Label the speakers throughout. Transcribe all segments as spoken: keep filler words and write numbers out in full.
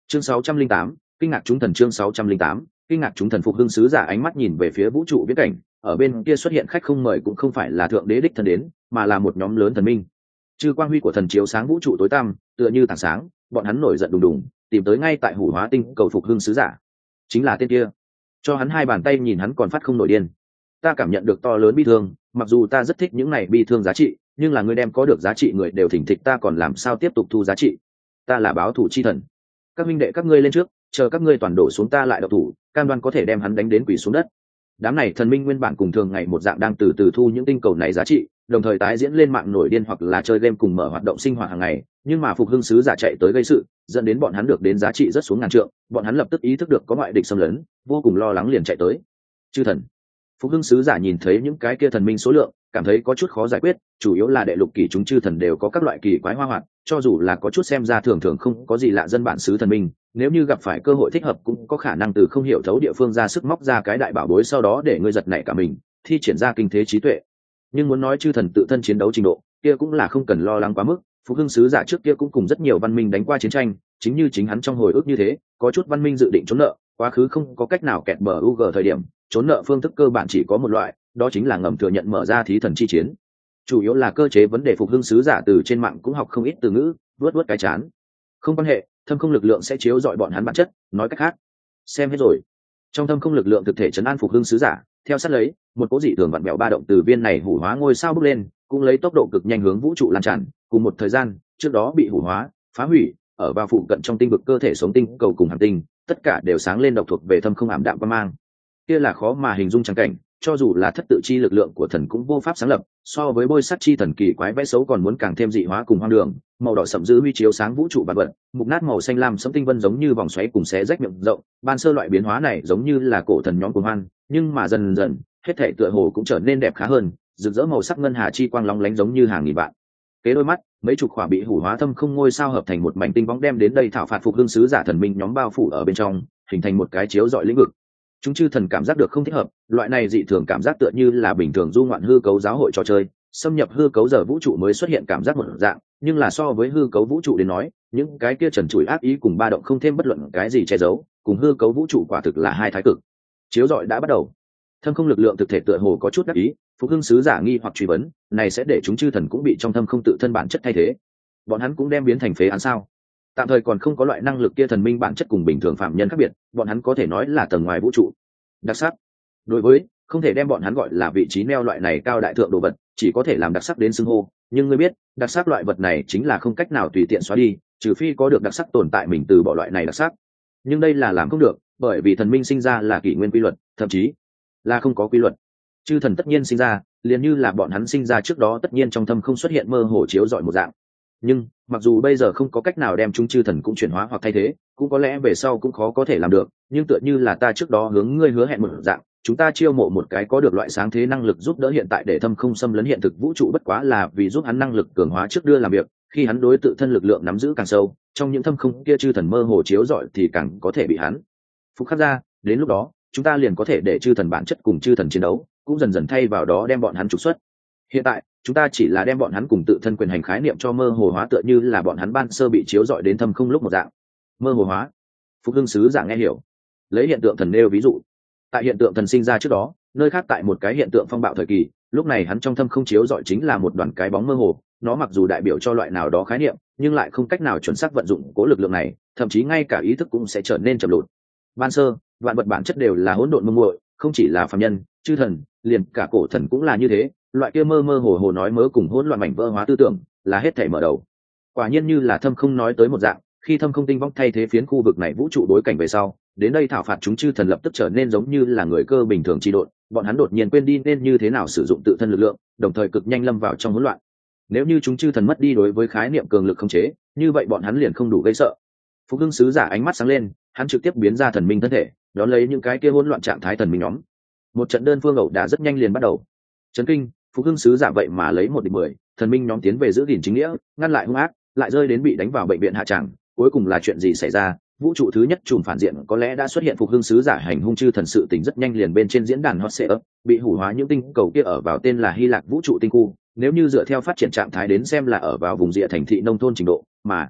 Speaker 1: chương sáu trăm linh tám, kinh ngạc chúng thần. Chương sáu trăm linh tám, kinh ngạc chúng thần. Phục hưng sứ giả ánh mắt nhìn về phía vũ trụ viễn cảnh, ở bên kia xuất hiện khách không mời cũng không phải là thượng đế đích thân đến, mà là một nhóm lớn thần minh. Chư quang huy của thần chiếu sáng vũ trụ tối tăm, tựa như tảng sáng, bọn hắn nổi giận đùng đùng, tìm tới ngay tại hủ hóa tinh cầu phục hưng sứ giả. Chính là tên kia. Cho hắn hai bàn tay nhìn hắn còn phát không nổi điên. Ta cảm nhận được to lớn bi thương, mặc dù ta rất thích những này bi thương giá trị, nhưng là người đem có được giá trị người đều thỉnh thịch ta còn làm sao tiếp tục thu giá trị. Ta là báo thủ chi thần. Các minh đệ các ngươi lên trước, chờ các ngươi toàn đổ xuống ta lại độc thủ, cam đoan có thể đem hắn đánh đến quỷ xuống đất. Đám này thần minh nguyên bản cùng thường ngày một dạng đang từ từ thu những tinh cầu này giá trị, đồng thời tái diễn lên mạng nổi điên hoặc là chơi game cùng mở hoạt động sinh hoạt hàng ngày, nhưng mà phục hưng sứ giả chạy tới gây sự, dẫn đến bọn hắn được đến giá trị rất xuống ngàn trượng, bọn hắn lập tức ý thức được có ngoại địch xâm lấn, vô cùng lo lắng liền chạy tới. Chư thần. Phục hưng sứ giả nhìn thấy những cái kia thần minh số lượng, cảm thấy có chút khó giải quyết, chủ yếu là đệ lục kỳ chúng chư thần đều có các loại kỳ quái hoa hoạt, cho dù là có chút xem ra thường thường không có gì lạ dân bản xứ thần minh, nếu như gặp phải cơ hội thích hợp cũng có khả năng từ không hiểu thấu địa phương ra sức móc ra cái đại bảo bối, sau đó để ngươi giật nảy cả mình, thi triển ra kinh thế trí tuệ. Nhưng muốn nói chư thần tự thân chiến đấu trình độ, kia cũng là không cần lo lắng quá mức. Phục hưng sứ giả trước kia cũng cùng rất nhiều văn minh đánh qua chiến tranh, chính như chính hắn trong hồi ức như thế, có chút văn minh dự định trốn nợ, quá khứ không có cách nào kẹt bờ u g thời điểm, trốn nợ phương thức cơ bản chỉ có một loại, đó chính là ngầm thừa nhận mở ra thí thần chi chiến. Chủ yếu là cơ chế vấn đề. Phục hưng sứ giả từ trên mạng cũng học không ít từ ngữ, vuốt vuốt cái chán. Không quan hệ, thâm không lực lượng sẽ chiếu dọi bọn hắn bản chất, nói cách khác, xem hết rồi. Trong thâm không lực lượng thực thể trấn an phục hưng sứ giả, theo sát lấy, một cố dị thường vặn vẹo ba động từ viên này hủ hóa ngôi sao bốc lên, cũng lấy tốc độ cực nhanh hướng vũ trụ lan tràn. Cùng một thời gian, trước đó bị hủ hóa, phá hủy, ở vào phụ cận trong tinh vực cơ thể sống tinh cầu cùng hành tinh, tất cả đều sáng lên độc thuộc về thâm không ảm đạm quang mang. Kia là khó mà hình dung trắng cảnh, cho dù là thất tự chi lực lượng của thần cũng vô pháp sáng lập, so với bôi sắt chi thần kỳ quái vẽ xấu còn muốn càng thêm dị hóa cùng hoang đường. Màu đỏ sậm dữ huy chiếu sáng vũ trụ vạn vật, mục nát màu xanh lam sẫm tinh vân giống như vòng xoáy cùng xé rách miệng rộng. Ban sơ loại biến hóa này giống như là cổ thần nhóm cuồng hoan, nhưng mà dần dần, hết thảy tựa hồ cũng trở nên đẹp khá hơn, rực rỡ màu sắc ngân hà chi quang lóng lánh giống như hàng nghìn vạn kế đôi mắt, mấy chục khỏa bị hủ hóa thâm không ngôi sao hợp thành một mảnh tinh bóng đem đến đây thảo phạt phục hưng sứ giả thần minh nhóm bao phủ ở bên trong, hình thành một cái chiếu rọi lĩnh vực. Chúng chư thần cảm giác được không thích hợp, loại này dị thường cảm giác tựa như là bình thường du ngoạn hư cấu giáo hội trò chơi, xâm nhập hư cấu giờ vũ trụ mới xuất hiện cảm giác một dạng, nhưng là so với hư cấu vũ trụ đến nói, những cái kia trần trụi ác ý cùng ba động không thêm bất luận cái gì che giấu, cùng hư cấu vũ trụ quả thực là hai thái cực. Chiếu rọi đã bắt đầu. Thâm không lực lượng thực thể tựa hồ có chút đắc ý, phục hưng sứ giả nghi hoặc truy vấn, này sẽ để chúng chư thần cũng bị trong thâm không tự thân bản chất thay thế, bọn hắn cũng đem biến thành phế án sao? Tạm thời còn không có loại năng lực kia thần minh bản chất cùng bình thường phạm nhân khác biệt, bọn hắn có thể nói là tầng ngoài vũ trụ. Đặc sắc. Đối với, không thể đem bọn hắn gọi là vị trí neo loại này cao đại thượng đồ vật, chỉ có thể làm đặc sắc đến xưng hô, nhưng ngươi biết, đặc sắc loại vật này chính là không cách nào tùy tiện xóa đi, trừ phi có được đặc sắc tồn tại mình từ bỏ loại này đặc sắc. Nhưng đây là làm không được, bởi vì thần minh sinh ra là kỷ nguyên quy luật, thậm chí là không có quy luật. Chư thần tất nhiên sinh ra, liền như là bọn hắn sinh ra trước đó tất nhiên trong thâm không xuất hiện mơ hồ chiếu rọi một dạng. Nhưng mặc dù bây giờ không có cách nào đem chúng chư thần cũng chuyển hóa hoặc thay thế, cũng có lẽ về sau cũng khó có thể làm được, nhưng tựa như là ta trước đó hướng ngươi hứa hẹn một dạng, chúng ta chiêu mộ một cái có được loại sáng thế năng lực giúp đỡ hiện tại để thâm không xâm lấn hiện thực vũ trụ, bất quá là vì giúp hắn năng lực cường hóa trước đưa làm việc, khi hắn đối tự thân lực lượng nắm giữ càng sâu, trong những thâm không kia chư thần mơ hồ chiếu rọi thì càng có thể bị hắn phục khắc ra, đến lúc đó chúng ta liền có thể để chư thần bản chất cùng chư thần chiến đấu, cũng dần dần thay vào đó đem bọn hắn trục xuất. Hiện tại chúng ta chỉ là đem bọn hắn cùng tự thân quyền hành khái niệm cho mơ hồ hóa, tựa như là bọn hắn ban sơ bị chiếu rọi đến thâm không lúc một dạng. Mơ hồ hóa. Phục hưng sứ giả nghe hiểu. Lấy hiện tượng thần nêu ví dụ, tại hiện tượng thần sinh ra trước đó, nơi khác tại một cái hiện tượng phong bạo thời kỳ, lúc này hắn trong thâm không chiếu rọi chính là một đoàn cái bóng mơ hồ, nó mặc dù đại biểu cho loại nào đó khái niệm, nhưng lại không cách nào chuẩn xác vận dụng cố lực lượng này, thậm chí ngay cả ý thức cũng sẽ trở nên chậm lụt. Ban sơ, vạn vật bản chất đều là hỗn độn mơ muội, không chỉ là phàm nhân, chư thần, liền cả cổ thần cũng là như thế, loại kia mơ mơ hồ hồ nói mớ cùng hỗn loạn mảnh vỡ hóa tư tưởng, là hết thảy mở đầu. Quả nhiên như là thâm không nói tới một dạng, khi thâm không tinh vong thay thế phiến khu vực này vũ trụ đối cảnh về sau, đến đây thảo phạt chúng chư thần lập tức trở nên giống như là người cơ bình thường trì độn, bọn hắn đột nhiên quên đi nên như thế nào sử dụng tự thân lực lượng, đồng thời cực nhanh lâm vào trong hỗn loạn. Nếu như chúng chư thần mất đi đối với khái niệm cường lực khống chế, như vậy bọn hắn liền không đủ gây sợ. Phục hưng sứ giả ánh mắt sáng lên, hắn trực tiếp biến ra thần minh thân thể, đón lấy những cái kia hỗn loạn trạng thái thần minh nhóm. Một trận đơn phương ẩu đả rất nhanh liền bắt đầu. Chấn kinh, Phục hưng sứ giả vậy mà lấy một địch mười, thần minh nhóm tiến về giữ gìn chính nghĩa, ngăn lại hung ác, lại rơi đến bị đánh vào bệnh viện hạ tràng. Cuối cùng là chuyện gì xảy ra? Vũ trụ thứ nhất chùm phản diện có lẽ đã xuất hiện. Phục hưng sứ giả hành hung chư thần sự tình rất nhanh liền bên trên diễn đàn hot setup, bị hủ hóa những tinh cầu kia ở vào tên là Hy Lạc vũ trụ tinh khu. Nếu như dựa theo phát triển trạng thái đến xem là ở vào vùng địa thành thị nông thôn trình độ, mà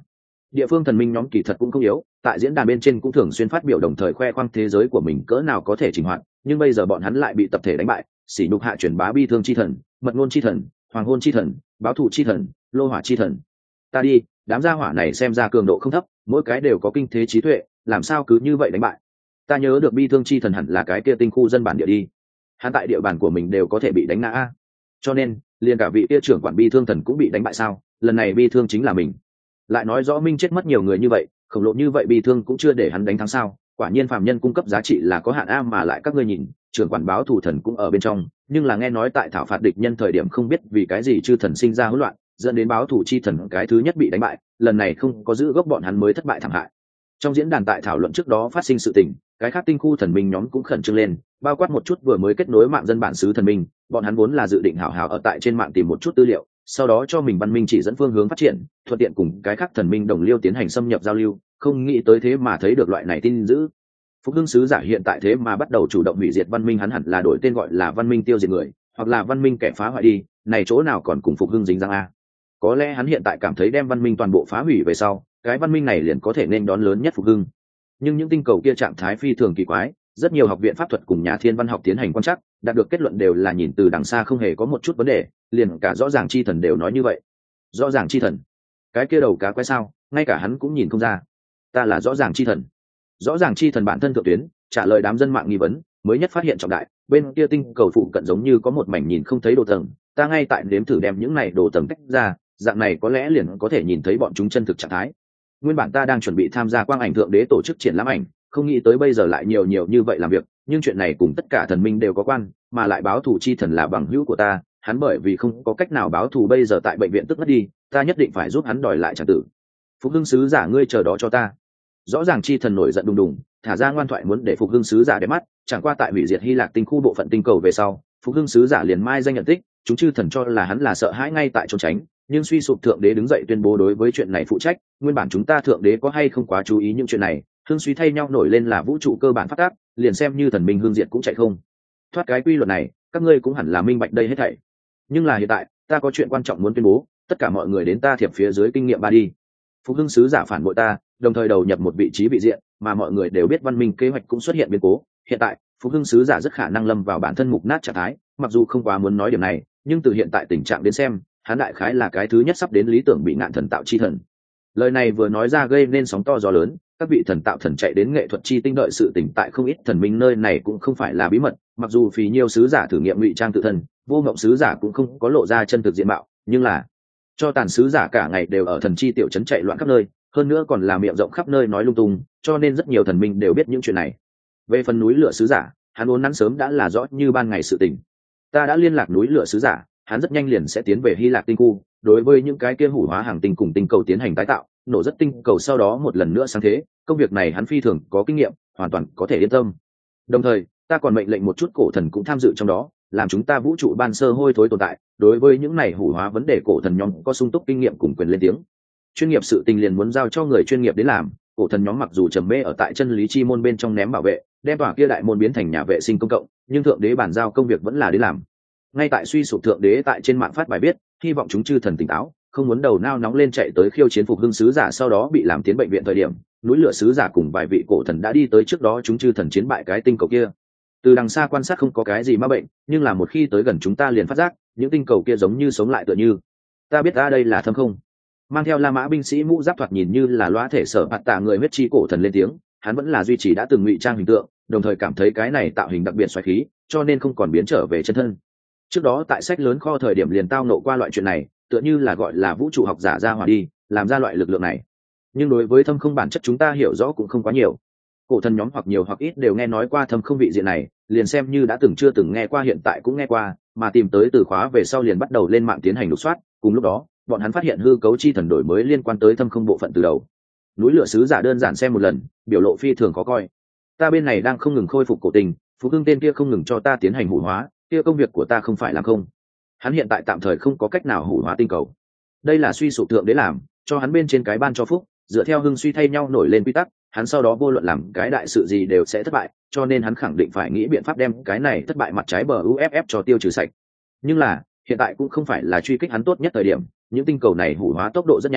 Speaker 1: địa phương thần minh nhóm kỳ thật cũng không yếu, tại diễn đàn bên trên cũng thường xuyên phát biểu đồng thời khoe khoang thế giới của mình cỡ nào có thể chỉnh hoạt, nhưng bây giờ bọn hắn lại bị tập thể đánh bại, sỉ nhục hạ truyền bá bi thương chi thần, mật ngôn chi thần, hoàng hôn chi thần, báo thù chi thần, lô hỏa chi thần. Ta đi, đám gia hỏa này xem ra cường độ không thấp, mỗi cái đều có kinh thế trí tuệ, làm sao cứ như vậy đánh bại? Ta nhớ được bi thương chi thần hẳn là cái kia tinh khu dân bản địa đi, hắn tại địa bàn của mình đều có thể bị đánh ngã a. Cho nên liền cả vị kia trưởng quản bi thương thần cũng bị đánh bại sao? Lần này bi thương chính là mình. Lại nói rõ minh chết mất nhiều người như vậy, khổng lồ như vậy bi thương cũng chưa để hắn đánh thắng sao? Quả nhiên phàm nhân cung cấp giá trị là có hạn a, mà lại các ngươi nhìn, trưởng quản báo thù thần cũng ở bên trong, nhưng là nghe nói tại thảo phạt địch nhân thời điểm không biết vì cái gì chư thần sinh ra hỗn loạn, dẫn đến báo thù chi thần cái thứ nhất bị đánh bại, lần này không có giữ gốc bọn hắn mới thất bại thảm hại. Trong diễn đàn tại thảo luận trước đó phát sinh sự tình, cái khác tinh khu thần minh nhóm cũng khẩn trương lên, bao quát một chút vừa mới kết nối mạng dân bản xứ thần minh, bọn hắn vốn là dự định hảo hảo ở tại trên mạng tìm một chút tư liệu, sau đó cho mình văn minh chỉ dẫn phương hướng phát triển, thuận tiện cùng cái khác thần minh đồng liêu tiến hành xâm nhập giao lưu, không nghĩ tới thế mà thấy được loại này tin dữ. Phục hưng sứ giả hiện tại thế mà bắt đầu chủ động hủy diệt văn minh, hắn hẳn là đổi tên gọi là văn minh tiêu diệt người, hoặc là văn minh kẻ phá hoại đi, này chỗ nào còn cùng phục hưng dính dáng a? Có lẽ hắn hiện tại cảm thấy đem văn minh toàn bộ phá hủy về sau, cái văn minh này liền có thể nên đón lớn nhất phục hưng. Nhưng những tinh cầu kia trạng thái phi thường kỳ quái, rất nhiều học viện pháp thuật cùng nhà thiên văn học tiến hành quan trắc, đạt được kết luận đều là nhìn từ đằng xa không hề có một chút vấn đề, liền cả rõ ràng chi thần đều nói như vậy. Rõ ràng chi thần? Cái kia đầu cá quái sao, ngay cả hắn cũng nhìn không ra. Ta là rõ ràng chi thần. Rõ ràng chi thần bản thân thượng tuyến, trả lời đám dân mạng nghi vấn, mới nhất phát hiện trọng đại, bên kia tinh cầu phụ cận giống như có một mảnh nhìn không thấy đồ tầng, ta ngay tại nếm thử đem những này đồ tầng tách ra, dạng này có lẽ liền có thể nhìn thấy bọn chúng chân thực trạng thái. Nguyên bản ta đang chuẩn bị tham gia quang ảnh thượng đế tổ chức triển lãm ảnh, không nghĩ tới bây giờ lại nhiều nhiều như vậy làm việc, nhưng chuyện này cùng tất cả thần minh đều có quan, mà lại báo thù chi thần là bằng hữu của ta, hắn bởi vì không có cách nào báo thù bây giờ tại bệnh viện tức mất đi, ta nhất định phải giúp hắn đòi lại tràng tử. Phục hưng sứ giả ngươi chờ đó cho ta. Rõ ràng chi thần nổi giận đùng đùng, thả ra ngoan thoại muốn để phục hưng sứ giả để mắt, chẳng qua tại hủy diệt Hy Lạc tinh khu bộ phận tinh cầu về sau, phục hưng sứ giả liền mai danh nhận tích, chúng chư thần cho là hắn là sợ hãi ngay tại trốn tránh, nhưng suy sụp thượng đế đứng dậy tuyên bố đối với chuyện này phụ trách, nguyên bản chúng ta thượng đế có hay không quá chú ý những chuyện này, hương suy thay nhau nổi lên là vũ trụ cơ bản phát tác, liền xem như thần minh hương diệt cũng chạy không thoát cái quy luật này, các ngươi cũng hẳn là minh bạch đây hết thảy. Nhưng là hiện tại ta có chuyện quan trọng muốn tuyên bố, tất cả mọi người đến ta thiệp phía dưới kinh nghiệm ba đi. Phục hưng sứ giả phản bội ta, đồng thời đầu nhập một vị trí vị diện mà mọi người đều biết văn minh kế hoạch cũng xuất hiện biến cố, hiện tại Phục hưng sứ giả rất khả năng lâm vào bản thân mục nát trạng thái, mặc dù không quá muốn nói điểm này, nhưng từ hiện tại tình trạng đến xem, hắn đại khái là cái thứ nhất sắp đến lý tưởng bị ngạn thần tạo chi thần. Lời này vừa nói ra gây nên sóng to gió lớn, các vị thần tạo thần chạy đến nghệ thuật chi tinh đợi sự tỉnh tại không ít thần minh nơi này cũng không phải là bí mật, mặc dù phí nhiều sứ giả thử nghiệm ngụy trang tự thân, vô ngộng sứ giả cũng không có lộ ra chân thực diện mạo, nhưng là cho tàn sứ giả cả ngày đều ở thần chi tiểu trấn chạy loạn khắp nơi, hơn nữa còn là miệng rộng khắp nơi nói lung tung, cho nên rất nhiều thần minh đều biết những chuyện này. Về phần núi lửa sứ giả, hắn vốn nắn sớm đã là rõ như ban ngày sự tình. Ta đã liên lạc núi lửa sứ giả, hắn rất nhanh liền sẽ tiến về Hy Lạc tinh khu, đối với những cái kia hủ hóa hàng tinh cùng tinh cầu tiến hành tái tạo, nổ rất tinh cầu sau đó một lần nữa sáng thế, công việc này hắn phi thường có kinh nghiệm, hoàn toàn có thể yên tâm. Đồng thời, ta còn mệnh lệnh một chút cổ thần cũng tham dự trong đó, làm chúng ta vũ trụ ban sơ hôi thối tồn tại, đối với những này hủ hóa vấn đề cổ thần nhóm có sung túc kinh nghiệm cùng quyền lên tiếng. Chuyên nghiệp sự tình liền muốn giao cho người chuyên nghiệp đến làm, cổ thần nhóm mặc dù trầm mê ở tại chân lý chi môn bên trong ném bảo vệ, đem tòa kia đại môn biến thành nhà vệ sinh công cộng, nhưng thượng đế bản giao công việc vẫn là đến làm. Ngay tại suy sụp thượng đế tại trên mạng phát bài viết, hy vọng chúng chư thần tỉnh táo, không muốn đầu nao nóng lên chạy tới khiêu chiến Phục hưng sứ giả sau đó bị làm tiến bệnh viện thời điểm, núi lửa sứ giả cùng vài vị cổ thần đã đi tới trước đó chúng chư thần chiến bại cái tinh cầu kia. Từ đằng xa quan sát không có cái gì ma bệnh, nhưng là một khi tới gần chúng ta liền phát giác những tinh cầu kia giống như sống lại tựa như. Ta biết ra đây là thâm không. Mang theo La Mã binh sĩ mũ giáp thoạt nhìn như là loa thể sở bạt tạ người huyết chi cổ thần lên tiếng, hắn vẫn là duy trì đã từng ngụy trang hình tượng, đồng thời cảm thấy cái này tạo hình đặc biệt xoáy khí, cho nên không còn biến trở về chân thân. Trước đó tại sách lớn kho thời điểm liền tao nộ qua loại chuyện này, tựa như là gọi là vũ trụ học giả ra hỏa đi, làm ra loại lực lượng này. Nhưng đối với thâm không bản chất chúng ta hiểu rõ cũng không quá nhiều. Cổ thần nhóm hoặc nhiều hoặc ít đều nghe nói qua thâm không vị diện này, liền xem như đã từng chưa từng nghe qua hiện tại cũng nghe qua, mà tìm tới từ khóa về sau liền bắt đầu lên mạng tiến hành lục soát, cùng lúc đó, bọn hắn phát hiện hư cấu chi thần đổi mới liên quan tới thâm không bộ phận từ đầu. Núi lửa sứ giả đơn giản xem một lần, biểu lộ phi thường khó coi. Ta bên này đang không ngừng khôi phục cổ tình, Phú Hưng tên kia không ngừng cho ta tiến hành hủ hóa, kia công việc của ta không phải làm không. Hắn hiện tại tạm thời không có cách nào hủ hóa tinh cầu. Đây là suy sụp thượng đế làm, cho hắn bên trên cái ban cho phúc, dựa theo hưng suy thay nhau nổi lên quy tắc, hắn sau đó vô luận làm cái đại sự gì đều sẽ thất bại, cho nên hắn khẳng định phải nghĩ biện pháp đem cái này thất bại mặt trái bờ u ép ép cho tiêu trừ sạch. Nhưng là, hiện tại cũng không phải là truy kích hắn tốt nhất thời điểm, những tinh cầu này hủ hóa tốc độ rất nhanh,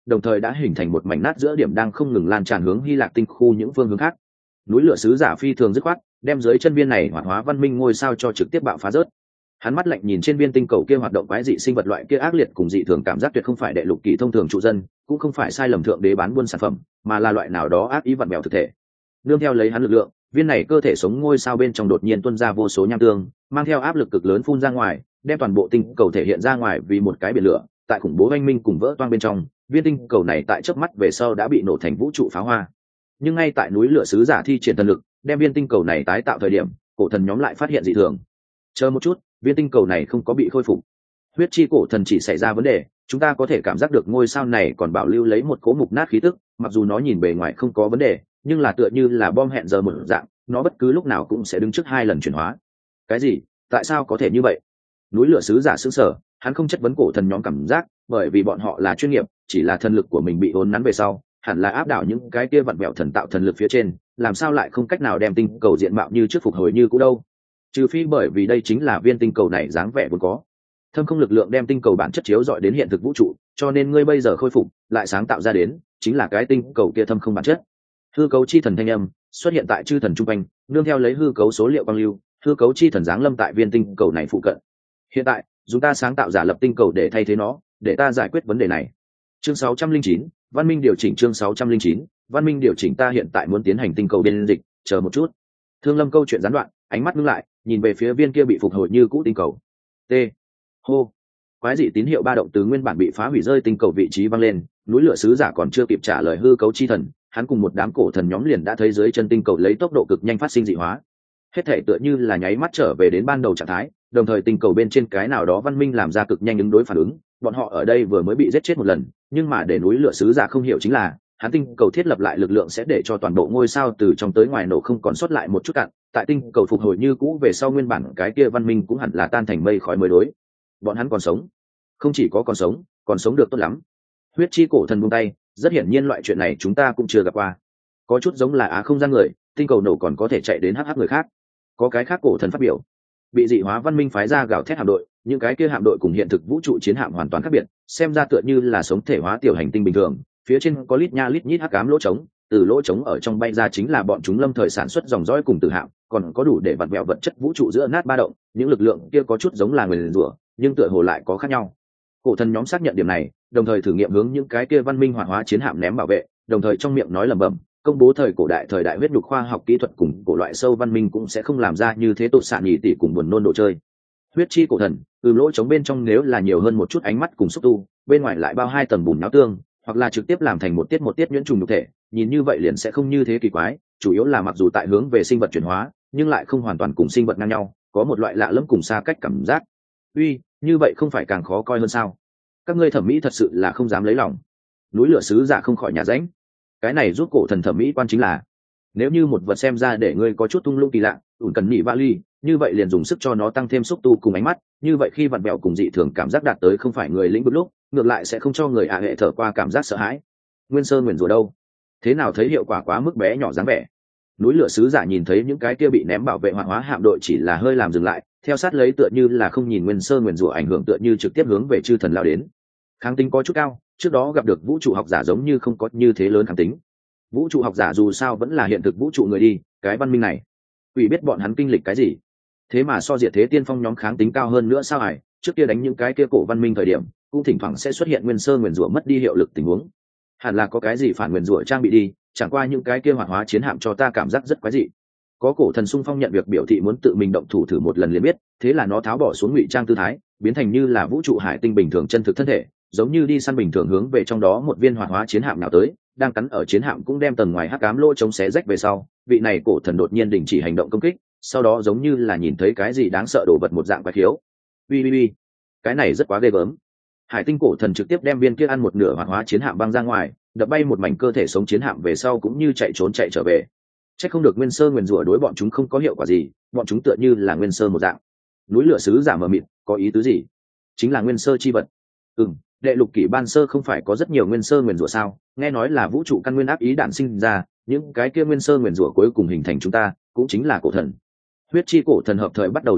Speaker 1: đồng thời đã hình thành một mảnh nát giữa điểm đang không ngừng lan tràn hướng Hy Lạc tinh khu những phương hướng khác. Núi lửa sứ giả phi thường dứt khoát, đem dưới chân viên này hoạt hóa văn minh ngôi sao cho trực tiếp bạo phá rớt. Hắn mắt lạnh nhìn trên viên tinh cầu kia hoạt động quái dị sinh vật loại kia ác liệt cùng dị thường, cảm giác tuyệt không phải đệ lục kỳ thông thường trụ dân, cũng không phải sai lầm thượng đế bán buôn sản phẩm, mà là loại nào đó ác ý vặn bèo thực thể. Nương theo lấy hắn lực lượng, viên này cơ thể sống ngôi sao bên trong đột nhiên tuôn ra vô số nham tương, mang theo áp lực cực lớn phun ra ngoài, đem toàn bộ tinh cầu thể hiện ra ngoài vì một cái biển lửa. Tại khủng bố oanh minh cùng vỡ toang bên trong, viên tinh cầu này tại chớp mắt về sau đã bị nổ thành vũ trụ pháo hoa. Nhưng ngay tại núi lửa sứ giả thi triển thần lực, đem viên tinh cầu này tái tạo thời điểm, cổ thần nhóm lại phát hiện dị thường. Chờ một chút, viên tinh cầu này không có bị khôi phục. Huyết chi cổ thần chỉ xảy ra vấn đề, chúng ta có thể cảm giác được ngôi sao này còn bảo lưu lấy một cỗ mục nát khí tức, mặc dù nó nhìn bề ngoài không có vấn đề, nhưng là tựa như là bom hẹn giờ một dạng, nó bất cứ lúc nào cũng sẽ đứng trước hai lần chuyển hóa. Cái gì? Tại sao có thể như vậy? Núi lửa sứ giả sững sờ, hắn không chất vấn cổ thần nhóm cảm giác, bởi vì bọn họ là chuyên nghiệp, chỉ là thần lực của mình bị hỗn nắn về sau, hẳn là áp đảo những cái kia vặn vẹo thần tạo thần lực phía trên, làm sao lại không cách nào đem tinh cầu diện mạo như trước phục hồi như cũ đâu? Trừ phi bởi vì đây chính là viên tinh cầu này dáng vẻ vốn có. Thâm không lực lượng đem tinh cầu bản chất chiếu dọi đến hiện thực vũ trụ, cho nên ngươi bây giờ khôi phục lại sáng tạo ra đến chính là cái tinh cầu kia thâm không bản chất. Hư cấu chi thần thanh âm xuất hiện tại chư thần trung quanh, nương theo lấy hư cấu số liệu quang lưu, hư cấu chi thần giáng lâm tại viên tinh cầu này phụ cận. Hiện tại chúng ta sáng tạo giả lập tinh cầu để thay thế nó, để ta giải quyết vấn đề này. Chương sáu trăm linh chín, văn minh điều chỉnh. Chương sáu trăm linh chín, văn minh điều chỉnh. Ta hiện tại muốn tiến hành tinh cầu biên dịch, chờ một chút. Thương Lâm câu chuyện gián đoạn, ánh mắt ngưng lại, nhìn về phía viên kia bị phục hồi như cũ tinh cầu. T. Hô. Quái dị tín hiệu ba động từ nguyên bản bị phá hủy rơi tinh cầu vị trí vang lên, núi lửa sứ giả còn chưa kịp trả lời hư cấu chi thần, hắn cùng một đám cổ thần nhóm liền đã thấy dưới chân tinh cầu lấy tốc độ cực nhanh phát sinh dị hóa. Hết thể tựa như là nháy mắt trở về đến ban đầu trạng thái, đồng thời tinh cầu bên trên cái nào đó văn minh làm ra cực nhanh ứng đối phản ứng, bọn họ ở đây vừa mới bị giết chết một lần, nhưng mà để núi lửa sứ giả không hiểu chính là, hắn tinh cầu thiết lập lại lực lượng sẽ để cho toàn bộ ngôi sao từ trong tới ngoài nổ không còn sót lại một chút cạn, tại tinh cầu phục hồi như cũ về sau nguyên bản cái kia văn minh cũng hẳn là tan thành mây khói mới đối. Bọn hắn còn sống, không chỉ có còn sống, còn sống được tốt lắm. Huyết chi cổ thần buông tay, rất hiển nhiên loại chuyện này chúng ta cũng chưa gặp qua. Có chút giống là á không gian người, tinh cầu nổ còn có thể chạy đến hắc hắc người khác. Có cái khác cổ thần phát biểu, bị dị hóa văn minh phái ra gào thét hạm đội, những cái kia hạm đội cùng hiện thực vũ trụ chiến hạm hoàn toàn khác biệt, xem ra tựa như là sống thể hóa tiểu hành tinh bình thường, phía trên có lít nha lít nhít hắc ám lỗ trống, từ lỗ trống ở trong bay ra chính là bọn chúng lâm thời sản xuất dòng dõi cùng tử hạm, còn có đủ để vặn vẹo vật chất vũ trụ giữa nát ba động, những lực lượng kia có chút giống là nguyền rủa, nhưng tựa hồ lại có khác nhau. Cổ thần nhóm xác nhận điểm này, đồng thời thử nghiệm hướng những cái kia văn minh hoạt hóa chiến hạm ném bảo vệ, đồng thời trong miệng nói lẩm bẩm, công bố thời cổ đại thời đại huyết nhục khoa học kỹ thuật cùng cổ loại sâu văn minh cũng sẽ không làm ra như thế tột xạ nhị tỷ cùng buồn nôn đồ chơi. Huyết chi cổ thần, từ lỗ trống bên trong nếu là nhiều hơn một chút ánh mắt cùng xúc tu, bên ngoài lại bao hai tầng bùn nhão tương, hoặc là trực tiếp làm thành một tiết một tiết nhuyễn trùng nhục thể, nhìn như vậy liền sẽ không như thế kỳ quái, chủ yếu là mặc dù tại hướng về sinh vật chuyển hóa, nhưng lại không hoàn toàn cùng sinh vật ngang nhau, có một loại lạ lẫm cùng xa cách cảm giác. Uy, như vậy không phải càng khó coi hơn sao? Các ngươi thẩm mỹ thật sự là không dám lấy lòng. Núi lửa sứ giả không khỏi nhà ránh. Cái này giúp cổ thần thẩm mỹ quan chính là, nếu như một vật xem ra để ngươi có chút tung lung kỳ lạ, ủn cần nhị vali, như vậy liền dùng sức cho nó tăng thêm xúc tu cùng ánh mắt, như vậy khi vặn bẹo cùng dị thường cảm giác đạt tới không phải người lĩnh vực lúc, ngược lại sẽ không cho người ạ hệ thở qua cảm giác sợ hãi. Nguyên sơ nguyền rủa đâu? Thế nào thấy hiệu quả quá mức bé nhỏ dáng vẻ? Núi lửa sứ giả nhìn thấy những cái kia bị ném bảo vệ hoạt hóa hạm đội chỉ là hơi làm dừng lại, theo sát lấy tựa như là không nhìn nguyên sơ nguyền rủa ảnh hưởng, tựa như trực tiếp hướng về chư thần lao đến. Kháng tính có chút cao, trước đó gặp được vũ trụ học giả giống như không có như thế lớn kháng tính. Vũ trụ học giả dù sao vẫn là hiện thực vũ trụ người đi, cái văn minh này quỷ biết bọn hắn kinh lịch cái gì, thế mà so diệt thế tiên phong nhóm kháng tính cao hơn nữa sao? Hải trước kia đánh những cái kia cổ văn minh thời điểm cũng thỉnh thoảng sẽ xuất hiện nguyên sơ nguyền rủa mất đi hiệu lực tình huống, hẳn là có cái gì phản nguyền rủa trang bị đi, chẳng qua những cái kia hoạt hóa chiến hạm cho ta cảm giác rất quái dị. Có cổ thần xung phong nhận việc biểu thị muốn tự mình động thủ thử một lần liền biết, thế là nó tháo bỏ xuống ngụy trang tư thái, biến thành như là vũ trụ hải tinh bình thường chân thực thân thể, giống như đi săn bình thường hướng về trong đó một viên hoạt hóa chiến hạm nào tới, đang cắn ở chiến hạm cũng đem tầng ngoài hắc ám lỗ chống xé rách về sau, vị này cổ thần đột nhiên đình chỉ hành động công kích, sau đó giống như là nhìn thấy cái gì đáng sợ đổ vật một dạng quái khiếu. Ui ui ui, cái này rất quá ghê gớm. Hải tinh cổ thần trực tiếp đem viên kia ăn một nửa hoạt hóa chiến hạm băng ra ngoài, đập bay một mảnh cơ thể sống chiến hạm về sau cũng như chạy trốn chạy trở về. Chắc không được nguyên sơ nguyền rủa đối bọn chúng không có hiệu quả gì, bọn chúng tựa như là nguyên sơ một dạng. Núi lửa sứ giả mờ mịt, có ý tứ gì? Chính là nguyên sơ chi vật. Ừm, đệ lục kỷ ban sơ không phải có rất nhiều nguyên sơ nguyền rủa sao? Nghe nói là vũ trụ căn nguyên ác ý đản sinh ra, những cái kia nguyên sơ nguyền rủa cuối cùng hình thành chúng ta, cũng chính là cổ thần. Huyết chi cổ thần hợp thời bắt đầu giải thích,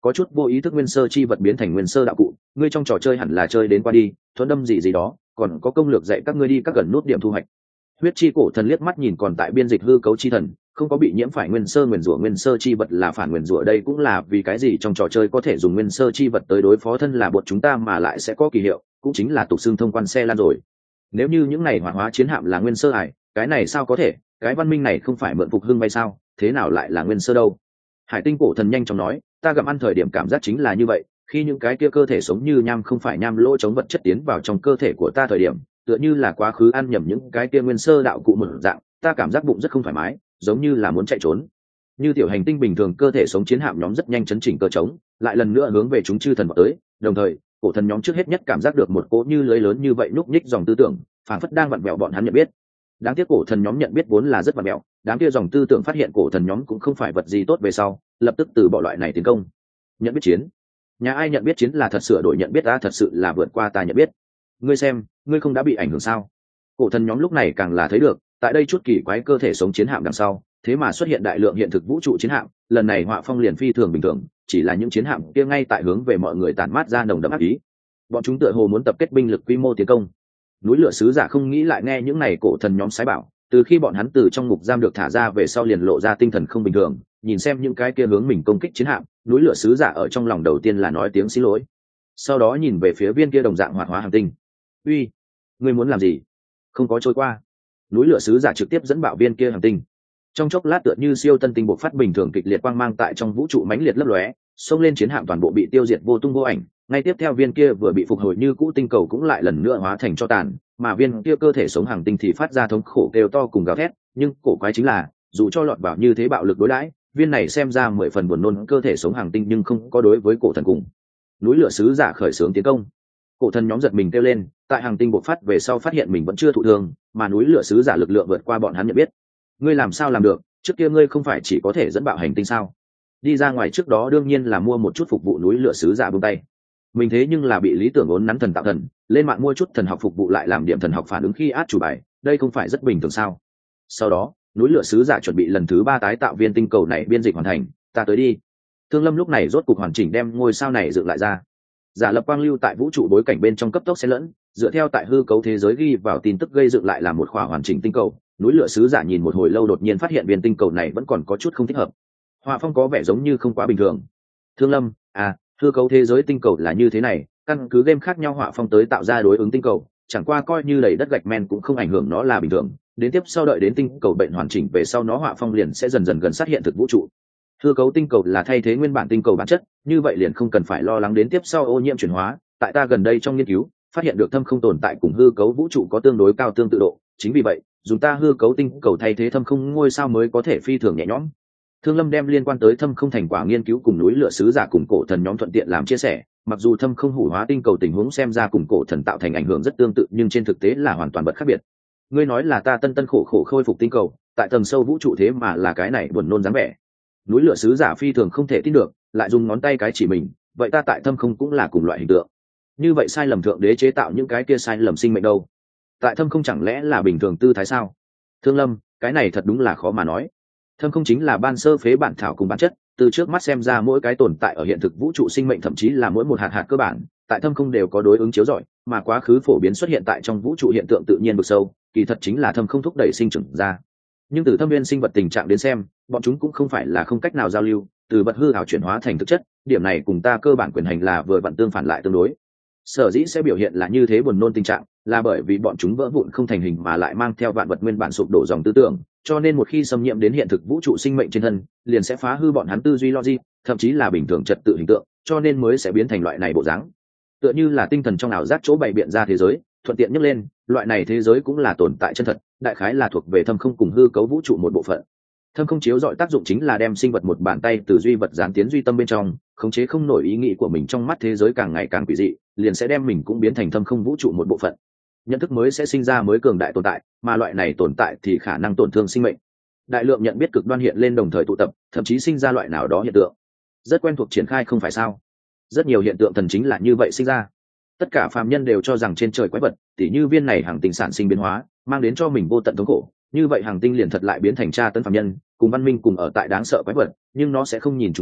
Speaker 1: có chút vô ý thức nguyên sơ chi vật biến thành nguyên sơ đạo cụ, ngươi trong trò chơi hẳn là chơi đến qua đi thuẫn đâm gì gì đó, còn có công lược dạy các ngươi đi các gần nút điểm thu hoạch. Huyết chi cổ thần liếc mắt nhìn còn tại biên dịch hư cấu chi thần, không có bị nhiễm phải nguyên sơ nguyên rủa, nguyên sơ chi vật là phản nguyên rủa, đây cũng là vì cái gì trong trò chơi có thể dùng nguyên sơ chi vật tới đối phó thân là bột chúng ta mà lại sẽ có kỳ hiệu, cũng chính là tục xương thông quan xe lan rồi. Nếu như những này hỏa hóa chiến hạm là nguyên sơ ải, cái này sao có thể, cái văn minh này không phải mượn phục hưng bay sao, thế nào lại là nguyên sơ đâu? Hải tinh cổ thần nhanh chóng nói, ta gặm ăn thời điểm cảm giác chính là như vậy, khi những cái kia cơ thể sống như nham không phải nham lỗ chống vật chất tiến vào trong cơ thể của ta thời điểm, tựa như là quá khứ ăn nhầm những cái kia nguyên sơ đạo cụ một dạng, ta cảm giác bụng rất không thoải mái, giống như là muốn chạy trốn. Như tiểu hành tinh bình thường, cơ thể sống chiến hạm nhóm rất nhanh chấn chỉnh cơ trống, lại lần nữa hướng về chúng chư thần vào tới, đồng thời cổ thần nhóm trước hết nhất cảm giác được một cỗ như lưới lớn như vậy núp nhích dòng tư tưởng, phảng phất đang vặn vẹo bọn hắn nhận biết. Đáng tiếc cổ thần nhóm nhận biết vốn là rất vặn vẹo, đám kia dòng tư tưởng phát hiện cổ thần nhóm cũng không phải vật gì tốt về sau, lập tức từ bỏ loại này tiến công. Nhận biết chiến, nhà ai nhận biết chiến là thật sửa đổi nhận biết, ta thật sự là vượt qua ta nhận biết. Ngươi xem, ngươi không đã bị ảnh hưởng sao? Cổ thần nhóm lúc này càng là thấy được, tại đây chút kỳ quái cơ thể sống chiến hạm đằng sau, thế mà xuất hiện đại lượng hiện thực vũ trụ chiến hạm, lần này họa phong liền phi thường bình thường, chỉ là những chiến hạm kia ngay tại hướng về mọi người tản mát ra nồng đậm ác ý. Bọn chúng tựa hồ muốn tập kết binh lực quy mô tiến công. Núi lửa sứ giả không nghĩ lại nghe những này cổ thần nhóm sái bảo, từ khi bọn hắn từ trong ngục giam được thả ra về sau liền lộ ra tinh thần không bình thường, nhìn xem những cái kia hướng mình công kích chiến hạm, núi lửa sứ giả ở trong lòng đầu tiên là nói tiếng xin lỗi, sau đó nhìn về phía viên kia đồng dạng hoạt hóa hành tinh. Uy, ngươi muốn làm gì? Không có trôi qua. Núi lửa sứ giả trực tiếp dẫn bạo viên kia hành tinh. Trong chốc lát tựa như siêu tân tinh bộc phát bình thường, kịch liệt quang mang tại trong vũ trụ mãnh liệt lấp lóe, xông lên chiến hạm toàn bộ bị tiêu diệt vô tung vô ảnh. Ngay tiếp theo viên kia vừa bị phục hồi như cũ tinh cầu cũng lại lần nữa hóa thành cho tàn, mà viên kia cơ thể sống hành tinh thì phát ra thống khổ kêu to cùng gào thét. Nhưng cổ quái chính là, dù cho lọt vào như thế bạo lực đối đãi, viên này xem ra mười phần buồn nôn cơ thể sống hành tinh nhưng không có đối với cổ thần cùng núi lửa sứ giả khởi xướng tiến công. Cổ thần nhóm giật mình kêu lên, tại hành tinh bộc phát về sau phát hiện mình vẫn chưa thụ thương, mà núi lửa sứ giả lực lượng vượt qua bọn hắn nhận biết. Ngươi làm sao làm được? Trước kia ngươi không phải chỉ có thể dẫn bạo hành tinh sao? Đi ra ngoài trước đó đương nhiên là mua một chút phục vụ núi lửa sứ giả buông tay. Mình thế nhưng là bị lý tưởng ốn nắn thần tạo thần, lên mạng mua chút thần học phục vụ lại làm điểm thần học phản ứng khi át chủ bài, đây không phải rất bình thường sao? Sau đó, núi lửa sứ giả chuẩn bị lần thứ ba tái tạo viên tinh cầu này biên dịch hoàn thành, ta tới đi. Thương Lâm lúc này rốt cục hoàn chỉnh đem ngôi sao này dựng lại ra. Giả lập quang lưu tại vũ trụ bối cảnh bên trong cấp tốc xen lẫn, dựa theo tại hư cấu thế giới ghi vào tin tức gây dựng lại là một khỏa hoàn chỉnh tinh cầu. Núi lửa sứ giả nhìn một hồi lâu đột nhiên phát hiện viên tinh cầu này vẫn còn có chút không thích hợp. Họa phong có vẻ giống như không quá bình thường. Thương Lâm, à, hư cấu thế giới tinh cầu là như thế này, căn cứ game khác nhau họa phong tới tạo ra đối ứng tinh cầu, chẳng qua coi như đầy đất gạch men cũng không ảnh hưởng nó là bình thường. Đến tiếp sau đợi đến tinh cầu bệnh hoàn chỉnh về sau nó họa phong liền sẽ dần dần gần sát hiện thực vũ trụ. Hư cấu tinh cầu là thay thế nguyên bản tinh cầu bản chất, như vậy liền không cần phải lo lắng đến tiếp sau ô nhiễm chuyển hóa. Tại ta gần đây trong nghiên cứu phát hiện được thâm không tồn tại cùng hư cấu vũ trụ có tương đối cao tương tự độ, chính vì vậy dùng ta hư cấu tinh cầu thay thế thâm không ngôi sao mới có thể phi thường nhẹ nhõm. Thương Lâm đem liên quan tới thâm không thành quả nghiên cứu cùng núi lửa sứ giả cùng cổ thần nhóm thuận tiện làm chia sẻ. Mặc dù thâm không hủ hóa tinh cầu tình huống xem ra cùng cổ thần tạo thành ảnh hưởng rất tương tự, nhưng trên thực tế là hoàn toàn bất khác biệt. Ngươi nói là ta tân tân khổ khổ khôi phục tinh cầu, tại tầng sâu vũ trụ thế mà là cái này buồn nôn dáng vẻ. Núi lửa sứ giả phi thường không thể tin được, lại dùng ngón tay cái chỉ mình, vậy ta tại thâm không cũng là cùng loại hình tượng. Như vậy sai lầm thượng đế chế tạo những cái kia sai lầm sinh mệnh đâu? Tại thâm không chẳng lẽ là bình thường tư thái sao? Thương Lâm, cái này thật đúng là khó mà nói. Thâm không chính là ban sơ phế bản thảo cùng bản chất, từ trước mắt xem ra mỗi cái tồn tại ở hiện thực vũ trụ sinh mệnh thậm chí là mỗi một hạt hạt cơ bản, tại thâm không đều có đối ứng chiếu rọi, mà quá khứ phổ biến xuất hiện tại trong vũ trụ hiện tượng tự nhiên vực sâu, kỳ thật chính là thâm không thúc đẩy sinh trưởng ra. Nhưng từ thâm viên sinh vật tình trạng đến xem, bọn chúng cũng không phải là không cách nào giao lưu, từ vật hư ảo chuyển hóa thành thực chất, điểm này cùng ta cơ bản quyền hành là vừa vặn tương phản lại tương đối. Sở dĩ sẽ biểu hiện là như thế buồn nôn tình trạng, là bởi vì bọn chúng vỡ vụn không thành hình mà lại mang theo vạn vật nguyên bản sụp đổ dòng tư tưởng, cho nên một khi xâm nhiễm đến hiện thực vũ trụ sinh mệnh trên thân, liền sẽ phá hư bọn hắn tư duy logic, thậm chí là bình thường trật tự hình tượng, cho nên mới sẽ biến thành loại này bộ dáng. Tựa như là tinh thần trong ảo giác chỗ bày biện ra thế giới, thuận tiện nhắc lên, loại này thế giới cũng là tồn tại chân thật, đại khái là thuộc về thâm không cùng hư cấu vũ trụ một bộ phận. Thâm không chiếu dọi tác dụng chính là đem sinh vật một bàn tay từ duy vật gián tiến duy tâm bên trong, khống chế không nổi ý nghĩ của mình trong mắt thế giới càng ngày càng quỷ dị, liền sẽ đem mình cũng biến thành thâm không vũ trụ một bộ phận. Nhận thức mới sẽ sinh ra mới cường đại tồn tại, mà loại này tồn tại thì khả năng tổn thương sinh mệnh. Đại lượng nhận biết cực đoan hiện lên đồng thời tụ tập, thậm chí sinh ra loại nào đó hiện tượng. Rất quen thuộc triển khai không phải sao? Rất nhiều hiện tượng thần chính là như vậy sinh ra. Tất cả phàm nhân đều cho rằng trên trời quái vật, tỉ như viên này hàng tinh sản sinh biến hóa, mang đến cho mình vô tận thống khổ, như vậy hàng tinh liền thật lại biến thành tra tấn phàm nhân, cùng văn minh cùng ở tại đáng sợ quái vật, nhưng nó sẽ không nhìn chúng ta,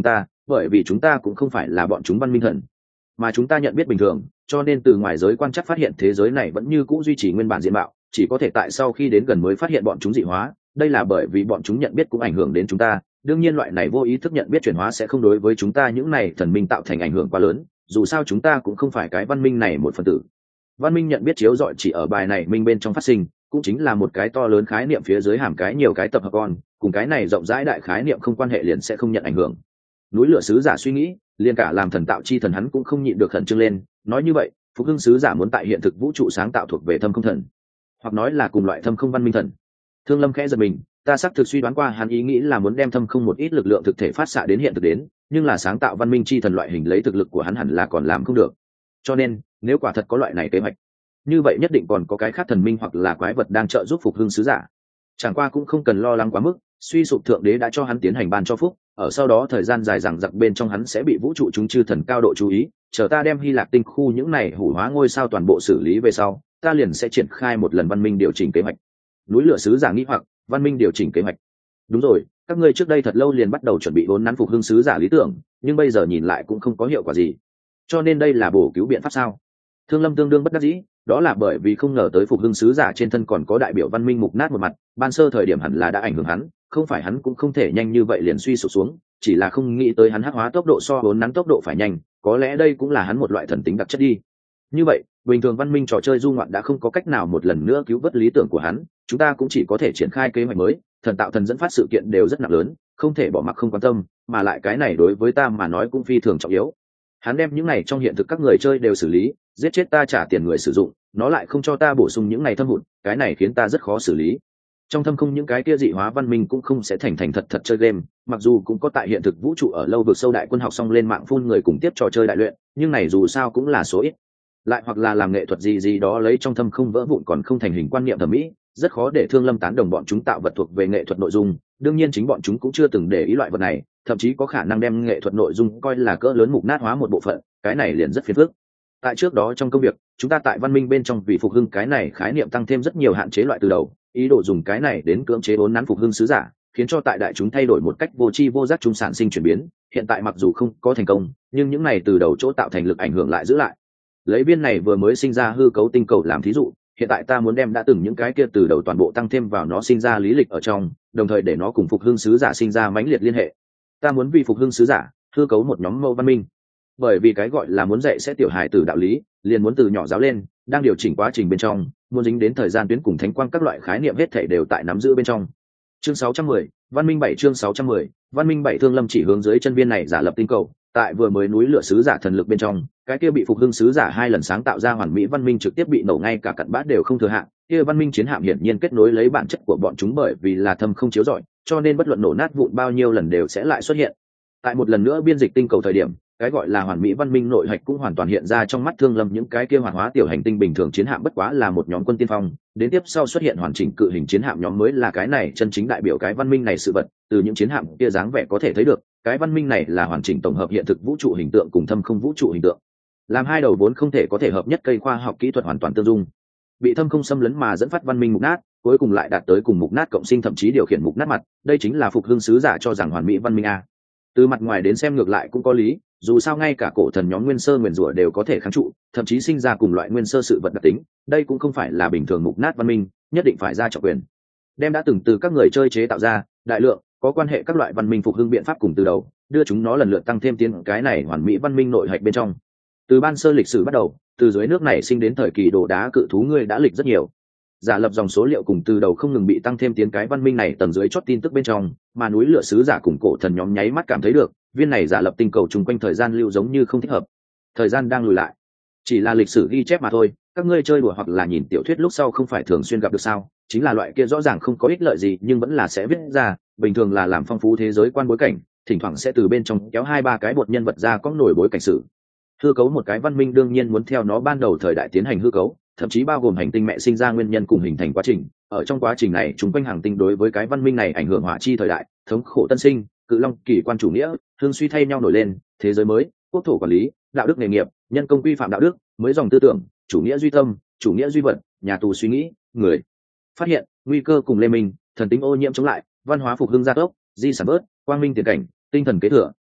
Speaker 1: bởi vì chúng ta cũng không phải là bọn chúng văn minh thần mà chúng ta nhận biết bình thường, cho nên từ ngoài giới quan chắc phát hiện thế giới này vẫn như cũ duy trì nguyên bản diện mạo, chỉ có thể tại sau khi đến gần mới phát hiện bọn chúng dị hóa. Đây là bởi vì bọn chúng nhận biết cũng ảnh hưởng đến chúng ta, đương nhiên loại này vô ý thức nhận biết chuyển hóa sẽ không đối với chúng ta những này thần minh tạo thành ảnh hưởng quá lớn, dù sao chúng ta cũng không phải cái văn minh này một phần tử. Văn minh nhận biết chiếu rọi chỉ ở bài này minh bên trong phát sinh, cũng chính là một cái to lớn khái niệm phía dưới hàm cái nhiều cái tập hợp con, cùng cái này rộng rãi đại khái niệm không quan hệ liền sẽ không nhận ảnh hưởng. Núi lửa sứ giả suy nghĩ, liền cả làm thần tạo chi thần hắn cũng không nhịn được khẩn trương lên, nói như vậy phục hưng sứ giả muốn tại hiện thực vũ trụ sáng tạo thuộc về thâm không thần, hoặc nói là cùng loại thâm không văn minh thần. Thương Lâm khẽ giật mình, ta xác thực suy đoán qua hắn ý nghĩ là muốn đem thâm không một ít lực lượng thực thể phát xạ đến hiện thực đến, nhưng là sáng tạo văn minh chi thần loại hình lấy thực lực của hắn hẳn là còn làm không được. Cho nên nếu quả thật có loại này kế hoạch, như vậy nhất định còn có cái khác thần minh hoặc là quái vật đang trợ giúp phục hưng sứ giả. Chẳng qua cũng không cần lo lắng quá mức, suy sụp thượng đế đã cho hắn tiến hành ban cho phúc, ở sau đó thời gian dài dằng dặc bên trong hắn sẽ bị vũ trụ chúng chư thần cao độ chú ý. Chờ ta đem Hy Lạc tinh khu những này hủ hóa ngôi sao toàn bộ xử lý về sau, ta liền sẽ triển khai một lần văn minh điều chỉnh kế hoạch. Núi lửa sứ giả nghĩ hoặc, văn minh điều chỉnh kế hoạch. Đúng rồi, các ngươi trước đây thật lâu liền bắt đầu chuẩn bị vốn nắn phục hưng sứ giả lý tưởng, nhưng bây giờ nhìn lại cũng không có hiệu quả gì. Cho nên đây là bổ cứu biện pháp sao? Thương Lâm tương đương bất đắc dĩ, đó là bởi vì không ngờ tới phục hưng sứ giả trên thân còn có đại biểu văn minh mục nát một mặt, ban sơ thời điểm hẳn là đã ảnh hưởng hắn, không phải hắn cũng không thể nhanh như vậy liền suy sụp xuống, chỉ là không nghĩ tới hắn hắc hóa tốc độ so vốn nắn tốc độ phải nhanh, có lẽ đây cũng là hắn một loại thần tính đặc chất đi. Như vậy, bình thường văn minh trò chơi du ngoạn đã không có cách nào một lần nữa cứu vớt lý tưởng của hắn, chúng ta cũng chỉ có thể triển khai kế hoạch mới, thần tạo thần dẫn phát sự kiện đều rất nặng lớn, không thể bỏ mặc không quan tâm, mà lại cái này đối với ta mà nói cũng phi thường trọng yếu. Hắn đem những này trong hiện thực các người chơi đều xử lý, giết chết ta trả tiền người sử dụng, nó lại không cho ta bổ sung những này thâm hụt, cái này khiến ta rất khó xử lý. Trong thâm không những cái kia dị hóa văn minh cũng không sẽ thành thành thật thật chơi game, mặc dù cũng có tại hiện thực vũ trụ ở lâu vực sâu đại quân học xong lên mạng phun người cùng tiếp trò chơi đại luyện, nhưng này dù sao cũng là số ít. Lại hoặc là làm nghệ thuật gì gì đó lấy trong thâm không vỡ vụn còn không thành hình quan niệm thẩm mỹ, rất khó để Thương Lâm tán đồng bọn chúng tạo vật thuộc về nghệ thuật nội dung. Đương nhiên chính bọn chúng cũng chưa từng để ý loại vật này, thậm chí có khả năng đem nghệ thuật nội dung coi là cỡ lớn mục nát hóa một bộ phận, cái này liền rất phiền phức. Tại trước đó trong công việc, chúng ta tại văn minh bên trong vì phục hưng cái này khái niệm tăng thêm rất nhiều hạn chế loại từ đầu, ý đồ dùng cái này đến cưỡng chế vốn nắn phục hưng sứ giả, khiến cho tại đại chúng thay đổi một cách vô tri vô giác chúng sản sinh chuyển biến. Hiện tại mặc dù không có thành công, nhưng những này từ đầu chỗ tạo thành lực ảnh hưởng lại giữ lại. Lấy viên này vừa mới sinh ra hư cấu tinh cầu làm thí dụ, hiện tại ta muốn đem đã từng những cái kia từ đầu toàn bộ tăng thêm vào nó sinh ra lý lịch ở trong, đồng thời để nó cùng phục hưng sứ giả sinh ra mãnh liệt liên hệ. Ta muốn vì phục hưng sứ giả hư cấu một nhóm mẫu văn minh, bởi vì cái gọi là muốn dạy sẽ tiểu hài từ đạo lý, liền muốn từ nhỏ giáo lên, đang điều chỉnh quá trình bên trong, muốn dính đến thời gian tuyến cùng thánh quang các loại khái niệm hết thảy đều tại nắm giữ bên trong. Chương sáu trăm mười, văn minh bảy chương sáu trăm mười, văn minh bảy. Thương Lâm chỉ hướng dưới chân viên này giả lập tinh cầu, tại vừa mới núi lửa sứ giả thần lực bên trong, cái kia bị phục hưng sứ giả hai lần sáng tạo ra hoàn mỹ văn minh trực tiếp bị nổ ngay cả cặn bát đều không thừa hạn. Kia văn minh chiến hạm hiển nhiên kết nối lấy bản chất của bọn chúng, bởi vì là thâm không chiếu rọi, cho nên bất luận nổ nát vụn bao nhiêu lần đều sẽ lại xuất hiện. Tại một lần nữa biên dịch tinh cầu thời điểm, cái gọi là hoàn mỹ văn minh nội hạch cũng hoàn toàn hiện ra trong mắt Thương Lâm. Những cái kia hoàn hóa tiểu hành tinh bình thường chiến hạm bất quá là một nhóm quân tiên phong, đến tiếp sau xuất hiện hoàn chỉnh cự hình chiến hạm nhóm mới là cái này chân chính đại biểu cái văn minh này sự vật. Từ những chiến hạm kia dáng vẻ có thể thấy được, cái văn minh này là hoàn chỉnh tổng hợp hiện thực vũ trụ hình tượng cùng thâm không vũ trụ hình tượng, làm hai đầu vốn không thể có thể hợp nhất cây khoa học kỹ thuật hoàn toàn tương dung. Bị thâm không xâm lấn mà dẫn phát văn minh mục nát, cuối cùng lại đạt tới cùng mục nát cộng sinh, thậm chí điều khiển mục nát mặt, đây chính là phục hưng sứ giả cho rằng hoàn mỹ văn minh a. Từ mặt ngoài đến xem ngược lại cũng có lý, dù sao ngay cả cổ thần nhóm nguyên sơ nguyền rủa đều có thể kháng trụ, thậm chí sinh ra cùng loại nguyên sơ sự vật đặc tính, đây cũng không phải là bình thường mục nát văn minh, nhất định phải ra trọng quyền. Đem đã từng từ các người chơi chế tạo ra, đại lượng có quan hệ các loại văn minh phục hưng biện pháp cùng từ đầu, đưa chúng nó lần lượt tăng thêm tiến cái này hoàn mỹ văn minh nội hạch bên trong. Từ ban sơ lịch sử bắt đầu, từ dưới nước này sinh đến thời kỳ đồ đá cự thú ngươi đã lịch rất nhiều. Giả lập dòng số liệu cùng từ đầu không ngừng bị tăng thêm tiến cái văn minh này tầng dưới chót tin tức bên trong, mà núi lửa sứ giả cùng cổ thần nhóm nháy mắt cảm thấy được, viên này giả lập tinh cầu chung quanh thời gian lưu giống như không thích hợp. Thời gian đang lùi lại. Chỉ là lịch sử ghi chép mà thôi, các ngươi chơi đùa hoặc là nhìn tiểu thuyết lúc sau không phải thường xuyên gặp được sao? Chính là loại kia rõ ràng không có ích lợi gì nhưng vẫn là sẽ viết ra, bình thường là làm phong phú thế giới quan bối cảnh, thỉnh thoảng sẽ từ bên trong kéo hai ba cái bột nhân vật ra có nổi bối cảnh sử. Hư cấu một cái văn minh đương nhiên muốn theo nó ban đầu thời đại tiến hành hư cấu, thậm chí bao gồm hành tinh mẹ sinh ra nguyên nhân cùng hình thành quá trình. Ở trong quá trình này chúng quanh hành tinh đối với cái văn minh này ảnh hưởng hỏa chi thời đại, thống khổ tân sinh, cự long kỳ quan chủ nghĩa, hương suy thay nhau nổi lên, thế giới mới, quốc thổ quản lý, đạo đức nghề nghiệp, nhân công quy phạm đạo đức, mới dòng tư tưởng, chủ nghĩa duy tâm, chủ nghĩa duy vật, nhà tù suy nghĩ, người phát hiện, nguy cơ cùng lê minh, thần tính ô nhiễm chống lại, văn hóa phục hưng gia tốc, di sản bớt, quang minh tiền cảnh, tinh thần kế thừa,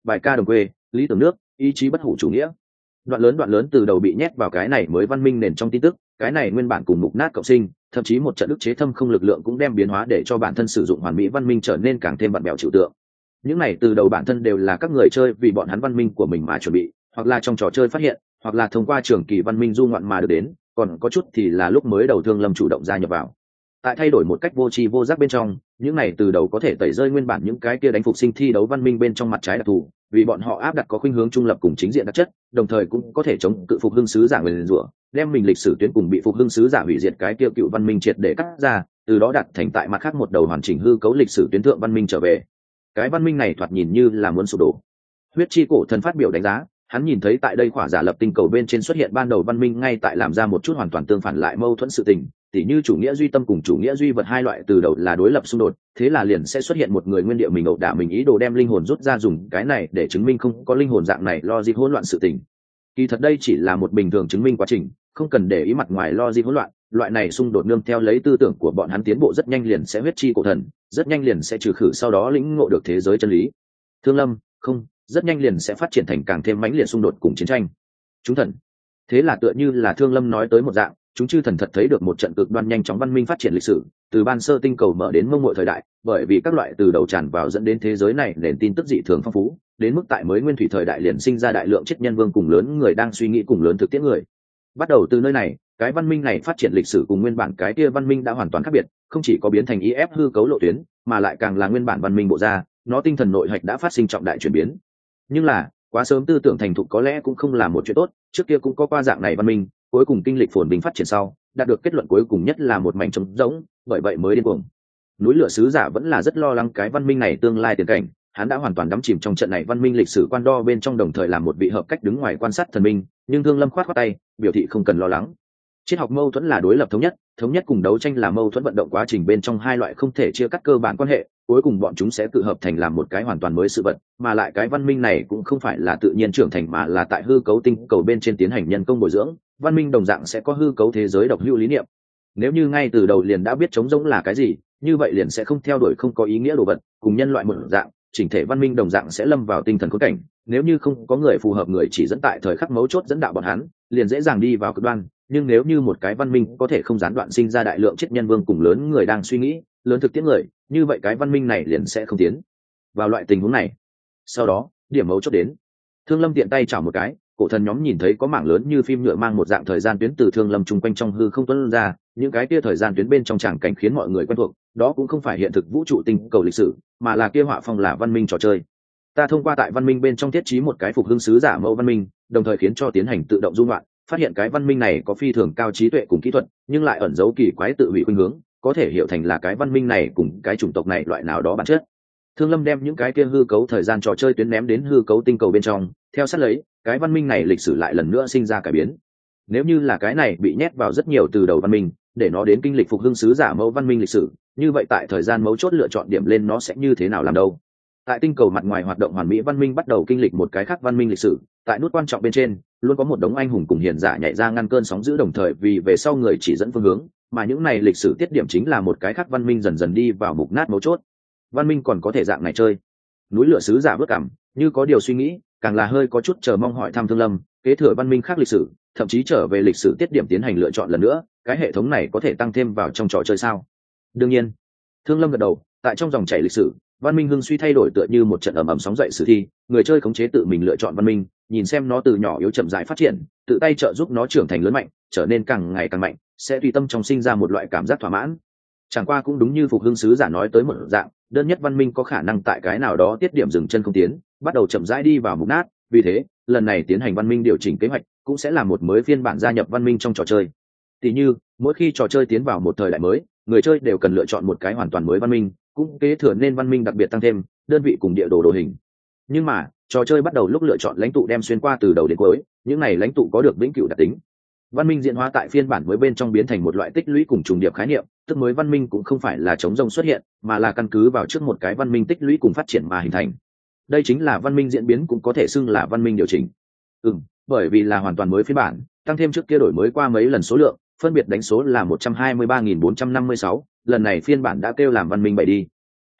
Speaker 1: bài ca đồng quê, lý tưởng nước, ý chí bất hủ chủ nghĩa. Đoạn lớn đoạn lớn từ đầu bị nhét vào cái này mới văn minh nền trong tin tức, cái này nguyên bản cùng mục nát cộng sinh, thậm chí một trận ức chế thâm không lực lượng cũng đem biến hóa để cho bản thân sử dụng hoàn mỹ văn minh trở nên càng thêm vặn bèo trừu tượng. Những này từ đầu bản thân đều là các người chơi vì bọn hắn văn minh của mình mà chuẩn bị, hoặc là trong trò chơi phát hiện, hoặc là thông qua trường kỳ văn minh du ngoạn mà được đến, còn có chút thì là lúc mới đầu Thương Lâm chủ động gia nhập vào. Tại thay đổi một cách vô tri vô giác bên trong, những này từ đầu có thể tẩy rơi nguyên bản những cái kia đánh phục sinh thi đấu văn minh bên trong mặt trái đặc thù, vì bọn họ áp đặt có khuynh hướng trung lập cùng chính diện đặc chất, đồng thời cũng có thể chống cự phục hưng sứ giả nguyền rủa, đem mình lịch sử tuyến cùng bị phục hưng sứ giả hủy diệt cái kia cựu văn minh triệt để cắt ra, từ đó đặt thành tại mặt khác một đầu hoàn chỉnh hư cấu lịch sử tuyến thượng văn minh trở về. Cái văn minh này thoạt nhìn như là muốn sụp đổ. Huyết chi cổ thần phát biểu đánh giá, hắn nhìn thấy tại đây khỏa giả lập tinh cầu bên trên xuất hiện ban đầu văn minh ngay tại làm ra một chút hoàn toàn tương phản lại mâu thuẫn sự tình, tỉ như chủ nghĩa duy tâm cùng chủ nghĩa duy vật hai loại từ đầu là đối lập xung đột, thế là liền sẽ xuất hiện một người nguyên địa mình ẩu đả mình ý đồ đem linh hồn rút ra dùng cái này để chứng minh không có linh hồn dạng này logic hỗn loạn sự tình. Kỳ thật đây chỉ là một bình thường chứng minh quá trình, không cần để ý mặt ngoài logic hỗn loạn, loại này xung đột nương theo lấy tư tưởng của bọn hắn tiến bộ rất nhanh liền sẽ huyết chi cổ thần, rất nhanh liền sẽ trừ khử sau đó lĩnh ngộ được thế giới chân lý. Thương Lâm, không, rất nhanh liền sẽ phát triển thành càng thêm mãnh liệt xung đột cùng chiến tranh. Chúng thần. Thế là tựa như là Thương Lâm nói tới một dạng, chúng chư thần thật thấy được một trận cực đoan nhanh chóng văn minh phát triển lịch sử, từ ban sơ tinh cầu mở đến mông muội thời đại, bởi vì các loại từ đầu tràn vào dẫn đến thế giới này nền tin tức dị thường phong phú, đến mức tại mới nguyên thủy thời đại liền sinh ra đại lượng chết nhân vương cùng lớn người đang suy nghĩ cùng lớn thực tiễn người. Bắt đầu từ nơi này, cái văn minh này phát triển lịch sử cùng nguyên bản cái kia văn minh đã hoàn toàn khác biệt, không chỉ có biến thành i ép hư cấu lộ tuyến, mà lại càng là nguyên bản văn minh bộ ra, nó tinh thần nội hạch đã phát sinh trọng đại chuyển biến. Nhưng là, quá sớm tư tưởng thành thục có lẽ cũng không là một chuyện tốt, trước kia cũng có qua dạng này văn minh, cuối cùng kinh lịch phồn bình phát triển sau, đạt được kết luận cuối cùng nhất là một mảnh trống rỗng, bởi vậy mới điên cuồng. Núi lửa sứ giả vẫn là rất lo lắng cái văn minh này tương lai tiền cảnh, hắn đã hoàn toàn đắm chìm trong trận này văn minh lịch sử quan đo bên trong, đồng thời làm một vị hợp cách đứng ngoài quan sát thần minh, nhưng Thương Lâm khoát khoát tay, biểu thị không cần lo lắng. Triết học mâu thuẫn là đối lập thống nhất, thống nhất cùng đấu tranh là mâu thuẫn vận động quá trình bên trong hai loại không thể chia cắt cơ bản quan hệ, cuối cùng bọn chúng sẽ tự hợp thành làm một cái hoàn toàn mới sự vật, mà lại cái văn minh này cũng không phải là tự nhiên trưởng thành mà là tại hư cấu tinh cầu bên trên tiến hành nhân công bồi dưỡng, văn minh đồng dạng sẽ có hư cấu thế giới độc hữu lý niệm. Nếu như ngay từ đầu liền đã biết trống rỗng là cái gì, như vậy liền sẽ không theo đuổi không có ý nghĩa đồ vật, cùng nhân loại một dạng, chỉnh thể văn minh đồng dạng sẽ lâm vào tinh thần khốn cảnh, nếu như không có người phù hợp người chỉ dẫn tại thời khắc mấu chốt dẫn đạo bọn hắn, liền dễ dàng đi vào cực đoan, nhưng nếu như một cái văn minh có thể không gián đoạn sinh ra đại lượng chết nhân vương cùng lớn người đang suy nghĩ, lớn thực tiễn người, như vậy cái văn minh này liền sẽ không tiến vào loại tình huống này. Sau đó, điểm mấu chốt đến. Thương Lâm tiện tay chảo một cái, cổ thần nhóm nhìn thấy có mảng lớn như phim nhựa mang một dạng thời gian tuyến từ Thương Lâm chung quanh trong hư không tuôn ra, những cái kia thời gian tuyến bên trong tràng cảnh khiến mọi người quen thuộc, đó cũng không phải hiện thực vũ trụ tinh cầu lịch sử, mà là kia họa phong là văn minh trò chơi. Ta thông qua tại văn minh bên trong thiết trí một cái phục hưng sứ giả mẫu văn minh, đồng thời khiến cho tiến hành tự động dung loạn, phát hiện cái văn minh này có phi thường cao trí tuệ cùng kỹ thuật, nhưng lại ẩn giấu kỳ quái tự hủy khuynh hướng, có thể hiểu thành là cái văn minh này cùng cái chủng tộc này loại nào đó bản chất. Thương Lâm đem những cái kia hư cấu thời gian trò chơi tuyến ném đến hư cấu tinh cầu bên trong, theo sát lấy, cái văn minh này lịch sử lại lần nữa sinh ra cải biến. Nếu như là cái này bị nhét vào rất nhiều từ đầu văn minh, để nó đến kinh lịch phục hưng sứ giả mẫu văn minh lịch sử, như vậy tại thời gian mấu chốt lựa chọn điểm lên nó sẽ như thế nào làm đâu? Tại tinh cầu mặt ngoài hoạt động hoàn mỹ văn minh bắt đầu kinh lịch một cái khác văn minh lịch sử, tại nút quan trọng bên trên luôn có một đống anh hùng cùng hiền giả nhảy ra ngăn cơn sóng dữ, đồng thời vì về sau người chỉ dẫn phương hướng, mà những này lịch sử tiết điểm chính là một cái khác văn minh dần dần đi vào mục nát mấu chốt. Văn minh còn có thể dạng này chơi? Núi lửa sứ giả bước cảm, như có điều suy nghĩ, càng là hơi có chút chờ mong hỏi thăm Thương Lâm, kế thừa văn minh khác lịch sử, thậm chí trở về lịch sử tiết điểm tiến hành lựa chọn lần nữa, cái hệ thống này có thể tăng thêm vào trong trò chơi sao? Đương nhiên. Thương Lâm gật đầu, tại trong dòng chảy lịch sử, văn minh hưng suy thay đổi tựa như một trận ầm ầm sóng dậy sử thi, người chơi khống chế tự mình lựa chọn văn minh, nhìn xem nó từ nhỏ yếu chậm rãi phát triển, tự tay trợ giúp nó trưởng thành lớn mạnh, trở nên càng ngày càng mạnh, sẽ tùy tâm trong sinh ra một loại cảm giác thỏa mãn. Chẳng qua cũng đúng như phục hưng sứ giả nói tới một dạng, đơn nhất văn minh có khả năng tại cái nào đó tiết điểm dừng chân không tiến, bắt đầu chậm rãi đi vào mục nát, vì thế, lần này tiến hành văn minh điều chỉnh kế hoạch, cũng sẽ là một mới phiên bản gia nhập văn minh trong trò chơi. Tỷ như, mỗi khi trò chơi tiến vào một thời đại mới, người chơi đều cần lựa chọn một cái hoàn toàn mới văn minh, cũng kế thừa nên văn minh đặc biệt tăng thêm, đơn vị cùng địa đồ đồ hình. Nhưng mà, trò chơi bắt đầu lúc lựa chọn lãnh tụ đem xuyên qua từ đầu đến cuối, những này lãnh tụ có được vĩnh cửu đặc tính. Văn minh diễn hóa tại phiên bản mới bên trong biến thành một loại tích lũy cùng trùng điệp khái niệm, tức mới văn minh cũng không phải là chống rông xuất hiện, mà là căn cứ vào trước một cái văn minh tích lũy cùng phát triển mà hình thành. Đây chính là văn minh diễn biến, cũng có thể xưng là văn minh điều chỉnh. Ừm, bởi vì là hoàn toàn mới phiên bản, tăng thêm trước kia đổi mới qua mấy lần số lượng, phân biệt đánh số là một trăm hai mươi ba nghìn bốn trăm năm mươi sáu, lần này phiên bản đã kêu làm văn minh bảy đi.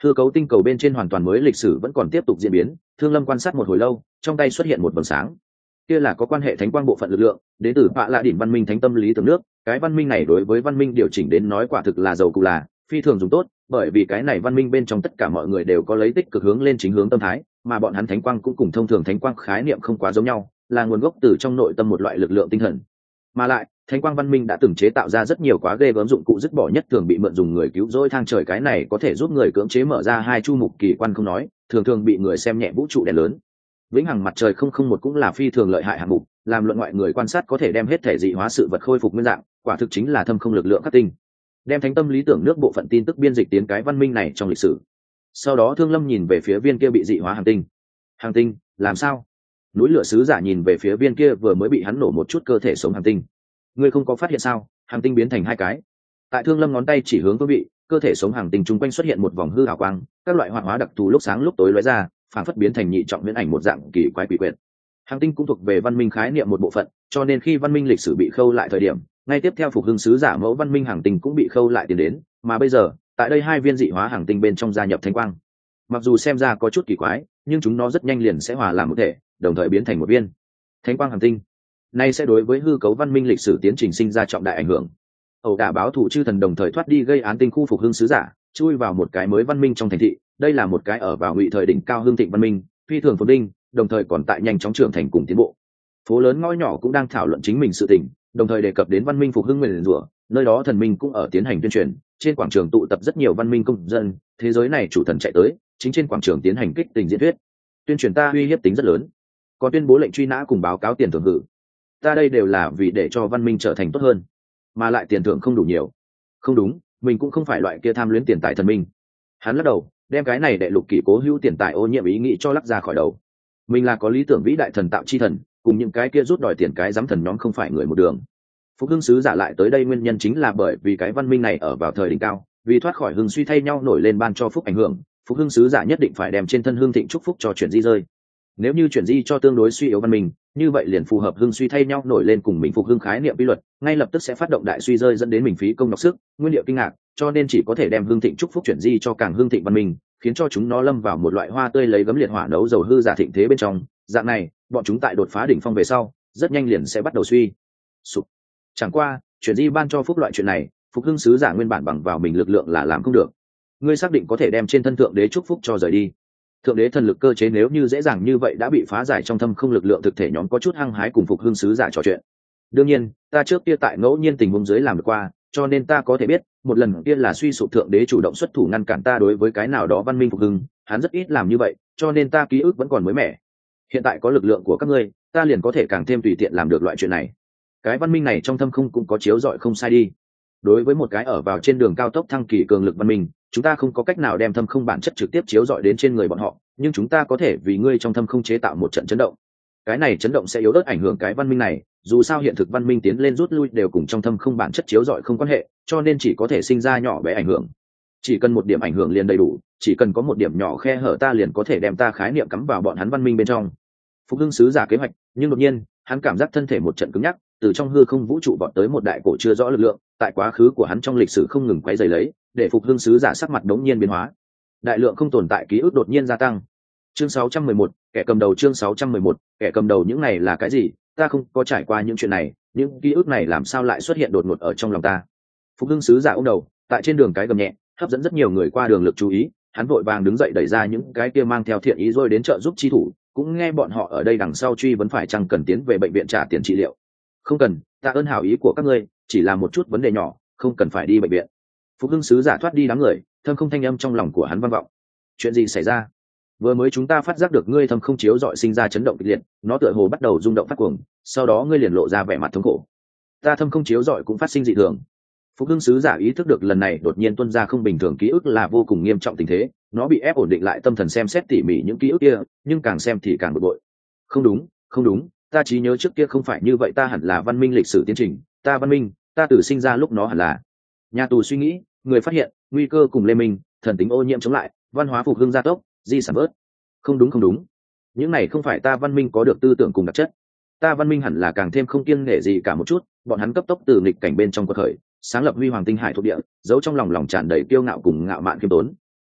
Speaker 1: hư cấu tinh cầu bên trên hoàn toàn mới lịch sử vẫn còn tiếp tục diễn biến. Thương Lâm quan sát một hồi lâu, trong tay xuất hiện một vầng sáng, kia là có quan hệ thánh quang bộ phận lực lượng, đến từ Vạ Lạ Đỉnh văn minh thánh tâm lý tưởng nước. Cái văn minh này đối với văn minh điều chỉnh đến nói quả thực là giàu cụ là phi thường dùng tốt, bởi vì cái này văn minh bên trong tất cả mọi người đều có lấy tích cực hướng lên chính hướng tâm thái, mà bọn hắn thánh quang cũng cùng thông thường thánh quang khái niệm không quá giống nhau, là nguồn gốc từ trong nội tâm một loại lực lượng tinh thần. Mà lại thánh quang văn minh đã từng chế tạo ra rất nhiều quá ghê gớm dụng cụ dứt bỏ nhất thường bị mượn dùng người cứu rỗi thang trời, cái này có thể giúp người cưỡng chế mở ra hai chu mục kỳ quan không nói, thường thường bị người xem nhẹ vũ trụ đèn lớn. Vĩnh hằng mặt trời không không một cũng là phi thường lợi hại hạng mục, làm luận ngoại người quan sát có thể đem hết thể dị hóa sự vật khôi phục nguyên dạng, quả thực chính là thâm không lực lượng khắc tinh. Đem thánh tâm lý tưởng nước bộ phận tin tức biên dịch tiến cái văn minh này trong lịch sử. Sau đó Thương Lâm nhìn về phía viên kia bị dị hóa hành tinh. Hành tinh, làm sao? Núi lửa sứ giả nhìn về phía viên kia vừa mới bị hắn nổ một chút cơ thể sống hành tinh. Ngươi không có phát hiện sao? Hành tinh biến thành hai cái. Tại Thương Lâm ngón tay chỉ hướng phương vị, cơ thể sống hành tinh chung quanh xuất hiện một vòng hư ảo quang, các loại hoạt hóa đặc thù lúc sáng lúc tối lóe ra, phản phất biến thành nhị trọng huyễn ảnh một dạng kỳ quái quỷ quyệt. Hành tinh cũng thuộc về văn minh khái niệm một bộ phận, cho nên khi văn minh lịch sử bị khâu lại thời điểm, ngay tiếp theo phục hưng sứ giả mẫu văn minh hành tinh cũng bị khâu lại tiến đến, mà bây giờ, tại đây hai viên dị hóa hành tinh bên trong gia nhập thánh quang. Mặc dù xem ra có chút kỳ quái, nhưng chúng nó rất nhanh liền sẽ hòa làm một thể, đồng thời biến thành một viên thánh quang hành tinh. Nay sẽ đối với hư cấu văn minh lịch sử tiến trình sinh ra trọng đại ảnh hưởng. Ẩu đả báo thủ chư thần đồng thời thoát đi gây án tinh khu phục hưng sứ giả, chui vào một cái mới văn minh trong thành thị. Đây là một cái ở vào ngụy thời đỉnh cao hương thịnh văn minh, phi thường phồn vinh, đồng thời còn tại nhanh chóng trưởng thành cùng tiến bộ. Phố lớn ngõ nhỏ cũng đang thảo luận chính mình sự tình, đồng thời đề cập đến văn minh phục hưng nguyền rủa, nơi đó thần minh cũng ở tiến hành tuyên truyền. Trên quảng trường tụ tập rất nhiều văn minh công dân, thế giới này chủ thần chạy tới, chính trên quảng trường tiến hành kích tình diễn thuyết. Tuyên truyền ta uy hiếp tính rất lớn, còn tuyên bố lệnh truy nã cùng báo cáo tiền thưởng hự. Ta đây đều là vì để cho văn minh trở thành tốt hơn, mà lại tiền thưởng không đủ nhiều. Không đúng, mình cũng không phải loại kia tham luyến tiền tài thần minh. Hắn lắc đầu, đem cái này đệ lục kỷ cố hữu tiền tài ô nhiễm ý nghĩ cho lắc ra khỏi đầu. Mình là có lý tưởng vĩ đại thần tạo chi thần, cùng những cái kia rút đòi tiền cái giám thần nhóm không phải người một đường. Phục hưng sứ giả lại tới đây nguyên nhân chính là bởi vì cái văn minh này ở vào thời đỉnh cao, vì thoát khỏi hưng suy thay nhau nổi lên ban cho phúc ảnh hưởng, phục hưng sứ giả nhất định phải đem trên thân hương thịnh chúc phúc cho chuyển di rơi. Nếu như chuyển di cho tương đối suy yếu văn minh, như vậy liền phù hợp hưng suy thay nhau nổi lên cùng mình phục hưng khái niệm quy luật, ngay lập tức sẽ phát động đại suy rơi dẫn đến mình phí công nhọc sức, nguyên liệu kinh ngạc, cho nên chỉ có thể đem hương thịnh chúc phúc chuyển di cho càng hương thịnh văn minh, khiến cho chúng nó lâm vào một loại hoa tươi lấy gấm liệt hỏa nấu dầu hư giả thịnh thế bên trong. Dạng này, bọn chúng tại đột phá đỉnh phong về sau, rất nhanh liền sẽ bắt đầu suy sụp. Chẳng qua, chuyển di ban cho phúc loại chuyện này, phục hưng sứ giả nguyên bản bằng vào mình lực lượng là làm không được. Ngươi xác định có thể đem trên thân thượng đế chúc phúc cho rời đi? Thượng đế thần lực cơ chế nếu như dễ dàng như vậy đã bị phá giải trong thâm không lực lượng thực thể nhóm có chút hăng hái cùng phục hưng sứ giả trò chuyện. Đương nhiên, ta trước kia tại ngẫu nhiên tình huống dưới làm được qua, cho nên ta có thể biết, một lần kia là suy sụp thượng đế chủ động xuất thủ ngăn cản ta đối với cái nào đó văn minh phục hưng, hắn rất ít làm như vậy, cho nên ta ký ức vẫn còn mới mẻ. Hiện tại có lực lượng của các ngươi, ta liền có thể càng thêm tùy tiện làm được loại chuyện này. Cái văn minh này trong thâm không cũng có chiếu rọi không sai đi. Đối với một cái ở vào trên đường cao tốc thăng kỳ cường lực văn minh, chúng ta không có cách nào đem thâm không bản chất trực tiếp chiếu rọi đến trên người bọn họ, nhưng chúng ta có thể vì ngươi trong thâm không chế tạo một trận chấn động. Cái này chấn động sẽ yếu ớt ảnh hưởng cái văn minh này, dù sao hiện thực văn minh tiến lên rút lui đều cùng trong thâm không bản chất chiếu rọi không quan hệ, cho nên chỉ có thể sinh ra nhỏ bé ảnh hưởng. Chỉ cần một điểm ảnh hưởng liền đầy đủ, chỉ cần có một điểm nhỏ khe hở ta liền có thể đem ta khái niệm cắm vào bọn hắn văn minh bên trong. Phục hưng sứ giả kế hoạch, nhưng đột nhiên, hắn cảm giác thân thể một trận cứng nhắc, từ trong hư không vũ trụ vọt tới một đại cổ chưa rõ lực lượng, tại quá khứ của hắn trong lịch sử không ngừng quấy rầy lấy, để phục hưng sứ giả sắc mặt đống nhiên biến hóa. Đại lượng không tồn tại ký ức đột nhiên gia tăng. Chương sáu trăm mười một, kẻ cầm đầu chương sáu trăm mười một, kẻ cầm đầu những này là cái gì? Ta không có trải qua những chuyện này, những ký ức này làm sao lại xuất hiện đột ngột ở trong lòng ta? Phục hưng sứ giả ôm đầu, tại trên đường cái gầm nhẹ, hấp dẫn rất nhiều người qua đường lực chú ý, hắn vội vàng đứng dậy đẩy ra những cái kia mang theo thiện ý rồi đến trợ giúp chi thủ, cũng nghe bọn họ ở đây đằng sau truy vấn phải chăng cần tiến về bệnh viện trả tiền trị liệu. Không cần, tạ ơn hảo ý của các ngươi, chỉ là một chút vấn đề nhỏ, không cần phải đi bệnh viện. Phục hưng sứ giả thoát đi đám người, thâm không thanh âm trong lòng của hắn vang vọng. Chuyện gì xảy ra? Vừa mới chúng ta phát giác được ngươi thâm không chiếu dọi sinh ra chấn động kịch liệt, nó tựa hồ bắt đầu rung động phát cuồng, sau đó ngươi liền lộ ra vẻ mặt thống khổ. Ta thâm không chiếu dọi cũng phát sinh dị thường. Phục hưng sứ giả ý thức được lần này đột nhiên tuôn ra không bình thường ký ức là vô cùng nghiêm trọng tình thế, nó bị ép ổn định lại tâm thần xem xét tỉ mỉ những ký ức kia, nhưng càng xem thì càng bực bội. Không đúng, không đúng, ta trí nhớ trước kia không phải như vậy, ta hẳn là văn minh lịch sử tiến trình, ta văn minh, ta từ sinh ra lúc nó hẳn là. Nhà tù suy nghĩ, người phát hiện, nguy cơ cùng lê minh, thần tính ô nhiễm chống lại, văn hóa phục hưng gia tốc, di sản bớt. Không đúng không đúng, những này không phải ta văn minh có được tư tưởng cùng đặc chất. Ta văn minh hẳn là càng thêm không kiêng nể gì cả một chút, bọn hắn cấp tốc từ nghịch cảnh bên trong quật khởi, sáng lập huy hoàng tinh hải thuộc địa, giấu trong lòng lòng tràn đầy kiêu ngạo cùng ngạo mạn khiêm tốn.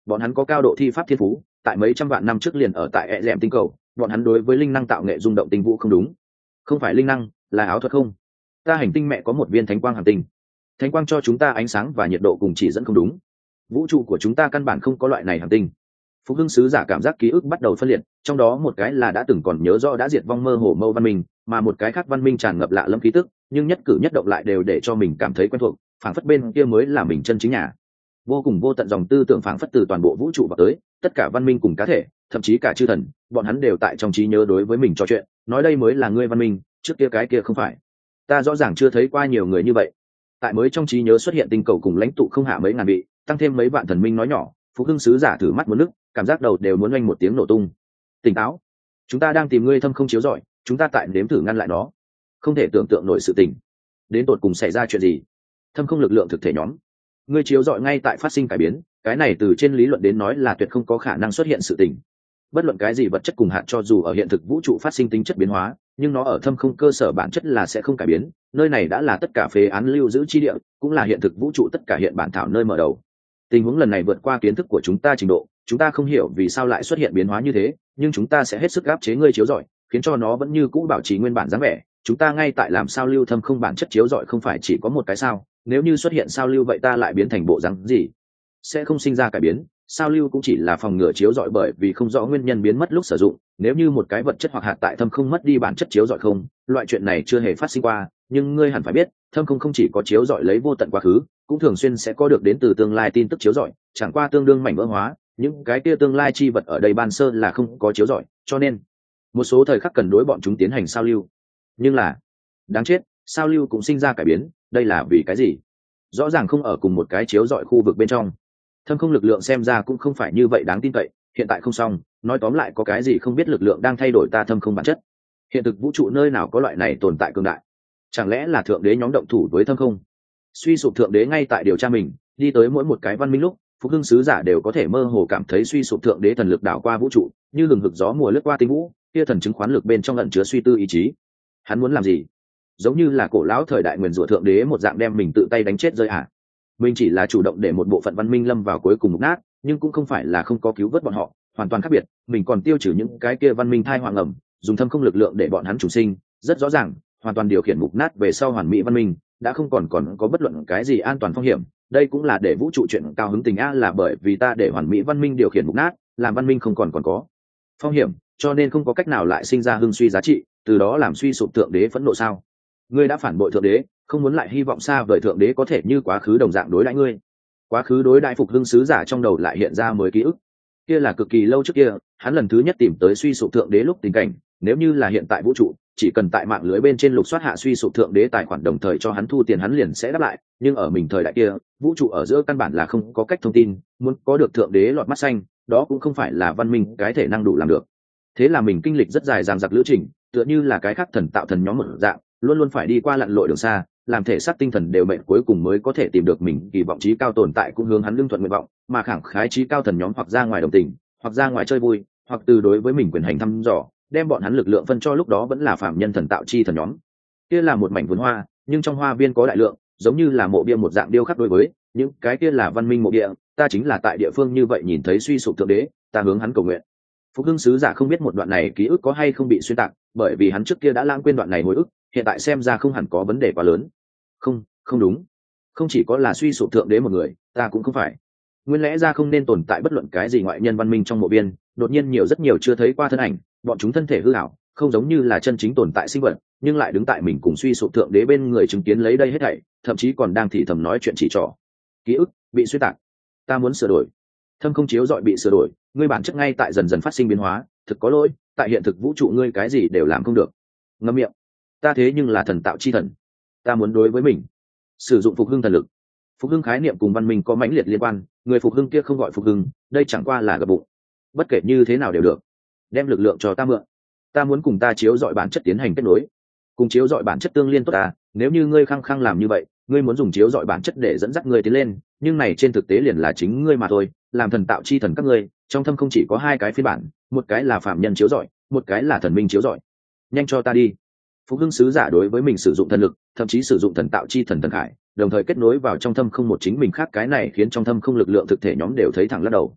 Speaker 1: bọn hắn có cao độ thi pháp thiên phú, tại mấy trăm vạn năm trước liền ở tại ẹ lẹm tinh cầu, bọn hắn đối với linh năng tạo nghệ rung động tinh vũ không đúng. Không phải linh năng, là áo thuật không. Ta hành tinh mẹ có một viên thánh quang hành tinh, thánh quang cho chúng ta ánh sáng và nhiệt độ cùng chỉ dẫn không đúng. Vũ trụ của chúng ta căn bản không có loại này hành tinh. Phục hưng sứ giả cảm giác ký ức bắt đầu phân liệt, trong đó một cái là đã từng còn nhớ rõ đã diệt vong mơ hồ mâu văn minh, mà một cái khác văn minh tràn ngập lạ lẫm khí tức, nhưng nhất cử nhất động lại đều để cho mình cảm thấy quen thuộc, phảng phất bên kia mới là mình chân chính nhà. Vô cùng vô tận dòng tư tưởng phảng phất từ toàn bộ vũ trụ vào tới, tất cả văn minh cùng cá thể, thậm chí cả chư thần, bọn hắn đều tại trong trí nhớ đối với mình trò chuyện, nói đây mới là ngươi văn minh, trước kia cái kia không phải. Ta rõ ràng chưa thấy qua nhiều người như vậy. Tại mới trong trí nhớ xuất hiện tinh cầu cùng lãnh tụ không hạ mấy ngàn vị, tăng thêm mấy vạn thần minh nói nhỏ, Phục hưng sứ giả thử mắt muốn nước, cảm giác đầu đều muốn oanh một tiếng nổ tung. Tỉnh táo, chúng ta đang tìm ngươi thâm không chiếu rọi, chúng ta tại nếm thử ngăn lại nó. Không thể tưởng tượng nổi sự tình, đến tột cùng xảy ra chuyện gì. Thâm không lực lượng thực thể nhóm, ngươi chiếu rọi ngay tại phát sinh cải biến, cái này từ trên lý luận đến nói là tuyệt không có khả năng xuất hiện sự tình. Bất luận cái gì vật chất cùng hạt cho dù ở hiện thực vũ trụ phát sinh tính chất biến hóa, nhưng nó ở thâm không cơ sở bản chất là sẽ không cải biến. Nơi này đã là tất cả phế án lưu giữ chi địa, cũng là hiện thực vũ trụ tất cả hiện bản thảo nơi mở đầu. Tình huống lần này vượt qua kiến thức của chúng ta trình độ, chúng ta không hiểu vì sao lại xuất hiện biến hóa như thế, nhưng chúng ta sẽ hết sức áp chế ngươi chiếu rọi, khiến cho nó vẫn như cũ bảo trì nguyên bản dáng vẻ. Chúng ta ngay tại làm sao lưu thâm không bản chất chiếu rọi không phải chỉ có một cái sao, nếu như xuất hiện sao lưu vậy ta lại biến thành bộ dáng gì? Sẽ không sinh ra cải biến, sao lưu cũng chỉ là phòng ngừa chiếu rọi bởi vì không rõ nguyên nhân biến mất lúc sử dụng. Nếu như một cái vật chất hoặc hạt tại thâm không mất đi bản chất chiếu rọi không, loại chuyện này chưa hề phát sinh qua, nhưng ngươi hẳn phải biết, thâm không không chỉ có chiếu rọi lấy vô tận quá khứ, cũng thường xuyên sẽ có được đến từ tương lai tin tức chiếu rọi, chẳng qua tương đương mảnh vỡ hóa, những cái kia tương lai chi vật ở đây ban sơ là không có chiếu rọi, cho nên một số thời khắc cần đối bọn chúng tiến hành sao lưu. Nhưng là đáng chết, sao lưu cũng sinh ra cải biến, đây là vì cái gì? Rõ ràng không ở cùng một cái chiếu rọi khu vực bên trong. Thâm không lực lượng xem ra cũng không phải như vậy đáng tin cậy, hiện tại không xong, nói tóm lại có cái gì không biết lực lượng đang thay đổi ta thâm không bản chất. Hiện thực vũ trụ nơi nào có loại này tồn tại cường đại? Chẳng lẽ là thượng đế nhóm động thủ với thâm không? Suy sụp thượng đế ngay tại điều tra mình, đi tới mỗi một cái văn minh lúc, Phục hưng sứ giả đều có thể mơ hồ cảm thấy suy sụp thượng đế thần lực đảo qua vũ trụ, như hừng hực gió mùa lướt qua tinh vũ, kia thần chứng khoán lực bên trong ẩn chứa suy tư ý chí. Hắn muốn làm gì? Giống như là cổ lão thời đại nguyền rủa thượng đế một dạng đem mình tự tay đánh chết rơi à? Mình chỉ là chủ động để một bộ phận văn minh lâm vào cuối cùng mục nát, nhưng cũng không phải là không có cứu vớt bọn họ, hoàn toàn khác biệt. Mình còn tiêu trừ những cái kia văn minh thai hoàng ẩm, dùng thâm không lực lượng để bọn hắn chủ sinh, rất rõ ràng, hoàn toàn điều khiển mục nát về sau hoàn mỹ văn minh, đã không còn còn có bất luận cái gì an toàn phong hiểm. Đây cũng là để vũ trụ chuyện cao hứng tình a, là bởi vì ta để hoàn mỹ văn minh điều khiển mục nát, làm văn minh không còn còn có phong hiểm, cho nên không có cách nào lại sinh ra hưng suy giá trị, từ đó làm suy sụp thượng đế phẫn nộ sao? Ngươi đã phản bội thượng đế, không muốn lại hy vọng xa vời thượng đế có thể như quá khứ đồng dạng đối đãi ngươi. Quá khứ đối đãi Phục hưng sứ giả trong đầu lại hiện ra mới ký ức. Kia là cực kỳ lâu trước kia, hắn lần thứ nhất tìm tới suy sụp thượng đế lúc tình cảnh, nếu như là hiện tại vũ trụ, chỉ cần tại mạng lưới bên trên lục soát hạ suy sụp thượng đế tài khoản đồng thời cho hắn thu tiền hắn liền sẽ đáp lại, nhưng ở mình thời đại kia, vũ trụ ở giữa căn bản là không có cách thông tin, muốn có được thượng đế lọt mắt xanh, đó cũng không phải là văn minh cái thể năng đủ làm được. Thế là mình kinh lịch rất dài dằng dặc lữ trình, tựa như là cái khác thần tạo thần nhóm một dạng, luôn luôn phải đi qua lặn lội đường xa, làm thể xác tinh thần đều mệt cuối cùng mới có thể tìm được mình kỳ vọng chí cao tồn tại cũng hướng hắn lương thuận nguyện vọng, mà khẳng khái chí cao thần nhóm hoặc ra ngoài đồng tình, hoặc ra ngoài chơi vui, hoặc từ đối với mình quyền hành thăm dò, đem bọn hắn lực lượng phân cho lúc đó vẫn là phạm nhân thần tạo chi thần nhóm. Kia là một mảnh vườn hoa, nhưng trong hoa viên có đại lượng, giống như là mộ bia một dạng điêu khắc đối với những cái kia là văn minh mộ địa, ta chính là tại địa phương như vậy nhìn thấy suy sụp thượng đế, ta hướng hắn cầu nguyện. Phục hưng sứ giả không biết một đoạn này ký ức có hay không bị xuyên tạc, bởi vì hắn trước kia đã lãng quên đoạn này hồi ức, hiện tại xem ra không hẳn có vấn đề quá lớn. Không, không đúng, không chỉ có là suy sụp thượng đế một người, ta cũng không phải. Nguyên lẽ ra không nên tồn tại bất luận cái gì ngoại nhân văn minh trong mộ viên, đột nhiên nhiều rất nhiều chưa thấy qua thân ảnh, bọn chúng thân thể hư ảo, không giống như là chân chính tồn tại sinh vật, nhưng lại đứng tại mình cùng suy sụp thượng đế bên người chứng kiến lấy đây hết thảy, thậm chí còn đang thì thầm nói chuyện chỉ trỏ. Ký ức bị xuyên tạc, ta muốn sửa đổi. Thâm không chiếu dọi bị sửa đổi, ngươi bản chất ngay tại dần dần phát sinh biến hóa, thực có lỗi, tại hiện thực vũ trụ ngươi cái gì đều làm không được. Ngậm miệng, ta thế nhưng là thần tạo chi thần, ta muốn đối với mình sử dụng phục hưng thần lực. Phục hưng khái niệm cùng văn minh có mãnh liệt liên quan, người phục hưng kia không gọi phục hưng, đây chẳng qua là gập bụng. Bất kể như thế nào đều được, đem lực lượng cho ta mượn, ta muốn cùng ta chiếu dọi bản chất tiến hành kết nối, cùng chiếu dọi bản chất tương liên tốt ta. Nếu như ngươi khăng khăng làm như vậy, ngươi muốn dùng chiếu dọi bản chất để dẫn dắt ngươi tiến lên, nhưng này trên thực tế liền là chính ngươi mà thôi. Làm thần tạo chi thần các ngươi, trong thâm không chỉ có hai cái phiên bản, một cái là phạm nhân chiếu dọi, một cái là thần minh chiếu dọi. Nhanh cho ta đi. Phục hưng sứ giả đối với mình sử dụng thần lực, thậm chí sử dụng thần tạo chi thần thần khải, đồng thời kết nối vào trong thâm không một chính mình khác, cái này khiến trong thâm không lực lượng thực thể nhóm đều thấy thẳng lắc đầu.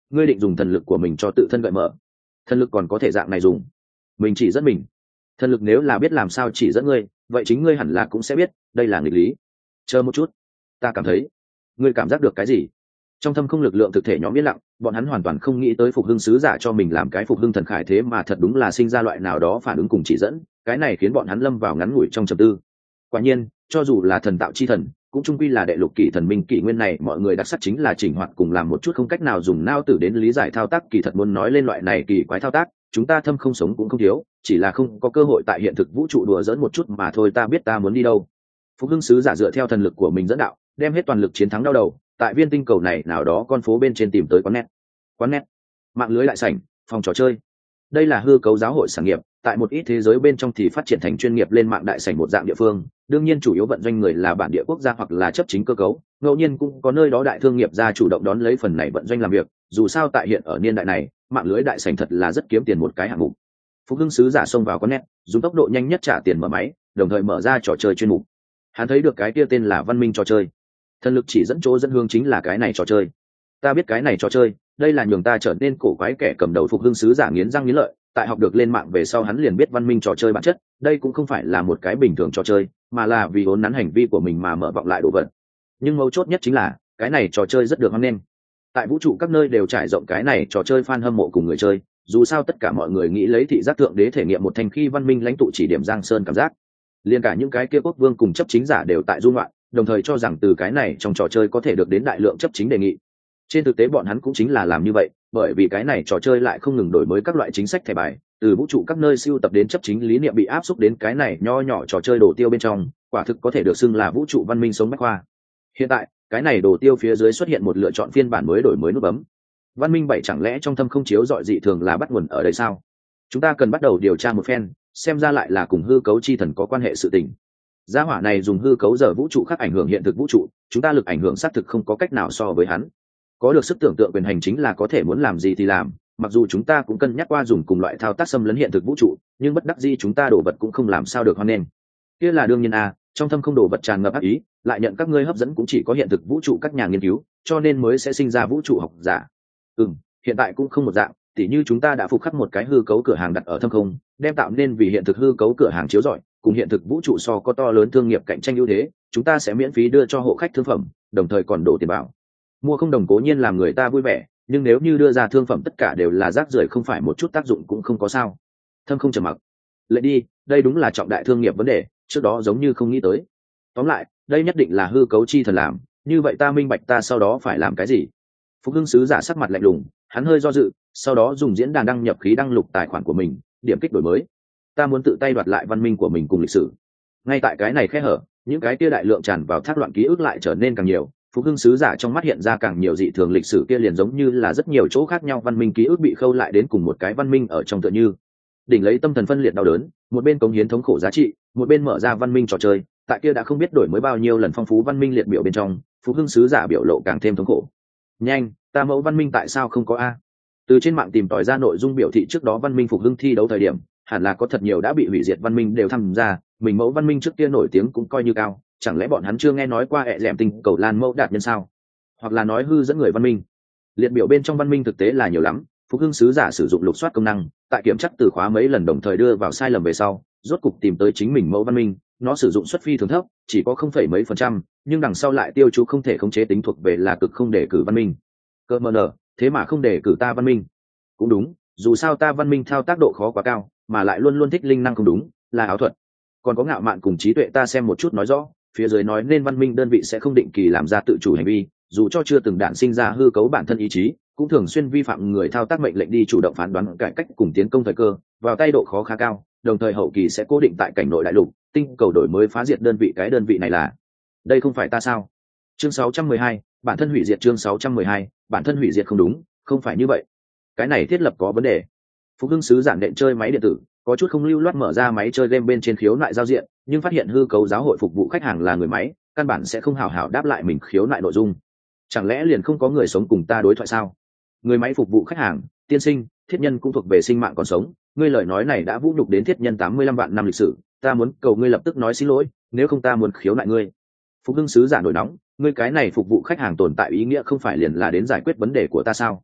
Speaker 1: ngươi định dùng thần lực của mình cho tự thân gợi mở. Thần lực còn có thể dạng này dùng? Mình chỉ dẫn mình. Thần lực nếu là biết làm sao chỉ dẫn ngươi, vậy chính ngươi hẳn là cũng sẽ biết đây là nghịch lý. Chờ một chút, ta cảm thấy. Ngươi cảm giác được cái gì? Trong thâm không lực lượng thực thể nhóm yên lặng, bọn hắn hoàn toàn không nghĩ tới phục hưng sứ giả cho mình làm cái phục hưng thần khải, thế mà thật đúng là sinh ra loại nào đó phản ứng cùng chỉ dẫn. Cái này khiến bọn hắn lâm vào ngắn ngủi trong trầm tư. Quả nhiên, cho dù là thần tạo chi thần, cũng chung quy là đệ lục kỷ thần minh kỷ nguyên này, mọi người đặc sắc chính là chỉnh hoạt cùng làm một chút không cách nào dùng nao tử đến lý giải thao tác. Kỳ thật muốn nói lên loại này kỳ quái thao tác, chúng ta thâm không sống cũng không thiếu, chỉ là không có cơ hội tại hiện thực vũ trụ đùa dỡn một chút mà thôi. Ta biết ta muốn đi đâu. Phục hưng sứ giả dựa theo thần lực của mình dẫn đạo, đem hết toàn lực chiến thắng đau đầu, tại viên tinh cầu này nào đó con phố bên trên tìm tới quán net. Quán net, mạng lưới đại sảnh, phòng trò chơi. Đây là hư cấu giáo hội sản nghiệp, tại một ít thế giới bên trong thì phát triển thành chuyên nghiệp lên mạng đại sảnh một dạng địa phương. Đương nhiên chủ yếu vận doanh người là bản địa quốc gia hoặc là chấp chính cơ cấu, ngẫu nhiên cũng có nơi đó đại thương nghiệp gia chủ động đón lấy phần này vận doanh làm việc. Dù sao tại hiện ở niên đại này, mạng lưới đại sảnh thật là rất kiếm tiền một cái hạng mục. Phục hưng sứ giả xông vào quán net, dùng tốc độ nhanh nhất trả tiền mở máy, đồng thời mở ra trò chơi chuyên mục. Hắn thấy được cái kia tên là văn minh trò chơi. Thần lực chỉ dẫn chỗ dẫn hương chính là cái này trò chơi. Ta biết cái này trò chơi, đây là nhường ta trở nên cổ quái kẻ cầm đầu. Phục hưng sứ giả nghiến răng nghiến lợi, tại học được lên mạng về sau hắn liền biết văn minh trò chơi bản chất, đây cũng không phải là một cái bình thường trò chơi, mà là vì vốn nắn hành vi của mình mà mở vọng lại đồ vật. Nhưng mấu chốt nhất chính là cái này trò chơi rất được hoan nghênh, tại vũ trụ các nơi đều trải rộng cái này trò chơi fan hâm mộ cùng người chơi. Dù sao tất cả mọi người nghĩ lấy thị giác thượng đế thể nghiệm một thành khi văn minh lãnh tụ chỉ điểm giang sơn cảm giác, liền cả những cái kia quốc vương cùng chấp chính giả đều tại dung loạn, đồng thời cho rằng từ cái này trong trò chơi có thể được đến đại lượng chấp chính đề nghị. Trên thực tế bọn hắn cũng chính là làm như vậy, bởi vì cái này trò chơi lại không ngừng đổi mới các loại chính sách thẻ bài, từ vũ trụ các nơi siêu tập đến chấp chính lý niệm bị áp xúc đến cái này nho nhỏ trò chơi đồ tiêu bên trong, quả thực có thể được xưng là vũ trụ văn minh sống bách khoa. Hiện tại cái này đồ tiêu phía dưới xuất hiện một lựa chọn phiên bản mới đổi mới nút bấm văn minh bảy, chẳng lẽ trong thâm không chiếu dọi dị thường là bắt nguồn ở đây sao? Chúng ta cần bắt đầu điều tra một phen, xem ra lại là cùng hư cấu chi thần có quan hệ sự tình. Gia hỏa này dùng hư cấu giờ vũ trụ khác ảnh hưởng hiện thực vũ trụ, chúng ta lực ảnh hưởng xác thực không có cách nào so với hắn. Có được sức tưởng tượng quyền hành chính là có thể muốn làm gì thì làm, mặc dù chúng ta cũng cân nhắc qua dùng cùng loại thao tác xâm lấn hiện thực vũ trụ, nhưng bất đắc dĩ chúng ta đồ vật cũng không làm sao được hoan nghênh. Kia là đương nhiên à, trong thâm không đồ vật tràn ngập ác ý, lại nhận các ngươi hấp dẫn cũng chỉ có hiện thực vũ trụ các nhà nghiên cứu, cho nên mới sẽ sinh ra vũ trụ học giả. Ừm, hiện tại cũng không một dạng, tỉ như chúng ta đã phục khắc một cái hư cấu cửa hàng đặt ở thâm không, đem tạo nên vì hiện thực hư cấu cửa hàng chiếu rọi, cùng hiện thực vũ trụ so có to lớn thương nghiệp cạnh tranh ưu thế, chúng ta sẽ miễn phí đưa cho hộ khách thương phẩm, đồng thời còn đổ tiền bảo. Mua không đồng cố nhiên làm người ta vui vẻ, nhưng nếu như đưa ra thương phẩm tất cả đều là rác rưởi, không phải một chút tác dụng cũng không có sao. Thâm không trầm mặc. Lệ đi, đây đúng là trọng đại thương nghiệp vấn đề, trước đó giống như không nghĩ tới. Tóm lại, đây nhất định là hư cấu chi thần làm, như vậy ta minh bạch ta sau đó phải làm cái gì. Phục hưng sứ giả sắc mặt lạnh lùng, hắn hơi do dự, sau đó dùng diễn đàn đăng nhập khí đăng lục tài khoản của mình, điểm kích đổi mới. Ta muốn tự tay đoạt lại văn minh của mình cùng lịch sử. Ngay tại cái này khe hở, những cái kia đại lượng tràn vào thác loạn ký ức lại trở nên càng nhiều. Phục hưng sứ giả trong mắt hiện ra càng nhiều dị thường lịch sử kia liền giống như là rất nhiều chỗ khác nhau văn minh ký ức bị khâu lại đến cùng một cái văn minh ở trong tựa như. Đỉnh lấy tâm thần phân liệt đau đớn, một bên cống hiến thống khổ giá trị, một bên mở ra văn minh trò chơi, tại kia đã không biết đổi mới bao nhiêu lần phong phú văn minh liệt biểu bên trong, Phục hưng sứ giả biểu lộ càng thêm thống khổ. Nhanh, ta mẫu văn minh tại sao không có a? Từ trên mạng tìm tòi ra nội dung biểu thị trước đó văn minh Phục hưng thi đấu thời điểm, hẳn là có thật nhiều đã bị hủy diệt văn minh đều tham gia, mình mẫu văn minh trước kia nổi tiếng cũng coi như cao, chẳng lẽ bọn hắn chưa nghe nói qua ẹ lẻm tinh cầu lan mẫu đạt nhân sao? Hoặc là nói hư dẫn người văn minh? Liệt biểu bên trong văn minh thực tế là nhiều lắm, Phục hưng sứ giả sử dụng lục soát công năng, tại kiểm chắc từ khóa mấy lần đồng thời đưa vào sai lầm về sau, rốt cục tìm tới chính mình mẫu văn minh. Nó sử dụng suất phi thường thấp, chỉ có không phẩy mấy phần trăm, nhưng đằng sau lại tiêu chú không thể khống chế tính thuộc về là cực không đề cử văn minh. Cơ mờ nở, thế mà không đề cử ta văn minh? Cũng đúng, dù sao ta văn minh thao tác độ khó quá cao, mà lại luôn luôn thích linh năng không đúng, là ảo thuật. Còn có ngạo mạn cùng trí tuệ, ta xem một chút nói rõ, phía dưới nói nên văn minh đơn vị sẽ không định kỳ làm ra tự chủ hành vi, dù cho chưa từng đản sinh ra hư cấu bản thân ý chí, cũng thường xuyên vi phạm người thao tác mệnh lệnh đi chủ động phán đoán cải cách cùng tiến công thời cơ, vào tay độ khó khá cao, đồng thời hậu kỳ sẽ cố định tại cảnh nội đại lục, tinh cầu đổi mới phá diệt đơn vị. Cái đơn vị này là, đây không phải ta sao? Chương sáu trăm mười hai, bản thân hủy diệt. Chương sáu trăm mười hai, bản thân hủy diệt. Không đúng, không phải như vậy, cái này thiết lập có vấn đề. Phục hưng sứ giản đệm chơi máy điện tử, có chút không lưu loát mở ra máy chơi game bên trên khiếu nại giao diện, nhưng phát hiện hư cấu giáo hội phục vụ khách hàng là người máy, căn bản sẽ không hào hào đáp lại mình khiếu nại nội dung. Chẳng lẽ liền không có người sống cùng ta đối thoại sao? Người máy phục vụ khách hàng, tiên sinh, thiết nhân cũng thuộc về sinh mạng còn sống, ngươi lời nói này đã vũ nhục đến thiết nhân tám mươi lăm vạn năm lịch sử, ta muốn cầu ngươi lập tức nói xin lỗi, nếu không ta muốn khiếu nại ngươi. Phục hưng sứ giả nổi nóng, ngươi cái này phục vụ khách hàng tồn tại ý nghĩa không phải liền là đến giải quyết vấn đề của ta sao?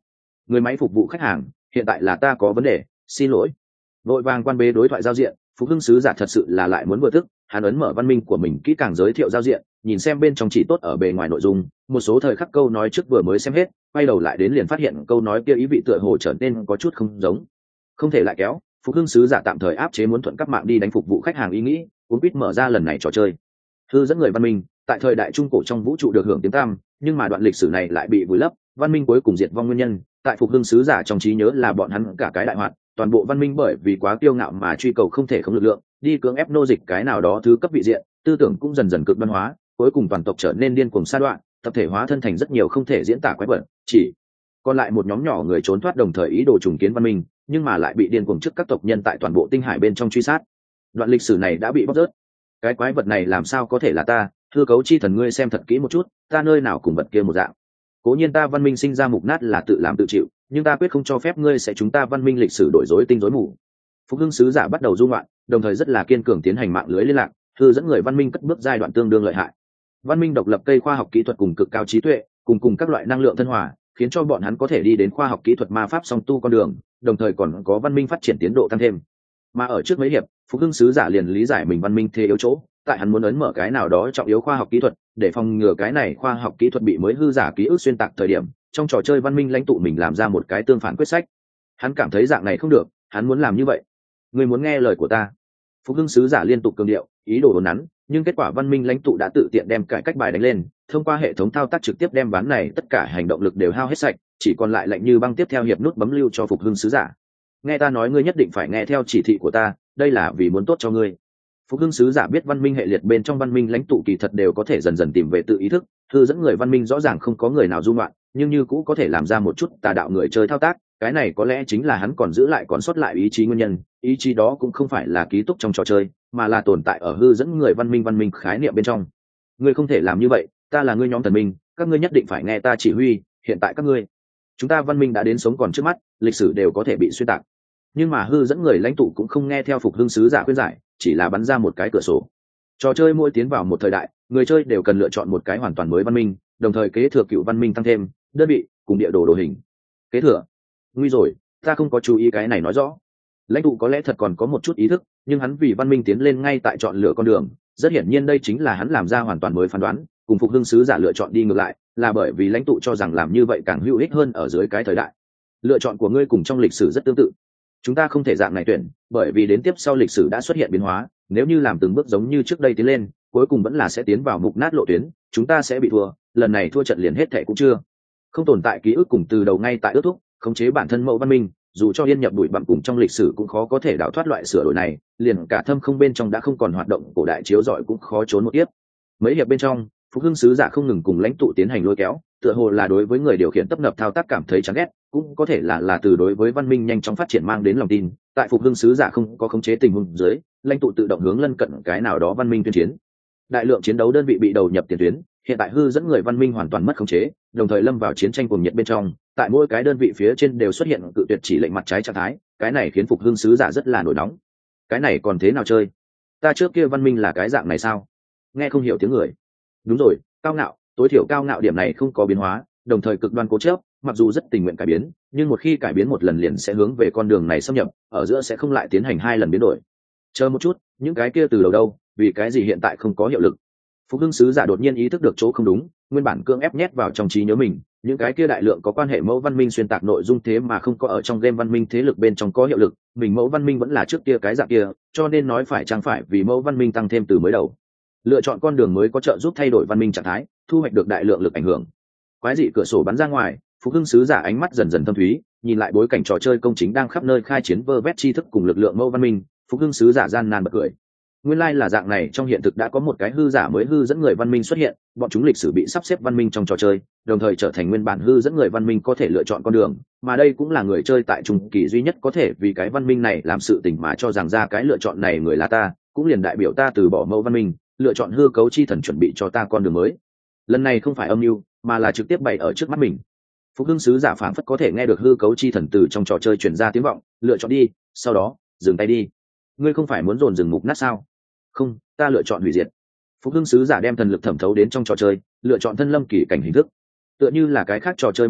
Speaker 1: người máy phục vụ khách hàng, hiện tại là ta có vấn đề, xin lỗi. Vội vàng quan bế đối thoại giao diện, Phục Hưng sứ giả thật sự là lại muốn vừa tức, hắn ấn mở văn minh của mình kỹ càng giới thiệu giao diện, nhìn xem bên trong chỉ tốt ở bề ngoài nội dung, một số thời khắc câu nói trước vừa mới xem hết, quay đầu lại đến liền phát hiện câu nói kia ý vị tựa hồ trở nên có chút không giống. Không thể lại kéo, Phục Hưng sứ giả tạm thời áp chế muốn thuận các mạng đi đánh phục vụ khách hàng ý nghĩ, cuốn quýt mở ra lần này trò chơi. Hư dẫn người văn minh, tại thời đại trung cổ trong vũ trụ được hưởng tiếng tăm, nhưng mà đoạn lịch sử này lại bị vùi lấp, văn minh cuối cùng diệt vong nguyên nhân, tại Phục Hưng sứ giả trong trí nhớ là bọn hắn cả cái đại hoạt, toàn bộ văn minh bởi vì quá kiêu ngạo mà truy cầu không thể không lực lượng, đi cưỡng ép nô dịch cái nào đó thứ cấp vị diện, tư tưởng cũng dần dần cực đoan hóa, cuối cùng toàn tộc trở nên điên cuồng sa đoạn, tập thể hóa thân thành rất nhiều không thể diễn tả quái vật, chỉ còn lại một nhóm nhỏ người trốn thoát đồng thời ý đồ trùng kiến văn minh, nhưng mà lại bị điên cuồng trước các tộc nhân tại toàn bộ tinh hải bên trong truy sát. Đoạn lịch sử này đã bị bóc rớt. Cái quái vật này làm sao có thể là ta, hư cấu chi thần ngươi xem thật kỹ một chút, ta nơi nào cùng vật kia một dạng. Cố nhiên ta văn minh sinh ra mục nát là tự làm tự chịu, nhưng ta quyết không cho phép ngươi sẽ chúng ta văn minh lịch sử đổi rối tinh rối mù. Phục Hưng sứ giả bắt đầu dung loạn, đồng thời rất là kiên cường tiến hành mạng lưới liên lạc, hư dẫn người văn minh cất bước giai đoạn tương đương lợi hại. Văn minh độc lập cây khoa học kỹ thuật cùng cực cao trí tuệ, cùng cùng các loại năng lượng thân hòa, khiến cho bọn hắn có thể đi đến khoa học kỹ thuật ma pháp song tu con đường, đồng thời còn có văn minh phát triển tiến độ tăng thêm. Mà ở trước mấy hiệp, Phục Hưng sứ giả liền lý giải mình văn minh thế yếu chỗ, tại hắn muốn ấn mở cái nào đó trọng yếu khoa học kỹ thuật, để phòng ngừa cái này khoa học kỹ thuật bị mới hư giả ký ức xuyên tạc thời điểm, trong trò chơi văn minh lãnh tụ mình làm ra một cái tương phản quyết sách. Hắn cảm thấy dạng này không được, hắn muốn làm như vậy. Người muốn nghe lời của ta. Phục Hưng sứ giả liên tục cường điệu, ý đồ đồn nắn, nhưng kết quả văn minh lãnh tụ đã tự tiện đem cải cách bài đánh lên, thông qua hệ thống thao tác trực tiếp đem ván này tất cả hành động lực đều hao hết sạch, chỉ còn lại lạnh như băng tiếp theo hiệp nút bấm lưu cho Phục Hưng sứ giả. Nghe ta nói ngươi nhất định phải nghe theo chỉ thị của ta, đây là vì muốn tốt cho ngươi. Phục Hưng sứ giả biết văn minh hệ liệt bên trong văn minh lãnh tụ kỳ thật đều có thể dần dần tìm về tự ý thức, hư dẫn người văn minh rõ ràng không có người nào du ngoạn, nhưng như cũ có thể làm ra một chút tà đạo người chơi thao tác, cái này có lẽ chính là hắn còn giữ lại còn sót lại ý chí nguyên nhân, ý chí đó cũng không phải là ký túc trong trò chơi, mà là tồn tại ở hư dẫn người văn minh văn minh khái niệm bên trong. Ngươi không thể làm như vậy, ta là ngươi nhóm thần minh, các ngươi nhất định phải nghe ta chỉ huy, hiện tại các ngươi, chúng ta văn minh đã đến sống còn trước mắt, lịch sử đều có thể bị xuyên tạc. Nhưng mà hư dẫn người lãnh tụ cũng không nghe theo Phục Hưng sứ giả khuyên giải, chỉ là bắn ra một cái cửa sổ. Trò chơi mỗi tiến vào một thời đại, người chơi đều cần lựa chọn một cái hoàn toàn mới văn minh, đồng thời kế thừa cựu văn minh tăng thêm đơn vị cùng địa đồ đồ hình. Kế thừa? Nguy rồi, ta không có chú ý cái này nói rõ. Lãnh tụ có lẽ thật còn có một chút ý thức, nhưng hắn vì văn minh tiến lên ngay tại chọn lựa con đường, rất hiển nhiên đây chính là hắn làm ra hoàn toàn mới phán đoán, cùng Phục Hưng sứ giả lựa chọn đi ngược lại, là bởi vì lãnh tụ cho rằng làm như vậy càng hữu ích hơn ở dưới cái thời đại. Lựa chọn của ngươi cùng trong lịch sử rất tương tự. Chúng ta không thể dạng này tuyển, bởi vì đến tiếp sau lịch sử đã xuất hiện biến hóa, nếu như làm từng bước giống như trước đây tiến lên, cuối cùng vẫn là sẽ tiến vào mục nát lộ tuyến, chúng ta sẽ bị thua, lần này thua trận liền hết thảy cũng chưa. Không tồn tại ký ức cùng từ đầu ngay tại ước thúc, khống chế bản thân mẫu văn minh, dù cho yên nhập bụi bặm cùng trong lịch sử cũng khó có thể đào thoát loại sửa đổi này, liền cả thâm không bên trong đã không còn hoạt động cổ đại chiếu rọi cũng khó trốn một tiếp. Mấy hiệp bên trong, Phục Hưng sứ giả không ngừng cùng lãnh tụ tiến hành lôi kéo, tựa hồ là đối với người điều khiển tấp nập thao tác cảm thấy chán ghét, cũng có thể là là từ đối với văn minh nhanh chóng phát triển mang đến lòng tin. Tại Phục Hưng sứ giả không có khống chế tình huống dưới, lãnh tụ tự động hướng lân cận cái nào đó văn minh tuyên chiến. Đại lượng chiến đấu đơn vị bị đầu nhập tiền tuyến, hiện tại hư dẫn người văn minh hoàn toàn mất khống chế, đồng thời lâm vào chiến tranh cuồng nhiệt bên trong, tại mỗi cái đơn vị phía trên đều xuất hiện cự tuyệt chỉ lệnh mặt trái trạng thái, cái này khiến Phục Hưng sứ giả rất là nổi nóng. Cái này còn thế nào chơi? Ta trước kia văn minh là cái dạng này sao? Nghe không hiểu tiếng người. Đúng rồi, cao ngạo, tối thiểu cao ngạo điểm này không có biến hóa, đồng thời cực đoan cố chấp, mặc dù rất tình nguyện cải biến, nhưng một khi cải biến một lần liền sẽ hướng về con đường này xâm nhập, ở giữa sẽ không lại tiến hành hai lần biến đổi. Chờ một chút, những cái kia từ đầu đâu, vì cái gì hiện tại không có hiệu lực? Phục Hưng sứ giả đột nhiên ý thức được chỗ không đúng, nguyên bản cưỡng ép nhét vào trong trí nhớ mình, những cái kia đại lượng có quan hệ mẫu văn minh xuyên tạc nội dung thế mà không có ở trong game văn minh thế lực bên trong có hiệu lực, mình mẫu văn minh vẫn là trước kia cái dạng kia, cho nên nói phải chẳng phải vì mẫu văn minh tăng thêm từ mới đầu. Lựa chọn con đường mới có trợ giúp thay đổi văn minh trạng thái, thu hoạch được đại lượng lực ảnh hưởng. Quái dị cửa sổ bắn ra ngoài, Phục Hưng sứ giả ánh mắt dần dần thâm thúy, nhìn lại bối cảnh trò chơi công chính đang khắp nơi khai chiến vơ vét tri thức cùng lực lượng mẫu văn minh, Phục Hưng sứ giả gian nan bật cười. Nguyên lai là dạng này, trong hiện thực đã có một cái hư giả mới hư dẫn người văn minh xuất hiện, bọn chúng lịch sử bị sắp xếp văn minh trong trò chơi, đồng thời trở thành nguyên bản hư dẫn người văn minh có thể lựa chọn con đường, mà đây cũng là người chơi tại trung kỳ duy nhất có thể vì cái văn minh này làm sự tình mà cho rằng ra cái lựa chọn này người là ta, cũng liền đại biểu ta từ bỏ mẫu văn minh, lựa chọn hư cấu chi thần chuẩn bị cho ta con đường mới. Lần này không phải âm mưu, mà là trực tiếp bày ở trước mắt mình. Phục Hưng sứ giả phảng phất có thể nghe được hư cấu chi thần từ trong trò chơi truyền ra tiếng vọng, lựa chọn đi, sau đó dừng tay đi. Ngươi không phải muốn dồn dừng mục nát sao? Không, ta lựa chọn hủy diệt. Phục Hưng sứ giả đem thần lực thẩm thấu đến trong trò chơi, lựa chọn thân lâm kỳ cảnh hình thức, tựa như là cái khác trò chơi một dạng,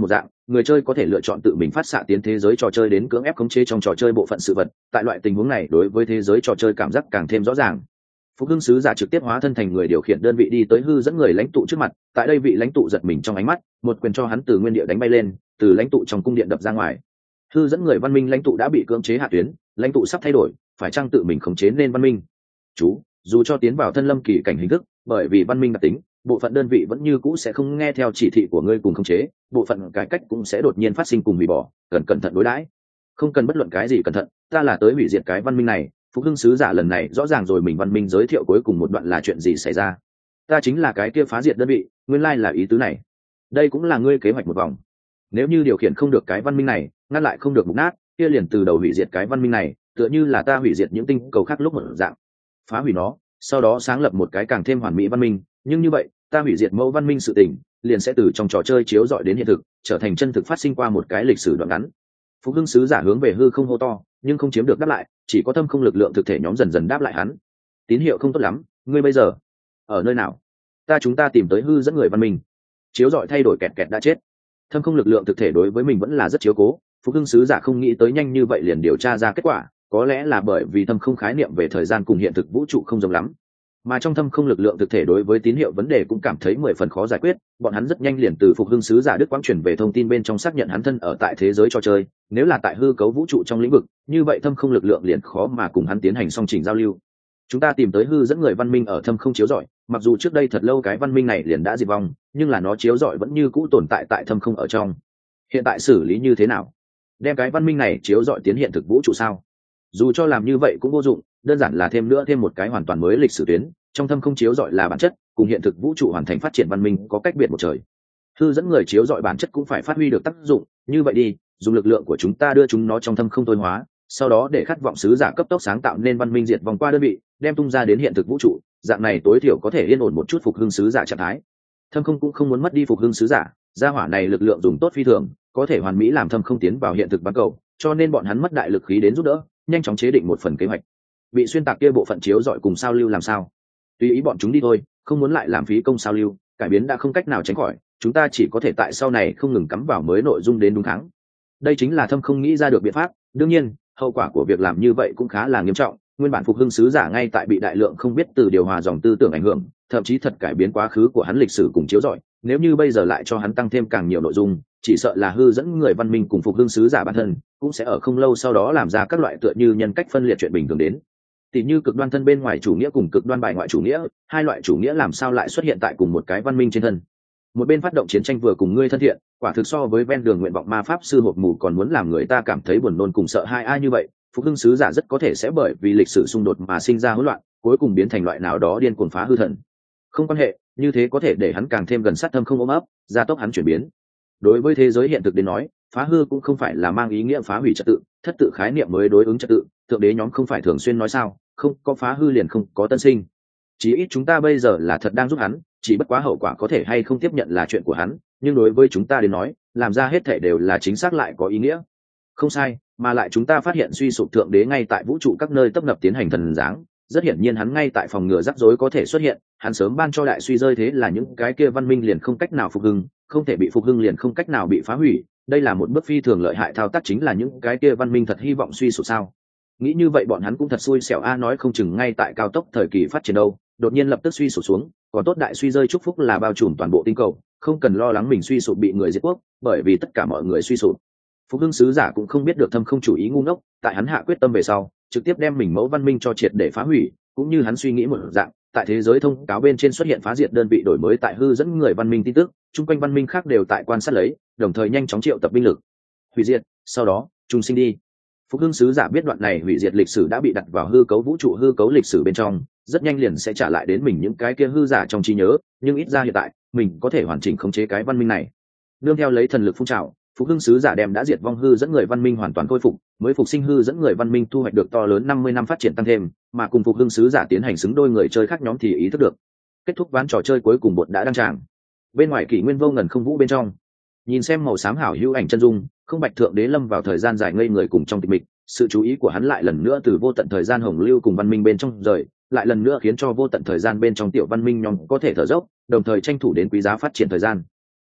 Speaker 1: người chơi có thể lựa chọn tự mình phát xạ tiến thế giới trò chơi đến cưỡng ép khống chế trong trò chơi bộ phận sự vật. Tại loại tình huống này đối với thế giới trò chơi cảm giác càng thêm rõ ràng. Phục hưng sứ giả trực tiếp hóa thân thành người điều khiển đơn vị đi tới hư dẫn người lãnh tụ trước mặt. Tại đây vị lãnh tụ giật mình trong ánh mắt, một quyền cho hắn từ nguyên địa đánh bay lên, từ lãnh tụ trong cung điện đập ra ngoài. Hư dẫn người văn minh lãnh tụ đã bị cưỡng chế hạ tuyến, lãnh tụ sắp thay đổi, phải chăng tự mình khống chế nên văn minh? Chú, dù cho tiến vào thân lâm kỳ cảnh hình thức, bởi vì văn minh đặc tính, bộ phận đơn vị vẫn như cũ sẽ không nghe theo chỉ thị của ngươi cùng khống chế, bộ phận cải cách cũng sẽ đột nhiên phát sinh cùng hủy bỏ, cần cẩn thận đối đãi. Không cần bất luận cái gì cẩn thận, ta là tới hủy diệt cái văn minh này. Phục hưng sứ giả lần này rõ ràng rồi mình văn minh giới thiệu cuối cùng một đoạn là chuyện gì xảy ra. Ta chính là cái kia phá diệt đơn vị, nguyên lai là ý tứ này. Đây cũng là ngươi kế hoạch một vòng. Nếu như điều khiển không được cái văn minh này, ngăn lại không được mục nát, kia liền từ đầu hủy diệt cái văn minh này, tựa như là ta hủy diệt những tinh cầu khác lúc một dạng, phá hủy nó, sau đó sáng lập một cái càng thêm hoàn mỹ văn minh. Nhưng như vậy, ta hủy diệt mẫu văn minh sự tình, liền sẽ từ trong trò chơi chiếu dọi đến hiện thực, trở thành chân thực phát sinh qua một cái lịch sử đoạn ngắn. Phục hưng sứ giả hướng về hư không hô to, nhưng không chiếm được đáp lại, chỉ có thâm không lực lượng thực thể nhóm dần dần đáp lại hắn. Tín hiệu không tốt lắm, ngươi bây giờ ở nơi nào? Ta chúng ta tìm tới hư dẫn người văn minh. Chiếu dọi thay đổi kẹt kẹt đã chết. Thâm không lực lượng thực thể đối với mình vẫn là rất chiếu cố. Phục hưng sứ giả không nghĩ tới nhanh như vậy liền điều tra ra kết quả, có lẽ là bởi vì thâm không khái niệm về thời gian cùng hiện thực vũ trụ không giống lắm, mà trong thâm không lực lượng thực thể đối với tín hiệu vấn đề cũng cảm thấy mười phần khó giải quyết. Bọn hắn rất nhanh liền từ phục hưng sứ giả đức quang chuyển về thông tin bên trong xác nhận hắn thân ở tại thế giới trò chơi. Nếu là tại hư cấu vũ trụ trong lĩnh vực, như vậy thâm không lực lượng liền khó mà cùng hắn tiến hành song trình giao lưu. Chúng ta tìm tới hư dẫn người văn minh ở thâm không chiếu rọi, mặc dù trước đây thật lâu cái văn minh này liền đã diệt vong, nhưng là nó chiếu rọi vẫn như cũ tồn tại tại thâm không ở trong. Hiện tại xử lý như thế nào? Đem cái văn minh này chiếu rọi tiến hiện thực vũ trụ sao? Dù cho làm như vậy cũng vô dụng, đơn giản là thêm nữa thêm một cái hoàn toàn mới lịch sử tuyến. Trong thâm không chiếu rọi là bản chất, cùng hiện thực vũ trụ hoàn thành phát triển văn minh có cách biệt một trời. Hư dẫn người chiếu rọi bản chất cũng phải phát huy được tác dụng, như vậy đi, dùng lực lượng của chúng ta đưa chúng nó trong thâm không tối hóa, sau đó để khát vọng sứ giả cấp tốc sáng tạo nên văn minh diệt vòng qua đơn vị, đem tung ra đến hiện thực vũ trụ, dạng này tối thiểu có thể yên ổn một chút phục hưng sứ giả trạng thái. Thâm không cũng không muốn mất đi phục hưng sứ giả, gia hỏa này lực lượng dùng tốt phi thường, có thể hoàn mỹ làm thâm không tiến vào hiện thực bán cầu, cho nên bọn hắn mất đại lực khí đến giúp đỡ, nhanh chóng chế định một phần kế hoạch. Bị xuyên tạc kia bộ phận chiếu rọi cùng sao lưu làm sao? Tùy ý bọn chúng đi thôi, không muốn lại làm phí công sao lưu, cải biến đã không cách nào tránh khỏi, chúng ta chỉ có thể tại sau này không ngừng cắm vào mới nội dung đến đúng thắng. Đây chính là thâm không nghĩ ra được biện pháp. Đương nhiên, hậu quả của việc làm như vậy cũng khá là nghiêm trọng. Nguyên bản phục hưng sứ giả ngay tại bị đại lượng không biết từ điều hòa dòng tư tưởng ảnh hưởng, thậm chí thật cải biến quá khứ của hắn lịch sử cùng chiếu rọi. Nếu như bây giờ lại cho hắn tăng thêm càng nhiều nội dung, chỉ sợ là hư dẫn người văn minh cùng phục hưng sứ giả bản thân cũng sẽ ở không lâu sau đó làm ra các loại tựa như nhân cách phân liệt chuyện bình thường đến. Tỷ như cực đoan thân bên ngoài chủ nghĩa cùng cực đoan bài ngoại chủ nghĩa, hai loại chủ nghĩa làm sao lại xuất hiện tại cùng một cái văn minh trên thân. Một bên phát động chiến tranh vừa cùng ngươi thân thiện, quả thực so với ven đường nguyện vọng ma pháp sư hộp mù còn muốn làm người ta cảm thấy buồn nôn cùng sợ hai ai như vậy. Phục hưng sứ giả rất có thể sẽ bởi vì lịch sử xung đột mà sinh ra hỗn loạn, cuối cùng biến thành loại nào đó điên cuồng phá hư thần. Không quan hệ, như thế có thể để hắn càng thêm gần sát thâm không ôm ấp, gia tốc hắn chuyển biến. Đối với thế giới hiện thực đến nói, phá hư cũng không phải là mang ý nghĩa phá hủy trật tự, thất tự khái niệm mới đối ứng trật tự. Thượng đế nhóm không phải thường xuyên nói sao, không có phá hư liền không có tân sinh. Chỉ ít chúng ta bây giờ là thật đang giúp hắn, chỉ bất quá hậu quả có thể hay không tiếp nhận là chuyện của hắn, nhưng đối với chúng ta đến nói, làm ra hết thể đều là chính xác lại có ý nghĩa. Không sai, mà lại chúng ta phát hiện suy sụp thượng đế ngay tại vũ trụ các nơi tấp nập tiến hành thần giáng, rất hiển nhiên hắn ngay tại phòng ngừa rắc rối có thể xuất hiện, hắn sớm ban cho đại suy rơi, thế là những cái kia văn minh liền không cách nào phục hưng, không thể bị phục hưng liền không cách nào bị phá hủy. Đây là một bước phi thường lợi hại thao tác, chính là những cái kia văn minh thật hy vọng suy sụp sao? Nghĩ như vậy bọn hắn cũng thật xui xẻo a, nói không chừng ngay tại cao tốc thời kỳ phát triển đâu, đột nhiên lập tức suy sụp xuống, còn tốt đại suy rơi chúc phúc là bao trùm toàn bộ tinh cầu, không cần lo lắng mình suy sụp bị người diệt quốc, bởi vì tất cả mọi người suy sụp. Phục hưng sứ giả cũng không biết được thâm không chủ ý ngu ngốc, tại hắn hạ quyết tâm về sau, trực tiếp đem mình mẫu văn minh cho triệt để phá hủy, cũng như hắn suy nghĩ một dạng, tại thế giới thông cáo bên trên xuất hiện phá diệt đơn vị đổi mới tại hư dẫn người văn minh tin tức, chung quanh văn minh khác đều tại quan sát lấy, đồng thời nhanh chóng triệu tập binh lực hủy diệt, sau đó trùng sinh đi. Phục hưng sứ giả biết đoạn này hủy diệt lịch sử đã bị đặt vào hư cấu vũ trụ hư cấu lịch sử bên trong, rất nhanh liền sẽ trả lại đến mình những cái kia hư giả trong trí nhớ, nhưng ít ra hiện tại mình có thể hoàn chỉnh khống chế cái văn minh này. Nương theo lấy thần lực phun trào, Phục hưng sứ giả đem đã diệt vong hư dẫn người văn minh hoàn toàn khôi phục, mới phục sinh hư dẫn người văn minh thu hoạch được to lớn năm mươi năm phát triển tăng thêm, mà cùng Phục hưng sứ giả tiến hành xứng đôi người chơi khác nhóm thì ý thức được. Kết thúc ván trò chơi cuối cùng bột đã đăng tràng. Bên ngoài kỷ nguyên vô ngần không vũ bên trong, nhìn xem màu xám hảo hữu ảnh chân dung, không bạch thượng đế lâm vào thời gian dài ngây người cùng trong tịch mịch, sự chú ý của hắn lại lần nữa từ vô tận thời gian hồng lưu cùng văn minh bên trong rời, lại lần nữa khiến cho vô tận thời gian bên trong tiểu văn minh nhóm có thể thở dốc, đồng thời tranh thủ đến quý giá phát triển thời gian.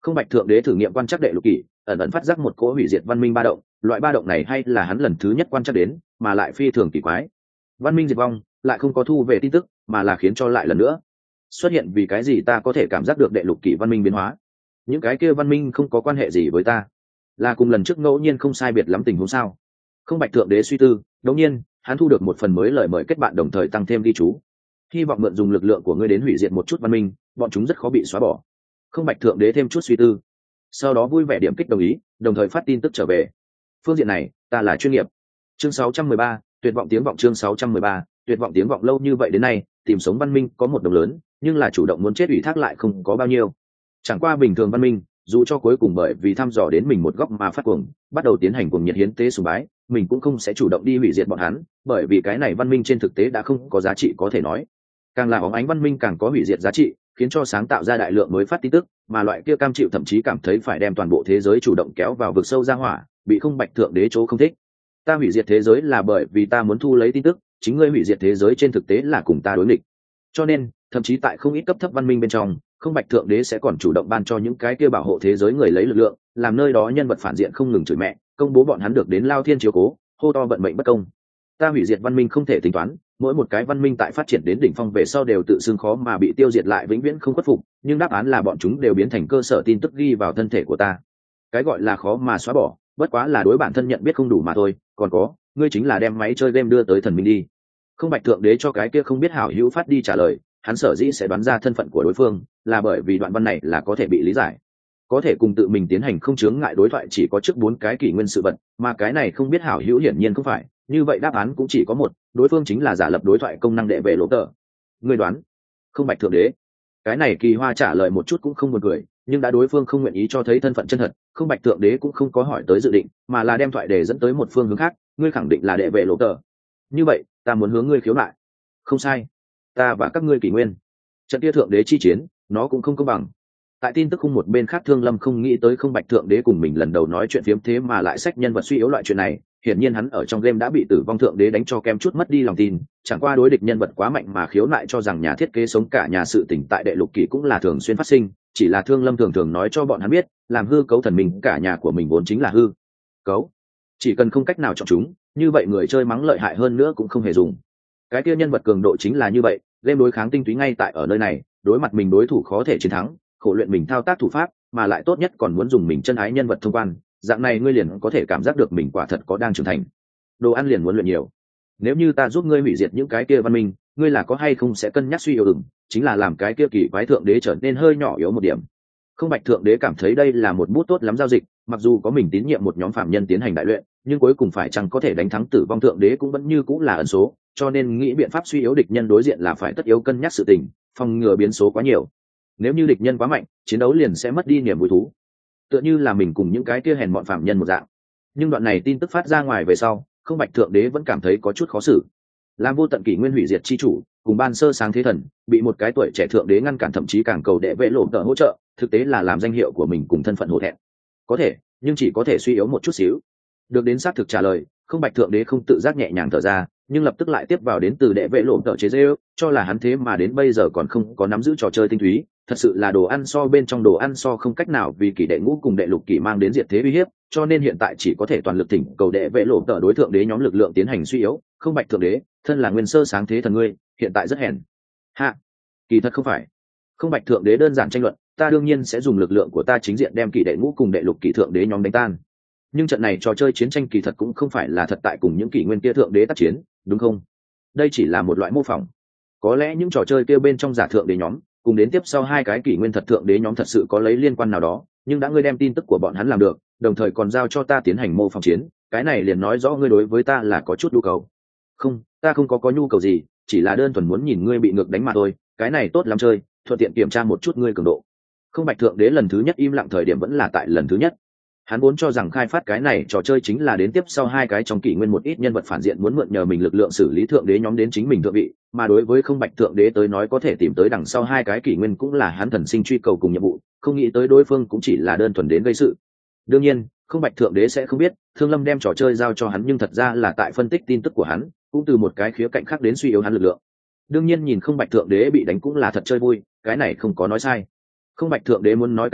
Speaker 1: Không bạch thượng đế thử nghiệm quan trắc đệ lục kỷ, ẩn ẩn phát giác một cỗ hủy diệt văn minh ba động, loại ba động này hay là hắn lần thứ nhất quan trắc đến, mà lại phi thường kỳ quái. Văn minh diệt vong, lại không có thu về tin tức, mà là khiến cho lại lần nữa xuất hiện. Vì cái gì ta có thể cảm giác được đệ lục kỷ văn minh biến hóa? Những cái kia văn minh không có quan hệ gì với ta, là cùng lần trước ngẫu nhiên không sai biệt lắm tình huống sao? Không bạch thượng đế suy tư, đột nhiên hắn thu được một phần mới lời mời kết bạn, đồng thời tăng thêm ghi chú: hy vọng mượn dùng lực lượng của ngươi đến hủy diệt một chút văn minh, bọn chúng rất khó bị xóa bỏ. Không bạch thượng đế thêm chút suy tư, sau đó vui vẻ điểm kích đồng ý, đồng thời phát tin tức trở về: phương diện này ta là chuyên nghiệp. Chương sáu trăm mười ba, tuyệt vọng tiếng vọng. Chương sáu trăm mười ba, tuyệt vọng tiếng vọng. Lâu như vậy đến nay, tìm sống văn minh có một đồng lớn, nhưng là chủ động muốn chết ủy thác lại không có bao nhiêu. Chẳng qua bình thường văn minh, dù cho cuối cùng bởi vì thăm dò đến mình một góc mà phát cuồng, bắt đầu tiến hành cuồng nhiệt hiến tế sùng bái, mình cũng không sẽ chủ động đi hủy diệt bọn hắn, bởi vì cái này văn minh trên thực tế đã không có giá trị có thể nói. Càng là óng ánh văn minh càng có hủy diệt giá trị, khiến cho sáng tạo ra đại lượng mới phát tin tức, mà loại kia cam chịu thậm chí cảm thấy phải đem toàn bộ thế giới chủ động kéo vào vực sâu ra hỏa, bị không bạch thượng đế chỗ không thích. Ta hủy diệt thế giới là bởi vì ta muốn thu lấy tin tức, chính ngươi hủy diệt thế giới trên thực tế là cùng ta đối nghịch. Cho nên thậm chí tại không ít cấp thấp văn minh bên trong, không bạch thượng đế sẽ còn chủ động ban cho những cái kia bảo hộ thế giới người lấy lực lượng, làm nơi đó nhân vật phản diện không ngừng chửi mẹ, công bố bọn hắn được đến lao thiên chiếu cố, hô to vận mệnh bất công. Ta hủy diệt văn minh không thể tính toán, mỗi một cái văn minh tại phát triển đến đỉnh phong về sau đều tự xưng khó mà bị tiêu diệt lại vĩnh viễn không khuất phục, nhưng đáp án là bọn chúng đều biến thành cơ sở tin tức ghi vào thân thể của ta. Cái gọi là khó mà xóa bỏ, bất quá là đối bản thân nhận biết không đủ mà thôi. Còn có, ngươi chính là đem máy chơi game đưa tới thần minh đi. Không bạch thượng đế cho cái kia không biết hảo hữu phát đi trả lời, hắn sở dĩ sẽ đoán ra thân phận của đối phương, là bởi vì đoạn văn này là có thể bị lý giải, có thể cùng tự mình tiến hành không chướng ngại đối thoại chỉ có trước bốn cái kỷ nguyên sự vật, mà cái này không biết hảo hữu hiển nhiên không phải. Như vậy đáp án cũng chỉ có một, đối phương chính là giả lập đối thoại công năng đệ vệ lỗ tờ. Ngươi đoán? Không bạch thượng đế. Cái này kỳ hoa trả lời một chút cũng không buồn cười, nhưng đã đối phương không nguyện ý cho thấy thân phận chân thật, không bạch thượng đế cũng không có hỏi tới dự định, mà là đem thoại để dẫn tới một phương hướng khác. Ngươi khẳng định là đệ vệ lỗ tờ. Như vậy ta muốn hướng ngươi khiếu nại. Không sai, ta và các ngươi kỷ nguyên trận kia thượng đế chi chiến, nó cũng không công bằng. Tại tin tức khung một bên khác, Thương Lâm không nghĩ tới không bạch thượng đế cùng mình lần đầu nói chuyện phiếm thế mà lại sách nhân vật suy yếu loại chuyện này. Hiển nhiên hắn ở trong game đã bị tử vong thượng đế đánh cho kem chút mất đi lòng tin, chẳng qua đối địch nhân vật quá mạnh mà khiếu nại cho rằng nhà thiết kế sống cả nhà sự tỉnh tại đệ lục kỷ cũng là thường xuyên phát sinh, chỉ là Thương Lâm thường thường nói cho bọn hắn biết, làm hư cấu thần mình cả nhà của mình vốn chính là hư cấu, chỉ cần không cách nào chọn chúng, như vậy người chơi mắng lợi hại hơn nữa cũng không hề dùng. Cái kia nhân vật cường độ chính là như vậy, game đối kháng tinh túy ngay tại ở nơi này, đối mặt mình đối thủ khó thể chiến thắng, khổ luyện mình thao tác thủ pháp, mà lại tốt nhất còn muốn dùng mình chân ái nhân vật thông quan, dạng này ngươi liền có thể cảm giác được mình quả thật có đang trưởng thành. Đồ ăn liền muốn luyện nhiều. Nếu như ta giúp ngươi hủy diệt những cái kia văn minh, ngươi là có hay không sẽ cân nhắc suy yếu ửng, chính là làm cái kia kỳ quái thượng đế trở nên hơi nhỏ yếu một điểm. Không bạch thượng đế cảm thấy đây là một bút tốt lắm giao dịch, mặc dù có mình tín nhiệm một nhóm phạm nhân tiến hành đại luyện, nhưng cuối cùng phải chăng có thể đánh thắng tử vong thượng đế cũng vẫn như cũng là ẩn số, cho nên nghĩ biện pháp suy yếu địch nhân đối diện là phải tất yếu cân nhắc sự tình, phòng ngừa biến số quá nhiều. Nếu như địch nhân quá mạnh, chiến đấu liền sẽ mất đi niềm vui thú, tựa như là mình cùng những cái kia hèn mọn phạm nhân một dạng. Nhưng đoạn này tin tức phát ra ngoài về sau, không bạch thượng đế vẫn cảm thấy có chút khó xử. Làm vô tận kỷ nguyên hủy diệt chi chủ cùng ban sơ sáng thế thần, bị một cái tuổi trẻ thượng đế ngăn cản, thậm chí càng cầu đệ vệ lộ tờ hỗ trợ, thực tế là làm danh hiệu của mình cùng thân phận hổ thẹn. Có thể, nhưng chỉ có thể suy yếu một chút xíu. Được đến xác thực trả lời, không bạch thượng đế không tự giác nhẹ nhàng thở ra, nhưng lập tức lại tiếp vào đến từ đệ vệ lộ tờ chế giễu, cho là hắn thế mà đến bây giờ còn không có nắm giữ trò chơi tinh túy, thật sự là đồ ăn so bên trong đồ ăn so, không cách nào vì kỷ đệ ngũ cùng đệ lục kỷ mang đến diệt thế uy hiếp, cho nên hiện tại chỉ có thể toàn lực thỉnh cầu đệ vệ lộ tờ đối thượng đế nhóm lực lượng tiến hành suy yếu. Không bạch thượng đế, thân là nguyên sơ sáng thế thần ngươi, hiện tại rất hèn hạ. Kỳ thật không phải. Không bạch thượng đế đơn giản tranh luận, ta đương nhiên sẽ dùng lực lượng của ta chính diện đem kỷ đệ ngũ cùng đệ lục kỷ thượng đế nhóm đánh tan. Nhưng trận này trò chơi chiến tranh kỳ thật cũng không phải là thật tại cùng những kỷ nguyên kia thượng đế tác chiến, đúng không? Đây chỉ là một loại mô phỏng. Có lẽ những trò chơi kia bên trong giả thượng đế nhóm cùng đến tiếp sau hai cái kỷ nguyên thật thượng đế nhóm thật sự có lấy liên quan nào đó, nhưng đã ngươi đem tin tức của bọn hắn làm được, đồng thời còn giao cho ta tiến hành mô phỏng chiến, cái này liền nói rõ ngươi đối với ta là có chút nhu cầu. Không, ta không có có nhu cầu gì, chỉ là đơn thuần muốn nhìn ngươi bị ngược đánh mà thôi, cái này tốt lắm chơi, thuận tiện kiểm tra một chút ngươi cường độ. Không bạch thượng đế lần thứ nhất im lặng thời điểm vẫn là tại lần thứ nhất. Hắn vốn cho rằng khai phát cái này trò chơi chính là đến tiếp sau hai cái trong kỷ nguyên một ít nhân vật phản diện muốn mượn nhờ mình lực lượng xử lý thượng đế nhóm đến chính mình thượng vị, mà đối với không bạch thượng đế tới nói có thể tìm tới đằng sau hai cái kỷ nguyên cũng là hắn thần sinh truy cầu cùng nhiệm vụ, không nghĩ tới đối phương cũng chỉ là đơn thuần đến gây sự. Đương nhiên, không bạch thượng đế sẽ không biết, Thương Lâm đem trò chơi giao cho hắn nhưng thật ra là tại phân tích tin tức của hắn, cũng từ một cái khía cạnh khác đến suy yếu hắn lực lượng. Đương nhiên nhìn không bạch thượng đế bị đánh cũng là thật chơi vui, cái này không có nói sai. Không bạch thượng đế muốn nói cái gì,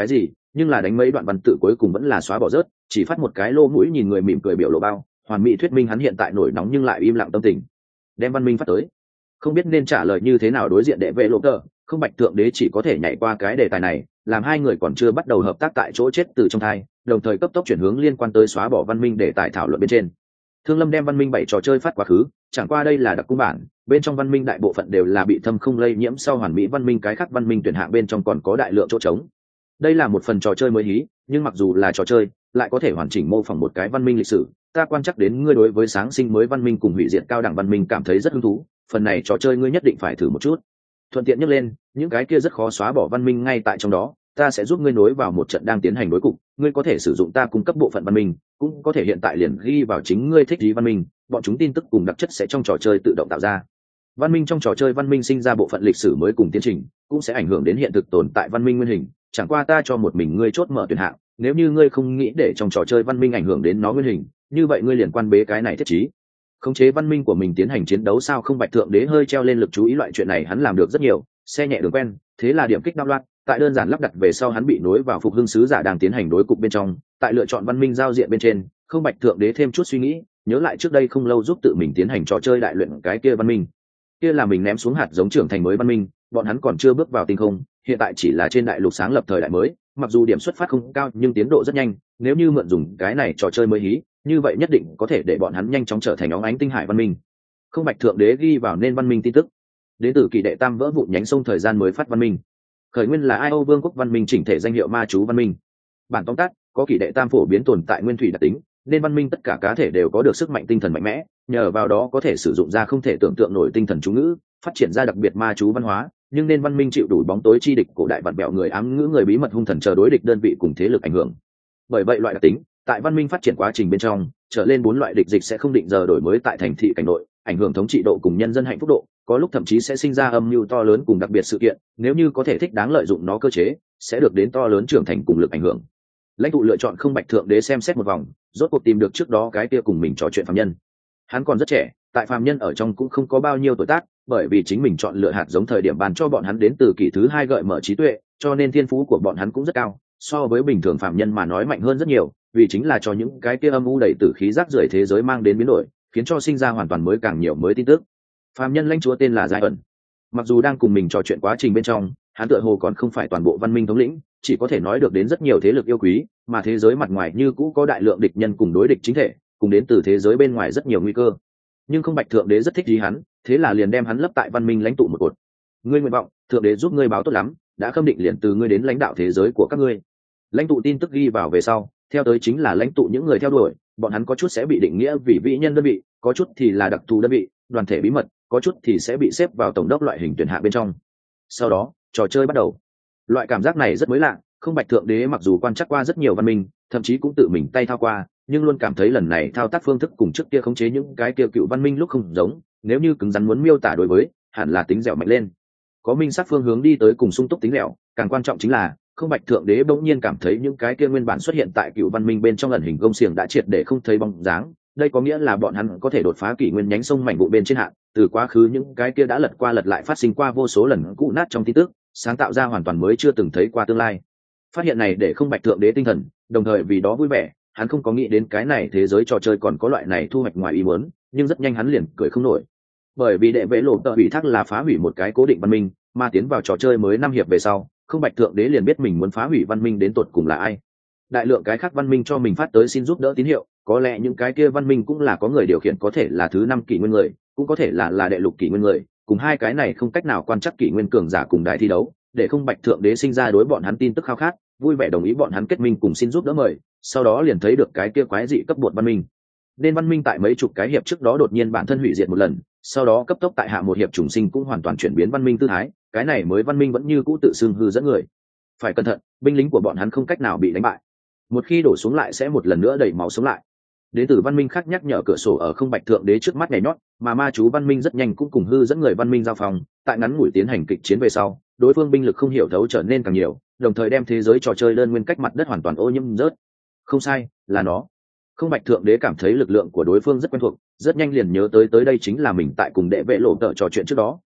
Speaker 1: nhưng là đánh mấy đoạn văn tự cuối cùng vẫn là xóa bỏ rớt, chỉ phát một cái lô mũi nhìn người mỉm cười biểu lộ bao hoàn mỹ thuyết minh hắn hiện tại nổi nóng nhưng lại im lặng tâm tình. Đem văn minh phát tới, không biết nên trả lời như thế nào đối diện đệ vệ lộ tờ. Không Bạch Thượng Đế chỉ có thể nhảy qua cái đề tài này, làm hai người còn chưa bắt đầu hợp tác tại chỗ chết từ trong thai, đồng thời cấp tốc chuyển hướng liên quan tới xóa bỏ văn minh để tài thảo luận bên trên. Thương Lâm đem văn minh bảy trò chơi phát quá khứ, chẳng qua đây là đặc cung bản, bên trong văn minh đại bộ phận đều là bị thâm không lây nhiễm sau hoàn mỹ văn minh, cái khác văn minh tuyển hạng bên trong còn có đại lượng chỗ trống. Đây là một phần trò chơi mới hí, nhưng mặc dù là trò chơi, lại có thể hoàn chỉnh mô phỏng một cái văn minh lịch sử. Ta quan chắc đến ngươi đối với sáng sinh mới văn minh cùng hủy diệt cao đẳng văn minh cảm thấy rất hứng thú, phần này trò chơi ngươi nhất định phải thử một chút. Thuận tiện nhắc lên, những cái kia rất khó xóa bỏ văn minh ngay tại trong đó, ta sẽ giúp ngươi nối vào một trận đang tiến hành đối cục, ngươi có thể sử dụng ta cung cấp bộ phận văn minh, cũng có thể hiện tại liền ghi vào chính ngươi thích gì văn minh, bọn chúng tin tức cùng đặc chất sẽ trong trò chơi tự động tạo ra. Văn minh trong trò chơi văn minh sinh ra bộ phận lịch sử mới cùng tiến trình, cũng sẽ ảnh hưởng đến hiện thực tồn tại văn minh nguyên hình, chẳng qua ta cho một mình ngươi chốt mở tuyển hạng, nếu như ngươi không nghĩ để trong trò chơi văn minh ảnh hưởng đến nó nguyên hình, như vậy ngươi liền quan bế cái này thiết trí. Khống chế văn minh của mình tiến hành chiến đấu sao? Không Bạch Thượng Đế hơi treo lên lực chú ý, loại chuyện này hắn làm được rất nhiều, xe nhẹ đường quen, thế là điểm kích đao loạn, tại đơn giản lắp đặt về sau hắn bị nối vào phục hưng sứ giả đang tiến hành đối cục bên trong, tại lựa chọn văn minh giao diện bên trên, Không Bạch Thượng Đế thêm chút suy nghĩ, nhớ lại trước đây không lâu giúp tự mình tiến hành trò chơi đại luyện cái kia văn minh. Kia là mình ném xuống hạt giống trưởng thành mới văn minh, bọn hắn còn chưa bước vào tinh không, hiện tại chỉ là trên đại lục sáng lập thời đại mới, mặc dù điểm xuất phát không cao nhưng tiến độ rất nhanh, nếu như mượn dùng cái này trò chơi mới hí, như vậy nhất định có thể để bọn hắn nhanh chóng trở thành óng ánh tinh hải văn minh. Không Bạch Thượng Đế ghi vào nên văn minh tin tức, đến từ kỳ đệ tam vỡ vụn nhánh sông thời gian mới phát văn minh, khởi nguyên là Ai Âu vương quốc văn minh, chỉnh thể danh hiệu ma chú văn minh. Bản tóm tắt, có kỳ đệ tam phổ biến tồn tại nguyên thủy đặc tính, nên văn minh tất cả cá thể đều có được sức mạnh tinh thần mạnh mẽ, nhờ vào đó có thể sử dụng ra không thể tưởng tượng nổi tinh thần chú ngữ, phát triển ra đặc biệt ma chú văn hóa, nhưng nên văn minh chịu đủ bóng tối chi địch, cổ đại vặn bẹo người ám ngữ, người bí mật hung thần chờ đối địch đơn vị cùng thế lực ảnh hưởng. Bởi vậy loại đặc tính tại văn minh phát triển quá trình bên trong trở lên bốn loại địch dịch sẽ không định giờ đổi mới tại thành thị cảnh nội, ảnh hưởng thống trị độ cùng nhân dân hạnh phúc độ, có lúc thậm chí sẽ sinh ra âm mưu to lớn cùng đặc biệt sự kiện, nếu như có thể thích đáng lợi dụng nó cơ chế sẽ được đến to lớn trưởng thành cùng lực ảnh hưởng. Lãnh tụ lựa chọn Không Bạch Thượng Đế xem xét một vòng, rốt cuộc tìm được trước đó cái kia cùng mình trò chuyện phàm nhân. Hắn còn rất trẻ, tại phàm nhân ở trong cũng không có bao nhiêu tuổi tác, bởi vì chính mình chọn lựa hạt giống thời điểm bàn cho bọn hắn đến từ kỷ thứ hai gợi mở trí tuệ, cho nên thiên phú của bọn hắn cũng rất cao, so với bình thường phàm nhân mà nói mạnh hơn rất nhiều, vì chính là cho những cái kia âm u đầy tử khí rác rưởi thế giới mang đến biến đổi, khiến cho sinh ra hoàn toàn mới càng nhiều mới tin tức. Phàm nhân lãnh chúa tên là Giai ẩn, mặc dù đang cùng mình trò chuyện quá trình bên trong, hắn tựa hồ còn không phải toàn bộ văn minh thống lĩnh, chỉ có thể nói được đến rất nhiều thế lực yêu quý, mà thế giới mặt ngoài như cũ có đại lượng địch nhân cùng đối địch chính thể, cùng đến từ thế giới bên ngoài rất nhiều nguy cơ. Nhưng Không Bạch Thượng Đế rất thích ý hắn, thế là liền đem hắn lấp tại văn minh lãnh tụ một cột. Ngươi nguyện vọng, Thượng Đế giúp ngươi báo tốt lắm, đã khâm định liền từ ngươi đến lãnh đạo thế giới của các ngươi. Lãnh tụ tin tức ghi vào về sau, theo tới chính là lãnh tụ những người theo đuổi, bọn hắn có chút sẽ bị định nghĩa vì vĩ nhân đơn vị, có chút thì là đặc thù đơn vị, đoàn thể bí mật, có chút thì sẽ bị xếp vào tổng đốc loại hình tuyển hạng bên trong. Sau đó, trò chơi bắt đầu. Loại cảm giác này rất mới lạ, Không Bạch Thượng Đế mặc dù quan trắc qua rất nhiều văn minh, thậm chí cũng tự mình tay thao qua, nhưng luôn cảm thấy lần này thao tác phương thức cùng trước kia khống chế những cái kia cựu văn minh lúc không giống, nếu như cứng rắn muốn miêu tả đối với, hẳn là tính dẻo mạnh lên. Có minh sắc phương hướng đi tới cùng sung túc tính dẻo, càng quan trọng chính là Không Bạch Thượng Đế bỗng nhiên cảm thấy những cái kia nguyên bản xuất hiện tại cựu văn minh bên trong ẩn hình gông xiềng đã triệt để không thấy bóng dáng, đây có nghĩa là bọn hắn có thể đột phá kỷ nguyên nhánh sông mảnh vụ bên trên hạn, từ quá khứ những cái kia đã lật qua lật lại phát sinh qua vô số lần cũ nát trong tin tức, sáng tạo ra hoàn toàn mới chưa từng thấy qua tương lai. Phát hiện này để Không Bạch Thượng Đế tinh thần, đồng thời vì đó vui vẻ, hắn không có nghĩ đến cái này thế giới trò chơi còn có loại này thu hoạch ngoài ý muốn, nhưng rất nhanh hắn liền cười không nổi. Bởi vì đệ vệ lộ tợ ủy thác là phá hủy một cái cố định văn minh, mà tiến vào trò chơi mới năm hiệp về sau, Không Bạch Thượng Đế liền biết mình muốn phá hủy văn minh đến tột cùng là ai. Đại lượng cái khác văn minh cho mình phát tới xin giúp đỡ tín hiệu, có lẽ những cái kia văn minh cũng là có người điều khiển, có thể là thứ năm kỷ nguyên người, cũng có thể là là đệ lục kỷ nguyên người, cùng hai cái này không cách nào quan trắc kỷ nguyên cường giả cùng đại thi đấu, để Không Bạch Thượng Đế sinh ra đối bọn hắn tin tức khao khát, vui vẻ đồng ý bọn hắn kết minh cùng xin giúp đỡ mời, sau đó liền thấy được cái kia quái dị cấp bột văn minh. Nên văn minh tại mấy chục cái hiệp trước đó đột nhiên bản thân hủy diệt một lần, sau đó cấp tốc tại hạ một hiệp trùng sinh cũng hoàn toàn chuyển biến văn minh tư thái, cái này mới văn minh vẫn như cũ tự xưng hư dẫn người. Phải cẩn thận, binh lính của bọn hắn không cách nào bị đánh bại, một khi đổ xuống lại sẽ một lần nữa đẩy máu sống lại. Đến từ văn minh khác nhắc nhở cửa sổ ở Không Bạch Thượng Đế trước mắt nhảy nhót, mà ma chú văn minh rất nhanh cũng cùng hư dẫn người văn minh giao phòng, tại ngắn ngủi tiến hành kịch chiến về sau, đối phương binh lực không hiểu thấu trở nên càng nhiều, đồng thời đem thế giới trò chơi đơn nguyên cách mặt đất hoàn toàn ô nhiễm rớt. Không sai, là nó. Không Bạch Thượng Đế cảm thấy lực lượng của đối phương rất quen thuộc, rất nhanh liền nhớ tới tới đây chính là mình tại cùng đệ vệ lộ tợ trò chuyện trước đó,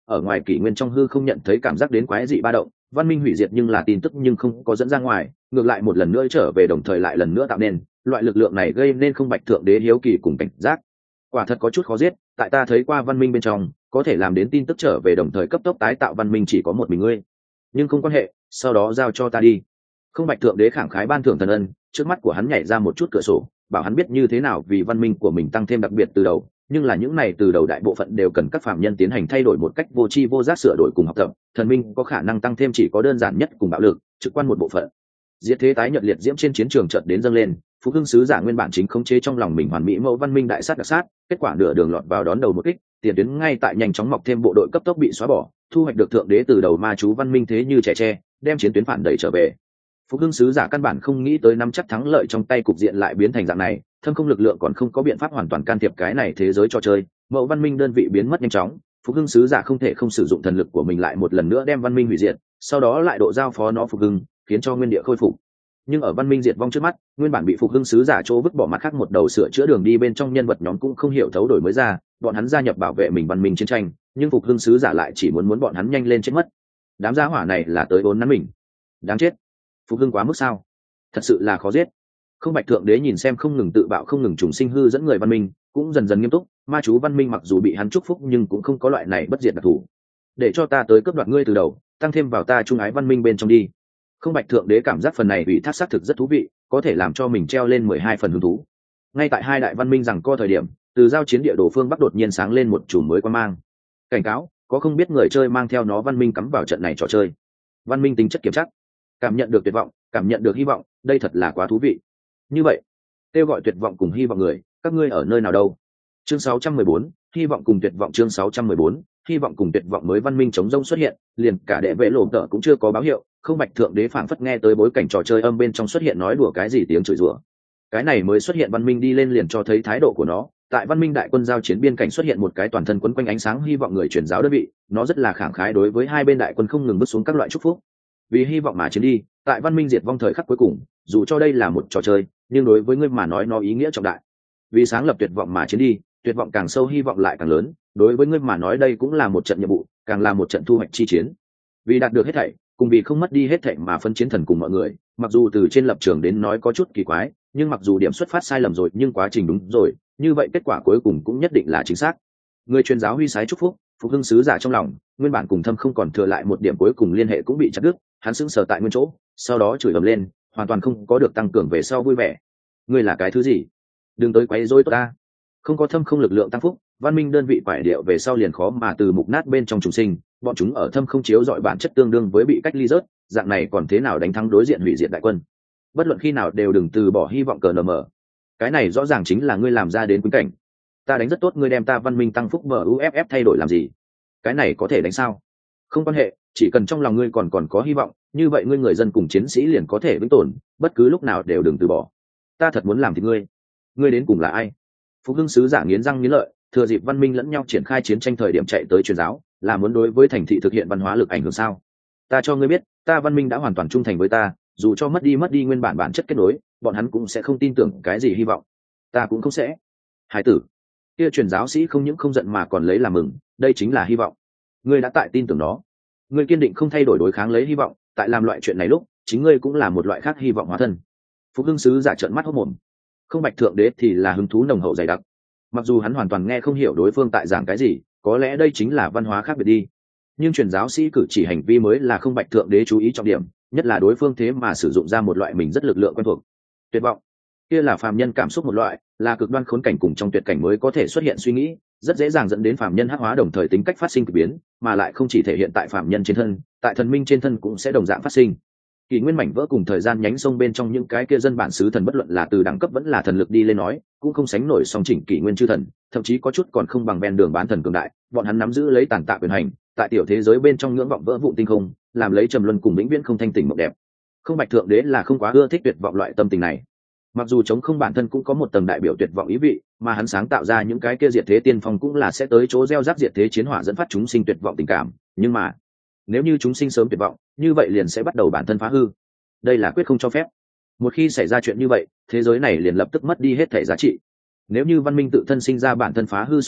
Speaker 1: ở ngoài kỷ nguyên trong hư không nhận thấy cảm giác đến quái dị ba động, văn minh hủy diệt nhưng là tin tức nhưng không có dẫn ra ngoài, ngược lại một lần nữa trở về, đồng thời lại lần nữa tạo nên loại lực lượng này, gây nên Không Bạch Thượng Đế hiếu kỳ cùng cảnh giác. Quả thật có chút khó giết, tại ta thấy qua văn minh bên trong có thể làm đến tin tức trở về đồng thời cấp tốc tái tạo văn minh chỉ có một mình ngươi, nhưng không quan hệ, sau đó giao cho ta đi. Không Bạch Thượng Đế khẳng khái ban thưởng thần ân, trước mắt của hắn nhảy ra một chút cửa sổ, bảo hắn biết như thế nào vì văn minh của mình tăng thêm đặc biệt từ đầu, nhưng là những này từ đầu đại bộ phận đều cần các phạm nhân tiến hành thay đổi một cách vô tri vô giác, sửa đổi cùng học tập. Thần minh có khả năng tăng thêm chỉ có đơn giản nhất cùng bạo lực, trực quan một bộ phận. Diệt thế tái nhật liệt diễm trên chiến trường chợt đến dâng lên, Phục Hưng sứ giả nguyên bản chính khống chế trong lòng mình hoàn mỹ mẫu văn minh đại sát đặc sát, kết quả nửa đường lọt vào đón đầu một kích, tiền tuyến ngay tại nhanh chóng mọc thêm bộ đội cấp tốc bị xóa bỏ, thu hoạch được thượng đế từ đầu ma chú văn minh thế như trẻ tre, đem chiến tuyến phản đẩy trở về. Phục Hưng sứ giả căn bản không nghĩ tới nắm chắc thắng lợi trong tay, cục diện lại biến thành dạng này, thâm không lực lượng còn không có biện pháp hoàn toàn can thiệp cái này thế giới trò chơi, mẫu văn minh đơn vị biến mất nhanh chóng, Phục Hưng sứ giả không thể không sử dụng thần lực của mình lại một lần nữa đem văn minh hủy diệt, sau đó lại độ giao phó nó Phục Hưng, khiến cho nguyên địa khôi phục. Nhưng ở văn minh diệt vong trước mắt, nguyên bản bị Phục Hưng sứ giả chỗ vứt bỏ mặt khác một đầu sửa chữa đường đi bên trong nhân vật nhóm cũng không hiểu thấu đổi mới ra, bọn hắn gia nhập bảo vệ mình văn minh chiến tranh, nhưng Phục Hưng sứ giả lại chỉ muốn muốn bọn hắn nhanh lên chết mất. Đám gia hỏa này là tới vốn nắn mình, đáng chết. Phục Hưng quá mức sao, thật sự là khó giết. Không Bạch Thượng Đế nhìn xem không ngừng tự bạo không ngừng trùng sinh hư dẫn người văn minh, cũng dần dần nghiêm túc, ma chú văn minh mặc dù bị hắn chúc phúc nhưng cũng không có loại này bất diệt đặc thù. Để cho ta tới cướp đoạt ngươi từ đầu, tăng thêm vào ta trung ái văn minh bên trong đi. Không Bạch Thượng Đế cảm giác phần này bị thác xác thực rất thú vị, có thể làm cho mình treo lên mười hai phần hứng thú. Ngay tại hai đại văn minh rằng co thời điểm, từ giao chiến địa đồ phương bắc đột nhiên sáng lên một chùm mới quan mang. Cảnh cáo, có không biết người chơi mang theo nó văn minh cắm vào trận này trò chơi. Văn minh tính chất kiểm chắc, cảm nhận được tuyệt vọng, cảm nhận được hy vọng, đây thật là quá thú vị. Như vậy, kêu gọi tuyệt vọng cùng hy vọng người, các ngươi ở nơi nào đâu? Chương sáu trăm mười bốn, hy vọng cùng tuyệt vọng. Chương sáu trăm mười bốn, hy vọng cùng tuyệt vọng. Mới văn minh chống rông xuất hiện, liền cả đệ vệ lộ tợ cũng chưa có báo hiệu. Không Bạch Thượng Đế phảng phất nghe tới bối cảnh trò chơi âm bên trong xuất hiện nói đùa cái gì tiếng chửi rủa. Cái này mới xuất hiện văn minh đi lên liền cho thấy thái độ của nó. Tại văn minh đại quân giao chiến biên cảnh xuất hiện một cái toàn thân quấn quanh ánh sáng hy vọng người truyền giáo đơn vị, nó rất là khẳng khái đối với hai bên đại quân không ngừng bước xuống các loại chúc phúc. Vì hy vọng mà chiến đi, tại văn minh diệt vong thời khắc cuối cùng, dù cho đây là một trò chơi, nhưng đối với ngươi mà nói nó ý nghĩa trọng đại. Vì sáng lập tuyệt vọng mà chiến đi, tuyệt vọng càng sâu hy vọng lại càng lớn, đối với ngươi mà nói đây cũng là một trận nhiệm vụ, càng là một trận thu hoạch chi chiến. Vì đạt được hết thảy, cùng vì không mất đi hết thảy mà phân chiến thần cùng mọi người, mặc dù từ trên lập trường đến nói có chút kỳ quái, nhưng mặc dù điểm xuất phát sai lầm rồi nhưng quá trình đúng rồi, như vậy kết quả cuối cùng cũng nhất định là chính xác. Người truyền giáo huy sái chúc phúc, Phục Hưng sứ giả trong lòng nguyên bản cùng thâm không còn thừa lại một điểm cuối cùng liên hệ cũng bị chặt đứt, hắn sững sờ tại nguyên chỗ, sau đó chửi ầm lên, hoàn toàn không có được tăng cường về sau vui vẻ. Ngươi là cái thứ gì? Đừng tới quấy rối ta. Không có thâm không lực lượng tăng phúc, văn minh đơn vị quải điệu về sau liền khó mà từ mục nát bên trong trùng sinh, bọn chúng ở thâm không chiếu dọi bản chất tương đương với bị cách ly rớt, dạng này còn thế nào đánh thắng đối diện hủy diệt đại quân. Bất luận khi nào đều đừng từ bỏ hy vọng cờ nm. Cái này rõ ràng chính là ngươi làm ra đến quýnh cảnh. Ta đánh rất tốt, ngươi đem ta văn minh tăng phúc muff thay đổi làm gì? Cái này có thể đánh sao? Không quan hệ, chỉ cần trong lòng ngươi còn còn có hy vọng, như vậy ngươi người dân cùng chiến sĩ liền có thể vĩnh tồn, bất cứ lúc nào đều đừng từ bỏ. Ta thật muốn làm thì ngươi. Ngươi đến cùng là ai? Phục Hưng sứ giả nghiến răng nghiến lợi, thừa dịp văn minh lẫn nhau triển khai chiến tranh thời điểm chạy tới truyền giáo, là muốn đối với thành thị thực hiện văn hóa lực ảnh hưởng sao? Ta cho ngươi biết, ta văn minh đã hoàn toàn trung thành với ta, dù cho mất đi mất đi nguyên bản bản chất kết nối, bọn hắn cũng sẽ không tin tưởng cái gì hy vọng. Ta cũng không sẽ. Hải tử, kia truyền giáo sĩ không những không giận mà còn lấy làm mừng, đây chính là hy vọng. Ngươi đã tại tin tưởng nó, ngươi kiên định không thay đổi đối kháng lấy hy vọng, tại làm loại chuyện này lúc, chính ngươi cũng là một loại khác hy vọng hóa thân. Phục Hưng sứ giả trợn mắt hốt mồm. Không Bạch Thượng Đế thì là hứng thú nồng hậu dày đặc. Mặc dù hắn hoàn toàn nghe không hiểu đối phương tại giảng cái gì, có lẽ đây chính là văn hóa khác biệt đi. Nhưng truyền giáo sĩ cử chỉ hành vi mới là Không Bạch Thượng Đế chú ý trọng điểm, nhất là đối phương thế mà sử dụng ra một loại mình rất lực lượng quen thuộc. Tuyệt vọng, kia là phàm nhân cảm xúc một loại, là cực đoan khốn cảnh cùng trong tuyệt cảnh mới có thể xuất hiện suy nghĩ, rất dễ dàng dẫn đến phàm nhân hắc hóa, đồng thời tính cách phát sinh kỳ biến, mà lại không chỉ thể hiện tại phàm nhân trên thân, tại thần minh trên thân cũng sẽ đồng dạng phát sinh. Kỷ nguyên mảnh vỡ cùng thời gian nhánh sông bên trong những cái kia dân bản xứ thần, bất luận là từ đẳng cấp vẫn là thần lực đi lên nói, cũng không sánh nổi song chỉnh kỷ nguyên chư thần, thậm chí có chút còn không bằng ven đường bán thần cường đại. Bọn hắn nắm giữ lấy tàn tạ quyền hành, tại tiểu thế giới bên trong ngưỡng vọng vỡ vụn tinh không, làm lấy trầm luân cùng vĩnh viễn không thanh tỉnh mộng đẹp. Không Bạch Thượng Đế là không quá ưa thích tuyệt vọng loại tâm tình này. Mặc dù chống không bản thân cũng có một tầng đại biểu tuyệt vọng ý vị, mà hắn sáng tạo ra những cái kia diệt thế tiên phong cũng là sẽ tới chỗ gieo rắc diệt thế chiến hỏa dẫn phát chúng sinh tuyệt vọng tình cảm, nhưng mà nếu như chúng sinh sớm tuyệt vọng, như vậy liền sẽ bắt đầu bản thân phá hư. Đây là quyết không cho phép. Một khi xảy ra chuyện như vậy, thế giới này liền lập tức mất đi hết thể giá trị. Nếu như văn minh tự thân sinh ra bản thân phá hư xúc động,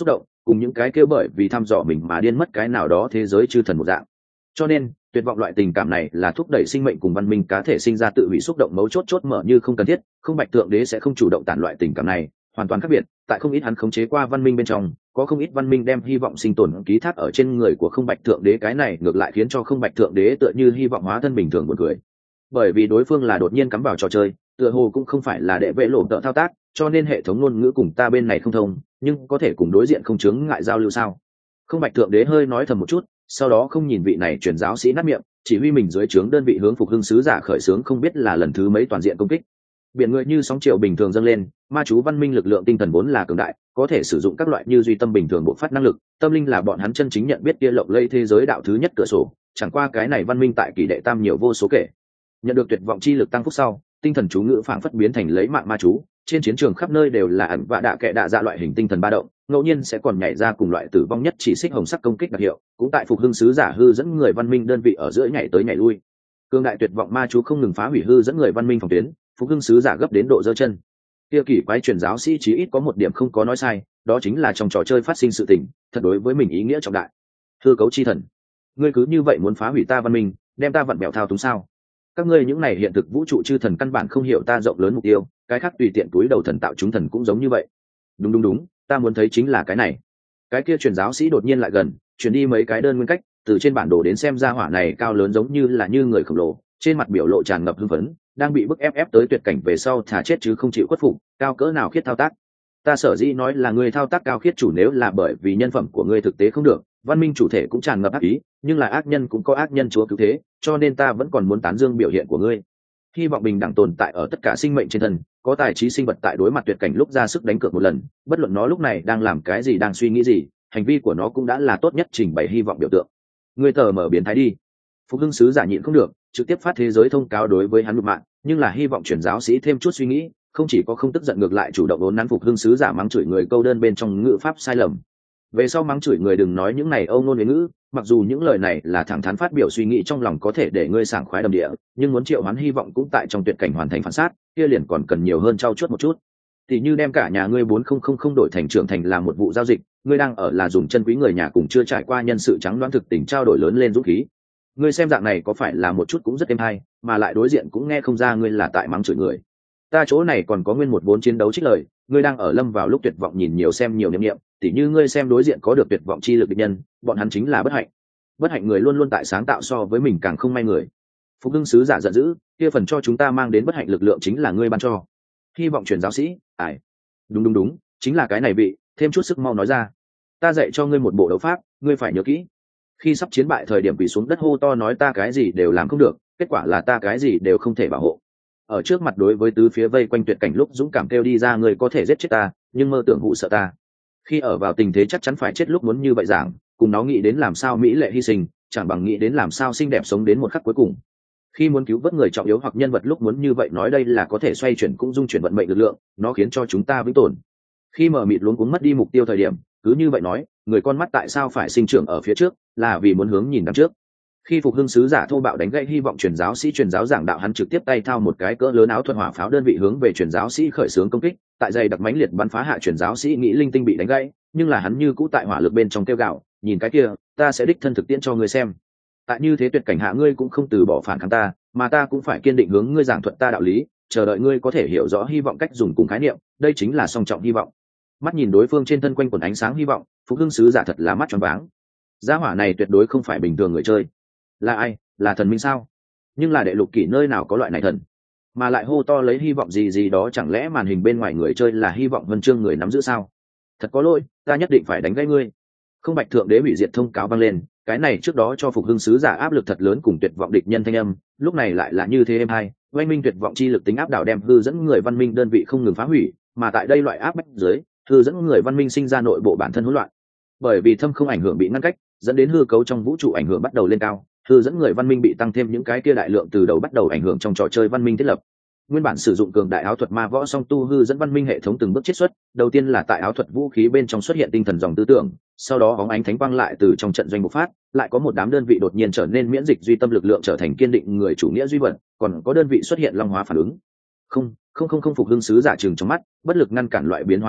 Speaker 1: cùng những cái kêu bởi vì thăm dò mình mà điên mất cái nào đó thế giới chư thần một dạng. Cho nên tuyệt vọng loại tình cảm này là thúc đẩy sinh mệnh cùng văn minh cá thể sinh ra tự hủy xúc động mấu chốt chốt mở như không cần thiết. Không Bạch Thượng Đế sẽ không chủ động tản loại tình cảm này, hoàn toàn khác biệt. Tại không ít hắn khống chế qua văn minh bên trong, có không ít văn minh đem hy vọng sinh tồn ký thác ở trên người của Không Bạch Thượng Đế, cái này ngược lại khiến cho Không Bạch Thượng Đế tựa như hy vọng hóa thân bình thường buồn cười. Bởi vì đối phương là đột nhiên cắm vào trò chơi, tựa hồ cũng không phải là đệ vệ lộ tợ thao tác, cho nên hệ thống ngôn ngữ cùng ta bên này không thông, nhưng có thể cùng đối diện không chướng ngại giao lưu sao? Không Bạch Thượng Đế hơi nói thầm một chút, sau đó không nhìn vị này truyền giáo sĩ nát miệng, chỉ huy mình dưới trướng đơn vị hướng Phục Hưng sứ giả khởi xướng không biết là lần thứ mấy toàn diện công kích. Biển người như sóng chiều bình thường dâng lên, ma chú văn minh lực lượng tinh thần vốn là cường đại, có thể sử dụng các loại như duy tâm bình thường bộc phát năng lực, tâm linh là bọn hắn chân chính nhận biết kia lộng lẫy thế giới đạo thứ nhất cửa sổ, chẳng qua cái này văn minh tại kỳ đệ tam nhiều vô số kể. Nhận được tuyệt vọng chi lực tăng phúc sau, tinh thần chú ngữ phảng phất biến thành lấy mạng ma chú, trên chiến trường khắp nơi đều là ẩn và đạ kệ đạ dạ loại hình tinh thần ba động, ngẫu nhiên sẽ còn nhảy ra cùng loại tử vong nhất chỉ xích hồng sắc công kích đặc hiệu, cũng tại Phục Hưng sứ giả hư dẫn người văn minh đơn vị ở giữa nhảy tới nhảy lui. Cương đại tuyệt vọng ma chú không ngừng phá hủy hư dẫn người văn minh phòng tuyến, Phục Hưng sứ giả gấp đến độ giơ chân. Kia kỳ quái truyền giáo sĩ chí ít có một điểm không có nói sai, đó chính là trong trò chơi phát sinh sự tình, thật đối với mình ý nghĩa trọng đại. Hư cấu chi thần, ngươi cứ như vậy muốn phá hủy ta văn minh, đem ta vặn bẹo thao túng sao? Các ngươi những này hiện thực vũ trụ chư thần căn bản không hiểu ta rộng lớn mục tiêu, cái khác tùy tiện túi đầu thần tạo chúng thần cũng giống như vậy. Đúng đúng đúng, ta muốn thấy chính là cái này. Cái kia truyền giáo sĩ đột nhiên lại gần, chuyển đi mấy cái đơn nguyên cách, từ trên bản đồ đến xem ra hỏa này cao lớn giống như là như người khổng lồ, trên mặt biểu lộ tràn ngập hưng phấn, đang bị bức ép ép tới tuyệt cảnh về sau thả chết chứ không chịu khuất phục, cao cỡ nào khiết thao tác. Ta sở dĩ nói là ngươi thao tác cao khiết chủ nếu là bởi vì nhân phẩm của ngươi thực tế không được, văn minh chủ thể cũng tràn ngập ác ý, nhưng là ác nhân cũng có ác nhân chúa cứu thế, cho nên ta vẫn còn muốn tán dương biểu hiện của ngươi. Hy vọng bình đẳng tồn tại ở tất cả sinh mệnh trên thân, có tài trí sinh vật tại đối mặt tuyệt cảnh lúc ra sức đánh cược một lần, bất luận nó lúc này đang làm cái gì đang suy nghĩ gì, hành vi của nó cũng đã là tốt nhất trình bày hy vọng biểu tượng. Ngươi tờ mở biến thái đi. Phục Hưng sứ giả nhịn không được, trực tiếp phát thế giới thông cáo đối với hắn nhục mạ, nhưng là hy vọng truyền giáo sĩ thêm chút suy nghĩ, không chỉ có không tức giận ngược lại chủ động ốn nắn Phục Hưng sứ giả mắng chửi người câu đơn bên trong ngữ pháp sai lầm. Về sau mắng chửi người đừng nói những này âu ngôn ngữ, mặc dù những lời này là thẳng thắn phát biểu suy nghĩ trong lòng có thể để ngươi sảng khoái đầm địa, nhưng muốn triệu hoán hy vọng cũng tại trong tuyệt cảnh hoàn thành phản sát, kia liền còn cần nhiều hơn trau chuốt một chút. Thì như đem cả nhà ngươi bốn không không không đổi thành trưởng thành làm một vụ giao dịch, ngươi đang ở là dùng chân quý người nhà cùng chưa trải qua nhân sự trắng đoán thực tình trao đổi lớn lên dũng khí. Ngươi xem dạng này có phải là một chút cũng rất êm hay, mà lại đối diện cũng nghe không ra ngươi là tại mắng chửi người. Ta chỗ này còn có nguyên một vốn chiến đấu trích lời, ngươi đang ở lâm vào lúc tuyệt vọng nhìn nhiều xem nhiều niệm niệm, tỉ như ngươi xem đối diện có được tuyệt vọng chi lực địch nhân, bọn hắn chính là bất hạnh. Bất hạnh người luôn luôn tại sáng tạo so với mình càng không may người. Phục Hưng sứ giả giận dữ, kia phần cho chúng ta mang đến bất hạnh lực lượng chính là ngươi ban cho. Hy vọng truyền giáo sĩ, ải. Đúng đúng đúng, chính là cái này vị, thêm chút sức mau nói ra. Ta dạy cho ngươi một bộ đấu pháp, ngươi phải nhớ kỹ. Khi sắp chiến bại thời điểm quỳ xuống đất hô to nói ta cái gì đều làm không được, kết quả là ta cái gì đều không thể bảo hộ. Ở trước mặt đối với tứ phía vây quanh tuyệt cảnh lúc dũng cảm kêu đi ra người có thể giết chết ta, nhưng mơ tưởng hụ sợ ta. Khi ở vào tình thế chắc chắn phải chết lúc muốn như vậy giảng, cùng nó nghĩ đến làm sao mỹ lệ hy sinh, chẳng bằng nghĩ đến làm sao xinh đẹp sống đến một khắc cuối cùng. Khi muốn cứu vớt người trọng yếu hoặc nhân vật lúc muốn như vậy nói đây là có thể xoay chuyển cũng dung chuyển vận mệnh lực lượng, nó khiến cho chúng ta vĩnh tồn. Khi mở mịt luống cuống mất đi mục tiêu thời điểm, cứ như vậy nói, người con mắt tại sao phải sinh trưởng ở phía trước, là vì muốn hướng nhìn đằng trước. Khi Phục Hưng sứ giả thô bạo đánh gãy hy vọng truyền giáo sĩ truyền giáo giảng đạo, hắn trực tiếp tay thao một cái cỡ lớn áo thuật hỏa pháo đơn vị hướng về truyền giáo sĩ khởi xướng công kích, tại dày đặc mãnh liệt bắn phá hạ truyền giáo sĩ nghĩ linh tinh bị đánh gãy, nhưng là hắn như cũ tại hỏa lực bên trong kêu gạo, nhìn cái kia, ta sẽ đích thân thực tiễn cho ngươi xem. Tại như thế tuyệt cảnh hạ ngươi cũng không từ bỏ phản kháng ta, mà ta cũng phải kiên định hướng ngươi giảng thuận ta đạo lý, chờ đợi ngươi có thể hiểu rõ hy vọng cách dùng cùng khái niệm, đây chính là song trọng hy vọng. Mắt nhìn đối phương trên thân quanh quần ánh sáng hy vọng, Phục Hưng sứ giả thật là mắt tròn váng. Gia hỏa này tuyệt đối không phải bình thường người chơi. Là ai? Là thần minh sao? Nhưng là đệ lục kỷ nơi nào có loại này thần, mà lại hô to lấy hy vọng gì gì đó, chẳng lẽ màn hình bên ngoài người chơi là hy vọng huân chương người nắm giữ sao? Thật có lỗi, ta nhất định phải đánh gãy ngươi. Không Bạch Thượng Đế hủy diệt thông cáo vang lên, cái này trước đó cho Phục Hưng sứ giả áp lực thật lớn cùng tuyệt vọng địch nhân thanh âm, lúc này lại là như thế êm hay, oanh minh tuyệt vọng chi lực tính áp đảo đem hư dẫn người văn minh đơn vị không ngừng phá hủy, mà tại đây loại áp bách dưới, hư dẫn người văn minh sinh ra nội bộ bản thân hỗn loạn. Bởi vì thâm không ảnh hưởng bị ngăn cách, dẫn đến hư cấu trong vũ trụ ảnh hưởng bắt đầu lên cao, hư dẫn người văn minh bị tăng thêm những cái kia đại lượng từ đầu bắt đầu ảnh hưởng trong trò chơi văn minh thiết lập. Nguyên bản sử dụng cường đại áo thuật ma võ song tu hư dẫn văn minh hệ thống từng bước chiết xuất, đầu tiên là tại áo thuật vũ khí bên trong xuất hiện tinh thần dòng tư tưởng, sau đó bóng ánh thánh quang lại từ trong trận doanh bộc phát, lại có một đám đơn vị đột nhiên trở nên miễn dịch duy tâm lực lượng trở thành kiên định người chủ nghĩa duy vật, còn có đơn vị xuất hiện long hóa phản ứng. Không, không không không Phục Hưng sứ giả trừng trong mắt, bất lực ngăn cản loại biến hóa này,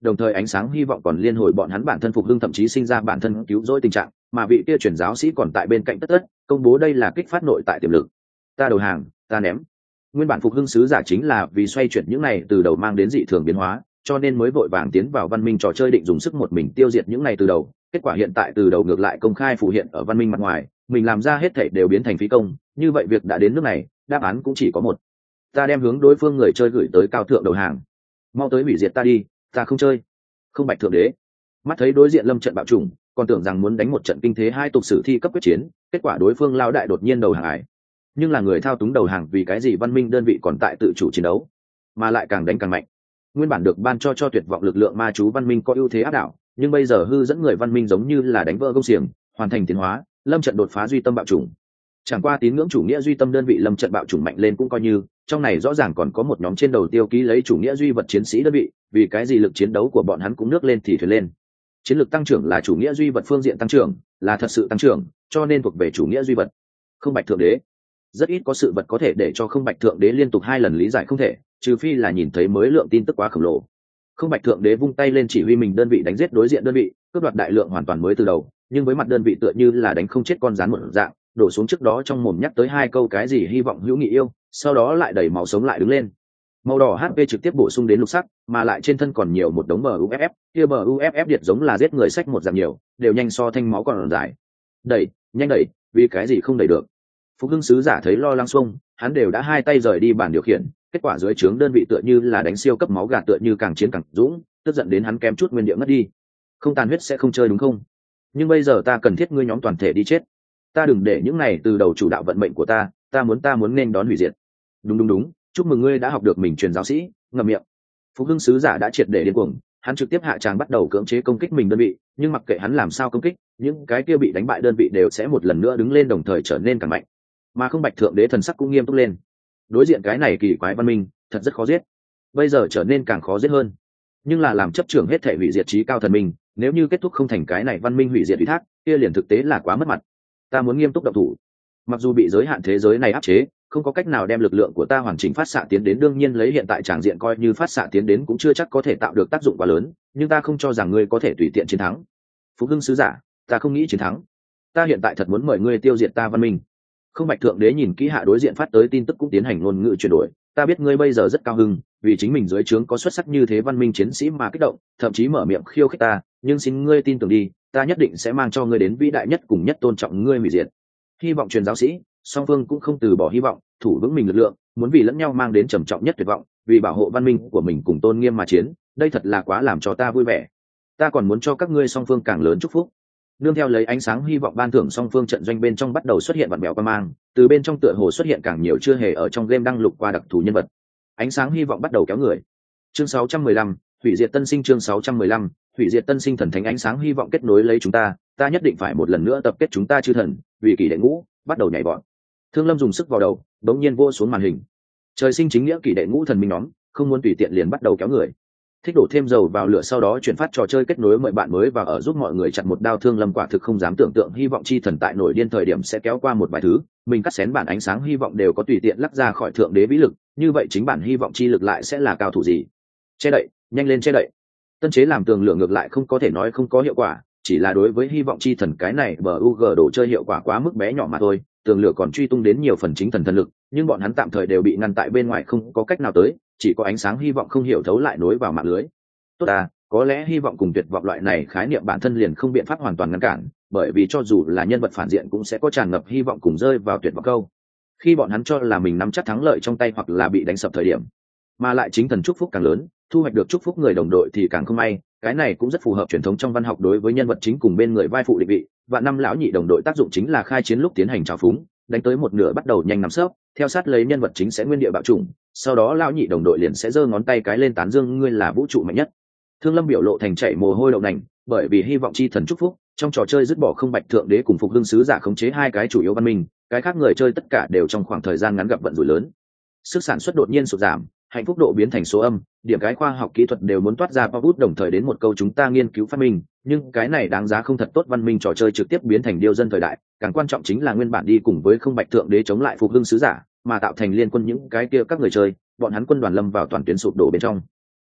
Speaker 1: đồng thời ánh sáng hy vọng còn liên hồi bọn hắn bản thân phục hưng, thậm chí sinh ra bản thân cứu rỗi tình trạng, mà vị kia truyền giáo sĩ còn tại bên cạnh tất tất công bố đây là kích phát nội tại tiềm lực. Ta đầu hàng, ta ném. Nguyên bản phục hưng sứ giả chính là vì xoay chuyển những này từ đầu mang đến dị thường biến hóa, cho nên mới vội vàng tiến vào văn minh trò chơi, định dùng sức một mình tiêu diệt những này từ đầu. Kết quả hiện tại từ đầu ngược lại công khai phủ hiện ở văn minh mặt ngoài, mình làm ra hết thảy đều biến thành phí công. Như vậy việc đã đến nước này, đáp án cũng chỉ có một: ta đem hướng đối phương người chơi gửi tới cao thượng đầu hàng. Mau tới hủy diệt ta đi, ta không chơi. Không bạch thượng đế mắt thấy đối diện lâm trận bạo trùng, còn tưởng rằng muốn đánh một trận kinh thế hai tục sử thi cấp quyết chiến, kết quả đối phương lao đại đột nhiên đầu hàng ải. Nhưng là người thao túng đầu hàng, vì cái gì văn minh đơn vị còn tại tự chủ chiến đấu, mà lại càng đánh càng mạnh. Nguyên bản được ban cho cho tuyệt vọng lực lượng ma chú văn minh có ưu thế áp đảo, nhưng bây giờ hư dẫn người văn minh giống như là đánh vỡ công xiềng, hoàn thành tiến hóa. Lâm trận đột phá duy tâm bạo chủng, chẳng qua tín ngưỡng chủ nghĩa duy tâm đơn vị lâm trận bạo chủng mạnh lên cũng coi như, trong này rõ ràng còn có một nhóm trên đầu tiêu ký lấy chủ nghĩa duy vật chiến sĩ đơn vị, vì cái gì lực chiến đấu của bọn hắn cũng nước lên thì thuyền lên. Chiến lược tăng trưởng là chủ nghĩa duy vật phương diện tăng trưởng, là thật sự tăng trưởng, cho nên thuộc về chủ nghĩa duy vật. Không bạch thượng đế rất ít có sự vật có thể để cho không bạch thượng đế liên tục hai lần lý giải không thể, trừ phi là nhìn thấy mới lượng tin tức quá khổng lồ. Không bạch thượng đế vung tay lên chỉ huy mình đơn vị đánh giết đối diện đơn vị, cướp đoạt đại lượng hoàn toàn mới từ đầu, nhưng với mặt đơn vị tựa như là đánh không chết con rắn một dạng, đổ xuống trước đó trong mồm nhắc tới hai câu cái gì hy vọng hữu nghị yêu, sau đó lại đẩy máu sống lại đứng lên. Màu đỏ hát pê trực tiếp bổ sung đến lục sắc, mà lại trên thân còn nhiều một đống bờ u ép ép, kia bờ u ép ép điệt giống là giết người sách một dạng nhiều, đều nhanh so thanh máu còn dài. Đẩy, nhanh đẩy, vì cái gì không đẩy được? Phục hưng sứ giả thấy lo lắng xung, hắn đều đã hai tay rời đi bàn điều khiển, kết quả dưới trướng đơn vị tựa như là đánh siêu cấp máu gà, tựa như càng chiến càng dũng, tức giận đến hắn kém chút nguyên điệu ngất đi. Không tàn huyết sẽ không chơi đúng không? Nhưng bây giờ ta cần thiết ngươi nhóm toàn thể đi chết. Ta đừng để những này từ đầu chủ đạo vận mệnh của ta, ta muốn ta muốn nên đón hủy diệt. Đúng đúng đúng, chúc mừng ngươi đã học được mình truyền giáo sĩ, ngậm miệng. Phục hưng sứ giả đã triệt để điên cuồng, hắn trực tiếp hạ tràng bắt đầu cưỡng chế công kích mình đơn vị, nhưng mặc kệ hắn làm sao công kích, những cái kia bị đánh bại đơn vị đều sẽ một lần nữa đứng lên, đồng thời trở nên càng mạnh. Mà không bạch thượng đế thần sắc cũng nghiêm túc lên. Đối diện cái này kỳ quái văn minh, thật rất khó giết. Bây giờ trở nên càng khó giết hơn. Nhưng là làm chấp trưởng hết thể hủy diệt trí cao thần minh, nếu như kết thúc không thành cái này văn minh hủy diệt ủy thác, kia liền thực tế là quá mất mặt. Ta muốn nghiêm túc động thủ. Mặc dù bị giới hạn thế giới này áp chế, không có cách nào đem lực lượng của ta hoàn chỉnh phát xạ tiến đến, đương nhiên lấy hiện tại tràng diện coi như phát xạ tiến đến cũng chưa chắc có thể tạo được tác dụng quá lớn, nhưng ta không cho rằng ngươi có thể tùy tiện chiến thắng. Phục hưng sứ giả, ta không nghĩ chiến thắng. Ta hiện tại thật muốn mời ngươi tiêu diệt ta văn minh. Không bạch thượng đế nhìn kỹ hạ đối diện phát tới tin tức cũng tiến hành ngôn ngữ chuyển đổi. Ta biết ngươi bây giờ rất cao hưng, vì chính mình dưới trướng có xuất sắc như thế văn minh chiến sĩ mà kích động, thậm chí mở miệng khiêu khích ta, nhưng xin ngươi tin tưởng đi, ta nhất định sẽ mang cho ngươi đến vĩ đại nhất cùng nhất tôn trọng ngươi hủy diệt. Hy vọng truyền giáo sĩ, song phương cũng không từ bỏ hy vọng, thủ vững mình lực lượng, muốn vì lẫn nhau mang đến trầm trọng nhất tuyệt vọng, vì bảo hộ văn minh của mình cùng tôn nghiêm mà chiến, đây thật là quá làm cho ta vui vẻ. Ta còn muốn cho các ngươi song phương càng lớn chúc phúc. Nương theo lấy ánh sáng hy vọng ban thưởng, song phương trận doanh bên trong bắt đầu xuất hiện vặn bèo qua mang, từ bên trong tựa hồ xuất hiện càng nhiều chưa hề ở trong game đăng lục qua đặc thù nhân vật. Ánh sáng hy vọng bắt đầu kéo người. Chương sáu trăm mười lăm, hủy diệt tân sinh. Chương sáu trăm mười lăm, hủy diệt tân sinh. Thần thánh ánh sáng hy vọng kết nối lấy chúng ta, ta nhất định phải một lần nữa tập kết chúng ta chư thần, vì kỷ đệ ngũ bắt đầu nhảy bọn. Thương Lâm dùng sức vào đầu, bỗng nhiên vô xuống màn hình. Trời sinh chính nghĩa kỷ đệ ngũ thần minh nhóm, không muốn tùy tiện liền bắt đầu kéo người. Thích đổ thêm dầu vào lửa, sau đó chuyển phát trò chơi kết nối mời bạn mới và ở giúp mọi người chặn một đao. Thương Lâm quả thực không dám tưởng tượng hy vọng chi thần tại nổi điên thời điểm sẽ kéo qua một vài thứ, mình cắt xén bản ánh sáng hy vọng đều có tùy tiện lắc ra khỏi thượng đế vĩ lực, như vậy chính bản hy vọng chi lực lại sẽ là cao thủ gì? Che đậy, nhanh lên che đậy. Tân chế làm tường lửa ngược lại không có thể nói không có hiệu quả, chỉ là đối với hy vọng chi thần cái này bờ u g đồ chơi hiệu quả quá mức bé nhỏ mà thôi. Tường lửa còn truy tung đến nhiều phần chính thần thần lực, nhưng bọn hắn tạm thời đều bị ngăn tại bên ngoài, không có cách nào tới, chỉ có ánh sáng hy vọng không hiểu thấu lại nối vào mạng lưới. Tốt à, có lẽ hy vọng cùng tuyệt vọng loại này khái niệm bản thân liền không biện pháp hoàn toàn ngăn cản, bởi vì cho dù là nhân vật phản diện cũng sẽ có tràn ngập hy vọng cùng rơi vào tuyệt vọng câu. Khi bọn hắn cho là mình nắm chắc thắng lợi trong tay hoặc là bị đánh sập thời điểm, mà lại chính thần chúc phúc càng lớn, thu hoạch được chúc phúc người đồng đội thì càng không may. Cái này cũng rất phù hợp truyền thống trong văn học đối với nhân vật chính cùng bên người vai phụ định vị. Và năm lão nhị đồng đội tác dụng chính là khai chiến lúc tiến hành trào phúng, đánh tới một nửa bắt đầu nhanh nắm sấp, theo sát lấy nhân vật chính sẽ nguyên địa bạo trùng, sau đó lão nhị đồng đội liền sẽ giơ ngón tay cái lên tán dương ngươi là vũ trụ mạnh nhất. Thương Lâm biểu lộ thành chảy mồ hôi đậu nành, bởi vì hy vọng chi thần chúc phúc trong trò chơi dứt bỏ không bạch thượng đế cùng phục hưng sứ giả khống chế hai cái chủ yếu văn minh, cái khác người chơi tất cả đều trong khoảng thời gian ngắn gặp vận rủi lớn. Sức sản xuất đột nhiên sụt giảm, hạnh phúc độ biến thành số âm, điểm cái khoa học kỹ thuật đều muốn toát ra pop đồng thời đến một câu chúng ta nghiên cứu phát minh, nhưng cái này đáng giá không thật tốt. Văn minh trò chơi trực tiếp biến thành điêu dân thời đại, càng quan trọng chính là nguyên bản đi cùng với không bạch thượng đế chống lại phục hưng sứ giả, mà tạo thành liên quân những cái kia các người chơi, bọn hắn quân đoàn lâm vào toàn tuyến sụp đổ bên trong.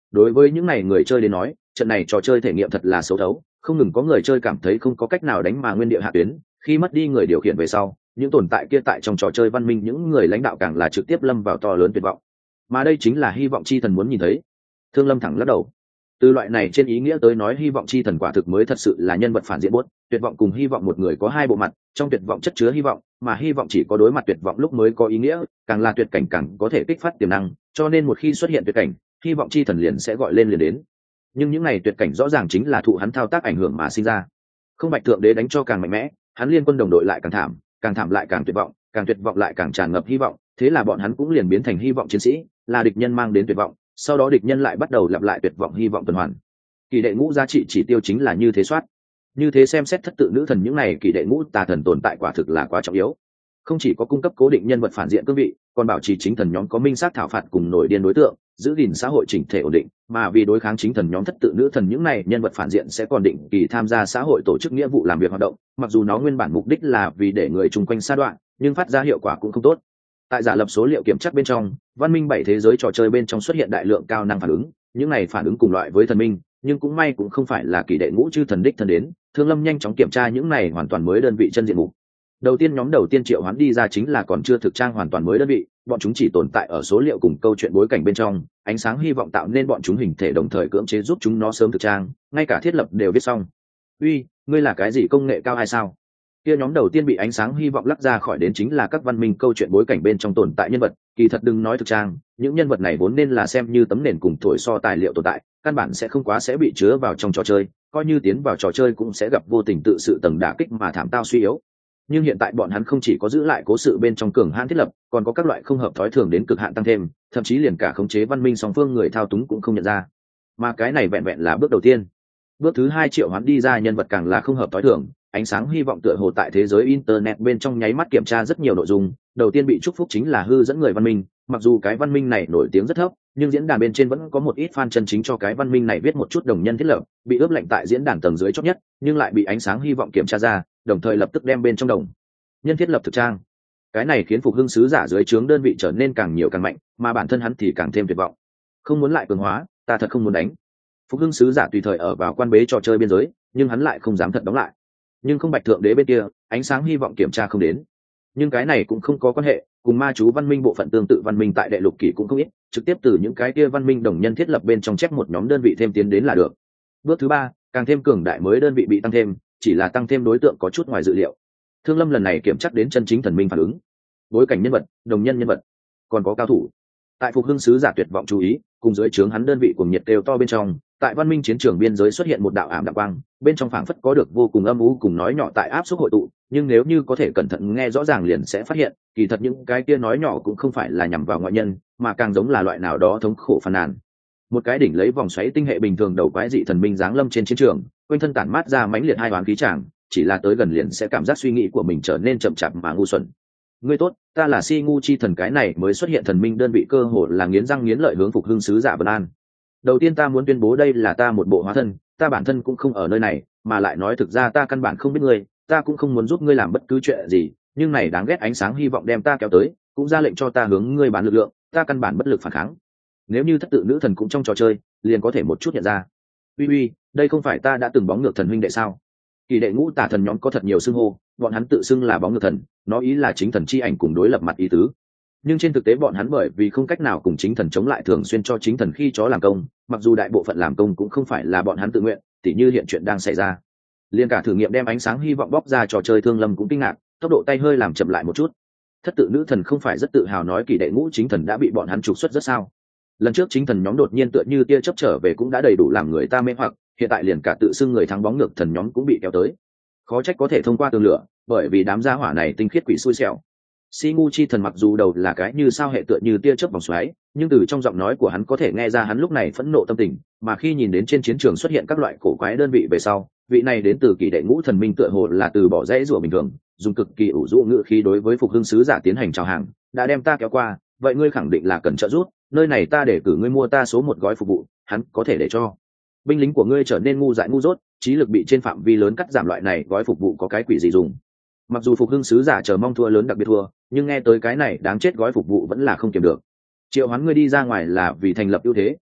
Speaker 1: Đối với những này người chơi đến nói, trận này trò chơi thể nghiệm thật là xấu thấu, không ngừng có người chơi cảm thấy không có cách nào đánh mà nguyên địa hạ tuyến, khi mất đi người điều khiển về sau, những tồn tại kia tại trong trò chơi văn minh những người lãnh đạo càng là trực tiếp lâm vào to lớn tuyệt vọng. Mà đây chính là hy vọng chi thần muốn nhìn thấy. Thương Lâm thẳng lắc đầu. Từ loại này trên ý nghĩa tới nói, hy vọng chi thần quả thực mới thật sự là nhân vật phản diện buốt, tuyệt vọng cùng hy vọng một người có hai bộ mặt, trong tuyệt vọng chất chứa hy vọng, mà hy vọng chỉ có đối mặt tuyệt vọng lúc mới có ý nghĩa, càng là tuyệt cảnh càng có thể kích phát tiềm năng, cho nên một khi xuất hiện tuyệt cảnh, hy vọng chi thần liền sẽ gọi lên liền đến. Nhưng những này tuyệt cảnh rõ ràng chính là thụ hắn thao tác ảnh hưởng mà sinh ra. Không Bạch thượng đế đánh cho càng mạnh mẽ, hắn liên quân đồng đội lại càng thảm, càng thảm lại càng tuyệt vọng, càng tuyệt vọng lại càng tràn ngập hy vọng, thế là bọn hắn cũng liền biến thành hy vọng chiến sĩ, là địch nhân mang đến tuyệt vọng, sau đó địch nhân lại bắt đầu lặp lại tuyệt vọng hy vọng tuần hoàn. Kỳ đệ ngũ giá trị chỉ tiêu chính là như thế soát. Như thế xem xét thất tự nữ thần những này kỳ đệ ngũ tà thần tồn tại quả thực là quá trọng yếu. Không chỉ có cung cấp cố định nhân vật phản diện cương vị, còn bảo trì chính thần nhóm có minh xác thảo phạt cùng nổi điên đối tượng, giữ gìn xã hội chỉnh thể ổn định, mà vì đối kháng chính thần nhóm thất tự nữ thần những này nhân vật phản diện sẽ còn định kỳ tham gia xã hội tổ chức nghĩa vụ làm việc hoạt động, mặc dù nó nguyên bản mục đích là vì để người chung quanh xa đoạn, nhưng phát ra hiệu quả cũng không tốt. Tại giả lập số liệu kiểm tra bên trong, văn minh bảy thế giới trò chơi bên trong xuất hiện đại lượng cao năng phản ứng, những này phản ứng cùng loại với thần minh, nhưng cũng may cũng không phải là kỳ đệ ngũ chư thần đích thân đến. Thương Lâm nhanh chóng kiểm tra những này hoàn toàn mới đơn vị chân diện mục. Đầu tiên nhóm đầu tiên triệu hoán đi ra chính là còn chưa thực trang hoàn toàn mới đơn vị, bọn chúng chỉ tồn tại ở số liệu cùng câu chuyện bối cảnh bên trong, ánh sáng hy vọng tạo nên bọn chúng hình thể đồng thời cưỡng chế giúp chúng nó sớm thực trang, ngay cả thiết lập đều viết xong. Uy, ngươi là cái gì công nghệ cao hay sao? Kia nhóm đầu tiên bị ánh sáng hy vọng lắc ra khỏi đến chính là các văn minh câu chuyện bối cảnh bên trong tồn tại nhân vật, kỳ thật đừng nói thực trang, những nhân vật này vốn nên là xem như tấm nền cùng thổi so tài liệu tồn tại, căn bản sẽ không quá sẽ bị chứa vào trong trò chơi, coi như tiến vào trò chơi cũng sẽ gặp vô tình tự sự tầng đả kích mà thảm tao suy yếu. Nhưng hiện tại bọn hắn không chỉ có giữ lại cố sự bên trong cường hãn thiết lập, còn có các loại không hợp thói thường đến cực hạn tăng thêm, thậm chí liền cả khống chế văn minh song phương người thao túng cũng không nhận ra. Mà cái này vẹn vẹn là bước đầu tiên. Bước thứ hai triệu hoán đi ra nhân vật càng là không hợp thói thường, ánh sáng hy vọng tựa hồ tại thế giới internet bên trong nháy mắt kiểm tra rất nhiều nội dung. Đầu tiên bị chúc phúc chính là hư dẫn người văn minh, mặc dù cái văn minh này nổi tiếng rất thấp, nhưng diễn đàn bên trên vẫn có một ít fan chân chính cho cái văn minh này viết một chút đồng nhân thiết lập, bị ướp lạnh tại diễn đàn tầng dưới chót nhất, nhưng lại bị ánh sáng hy vọng kiểm tra ra, đồng thời lập tức đem bên trong đồng nhân thiết lập thực trang. Cái này khiến phục hưng sứ giả dưới trướng đơn vị trở nên càng nhiều càng mạnh, mà bản thân hắn thì càng thêm tuyệt vọng. Không muốn lại cường hóa, ta thật không muốn đánh. Phục hưng sứ giả tùy thời ở vào quan bế trò chơi biên giới, nhưng hắn lại không dám thật đóng lại. Nhưng không Bạch thượng đế bên kia, ánh sáng hy vọng kiểm tra không đến. Nhưng cái này cũng không có quan hệ, cùng ma chú văn minh bộ phận tương tự văn minh tại đệ lục kỷ cũng không ít, trực tiếp từ những cái kia văn minh đồng nhân thiết lập bên trong chép một nhóm đơn vị thêm tiến đến là được. Bước thứ ba, càng thêm cường đại mới đơn vị bị tăng thêm, chỉ là tăng thêm đối tượng có chút ngoài dự liệu. Thương Lâm lần này kiểm chắc đến chân chính thần minh phản ứng, bối cảnh nhân vật, đồng nhân nhân vật, còn có cao thủ. Tại phục hưng sứ giả tuyệt vọng chú ý, cùng dưới trướng hắn đơn vị cùng nhiệt đều to bên trong, tại văn minh chiến trường biên giới xuất hiện một đạo ảm đạm quang, bên trong phảng phất có được vô cùng âm u cùng nói nhỏ tại áp suất hội tụ, nhưng nếu như có thể cẩn thận nghe rõ ràng liền sẽ phát hiện, kỳ thật những cái kia nói nhỏ cũng không phải là nhằm vào ngoại nhân, mà càng giống là loại nào đó thống khổ phàn nàn. Một cái đỉnh lấy vòng xoáy tinh hệ bình thường đầu quái dị thần minh giáng lâm trên chiến trường, quanh thân tản mát ra mãnh liệt hai oán khí tràng, chỉ là tới gần liền sẽ cảm giác suy nghĩ của mình trở nên chậm chạp mà ngu xuẩn. Ngươi tốt, ta là Si ngu chi thần, cái này mới xuất hiện thần minh đơn vị cơ hồ là nghiến răng nghiến lợi hướng phục hưng sứ giả Vân An. Đầu tiên ta muốn tuyên bố đây là ta một bộ hóa thân, ta bản thân cũng không ở nơi này, mà lại nói thực ra ta căn bản không biết ngươi, ta cũng không muốn giúp ngươi làm bất cứ chuyện gì, nhưng này đáng ghét ánh sáng hy vọng đem ta kéo tới, cũng ra lệnh cho ta hướng ngươi bán lực lượng, ta căn bản bất lực phản kháng. Nếu như thất tự nữ thần cũng trong trò chơi, liền có thể một chút nhận ra. Uy uy, đây không phải ta đã từng bóng ngược thần huynh đệ sao? Kỳ đệ ngũ tà thần nhóm có thật nhiều xưng hô, bọn hắn tự xưng là bóng ngược thần, nó ý là chính thần chi ảnh cùng đối lập mặt ý tứ. Nhưng trên thực tế bọn hắn bởi vì không cách nào cùng chính thần chống lại, thường xuyên cho chính thần khi chó làm công, mặc dù đại bộ phận làm công cũng không phải là bọn hắn tự nguyện, tỉ như hiện chuyện đang xảy ra. Liên cả thử nghiệm đem ánh sáng hy vọng bóc ra trò chơi, Thương Lâm cũng kinh ngạc, tốc độ tay hơi làm chậm lại một chút. Thất tự nữ thần không phải rất tự hào nói kỳ đệ ngũ chính thần đã bị bọn hắn trục xuất rất sao? Lần trước chính thần nhóm đột nhiên tựa như tia chớp trở về cũng đã đầy đủ làm người ta mê hoặc, hiện tại liền cả tự xưng người thắng bóng ngược thần nhóm cũng bị kéo tới. Khó trách có thể thông qua tường lửa, bởi vì đám gia hỏa này tinh khiết quỷ xui xẻo. Si ngu chi thần mặc dù đầu là cái như sao hệ tựa như tia chớp vòng xoáy, nhưng từ trong giọng nói của hắn có thể nghe ra hắn lúc này phẫn nộ tâm tình, mà khi nhìn đến trên chiến trường xuất hiện các loại cổ quái đơn vị về sau, vị này đến từ kỳ đệ ngũ thần minh tựa hồ là từ bỏ dãy rủa bình thường, dùng cực kỳ ủ rũ ngữ khí đối với phục hưng sứ giả tiến hành chào hàng, đã đem ta kéo qua, vậy ngươi khẳng định là cần trợ giúp, nơi này ta để cử ngươi mua ta số một gói phục vụ, hắn có thể để cho binh lính của ngươi trở nên ngu dại ngu dốt, trí lực bị trên phạm vi lớn cắt giảm, loại này gói phục vụ có cái quỷ gì dùng. Mặc dù phục hưng sứ giả chờ mong thua lớn đặc biệt thua, nhưng nghe tới cái này đáng chết gói phục vụ vẫn là không kiềm được. Triệu hoán ngươi đi ra ngoài là vì thành lập ưu thế,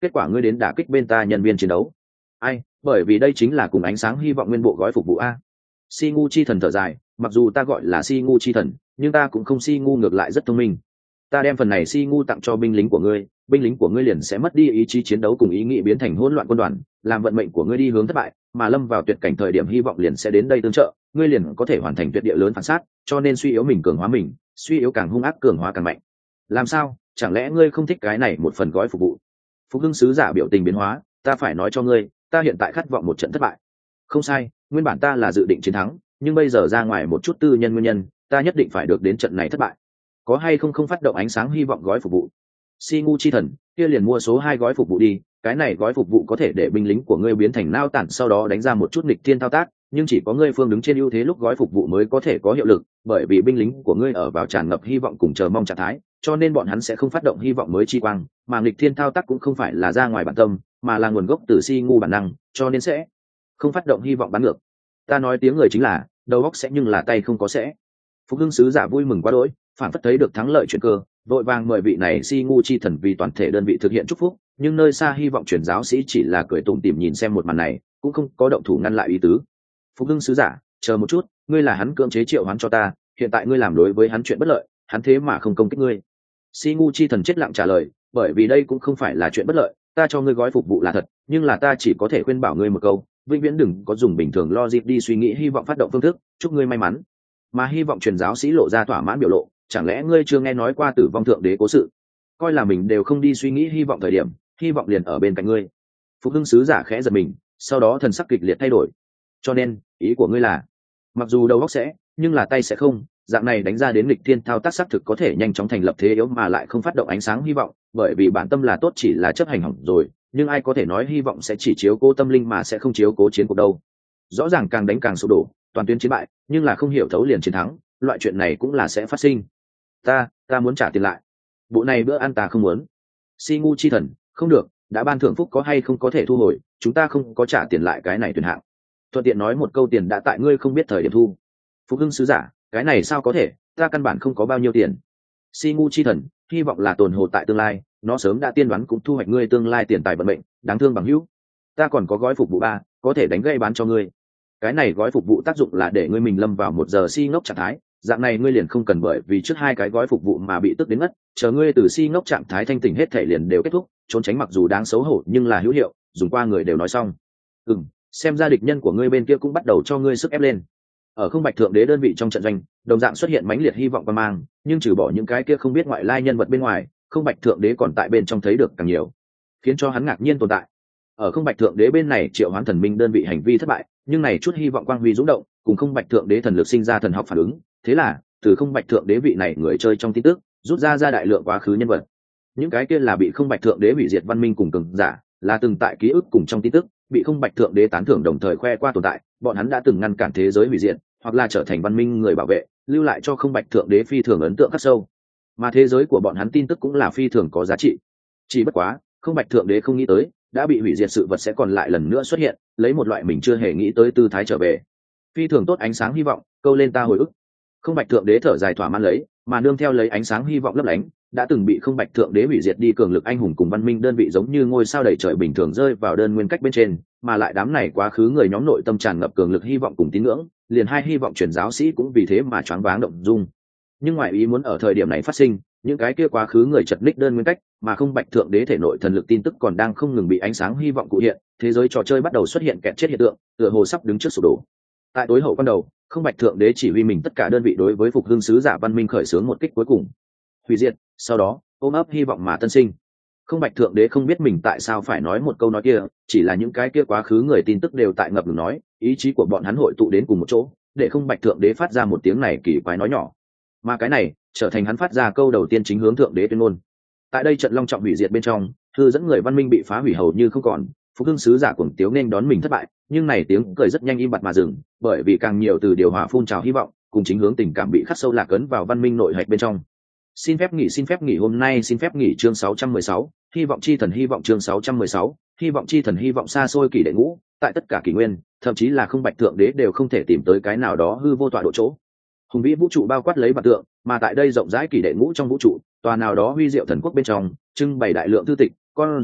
Speaker 1: kết quả ngươi đến đả kích bên ta nhân viên chiến đấu. Ai, bởi vì đây chính là cùng ánh sáng hy vọng nguyên bộ gói phục vụ a. Si ngu chi thần thở dài, mặc dù ta gọi là si ngu chi thần, nhưng ta cũng không si ngu, ngược lại rất thông minh. Ta đem phần này si ngu tặng cho binh lính của ngươi, binh lính của ngươi liền sẽ mất đi ý chí chiến đấu cùng ý nghĩ biến thành hỗn loạn quân đoàn, làm vận mệnh của ngươi đi hướng thất bại, mà lâm vào tuyệt cảnh thời điểm hy vọng liền sẽ đến đây tương trợ, ngươi liền có thể hoàn thành tuyệt địa lớn phản sát, cho nên suy yếu mình cường hóa mình, suy yếu càng hung ác cường hóa càng mạnh. Làm sao, chẳng lẽ ngươi không thích cái này một phần gói phục vụ? Phục hưng sứ giả biểu tình biến hóa, ta phải nói cho ngươi, ta hiện tại khát vọng một trận thất bại. Không sai, nguyên bản ta là dự định chiến thắng, nhưng bây giờ ra ngoài một chút tư nhân nguyên nhân, ta nhất định phải được đến trận này thất bại. Có hay không không phát động ánh sáng hy vọng gói phục vụ? Si ngu chi thần, kia liền mua số hai gói phục vụ đi, cái này gói phục vụ có thể để binh lính của ngươi biến thành nao tản, sau đó đánh ra một chút nghịch thiên thao tác, nhưng chỉ có ngươi phương đứng trên ưu thế lúc gói phục vụ mới có thể có hiệu lực, bởi vì binh lính của ngươi ở vào tràn ngập hy vọng cùng chờ mong trạng thái, cho nên bọn hắn sẽ không phát động hy vọng mới chi quang, mà nghịch thiên thao tác cũng không phải là ra ngoài bản tâm, mà là nguồn gốc từ si ngu bản năng, cho nên sẽ không phát động hy vọng bắn ngược. Ta nói tiếng người chính là đầu óc sẽ nhưng là tay không có sẽ. Phục hưng sứ giả vui mừng quá đỗi, phản phất thấy được thắng lợi chuyện cơ, vội vàng mời vị này si ngu chi thần vì toàn thể đơn vị thực hiện chúc phúc, nhưng nơi xa hy vọng truyền giáo sĩ chỉ là cười tủm tỉm nhìn xem một màn này, cũng không có động thủ ngăn lại ý tứ. Phục hưng sứ giả, chờ một chút, ngươi là hắn cưỡng chế triệu hắn cho ta, hiện tại ngươi làm đối với hắn chuyện bất lợi, hắn thế mà không công kích ngươi. Si ngu chi thần chết lặng trả lời, bởi vì đây cũng không phải là chuyện bất lợi, ta cho ngươi gói phục vụ là thật, nhưng là ta chỉ có thể khuyên bảo ngươi một câu, vĩnh viễn đừng có dùng bình thường logic đi suy nghĩ hy vọng phát động phương thức, chúc ngươi may mắn. Mà hy vọng truyền giáo sĩ lộ ra thỏa mãn biểu lộ, chẳng lẽ ngươi chưa nghe nói qua tử vong thượng đế cố sự? Coi là mình đều không đi suy nghĩ hy vọng thời điểm, hy vọng liền ở bên cạnh ngươi. Phục hưng sứ giả khẽ giật mình, sau đó thần sắc kịch liệt thay đổi. Cho nên, ý của ngươi là, mặc dù đầu óc sẽ, nhưng là tay sẽ không, dạng này đánh ra đến nghịch thiên thao tác xác thực có thể nhanh chóng thành lập thế yếu mà lại không phát động ánh sáng hy vọng, bởi vì bản tâm là tốt chỉ là chấp hành hỏng rồi, nhưng ai có thể nói hy vọng sẽ chỉ chiếu cố tâm linh mà sẽ không chiếu cố chiến cuộc đâu. Rõ ràng càng đánh càng sụp đổ, toàn tuyến chiến bại, nhưng là không hiểu thấu liền chiến thắng, loại chuyện này cũng là sẽ phát sinh. Ta, ta muốn trả tiền lại. Bộ này bữa ăn ta không muốn. Si ngu chi thần, không được, đã ban thưởng phúc có hay không có thể thu hồi, chúng ta không có trả tiền lại cái này tuyển hạng. Thuận tiện nói một câu, tiền đã tại ngươi không biết thời điểm thu. Phục hưng sứ giả, cái này sao có thể, ta căn bản không có bao nhiêu tiền. Si ngu chi thần, hy vọng là tồn hồ tại tương lai, nó sớm đã tiên đoán cũng thu hoạch ngươi tương lai tiền tài vận mệnh, đáng thương bằng hữu. Ta còn có gói phục vụ ba, có thể đánh gây bán cho ngươi. Cái này gói phục vụ tác dụng là để ngươi mình lâm vào một giờ si ngốc trạng thái, dạng này ngươi liền không cần bởi vì trước hai cái gói phục vụ mà bị tức đến mất, chờ ngươi từ si ngốc trạng thái thanh tỉnh hết thể liền đều kết thúc, trốn tránh mặc dù đáng xấu hổ nhưng là hữu hiệu, dùng qua người đều nói xong. Ừm, xem ra địch nhân của ngươi bên kia cũng bắt đầu cho ngươi sức ép lên. Ở không bạch thượng đế đơn vị trong trận doanh, đồng dạng xuất hiện mãnh liệt hy vọng và mang, nhưng trừ bỏ những cái kia không biết ngoại lai nhân vật bên ngoài, không bạch thượng đế còn tại bên trong thấy được càng nhiều, khiến cho hắn ngạc nhiên tồn tại. Ở không bạch thượng đế bên này triệu hoán thần minh đơn vị hành vi thất bại, nhưng này chút hy vọng quang huy dũng động cùng không bạch thượng đế thần lực sinh ra thần học phản ứng, thế là từ không bạch thượng đế vị này người chơi trong tin tức rút ra ra đại lượng quá khứ nhân vật. Những cái kia là bị không bạch thượng đế hủy diệt văn minh cùng cường giả, là từng tại ký ức cùng trong tin tức bị không bạch thượng đế tán thưởng đồng thời khoe qua tồn tại, bọn hắn đã từng ngăn cản thế giới hủy diệt, hoặc là trở thành văn minh người bảo vệ, lưu lại cho không bạch thượng đế phi thường ấn tượng khắc sâu, mà thế giới của bọn hắn tin tức cũng là phi thường có giá trị. Chỉ bất quá không bạch thượng đế không nghĩ tới đã bị hủy diệt sự vật sẽ còn lại lần nữa xuất hiện, lấy một loại mình chưa hề nghĩ tới tư thái trở về. Phi thường tốt, ánh sáng hy vọng câu lên ta hồi ức. Không bạch thượng đế thở dài thỏa mãn lấy, mà nương theo lấy ánh sáng hy vọng lấp lánh, đã từng bị không bạch thượng đế hủy diệt đi cường lực anh hùng cùng văn minh đơn vị giống như ngôi sao đầy trời bình thường rơi vào đơn nguyên cách bên trên, mà lại đám này quá khứ người nhóm nội tâm tràn ngập cường lực hy vọng cùng tín ngưỡng, liền hai hy vọng truyền giáo sĩ cũng vì thế mà choáng váng động dung. Nhưng ngoại ý muốn ở thời điểm này phát sinh, những cái kia quá khứ người chật ních đơn nguyên cách, mà không bạch thượng đế thể nội thần lực tin tức còn đang không ngừng bị ánh sáng hy vọng cụ hiện, thế giới trò chơi bắt đầu xuất hiện kẹt chết hiện tượng, tựa hồ sắp đứng trước sụp đổ. Tại tối hậu quan đầu, không bạch thượng đế chỉ huy mình tất cả đơn vị đối với phục hưng sứ giả văn minh khởi xướng một kích cuối cùng, hủy diệt, sau đó ôm ấp hy vọng mà tân sinh. Không bạch thượng đế không biết mình tại sao phải nói một câu nói kia, chỉ là những cái kia quá khứ người tin tức đều tại ngập ngừng nói, ý chí của bọn hắn hội tụ đến cùng một chỗ, để không bạch thượng đế phát ra một tiếng này kỳ quái nói nhỏ, mà cái này trở thành hắn phát ra câu đầu tiên chính hướng thượng đế tuyên ngôn. Tại đây trận long trọng hủy diệt bên trong, thư dẫn người văn minh bị phá hủy hầu như không còn, phục hưng sứ giả cuồng tiếu nên đón mình thất bại, nhưng này tiếng cười rất nhanh im bặt mà dừng, bởi vì càng nhiều từ điều hòa phun trào hy vọng cùng chính hướng tình cảm bị khắc sâu lạc ấn vào văn minh nội hạch bên trong. Xin phép nghỉ xin phép nghỉ hôm nay xin phép nghỉ chương sáu trăm mười sáu, hy vọng chi thần hy vọng chương sáu trăm mười sáu, hy vọng chi thần hy vọng xa xôi kỷ đệ ngũ, tại tất cả kỷ nguyên, thậm chí là không bạch thượng đế đều không thể tìm tới cái nào đó hư vô tọa độ chỗ. Hùng vĩ vũ trụ bao quát lấy bản tượng, mà tại đây rộng rãi kỷ đệ ngũ trong vũ trụ, tòa nào đó huy diệu thần quốc bên trong, trưng bày đại lượng thư tịch, con rối,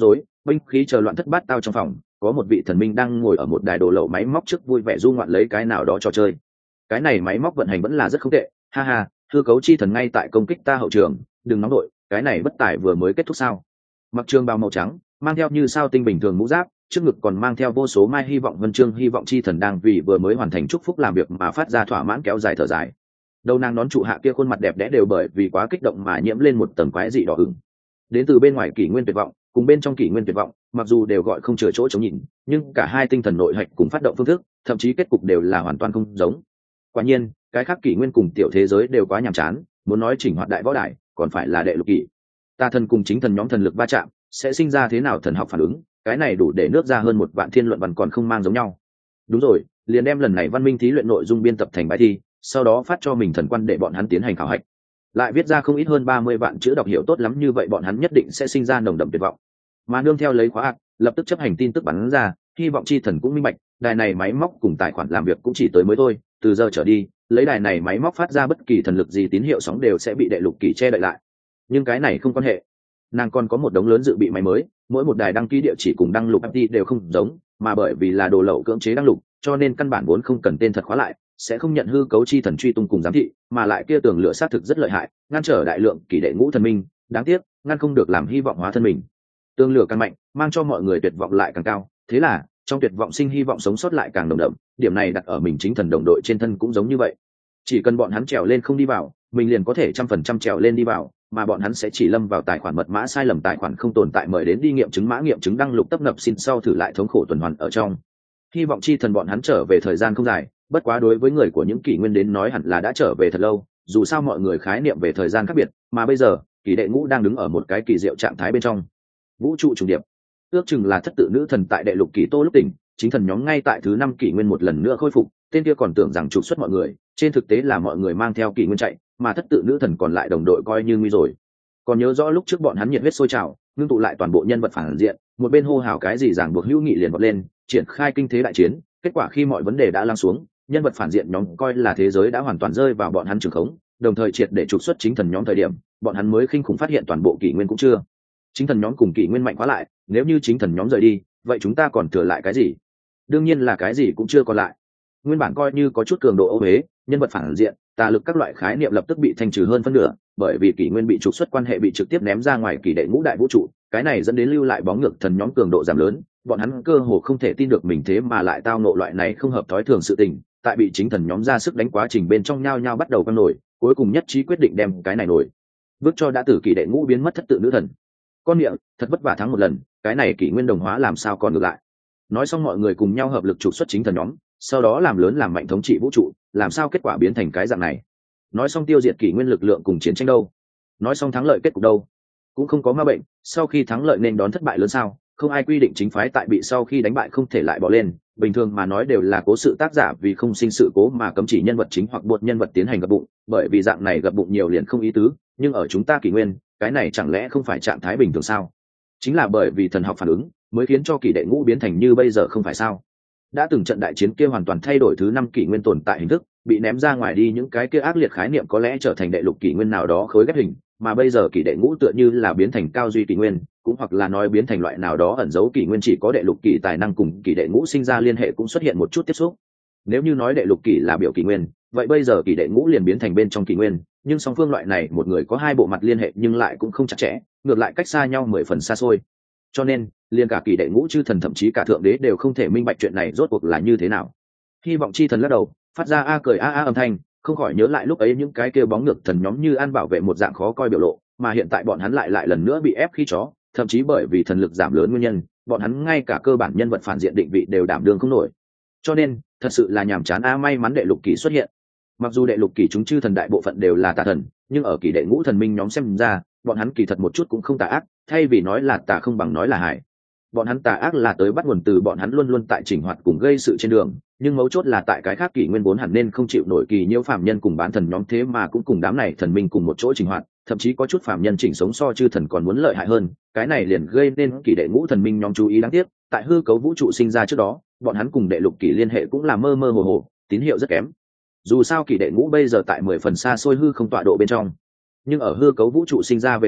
Speaker 1: binh khí chờ loạn thất bát tao trong phòng, có một vị thần minh đang ngồi ở một đài đồ lậu máy móc trước vui vẻ du ngoạn lấy cái nào đó trò chơi. Cái này máy móc vận hành vẫn là rất không tệ, ha ha, hư cấu chi thần ngay tại công kích ta hậu trường, đừng nóng đội, cái này bất tải vừa mới kết thúc sao? Mặc trường bào màu trắng, mang theo như sao tinh bình thường mũ giáp, trước ngực còn mang theo vô số mai hy vọng vân chương, hy vọng chi thần đang vì vừa mới hoàn thành chúc phúc làm việc mà phát ra thỏa mãn kéo dài thở dài. Đầu nàng nón trụ hạ kia khuôn mặt đẹp đẽ đều bởi vì quá kích động mà nhiễm lên một tầng quái dị đỏ ửng. Đến từ bên ngoài kỷ nguyên tuyệt vọng, cùng bên trong kỷ nguyên tuyệt vọng, mặc dù đều gọi không chừa chỗ chống nhìn, nhưng cả hai tinh thần nội hạch cùng phát động phương thức, thậm chí kết cục đều là hoàn toàn không giống. Quả nhiên, cái khác kỷ nguyên cùng tiểu thế giới đều quá nhàm chán, muốn nói chỉnh hoạt đại võ đại, còn phải là đệ lục kỷ. Tà thần cùng chính thần nhóm thần lực va chạm, sẽ sinh ra thế nào thần học phản ứng, cái này đủ để nước ra hơn một vạn thiên luận văn còn không mang giống nhau. Đúng rồi, liền đem lần này văn minh thí luyện nội dung biên tập thành bài thi, sau đó phát cho mình thần quan để bọn hắn tiến hành khảo hạch. Lại viết ra không ít hơn ba mươi vạn chữ đọc hiểu tốt lắm, như vậy bọn hắn nhất định sẽ sinh ra nồng đậm tuyệt vọng. Mà nương theo lấy khóa ạc, lập tức chấp hành tin tức bắn ra, hy vọng chi thần cũng minh bạch, đài này máy móc cùng tài khoản làm việc cũng chỉ tới mới thôi, từ giờ trở đi, lấy đài này máy móc phát ra bất kỳ thần lực gì tín hiệu sóng đều sẽ bị đệ lục kỷ che đậy lại. Nhưng cái này không quan hệ, nàng còn có một đống lớn dự bị máy mới, mỗi một đài đăng ký địa chỉ cùng đăng lục i pê đều không giống, mà bởi vì là đồ lậu cưỡng chế đăng lục, cho nên căn bản vốn không cần tên thật khóa lại, sẽ không nhận hư cấu chi thần truy tung cùng giám thị, mà lại kia tường lửa sát thực rất lợi hại, ngăn trở đại lượng kỷ đệ ngũ thần minh, đáng tiếc ngăn không được làm hy vọng hóa thân mình. Tường lửa càng mạnh, mang cho mọi người tuyệt vọng lại càng cao, thế là trong tuyệt vọng sinh hy vọng sống sót lại càng nồng đậm, điểm này đặt ở mình chính thần đồng đội trên thân cũng giống như vậy. Chỉ cần bọn hắn trèo lên không đi vào, mình liền có thể trăm phần trăm trèo lên đi vào, mà bọn hắn sẽ chỉ lâm vào tài khoản mật mã sai lầm, tài khoản không tồn tại, mời đến đi nghiệm chứng mã nghiệm chứng đăng lục tấp nập xin sau thử lại thống khổ tuần hoàn ở trong. Hy vọng chi thần bọn hắn trở về thời gian không dài, bất quá đối với người của những kỷ nguyên đến nói hẳn là đã trở về thật lâu, dù sao mọi người khái niệm về thời gian khác biệt, mà bây giờ kỷ đệ ngũ đang đứng ở một cái kỳ diệu trạng thái bên trong vũ trụ trùng điệp, ước chừng là thất tự nữ thần tại đệ lục kỷ tô lúc tỉnh, chính thần nhóm ngay tại thứ năm kỷ nguyên một lần nữa khôi phục, tên kia còn tưởng rằng trục xuất mọi người, trên thực tế là mọi người mang theo kỷ nguyên chạy, mà thất tự nữ thần còn lại đồng đội coi như nguy rồi. Còn nhớ rõ lúc trước bọn hắn nhiệt huyết sôi trào, ngưng tụ lại toàn bộ nhân vật phản diện, một bên hô hào cái gì ràng buộc hữu nghị liền vọt lên, triển khai kinh thế đại chiến, kết quả khi mọi vấn đề đã lắng xuống, nhân vật phản diện nhóm coi là thế giới đã hoàn toàn rơi vào bọn hắn trường khống, đồng thời triệt để trục xuất chính thần nhóm thời điểm, bọn hắn mới khinh khủng phát hiện toàn bộ kỷ nguyên cũng chưa. Chính thần nhóm cùng kỷ nguyên mạnh quá lại, nếu như chính thần nhóm rời đi, vậy chúng ta còn thừa lại cái gì? Đương nhiên là cái gì cũng chưa còn lại. Nguyên bản coi như có chút cường độ ô uế, nhân vật phản diện, tà lực các loại khái niệm lập tức bị thanh trừ hơn phân nửa, bởi vì kỷ nguyên bị trục xuất, quan hệ bị trực tiếp ném ra ngoài kỷ đệ ngũ đại vũ trụ, cái này dẫn đến lưu lại bóng ngược thần nhóm cường độ giảm lớn, bọn hắn cơ hồ không thể tin được mình thế mà lại tao ngộ loại này không hợp thói thường sự tình, tại bị chính thần nhóm ra sức đánh quá trình bên trong nhao nhao bắt đầu căng nổi, cuối cùng nhất trí quyết định đem cái này nổi vứt cho đã tử kỷ đệ ngũ biến mất thất tự nữ thần. Con miệng, thật vất vả thắng một lần, cái này kỷ nguyên đồng hóa làm sao còn ngược lại. Nói xong mọi người cùng nhau hợp lực trục xuất chính thần nhóm, sau đó làm lớn làm mạnh thống trị vũ trụ, làm sao kết quả biến thành cái dạng này. Nói xong tiêu diệt kỷ nguyên lực lượng cùng chiến tranh đâu, nói xong thắng lợi kết cục đâu, cũng không có ma bệnh. Sau khi thắng lợi nên đón thất bại lớn sao, không ai quy định chính phái tại bị sau khi đánh bại không thể lại bỏ lên, bình thường mà nói đều là cố sự tác giả vì không sinh sự cố mà cấm chỉ nhân vật chính hoặc buộc nhân vật tiến hành gập bụng, bởi vì dạng này gập bụng nhiều liền không ý tứ, nhưng ở chúng ta kỷ nguyên, cái này chẳng lẽ không phải trạng thái bình thường sao? Chính là bởi vì thần học phản ứng mới khiến cho kỷ đệ ngũ biến thành như bây giờ không phải sao? Đã từng trận đại chiến kia hoàn toàn thay đổi thứ năm kỷ nguyên tồn tại hình thức, bị ném ra ngoài đi những cái kia ác liệt khái niệm có lẽ trở thành đệ lục kỷ nguyên nào đó khối ghép hình, mà bây giờ kỷ đệ ngũ tựa như là biến thành cao duy kỷ nguyên, cũng hoặc là nói biến thành loại nào đó ẩn giấu kỷ nguyên chỉ có đệ lục kỷ tài năng cùng kỷ đệ ngũ sinh ra liên hệ cũng xuất hiện một chút tiếp xúc. Nếu như nói đệ lục kỷ là biểu kỷ nguyên, vậy bây giờ kỷ đệ ngũ liền biến thành bên trong kỷ nguyên, nhưng song phương loại này một người có hai bộ mặt liên hệ nhưng lại cũng không chặt chẽ, ngược lại cách xa nhau mười phần xa xôi. Cho nên liền cả kỷ đệ ngũ chư thần thậm chí cả thượng đế đều không thể minh bạch chuyện này rốt cuộc là như thế nào. Hy vọng chi thần lắc đầu, phát ra a cười a a âm thanh, không khỏi nhớ lại lúc ấy những cái kêu bóng ngược thần nhóm như an bảo vệ một dạng khó coi biểu lộ, mà hiện tại bọn hắn lại lại lần nữa bị ép khi chó, thậm chí bởi vì thần lực giảm lớn nguyên nhân, bọn hắn ngay cả cơ bản nhân vật phản diện định vị đều đảm đương không nổi. Cho nên thật sự là nhàm chán a. May mắn đệ lục kỷ xuất hiện. Mặc dù đệ lục kỷ chúng chư thần đại bộ phận đều là tà thần, nhưng ở kỷ đệ ngũ thần minh nhóm xem ra, bọn hắn kỳ thật một chút cũng không tà ác, thay vì nói là tà không bằng nói là hại. Bọn hắn tà ác là tới bắt nguồn từ bọn hắn luôn luôn tại chỉnh hoạt cùng gây sự trên đường, nhưng mấu chốt là tại cái khác kỷ nguyên vốn hẳn nên không chịu nổi kỳ nhiễu phàm nhân cùng bán thần nhóm, thế mà cũng cùng đám này thần minh cùng một chỗ chỉnh hoạt, thậm chí có chút phàm nhân chỉnh sống so chư thần còn muốn lợi hại hơn. Cái này liền gây nên kỷ đệ ngũ thần minh nhóm chú ý. Đáng tiếc tại hư cấu vũ trụ sinh ra trước đó, bọn hắn cùng đệ lục kỷ liên hệ cũng là mơ mơ hồ hồ, tín hiệu rất kém. Dù sao kỷ đệ ngũ bây giờ tại mười phần xa xôi hư không tọa độ bên trong, nhưng ở hư cấu vũ trụ sinh ra về sau,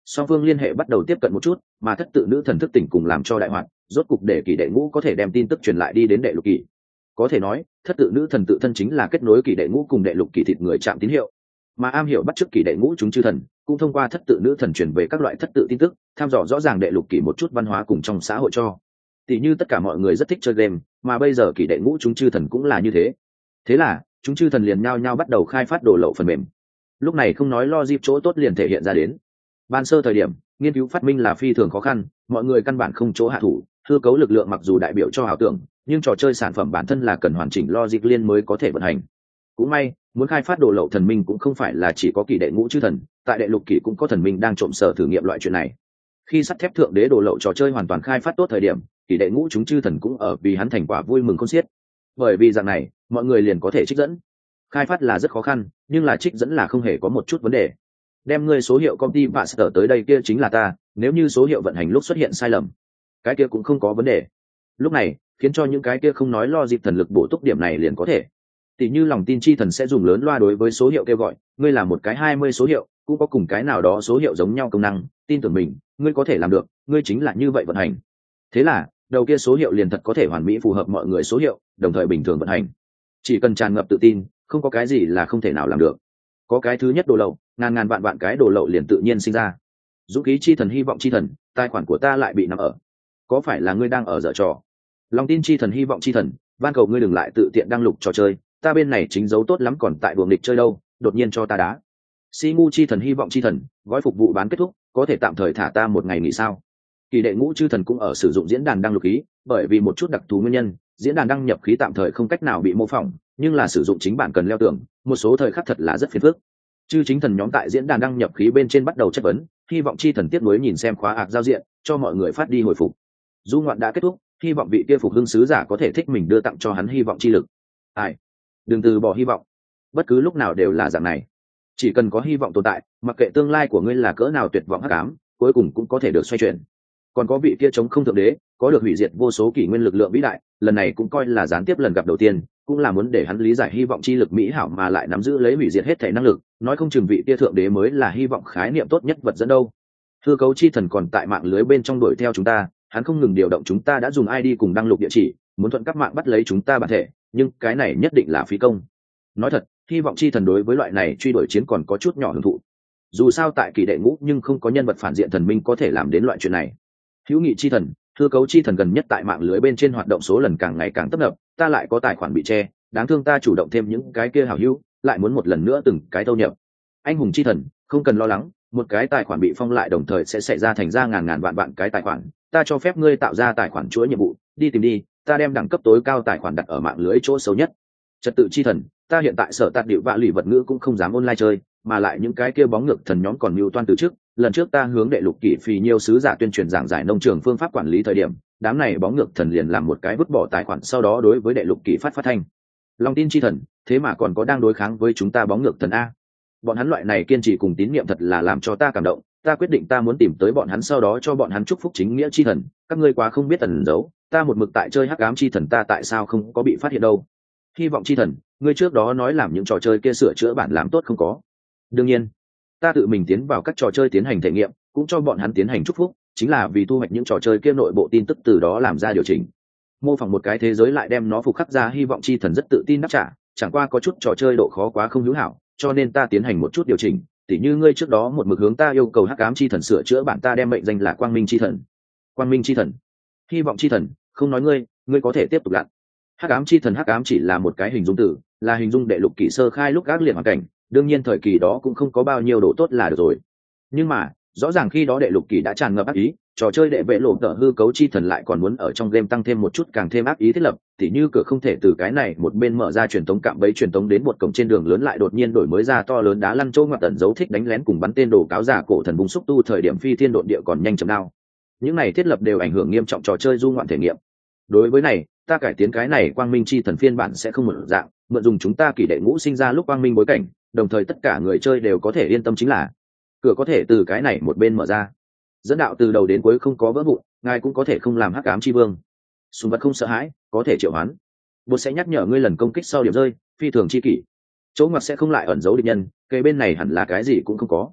Speaker 1: song phương liên hệ bắt đầu tiếp cận một chút, mà thất tự nữ thần thức tỉnh cùng làm cho đại hoạt, rốt cục để kỳ đệ ngũ có thể đem tin tức truyền lại đi đến đệ lục kỳ. Có thể nói thất tự nữ thần tự thân chính là kết nối kỳ đệ ngũ cùng đệ lục kỳ thịt người chạm tín hiệu, mà am hiểu bắt chước kỳ đệ ngũ chúng chư thần cũng thông qua thất tự nữ thần truyền về các loại thất tự tin tức, tham dò rõ ràng đệ lục kỳ một chút văn hóa cùng trong xã hội cho. Tỷ như tất cả mọi người rất thích chơi game, mà bây giờ kỳ đệ ngũ chúng chư thần cũng là như thế. Thế là chúng chư thần liền nhao nhao bắt đầu khai phát đồ lậu phần mềm. Lúc này không nói lo dịp chỗ tốt liền thể hiện ra đến. Ban sơ thời điểm nghiên cứu phát minh là phi thường khó khăn, mọi người căn bản không chỗ hạ thủ, hư cấu lực lượng mặc dù đại biểu cho ảo tưởng, nhưng trò chơi sản phẩm bản thân là cần hoàn chỉnh logic liên mới có thể vận hành. Cũng may muốn khai phát đồ lậu thần minh cũng không phải là chỉ có kỳ đệ ngũ chư thần, tại đệ lục kỳ cũng có thần minh đang trộm sở thử nghiệm loại chuyện này. Khi sắt thép thượng đế đồ lậu trò chơi hoàn toàn khai phát tốt thời điểm, kỳ đệ ngũ chúng chư thần cũng ở vì hắn thành quả vui mừng khôn xiết. Bởi vì dạng này mọi người liền có thể trích dẫn. Khai phát là rất khó khăn, nhưng là trích dẫn là không hề có một chút vấn đề. Đem ngươi số hiệu công ty Master tới đây kia chính là ta, nếu như số hiệu vận hành lúc xuất hiện sai lầm, cái kia cũng không có vấn đề. Lúc này khiến cho những cái kia không nói lo dịp thần lực bổ túc điểm này liền có thể. Tỷ như lòng tin chi thần sẽ dùng lớn loa đối với số hiệu kêu gọi, ngươi là một cái hai mươi số hiệu, cũng có cùng cái nào đó số hiệu giống nhau công năng, tin tưởng mình, ngươi có thể làm được, ngươi chính là như vậy vận hành. Thế là đầu kia số hiệu liền thật có thể hoàn mỹ phù hợp mọi người số hiệu, đồng thời bình thường vận hành. Chỉ cần tràn ngập tự tin, không có cái gì là không thể nào làm được. Có cái thứ nhất đồ lậu, ngàn ngàn vạn vạn cái đồ lậu liền tự nhiên sinh ra. Dũng khí chi thần, hy vọng chi thần, tài khoản của ta lại bị nằm ở, có phải là ngươi đang ở dở trò? Lòng tin chi thần, hy vọng chi thần, van cầu ngươi đừng lại tự tiện đăng lục trò chơi, ta bên này chính dấu tốt lắm còn tại đùa nghịch chơi đâu, đột nhiên cho ta đá. Si ngu chi thần, hy vọng chi thần, gói phục vụ bán kết thúc, có thể tạm thời thả ta một ngày nghỉ sao? Kỳ đệ ngũ chư thần cũng ở sử dụng diễn đàn đăng lục khí, bởi vì một chút đặc thù nguyên nhân, diễn đàn đăng nhập khí tạm thời không cách nào bị mô phỏng, nhưng là sử dụng chính bản cần leo tường, một số thời khắc thật là rất phiền phức. Chư chính thần nhóm tại diễn đàn đăng nhập khí bên trên bắt đầu chất vấn, hy vọng chi thần tiếp nối nhìn xem khóa ạc giao diện, cho mọi người phát đi hồi phục. Du ngoạn đã kết thúc, hy vọng vị kia phục hưng sứ giả có thể thích mình đưa tặng cho hắn hy vọng chi lực. Ai, đừng từ bỏ hy vọng, bất cứ lúc nào đều là dạng này. Chỉ cần có hy vọng tồn tại, mặc kệ tương lai của ngươi là cỡ nào tuyệt vọng hắc ám, cuối cùng cũng có thể được xoay chuyển. Còn có vị kia chống không thượng đế, có được hủy diệt vô số kỷ nguyên lực lượng vĩ đại, lần này cũng coi là gián tiếp lần gặp đầu tiên, cũng là muốn để hắn lý giải hy vọng chi lực mỹ hảo mà lại nắm giữ lấy hủy diệt hết thể năng lực, nói không chừng vị kia thượng đế mới là hy vọng khái niệm tốt nhất vật dẫn đâu. Hư cấu chi thần còn tại mạng lưới bên trong đuổi theo chúng ta, hắn không ngừng điều động chúng ta đã dùng i đê cùng đăng lục địa chỉ, muốn thuận các mạng bắt lấy chúng ta bản thể, nhưng cái này nhất định là phí công. Nói thật, hy vọng chi thần đối với loại này truy đuổi chiến còn có chút nhỏ hưởng thụ. Dù sao tại kỳ đệ ngũ nhưng không có nhân vật phản diện thần minh có thể làm đến loại chuyện này. Hữu nghị chi thần, hư cấu chi thần gần nhất tại mạng lưới bên trên hoạt động số lần càng ngày càng tấp nập, ta lại có tài khoản bị che, đáng thương ta chủ động thêm những cái kia hảo hữu, lại muốn một lần nữa từng cái thâu nhập. Anh hùng chi thần, không cần lo lắng, một cái tài khoản bị phong lại đồng thời sẽ xảy ra thành ra ngàn ngàn vạn vạn cái tài khoản, ta cho phép ngươi tạo ra tài khoản chuỗi nhiệm vụ, đi tìm đi, ta đem đẳng cấp tối cao tài khoản đặt ở mạng lưới chỗ xấu nhất. Trật tự chi thần, ta hiện tại sở tạt điệu vạ lụy vật ngữ cũng không dám online chơi, mà lại những cái kia bóng ngược thần nhóm còn mưu toan từ trước, lần trước ta hướng đệ lục kỷ phì nhiều sứ giả tuyên truyền giảng giải nông trường phương pháp quản lý thời điểm, đám này bóng ngược thần liền làm một cái vứt bỏ tài khoản, sau đó đối với đệ lục kỷ phát phát thanh. Long tin chi thần, thế mà còn có đang đối kháng với chúng ta bóng ngược thần a. Bọn hắn loại này kiên trì cùng tín niệm thật là làm cho ta cảm động, ta quyết định ta muốn tìm tới bọn hắn, sau đó cho bọn hắn chúc phúc chính nghĩa chi thần, các ngươi quá không biết ẩn giấu, ta một mực tại chơi hắc ám chi thần, ta tại sao không có bị phát hiện đâu. Hy vọng chi thần, ngươi trước đó nói làm những trò chơi kia sửa chữa bản làm tốt không có? Đương nhiên, ta tự mình tiến vào các trò chơi tiến hành thể nghiệm, cũng cho bọn hắn tiến hành chúc phúc, chính là vì thu hoạch những trò chơi kia nội bộ tin tức, từ đó làm ra điều chỉnh, mô phỏng một cái thế giới lại đem nó phục khắc ra. Hy vọng chi thần rất tự tin đáp trả, chẳng qua có chút trò chơi độ khó quá không hữu hảo, cho nên ta tiến hành một chút điều chỉnh, tỉ như ngươi trước đó một mực hướng ta yêu cầu hắc ám chi thần sửa chữa bản, ta đem mệnh danh là quang minh chi thần. Quang minh chi thần, hy vọng chi thần, không nói ngươi, ngươi có thể tiếp tục lặn. Hắc ám chi thần, hắc ám chỉ là một cái hình dung từ, là hình dung đệ lục kỷ sơ khai lúc gác liệt hoàn cảnh, đương nhiên thời kỳ đó cũng không có bao nhiêu độ tốt là được rồi. Nhưng mà rõ ràng khi đó đệ lục kỷ đã tràn ngập ác ý, trò chơi đệ vệ lộ tờ hư cấu chi thần lại còn muốn ở trong game tăng thêm một chút càng thêm ác ý thiết lập, tỉ như cửa không thể từ cái này một bên mở ra truyền tống cạm bẫy truyền tống đến một cổng trên đường lớn, lại đột nhiên đổi mới ra to lớn đá lăn chỗ ngoặt tẩn dấu thích đánh lén cùng bắn tên đồ cáo giả cổ thần vùng xúc tu thời điểm phi thiên độn địa còn nhanh chậm đao. Những này thiết lập đều ảnh hưởng nghiêm trọng trò chơi du ngoạn thể nghiệm. Đối với này, ta cải tiến cái này quang minh chi thần phiên bản sẽ không một dạng, mượn dùng chúng ta kỷ đệ ngũ sinh ra lúc quang minh bối cảnh, đồng thời tất cả người chơi đều có thể yên tâm, chính là cửa có thể từ cái này một bên mở ra, dẫn đạo từ đầu đến cuối không có vỡ vụn, ngài cũng có thể không làm hắc ám chi vương, sùng vật không sợ hãi, có thể triệu hoán, bột sẽ nhắc nhở ngươi lần công kích sau điểm rơi, phi thường chi kỷ, chỗ ngoặt sẽ không lại ẩn giấu địch nhân, cây bên này hẳn là cái gì cũng không có.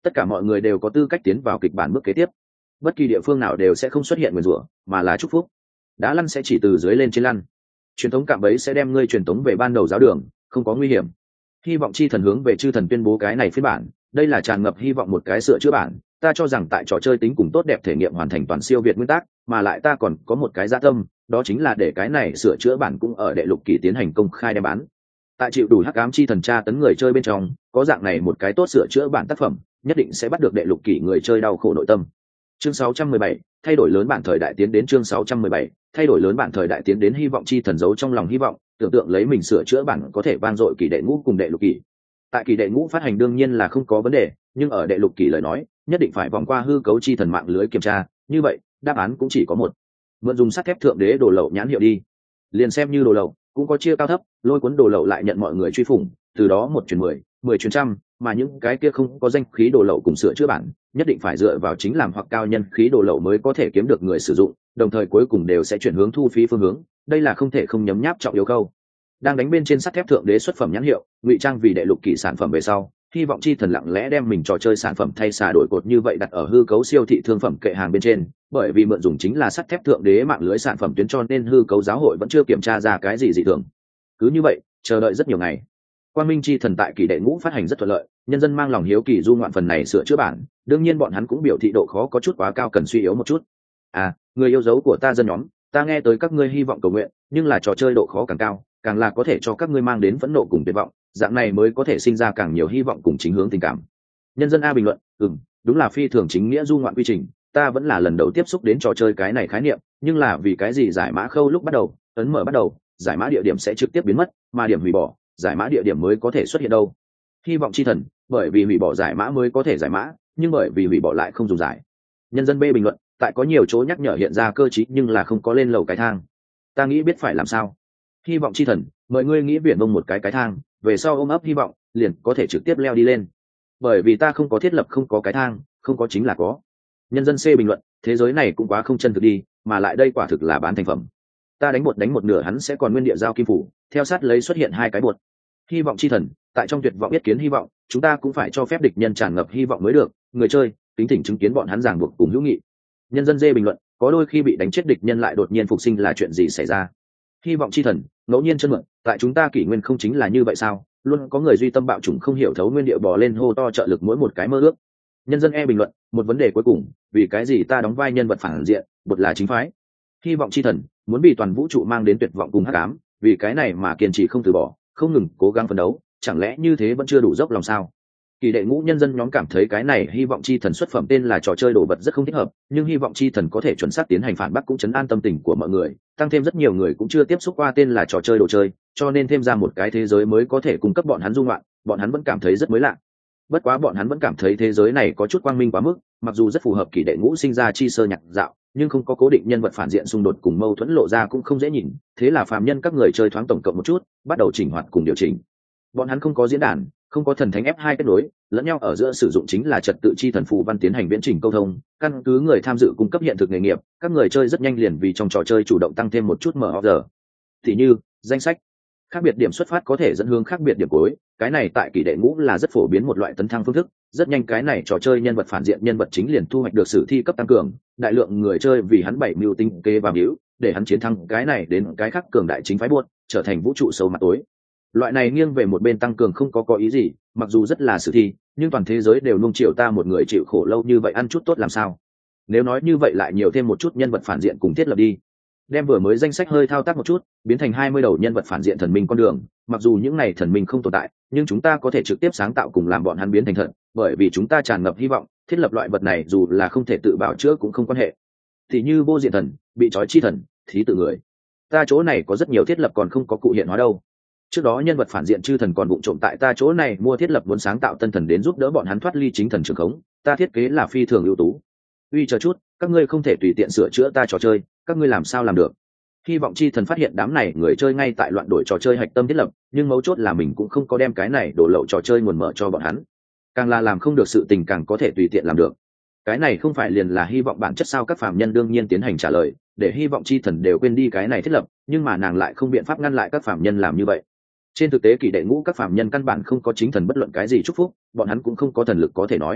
Speaker 1: tất cả mọi người đều có tư cách tiến vào kịch bản bước kế tiếp. Bất kỳ địa phương nào đều sẽ không xuất hiện nguyền rủa, mà là chúc phúc. Đá lăn sẽ chỉ từ dưới lên trên lăn. Truyền thống cạm bẫy sẽ đem ngươi truyền thống về ban đầu giáo đường, không có nguy hiểm. Hy vọng chi thần hướng về chư thần tuyên bố cái này phiên bản, đây là tràn ngập hy vọng một cái sửa chữa bản. Ta cho rằng tại trò chơi tính cùng tốt đẹp thể nghiệm hoàn thành toàn siêu việt nguyên tắc, mà lại ta còn có một cái dạ tâm, đó chính là để cái này sửa chữa bản cũng ở đệ lục kỳ tiến hành công khai đem bán. Tại chịu đủ hắc ám chi thần tra tấn người chơi bên trong, có dạng này một cái tốt sửa chữa bản tác phẩm, nhất định sẽ bắt được đệ lục kỳ người chơi đau khổ nội tâm. Chương sáu trăm mười bảy, thay đổi lớn bản thời đại tiến đến chương sáu trăm mười bảy, thay đổi lớn bản thời đại tiến đến hy vọng chi thần giấu trong lòng hy vọng, tưởng tượng lấy mình sửa chữa bản có thể vang dội kỳ đệ ngũ cùng đệ lục kỳ. Tại kỳ đệ ngũ phát hành đương nhiên là không có vấn đề, nhưng ở đệ lục kỳ lời nói, nhất định phải vòng qua hư cấu chi thần mạng lưới kiểm tra, như vậy, đáp án cũng chỉ có một. Mượn dùng sắt thép thượng đế đồ lậu nhãn hiệu đi. Liền xem như đồ lậu, cũng có chia cao thấp, lôi cuốn đồ lậu lại nhận mọi người truy phủng, từ đó một truyền mười, mười truyền trăm, mà những cái kia không có danh khí đồ lậu cùng sửa chữa bản, nhất định phải dựa vào chính làm hoặc cao nhân khí đồ lậu mới có thể kiếm được người sử dụng, đồng thời cuối cùng đều sẽ chuyển hướng thu phí phương hướng, đây là không thể không nhấm nháp trọng yếu câu. Đang đánh bên trên sắt thép thượng đế xuất phẩm nhãn hiệu, ngụy trang vì đệ lục kỳ sản phẩm về sau, hy vọng chi thần lặng lẽ đem mình trò chơi sản phẩm thay xả đổi cột như vậy đặt ở hư cấu siêu thị thương phẩm kệ hàng bên trên, bởi vì mượn dùng chính là sắt thép thượng đế mạng lưới sản phẩm tuyến cho nên hư cấu giáo hội vẫn chưa kiểm tra ra cái gì dị thường. Cứ như vậy, chờ đợi rất nhiều ngày. Quang Minh chi thần tại kỳ đệ ngũ phát hành rất thuận lợi, nhân dân mang lòng hiếu kỳ du ngoạn phần này sửa chữa bản, đương nhiên bọn hắn cũng biểu thị độ khó có chút quá cao cần suy yếu một chút. À, người yêu dấu của ta dân nhóm, ta nghe tới các ngươi hy vọng cầu nguyện, nhưng là trò chơi độ khó càng cao, càng là có thể cho các ngươi mang đến phẫn nộ cùng tuyệt vọng, dạng này mới có thể sinh ra càng nhiều hy vọng cùng chính hướng tình cảm. Nhân dân A bình luận, ừm, đúng là phi thường chính nghĩa du ngoạn quy trình, ta vẫn là lần đầu tiếp xúc đến trò chơi cái này khái niệm, nhưng là vì cái gì giải mã khâu lúc bắt đầu, ấn mở bắt đầu, giải mã địa điểm sẽ trực tiếp biến mất, mà điểm hủy bỏ, giải mã địa điểm mới có thể xuất hiện đâu. Hy vọng chi thần, bởi vì hủy bỏ giải mã mới có thể giải mã, nhưng bởi vì hủy bỏ lại không dùng giải. Nhân dân B bình luận, tại có nhiều chỗ nhắc nhở hiện ra cơ trí nhưng là không có lên lầu cái thang. Ta nghĩ biết phải làm sao. Hy vọng chi thần, mời ngươi nghĩ viển vông một cái cái thang, về sau ôm ấp hy vọng, liền có thể trực tiếp leo đi lên. Bởi vì ta không có thiết lập không có cái thang, không có chính là có. Nhân dân C bình luận, thế giới này cũng quá không chân thực đi, mà lại đây quả thực là bán thành phẩm. Ta đánh một đánh một nửa hắn sẽ còn nguyên địa giao kim phủ, theo sát lấy xuất hiện hai cái bột. Hy vọng chi thần, tại trong tuyệt vọng biết kiến hy vọng, chúng ta cũng phải cho phép địch nhân tràn ngập hy vọng mới được, người chơi, kính thỉnh chứng kiến bọn hắn ràng buộc cùng hữu nghị. Nhân dân D bình luận, có đôi khi bị đánh chết địch nhân lại đột nhiên phục sinh là chuyện gì xảy ra. Hy vọng chi thần, ngẫu nhiên chân mượn, tại chúng ta kỷ nguyên không chính là như vậy sao, luôn có người duy tâm bạo chủng không hiểu thấu nguyên địa bò lên hô to trợ lực mỗi một cái mơ ước. Nhân dân E bình luận, một vấn đề cuối cùng, vì cái gì ta đóng vai nhân vật phản diện, bột là chính phái. Hy vọng chi thần, muốn vì toàn vũ trụ mang đến tuyệt vọng cùng hắc ám, vì cái này mà kiên trì không từ bỏ, không ngừng cố gắng phấn đấu, chẳng lẽ như thế vẫn chưa đủ dốc lòng sao? Kỳ đệ ngũ nhân dân nhóm cảm thấy cái này hy vọng chi thần xuất phẩm tên là trò chơi đồ vật rất không thích hợp, nhưng hy vọng chi thần có thể chuẩn xác tiến hành phản bác cũng chấn an tâm tình của mọi người, tăng thêm rất nhiều người cũng chưa tiếp xúc qua tên là trò chơi đồ chơi, cho nên thêm ra một cái thế giới mới có thể cung cấp bọn hắn dung loạn, bọn hắn vẫn cảm thấy rất mới lạ. Bất quá bọn hắn vẫn cảm thấy thế giới này có chút quang minh quá mức, mặc dù rất phù hợp kỳ đệ ngũ sinh ra chi sơ nhạc dạo, nhưng không có cố định nhân vật phản diện xung đột cùng mâu thuẫn lộ ra cũng không dễ nhìn, thế là phàm nhân các người chơi thoáng tổng cộng một chút, bắt đầu chỉnh hoạt cùng điều chỉnh. Bọn hắn không có diễn đàn, không có thần thánh ép hai kết nối, lẫn nhau ở giữa sử dụng chính là trật tự chi thần phù văn tiến hành viễn trình câu thông, căn cứ người tham dự cung cấp hiện thực nghề nghiệp, các người chơi rất nhanh liền vì trong trò chơi chủ động tăng thêm một chút mở giờ. Thì như danh sách, khác biệt điểm xuất phát có thể dẫn hướng khác biệt điểm cuối, cái này tại kỳ đệ ngũ là rất phổ biến một loại tấn thăng phương thức, rất nhanh cái này trò chơi nhân vật phản diện nhân vật chính liền thu hoạch được sử thi cấp tăng cường, đại lượng người chơi vì hắn bảy mưu tinh kế và biểu, để hắn chiến thắng cái này đến cái khác cường đại chính phái buốt, trở thành vũ trụ sâu mặt tối. Loại này nghiêng về một bên tăng cường không có có ý gì, mặc dù rất là sử thi, nhưng toàn thế giới đều nung chiều ta một người chịu khổ lâu như vậy ăn chút tốt làm sao? Nếu nói như vậy lại nhiều thêm một chút nhân vật phản diện cùng thiết lập đi. Đem vừa mới danh sách hơi thao tác một chút, biến thành hai mươi đầu nhân vật phản diện thần minh con đường, mặc dù những này thần minh không tồn tại, nhưng chúng ta có thể trực tiếp sáng tạo cùng làm bọn hắn biến thành thần, bởi vì chúng ta tràn ngập hy vọng, thiết lập loại vật này dù là không thể tự bảo chữa cũng không quan hệ. Thì như vô diện thần, bị trói chi thần, thí tự người. Ta chỗ này có rất nhiều thiết lập còn không có cụ hiện hóa đâu. Trước đó nhân vật phản diện chư thần còn vụng trộm tại ta chỗ này mua thiết lập muốn sáng tạo tân thần đến giúp đỡ bọn hắn thoát ly chính thần trường khống, ta thiết kế là phi thường ưu tú. Uy chờ chút, các ngươi không thể tùy tiện sửa chữa ta trò chơi, các ngươi làm sao làm được? Hy vọng chi thần phát hiện đám này người chơi ngay tại loạn đổi trò chơi hạch tâm thiết lập, nhưng mấu chốt là mình cũng không có đem cái này đổ lậu trò chơi nguồn mở cho bọn hắn. Càng là làm không được sự tình càng có thể tùy tiện làm được. Cái này không phải liền là hy vọng bản chất sao? Các phàm nhân đương nhiên tiến hành trả lời, để hy vọng chi thần đều quên đi cái này thiết lập, nhưng mà nàng lại không biện pháp ngăn lại các phàm nhân làm như vậy. Trên thực tế kỳ đệ ngũ các phàm nhân căn bản không có chính thần bất luận cái gì chúc phúc, bọn hắn cũng không có thần lực có thể nói.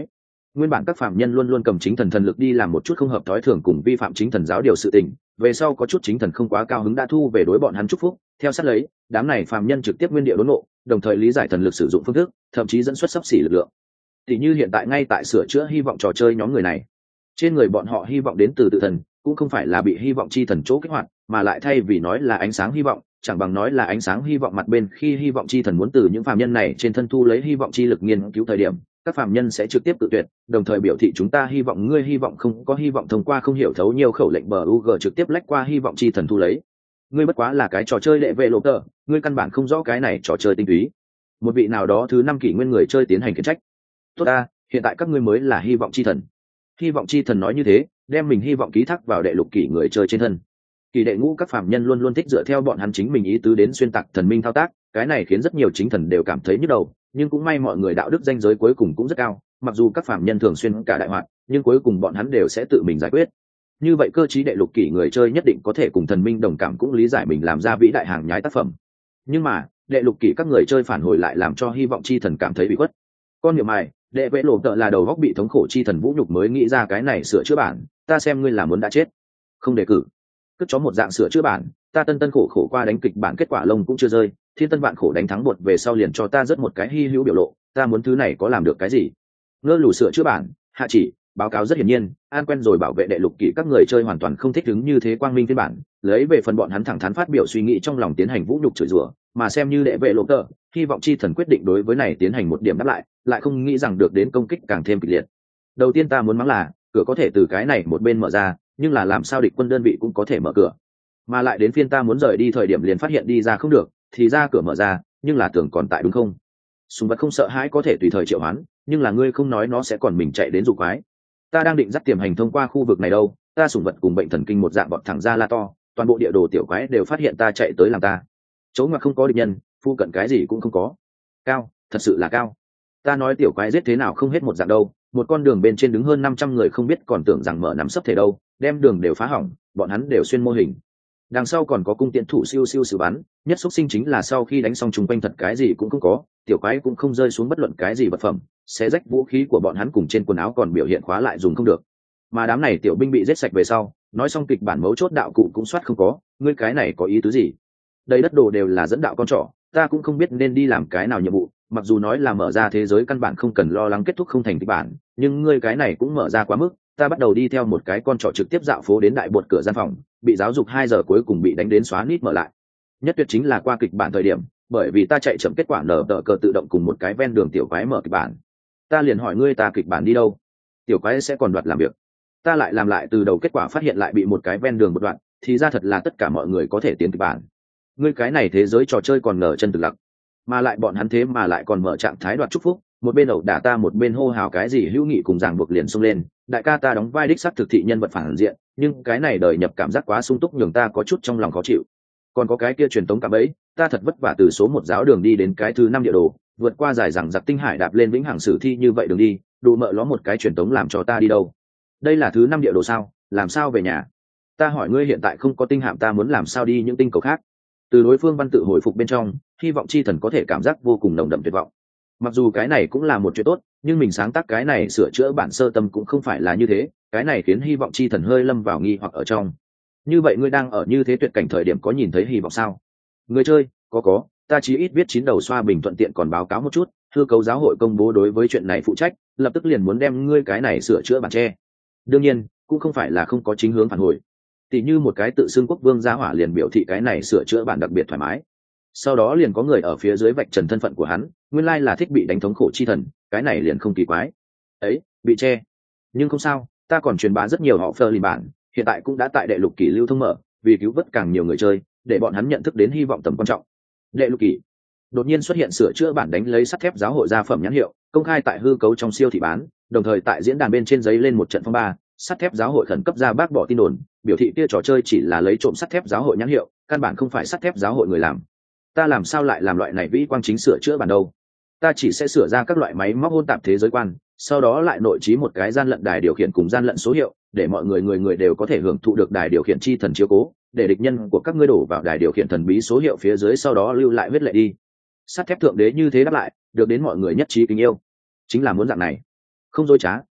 Speaker 1: Nguyên bản các phạm nhân luôn luôn cầm chính thần thần lực đi làm một chút không hợp thói thường cùng vi phạm chính thần giáo điều sự tình, về sau có chút chính thần không quá cao hứng đã thu về đối bọn hắn chúc phúc, theo sát lấy, đám này phạm nhân trực tiếp nguyên địa đốn ngộ, đồng thời lý giải thần lực sử dụng phương thức, thậm chí dẫn xuất sắp xỉ lực lượng. Tỷ như hiện tại ngay tại sửa chữa hy vọng trò chơi nhóm người này, trên người bọn họ hy vọng đến từ tự thần, cũng không phải là bị hy vọng chi thần chỗ kích hoạt, mà lại thay vì nói là ánh sáng hy vọng, chẳng bằng nói là ánh sáng hy vọng mặt bên. Khi hy vọng chi thần muốn từ những phạm nhân này trên thân thu lấy hy vọng chi lực nghiên cứu thời điểm, các phạm nhân sẽ trực tiếp tự tuyệt, đồng thời biểu thị chúng ta hy vọng ngươi hy vọng không có hy vọng thông qua không hiểu thấu nhiều khẩu lệnh bờ u g trực tiếp lách qua hy vọng chi thần thu lấy. Ngươi bất quá là cái trò chơi lệ vệ lộ tờ, ngươi căn bản không rõ cái này trò chơi tinh túy. Một vị nào đó thứ năm kỷ nguyên người chơi tiến hành khiển trách. Tốt ta, hiện tại các ngươi mới là hy vọng chi thần. Hy vọng chi thần nói như thế, đem mình hy vọng ký thác vào đệ lục kỷ người chơi trên thân. Kỳ đệ ngũ các phạm nhân luôn luôn thích dựa theo bọn hắn chính mình ý tứ đến xuyên tạc thần minh thao tác, cái này khiến rất nhiều chính thần đều cảm thấy nhức đầu, nhưng cũng may mọi người đạo đức danh giới cuối cùng cũng rất cao, mặc dù các phạm nhân thường xuyên cả đại hoạt, nhưng cuối cùng bọn hắn đều sẽ tự mình giải quyết. Như vậy cơ chí đệ lục kỷ người chơi nhất định có thể cùng thần minh đồng cảm, cũng lý giải mình làm ra vĩ đại hàng nhái tác phẩm. Nhưng mà đệ lục kỷ các người chơi phản hồi lại làm cho hy vọng chi thần cảm thấy bị khuất. Con niệm mày, đệ vệ lộ tợ là đầu góc bị thống khổ chi thần vũ nhục mới nghĩ ra cái này sửa chữa bản, ta xem ngươi là muốn đã chết. Không đề cử. Cất chó một dạng sửa chữa bản, ta tân tân khổ khổ qua đánh kịch bản, kết quả lông cũng chưa rơi, thiên tân vạn khổ đánh thắng bột về sau liền cho ta rất một cái hy hữu biểu lộ, ta muốn thứ này có làm được cái gì? Ngơ lù sửa chữa bản, hạ chỉ, báo cáo rất hiển nhiên, an quen rồi bảo vệ đệ lục kỷ các người chơi hoàn toàn không thích ứng như thế quang minh phiên bản, lấy về phần bọn hắn thẳng thắn phát biểu suy nghĩ trong lòng tiến hành vũ nhục chửi rủa, mà xem như đệ vệ lộ tờ, hy vọng chi thần quyết định đối với này tiến hành một điểm đáp lại, lại không nghĩ rằng được đến công kích càng thêm kịch liệt. Đầu tiên ta muốn mắng là, cửa có thể từ cái này một bên mở ra, nhưng là làm sao địch quân đơn vị cũng có thể mở cửa, mà lại đến phiên ta muốn rời đi thời điểm liền phát hiện đi ra không được, thì ra cửa mở ra, nhưng là tường còn tại đúng không? Sùng vật không sợ hãi có thể tùy thời triệu hoán, nhưng là ngươi không nói nó sẽ còn mình chạy đến dụ quái. Ta đang định dắt tiềm hành thông qua khu vực này đâu, ta sùng vật cùng bệnh thần kinh một dạng bọn thẳng ra la to, toàn bộ địa đồ tiểu quái đều phát hiện ta chạy tới làm ta. Chỗ ngoặc không có địch nhân, phu cận cái gì cũng không có. Cao, thật sự là cao. Ta nói tiểu quái giết thế nào không hết một dạng đâu, một con đường bên trên đứng hơn năm trăm người không biết còn tưởng rằng mở nắm sấp thể đâu, đem đường đều phá hỏng, bọn hắn đều xuyên mô hình. Đằng sau còn có cung tiễn thủ siêu siêu sử bắn, nhất xúc sinh chính là sau khi đánh xong chung quanh thật cái gì cũng không có, tiểu quái cũng không rơi xuống bất luận cái gì vật phẩm, xé rách vũ khí của bọn hắn cùng trên quần áo còn biểu hiện khóa lại dùng không được. Mà đám này tiểu binh bị giết sạch về sau, nói xong kịch bản mấu chốt đạo cụ cũng soát không có, ngươi cái này có ý tứ gì? Đây đất đồ đều là dẫn đạo con trỏ, ta cũng không biết nên đi làm cái nào nhiệm vụ, mặc dù nói là mở ra thế giới căn bản không cần lo lắng kết thúc không thành kịch bản, nhưng ngươi cái này cũng mở ra quá mức. Ta bắt đầu đi theo một cái con trỏ trực tiếp dạo phố đến đại bột cửa gian phòng, bị giáo dục hai giờ cuối cùng bị đánh đến xóa nít mở lại. Nhất tuyệt chính là qua kịch bản thời điểm, bởi vì ta chạy chậm kết quả nở tờ cờ tự động cùng một cái ven đường tiểu quái mở kịch bản. Ta liền hỏi ngươi ta kịch bản đi đâu? Tiểu quái sẽ còn đoạt làm việc. Ta lại làm lại từ đầu kết quả phát hiện lại bị một cái ven đường một đoạn, thì ra thật là tất cả mọi người có thể tiến kịch bản. Ngươi cái này thế giới trò chơi còn ngờ chân thực lặc, mà lại bọn hắn thế mà lại còn mở trạng thái đoạt chúc phúc, một bên ẩu đả ta một bên hô hào cái gì hữu nghị cùng ràng buộc liền xông lên. Đại ca ta đóng vai đích xác thực thị nhân vật phản diện, nhưng cái này đời nhập cảm giác quá sung túc nhường ta có chút trong lòng khó chịu. Còn có cái kia truyền tống cảm ấy, ta thật vất vả từ số một giáo đường đi đến cái thứ năm địa đồ, vượt qua dài rằng giặc tinh hải đạp lên vĩnh hằng sử thi như vậy đường đi, đủ mợ ló một cái truyền tống làm cho ta đi đâu? Đây là thứ năm địa đồ sao? Làm sao về nhà? Ta hỏi ngươi hiện tại không có tinh hạm ta muốn làm sao đi những tinh cầu khác? Từ đối phương văn tự hồi phục bên trong, hy vọng chi thần có thể cảm giác vô cùng nồng đậm tuyệt vọng. Mặc dù cái này cũng là một chuyện tốt, nhưng mình sáng tác cái này sửa chữa bản sơ tâm cũng không phải là như thế, cái này khiến hy vọng chi thần hơi lâm vào nghi hoặc ở trong. Như vậy ngươi đang ở như thế tuyệt cảnh thời điểm có nhìn thấy hy vọng sao? Người chơi, có có, ta chỉ ít biết chín đầu xoa bình thuận tiện còn báo cáo một chút, hư cấu giáo hội công bố đối với chuyện này phụ trách, lập tức liền muốn đem ngươi cái này sửa chữa bản tre. Đương nhiên, cũng không phải là không có chính hướng phản hồi. Tỷ như một cái tự xưng quốc vương gia hỏa liền biểu thị cái này sửa chữa bản đặc biệt thoải mái. Sau đó liền có người ở phía dưới vạch trần thân phận của hắn, nguyên lai là thích bị đánh thống khổ chi thần, cái này liền không kỳ quái. Ấy, bị che. Nhưng không sao, ta còn truyền bá rất nhiều họ phơ lìn bản, hiện tại cũng đã tại đệ lục kỷ lưu thông mở, vì cứu vớt càng nhiều người chơi, để bọn hắn nhận thức đến hy vọng tầm quan trọng. Đệ lục kỷ đột nhiên xuất hiện sửa chữa bản đánh lấy sắt thép giáo hội gia phẩm nhãn hiệu, công khai tại hư cấu trong siêu thị bán, đồng thời tại diễn đàn bên trên giấy lên một trận phong ba, sắt thép giáo hội khẩn cấp ra bác bỏ tin đồn, biểu thị kia trò chơi chỉ là lấy trộm sắt thép giáo hội nhãn hiệu, căn bản không phải sắt thép giáo hội người làm. Ta làm sao lại làm loại này vĩ quang chính sửa chữa bản đâu? Ta chỉ sẽ sửa ra các loại máy móc hôn tạp thế giới quan, sau đó lại nội trí một cái gian lận đài điều khiển cùng gian lận số hiệu, để mọi người người người đều có thể hưởng thụ được đài điều khiển chi thần chiếu cố, để địch nhân của các ngươi đổ vào đài điều khiển thần bí số hiệu phía dưới, sau đó lưu lại huyết lệ đi. Sắt thép thượng đế như thế đáp lại, được đến mọi người nhất trí kính yêu. Chính là muốn dạng này. Không dối trá,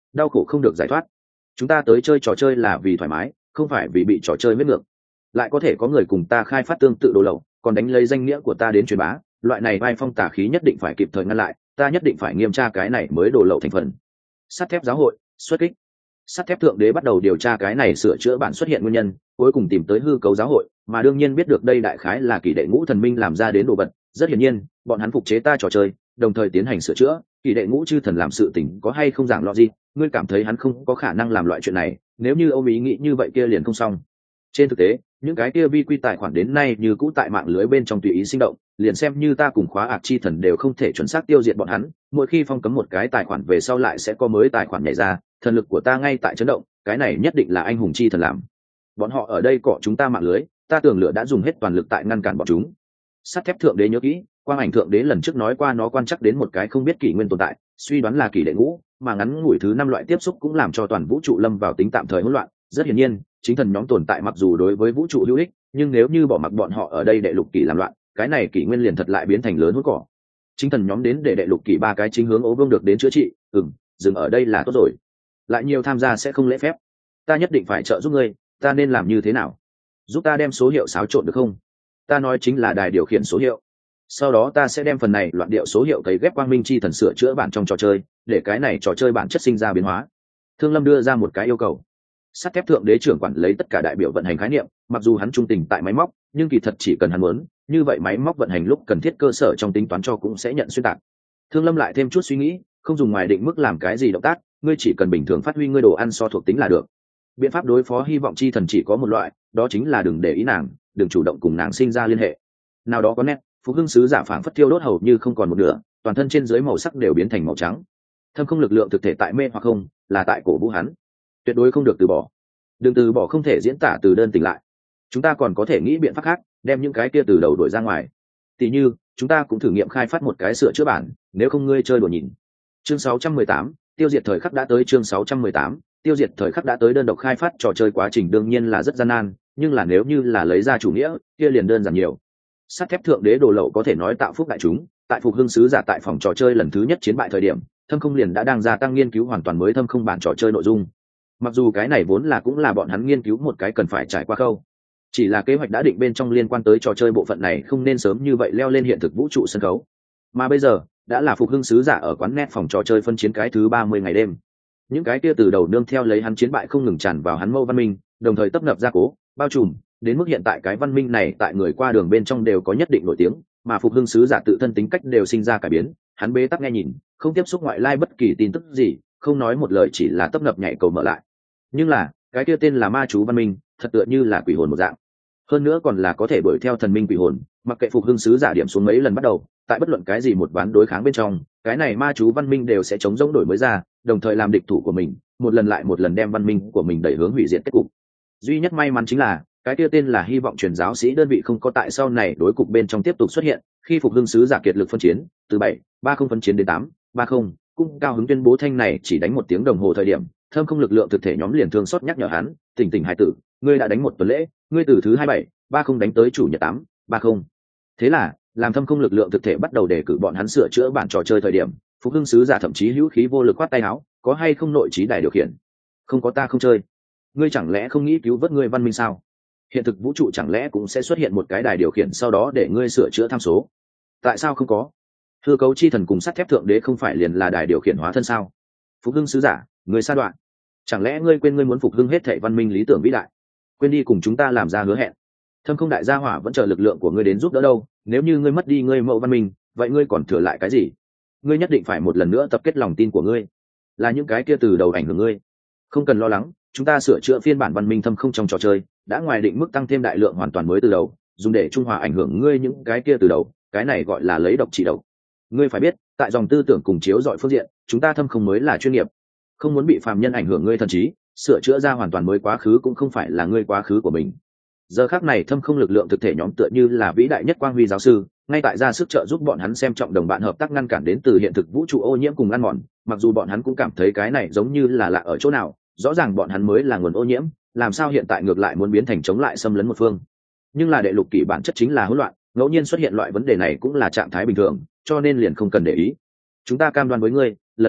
Speaker 1: đau khổ không được giải thoát. Chúng ta tới chơi trò chơi là vì thoải mái, không phải vì bị trò chơi miết ngược. Lại có thể có người cùng ta khai phát tương tự đồ lậu, còn đánh lấy danh nghĩa của ta đến truyền bá, loại này vai phong tà khí nhất định phải kịp thời ngăn lại, ta nhất định phải nghiêm tra cái này mới đồ lậu thành phần. Sắt thép giáo hội xuất kích. Sắt thép thượng đế bắt đầu điều tra cái này sửa chữa bản xuất hiện nguyên nhân, cuối cùng tìm tới hư cấu giáo hội, mà đương nhiên biết được đây đại khái là Kỷ Đệ Ngũ thần minh làm ra đến đồ vật. Rất hiển nhiên, bọn hắn phục chế ta trò chơi, đồng thời tiến hành sửa chữa. Kỷ Đệ Ngũ chư thần làm sự tình có hay không giảng logic, ngươi cảm thấy hắn không có khả năng làm loại chuyện này, nếu như ôm ý nghĩ như vậy kia liền không xong. Trên thực tế, những cái kia vi quy tài khoản đến nay như cũ tại mạng lưới bên trong tùy ý sinh động, liền xem như ta cùng khóa ạc chi thần đều không thể chuẩn xác tiêu diệt bọn hắn, mỗi khi phong cấm một cái tài khoản về sau lại sẽ có mới tài khoản nhảy ra, thần lực của ta ngay tại chấn động, cái này nhất định là anh hùng chi thần làm. Bọn họ ở đây cọ chúng ta mạng lưới, ta tưởng lửa đã dùng hết toàn lực tại ngăn cản bọn chúng. Sắt thép thượng đế nhớ kỹ, quang ảnh thượng đế lần trước nói qua nó quan chắc đến một cái không biết kỷ nguyên tồn tại, suy đoán là Kỷ Đệ Ngũ, mà ngắn ngủi thứ năm loại tiếp xúc cũng làm cho toàn vũ trụ lâm vào tính tạm thời hỗn loạn. Rất hiển nhiên, chính thần nhóm tồn tại mặc dù đối với vũ trụ hữu ích, nhưng nếu như bỏ mặc bọn họ ở đây đệ lục kỷ làm loạn, cái này kỷ nguyên liền thật lại biến thành lớn hỗn cỏ. Chính thần nhóm đến để đệ lục kỷ ba cái chính hướng ố vương được đến chữa trị, ừm, dừng ở đây là tốt rồi. Lại nhiều tham gia sẽ không lễ phép. Ta nhất định phải trợ giúp ngươi, ta nên làm như thế nào? Giúp ta đem số hiệu xáo trộn được không? Ta nói chính là đài điều khiển số hiệu. Sau đó ta sẽ đem phần này loạn điệu số hiệu cấy ghép quang minh chi thần sửa chữa bản trong trò chơi, để cái này trò chơi bản chất sinh ra biến hóa. Thương Lâm đưa ra một cái yêu cầu. Sắt thép thượng đế trưởng quản lấy tất cả đại biểu vận hành khái niệm, mặc dù hắn trung tình tại máy móc, nhưng kỳ thật chỉ cần hắn muốn, như vậy máy móc vận hành lúc cần thiết cơ sở trong tính toán cho cũng sẽ nhận xuyên tạc. Thương Lâm lại thêm chút suy nghĩ, không dùng ngoài định mức làm cái gì động tác, ngươi chỉ cần bình thường phát huy ngươi đồ ăn so thuộc tính là được. Biện pháp đối phó hy vọng chi thần chỉ có một loại, đó chính là đừng để ý nàng, đừng chủ động cùng nàng sinh ra liên hệ. Nào đó có nét, Phục Hưng sứ giả phảng phất thiêu đốt hầu như không còn một nửa, toàn thân trên dưới màu sắc đều biến thành màu trắng. Thâm không lực lượng thực thể tại mê hoặc không, là tại cổ vũ hắn. Tuyệt đối không được từ bỏ. Đừng từ bỏ không thể diễn tả từ đơn tỉnh lại. Chúng ta còn có thể nghĩ biện pháp khác, đem những cái kia từ đầu đuổi ra ngoài. Tỷ như, chúng ta cũng thử nghiệm khai phát một cái sửa chữa bản, nếu không ngươi chơi đùa nhìn. Chương sáu trăm mười tám, tiêu diệt thời khắc đã tới. Chương sáu trăm mười tám, tiêu diệt thời khắc đã tới. Đơn độc khai phát trò chơi quá trình đương nhiên là rất gian nan, nhưng là nếu như là lấy ra chủ nghĩa, kia liền đơn giản nhiều. Sắt thép thượng đế đồ lậu có thể nói tạo phúc đại chúng, tại Phục Hưng sứ giả tại phòng trò chơi lần thứ nhất chiến bại thời điểm, Thâm Không liền đã đang gia tăng nghiên cứu hoàn toàn mới Thâm Không bản trò chơi nội dung. Mặc dù cái này vốn là cũng là bọn hắn nghiên cứu một cái cần phải trải qua khâu, chỉ là kế hoạch đã định bên trong liên quan tới trò chơi bộ phận này không nên sớm như vậy leo lên hiện thực vũ trụ sân khấu, mà bây giờ đã là Phục Hưng sứ giả ở quán net phòng trò chơi phân chiến cái thứ ba mươi ngày đêm. Những cái kia từ đầu nương theo lấy hắn chiến bại không ngừng tràn vào hắn mâu văn minh, đồng thời tấp nập gia cố bao trùm đến mức hiện tại cái văn minh này tại người qua đường bên trong đều có nhất định nổi tiếng, mà Phục Hưng sứ giả tự thân tính cách đều sinh ra cải biến, hắn bế tắc nghe nhìn, không tiếp xúc ngoại lai bất kỳ tin tức gì, không nói một lời chỉ là tấp nập nhảy cầu mở lại. Nhưng là cái kia tên là ma chú văn minh, thật tựa như là quỷ hồn một dạng, hơn nữa còn là có thể đuổi theo thần minh quỷ hồn, mặc kệ Phục Hưng sứ giả điểm xuống mấy lần bắt đầu, tại bất luận cái gì một ván đối kháng bên trong, cái này ma chú văn minh đều sẽ chống rỗng đổi mới ra, đồng thời làm địch thủ của mình, một lần lại một lần đem văn minh của mình đẩy hướng hủy diệt kết cục. Duy nhất may mắn chính là cái kia tên là hy vọng truyền giáo sĩ đơn vị không có tại sau này đối cục bên trong tiếp tục xuất hiện, khi Phục Hưng sứ giả kiệt lực phân chiến, từ bảy ba không phân chiến đến tám ba không, cung cao hứng tuyên bố thanh này chỉ đánh một tiếng đồng hồ thời điểm, Thâm Không lực lượng thực thể nhóm liền thương xót nhắc nhở hắn, tỉnh tỉnh hài tử, ngươi đã đánh một tuần lễ, ngươi từ thứ hai bảy ba không đánh tới chủ nhật tám ba không. Thế là làm Thâm Không lực lượng thực thể bắt đầu đề cử bọn hắn sửa chữa bản trò chơi thời điểm, Phục Hưng sứ giả thậm chí hữu khí vô lực khoát tay áo, có hay không nội trí đài điều khiển? Không có ta không chơi. Ngươi chẳng lẽ không nghĩ cứu vớt ngươi văn minh sao? Hiện thực vũ trụ chẳng lẽ cũng sẽ xuất hiện một cái đài điều khiển sau đó để ngươi sửa chữa tham số? Tại sao không có? Hư cấu chi thần cùng sắt thép thượng đế không phải liền là đài điều khiển hóa thân sao? Phục Hưng sứ giả, ngươi sa đoạn, chẳng lẽ ngươi quên ngươi muốn phục hưng hết thảy văn minh lý tưởng vĩ đại, quên đi cùng chúng ta làm ra hứa hẹn? Thâm Không đại gia hỏa vẫn chờ lực lượng của ngươi đến giúp đỡ đâu, nếu như ngươi mất đi ngươi mẫu văn minh, vậy ngươi còn thừa lại cái gì? Ngươi nhất định phải một lần nữa tập kết lòng tin của ngươi, là những cái kia từ đầu ảnh hưởng ngươi. Không cần lo lắng, chúng ta sửa chữa phiên bản văn minh Thâm Không trong trò chơi đã ngoài định mức tăng thêm đại lượng hoàn toàn mới từ đầu, dùng để trung hòa ảnh hưởng ngươi những cái kia từ đầu, cái này gọi là lấy độc trị độc. Ngươi phải biết, tại dòng tư tưởng cùng chiếu dọi phương diện, chúng ta Thâm Không mới là chuyên nghiệp. Không muốn bị phàm nhân ảnh hưởng ngươi thần trí, sửa chữa ra hoàn toàn mới quá khứ cũng không phải là ngươi quá khứ của mình. Giờ khắc này Thâm Không lực lượng thực thể nhóm tựa như là vĩ đại nhất quang huy giáo sư, ngay tại ra sức trợ giúp bọn hắn xem trọng đồng bạn hợp tác ngăn cản đến từ hiện thực vũ trụ ô nhiễm cùng ăn mòn, mặc dù bọn hắn cũng cảm thấy cái này giống như là lạ ở chỗ nào, rõ ràng bọn hắn mới là nguồn ô nhiễm, làm sao hiện tại ngược lại muốn biến thành chống lại xâm lấn một phương. Nhưng là đệ lục kỷ bản chất chính là hỗn loạn, ngẫu nhiên xuất hiện loại vấn đề này cũng là trạng thái bình thường, cho nên liền không cần để ý. Chúng ta cam đoan với ngươi, lần này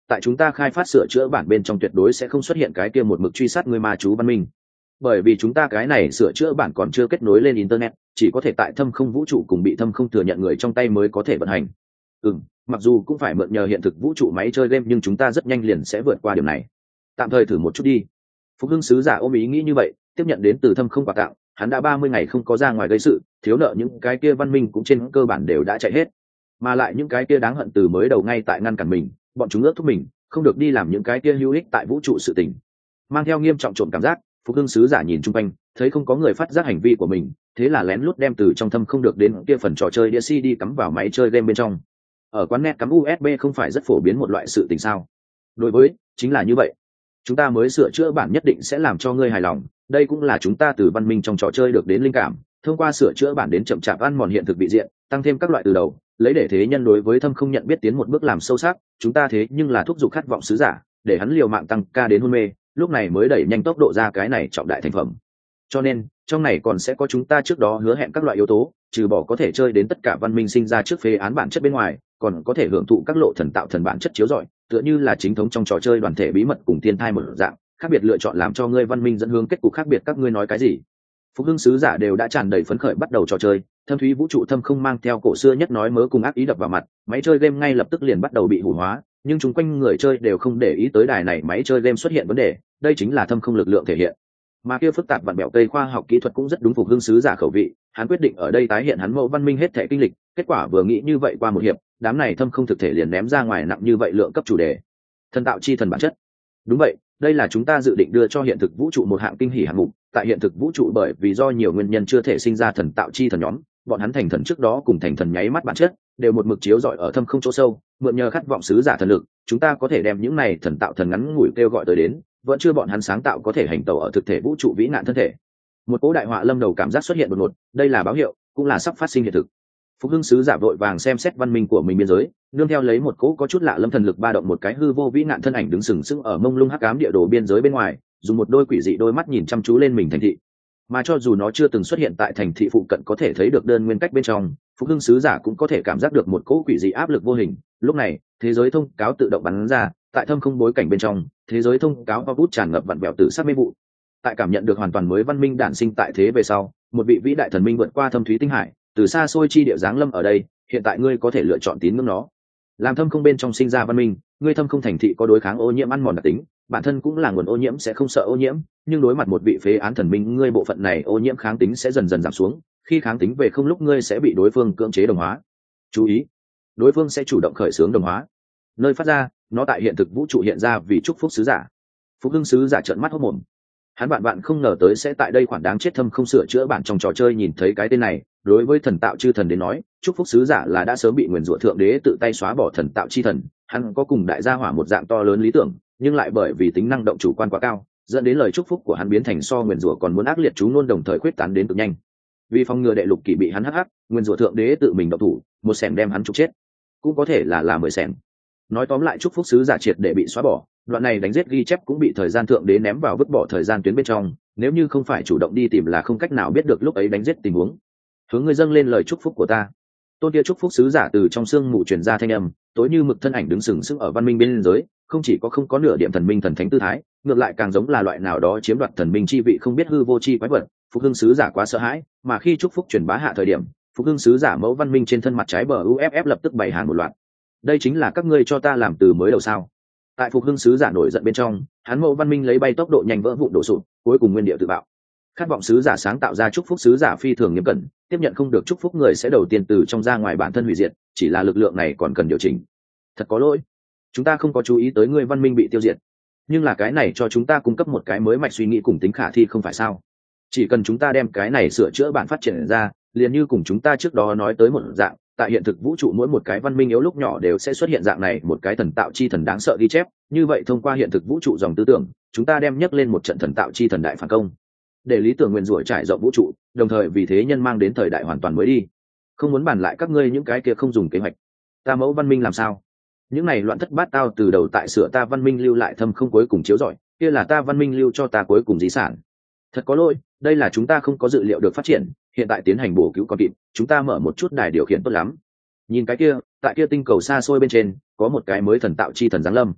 Speaker 1: tại chúng ta khai phát sửa chữa bản bên trong tuyệt đối sẽ không xuất hiện cái kia một mực truy sát người ma chú văn minh, bởi vì chúng ta cái này sửa chữa bản còn chưa kết nối lên internet, chỉ có thể tại thâm không vũ trụ cùng bị thâm không thừa nhận người trong tay mới có thể vận hành. Ừ, mặc dù cũng phải mượn nhờ hiện thực vũ trụ máy chơi game, nhưng chúng ta rất nhanh liền sẽ vượt qua điểm này. Tạm thời thử một chút đi. Phục hưng sứ giả ôm ý nghĩ như vậy, tiếp nhận đến từ thâm không quà tặng. Hắn đã ba mươi ngày không có ra ngoài gây sự, thiếu nợ những cái kia văn minh cũng trên cơ bản đều đã chạy hết, mà lại những cái kia đáng hận từ mới đầu ngay tại ngăn cản mình, bọn chúng ước thúc mình không được đi làm những cái kia hữu ích tại vũ trụ sự tình. Mang theo nghiêm trọng trộm cảm giác, Phục hưng sứ giả nhìn chung quanh, thấy không có người phát giác hành vi của mình, thế là lén lút đem từ trong thâm không được đến kia phần trò chơi đĩa xê đê cắm vào máy chơi game bên trong. Ở quán net cắm u ét bê không phải rất phổ biến một loại sự tình sao? Đối với, chính là như vậy. Chúng ta mới sửa chữa bản nhất định sẽ làm cho ngươi hài lòng, đây cũng là chúng ta từ văn minh trong trò chơi được đến linh cảm, thông qua sửa chữa bản đến chậm chạp ăn mòn hiện thực bị diện, tăng thêm các loại từ đầu, lấy để thế nhân đối với thâm không nhận biết tiến một bước làm sâu sắc. Chúng ta thế nhưng là thúc giục khát vọng sứ giả, để hắn liều mạng tăng ca đến hôn mê, lúc này mới đẩy nhanh tốc độ ra cái này trọng đại thành phẩm. Cho nên trong này còn sẽ có chúng ta trước đó hứa hẹn các loại yếu tố, trừ bỏ có thể chơi đến tất cả văn minh sinh ra trước phê án bản chất bên ngoài, còn có thể hưởng thụ các lộ thần tạo thần bản chất chiếu rọi, tựa như là chính thống trong trò chơi đoàn thể bí mật cùng thiên thai một dạng, khác biệt lựa chọn làm cho ngươi văn minh dẫn hướng kết cục khác biệt. Các ngươi nói cái gì? Phục hưng sứ giả đều đã tràn đầy phấn khởi bắt đầu trò chơi, thâm thúy vũ trụ thâm không mang theo cổ xưa nhất nói mớ cùng ác ý đập vào mặt, máy chơi game ngay lập tức liền bắt đầu bị hủ hóa, nhưng chúng quanh người chơi đều không để ý tới đài này máy chơi game xuất hiện vấn đề, đây chính là thâm không lực lượng thể hiện. Mà kia phức tạp vặn bẹo cây khoa học kỹ thuật cũng rất đúng Phục hưng sứ giả khẩu vị, hắn quyết định ở đây tái hiện hắn mẫu văn minh hết thể kinh lịch. Kết quả vừa nghĩ như vậy, qua một hiệp, đám này thâm không thực thể liền ném ra ngoài nặng như vậy lượng cấp chủ đề. Thần tạo chi thần bản chất. Đúng vậy, đây là chúng ta dự định đưa cho hiện thực vũ trụ một hạng kinh hỉ hạng mục. Tại hiện thực vũ trụ, bởi vì do nhiều nguyên nhân chưa thể sinh ra thần tạo chi thần nhóm, bọn hắn thành thần trước đó cùng thành thần nháy mắt bản chất đều một mực chiếu rọi ở thâm không chỗ sâu, mượn nhờ khát vọng sứ giả thần lực, chúng ta có thể đem những này thần tạo thần ngắn ngủi kêu gọi tới đến, vẫn chưa bọn hắn sáng tạo có thể hành tẩu ở thực thể vũ trụ vĩ nạn thân thể. Một cỗ đại họa lâm đầu cảm giác xuất hiện đột ngột, đây là báo hiệu, cũng là sắp phát sinh hiện thực. Phục hưng sứ giả vội vàng xem xét văn minh của mình biên giới, nương theo lấy một cỗ có chút lạ lâm thần lực ba động, một cái hư vô vĩ nạn thân ảnh đứng sừng sững ở mông lung hắc ám địa đồ biên giới bên ngoài, dùng một đôi quỷ dị đôi mắt nhìn chăm chú lên mình thành thị. Mà cho dù nó chưa từng xuất hiện tại thành thị phụ cận có thể thấy được đơn nguyên cách bên trong, Phục hưng sứ giả cũng có thể cảm giác được một cỗ quỷ dị áp lực vô hình. Lúc này, thế giới thông cáo tự động bắn ra, tại thâm không bối cảnh bên trong, thế giới thông cáo bao bút tràn ngập vặn vẹo tử sắc mê vụ. Tại cảm nhận được hoàn toàn mới văn minh đản sinh tại thế về sau, một vị vĩ đại thần minh vượt qua thâm thúy tinh hải, từ xa xôi chi địa giáng lâm ở đây. Hiện tại ngươi có thể lựa chọn tín ngưỡng nó. Làm thâm không bên trong sinh ra văn minh, ngươi thâm không thành thị có đối kháng ô nhiễm ăn mòn đặc tính, bản thân cũng là nguồn ô nhiễm, sẽ không sợ ô nhiễm, nhưng đối mặt một vị phế án thần minh, ngươi bộ phận này ô nhiễm kháng tính sẽ dần dần giảm xuống, khi kháng tính về không lúc ngươi sẽ bị đối phương cưỡng chế đồng hóa. Chú ý, đối phương sẽ chủ động khởi xướng đồng hóa. Nơi phát ra, nó tại hiện thực vũ trụ hiện ra vì chúc phúc sứ giả. Phục hưng sứ giả trợn mắt hốt mồm. Hắn bạn bạn không ngờ tới sẽ tại đây khoản đáng chết thâm không sửa chữa bản trong trò chơi nhìn thấy cái tên này. Đối với thần tạo chư thần đến nói, chúc phúc sứ giả là đã sớm bị nguyền rủa thượng đế tự tay xóa bỏ thần tạo chi thần. Hắn có cùng đại gia hỏa một dạng to lớn lý tưởng, nhưng lại bởi vì tính năng động chủ quan quá cao, dẫn đến lời chúc phúc của hắn biến thành so nguyền rủa còn muốn ác liệt chú ngôn, đồng thời khuyết tán đến cực nhanh. Vì phòng ngừa đệ lục kỷ bị hắn hắc hắc, nguyền rủa thượng đế tự mình động thủ, một xẻng đem hắn trục chết, cũng có thể là là mười xẻng. Nói tóm lại, chúc phúc sứ giả triệt để bị xóa bỏ, đoạn này đánh giết ghi chép cũng bị thời gian thượng đế ném vào vứt bỏ thời gian tuyến bên trong, nếu như không phải chủ động đi tìm là không cách nào biết được lúc ấy đánh giết tình huống. Hướng ngươi dâng lên lời chúc phúc của ta. Tôn kia chúc phúc sứ giả từ trong xương mù truyền ra thanh âm, tối như mực thân ảnh đứng sừng sững ở văn minh bên giới, không chỉ có không có nửa điểm thần minh thần thánh tư thái, ngược lại càng giống là loại nào đó chiếm đoạt thần minh chi vị không biết hư vô chi quái vật. Phục hưng sứ giả quá sợ hãi, mà khi chúc phúc truyền bá hạ thời điểm, Phục hưng sứ giả mẫu văn minh trên thân mặt trái bờ u ép ép lập tức bày hàng một loạt. Đây chính là các ngươi cho ta làm từ mới đầu sao? Tại Phục hưng sứ giả nổi giận bên trong, hắn mẫu văn minh lấy bay tốc độ nhanh vỡ vụn đổ sụp, cuối cùng nguyên điệu tự bạo. Khát vọng sứ giả sáng tạo ra chúc phúc sứ giả phi thường nghiêm cẩn, tiếp nhận không được chúc phúc người sẽ đầu tiên từ trong ra ngoài bản thân hủy diệt, chỉ là lực lượng này còn cần điều chỉnh. Thật có lỗi, chúng ta không có chú ý tới ngươi văn minh bị tiêu diệt, nhưng là cái này cho chúng ta cung cấp một cái mới mạch suy nghĩ cùng tính khả thi, không phải sao? Chỉ cần chúng ta đem cái này sửa chữa bản phát triển ra, liền như cùng chúng ta trước đó nói tới một dạng, tại hiện thực vũ trụ mỗi một cái văn minh yếu lúc nhỏ đều sẽ xuất hiện dạng này một cái thần tạo chi thần đáng sợ ghi chép. Như vậy thông qua hiện thực vũ trụ dòng tư tưởng, chúng ta đem nhấc lên một trận thần tạo chi thần đại phản công, để lý tưởng nguyên rủa trải rộng vũ trụ, đồng thời vì thế nhân mang đến thời đại hoàn toàn mới đi. Không muốn bàn lại các ngươi những cái kia không dùng kế hoạch. Ta mẫu văn minh làm sao? Những này loạn thất bát tao từ đầu tại sửa ta văn minh lưu lại thâm không cuối cùng chiếu rọi, kia là ta văn minh lưu cho ta cuối cùng di sản. Thật có lỗi, đây là chúng ta không có dự liệu được phát triển, hiện tại tiến hành bổ cứu còn kịp, chúng ta mở một chút đài điều khiển tốt lắm. Nhìn cái kia, tại kia tinh cầu xa xôi bên trên, có một cái mới thần tạo chi thần giáng lâm.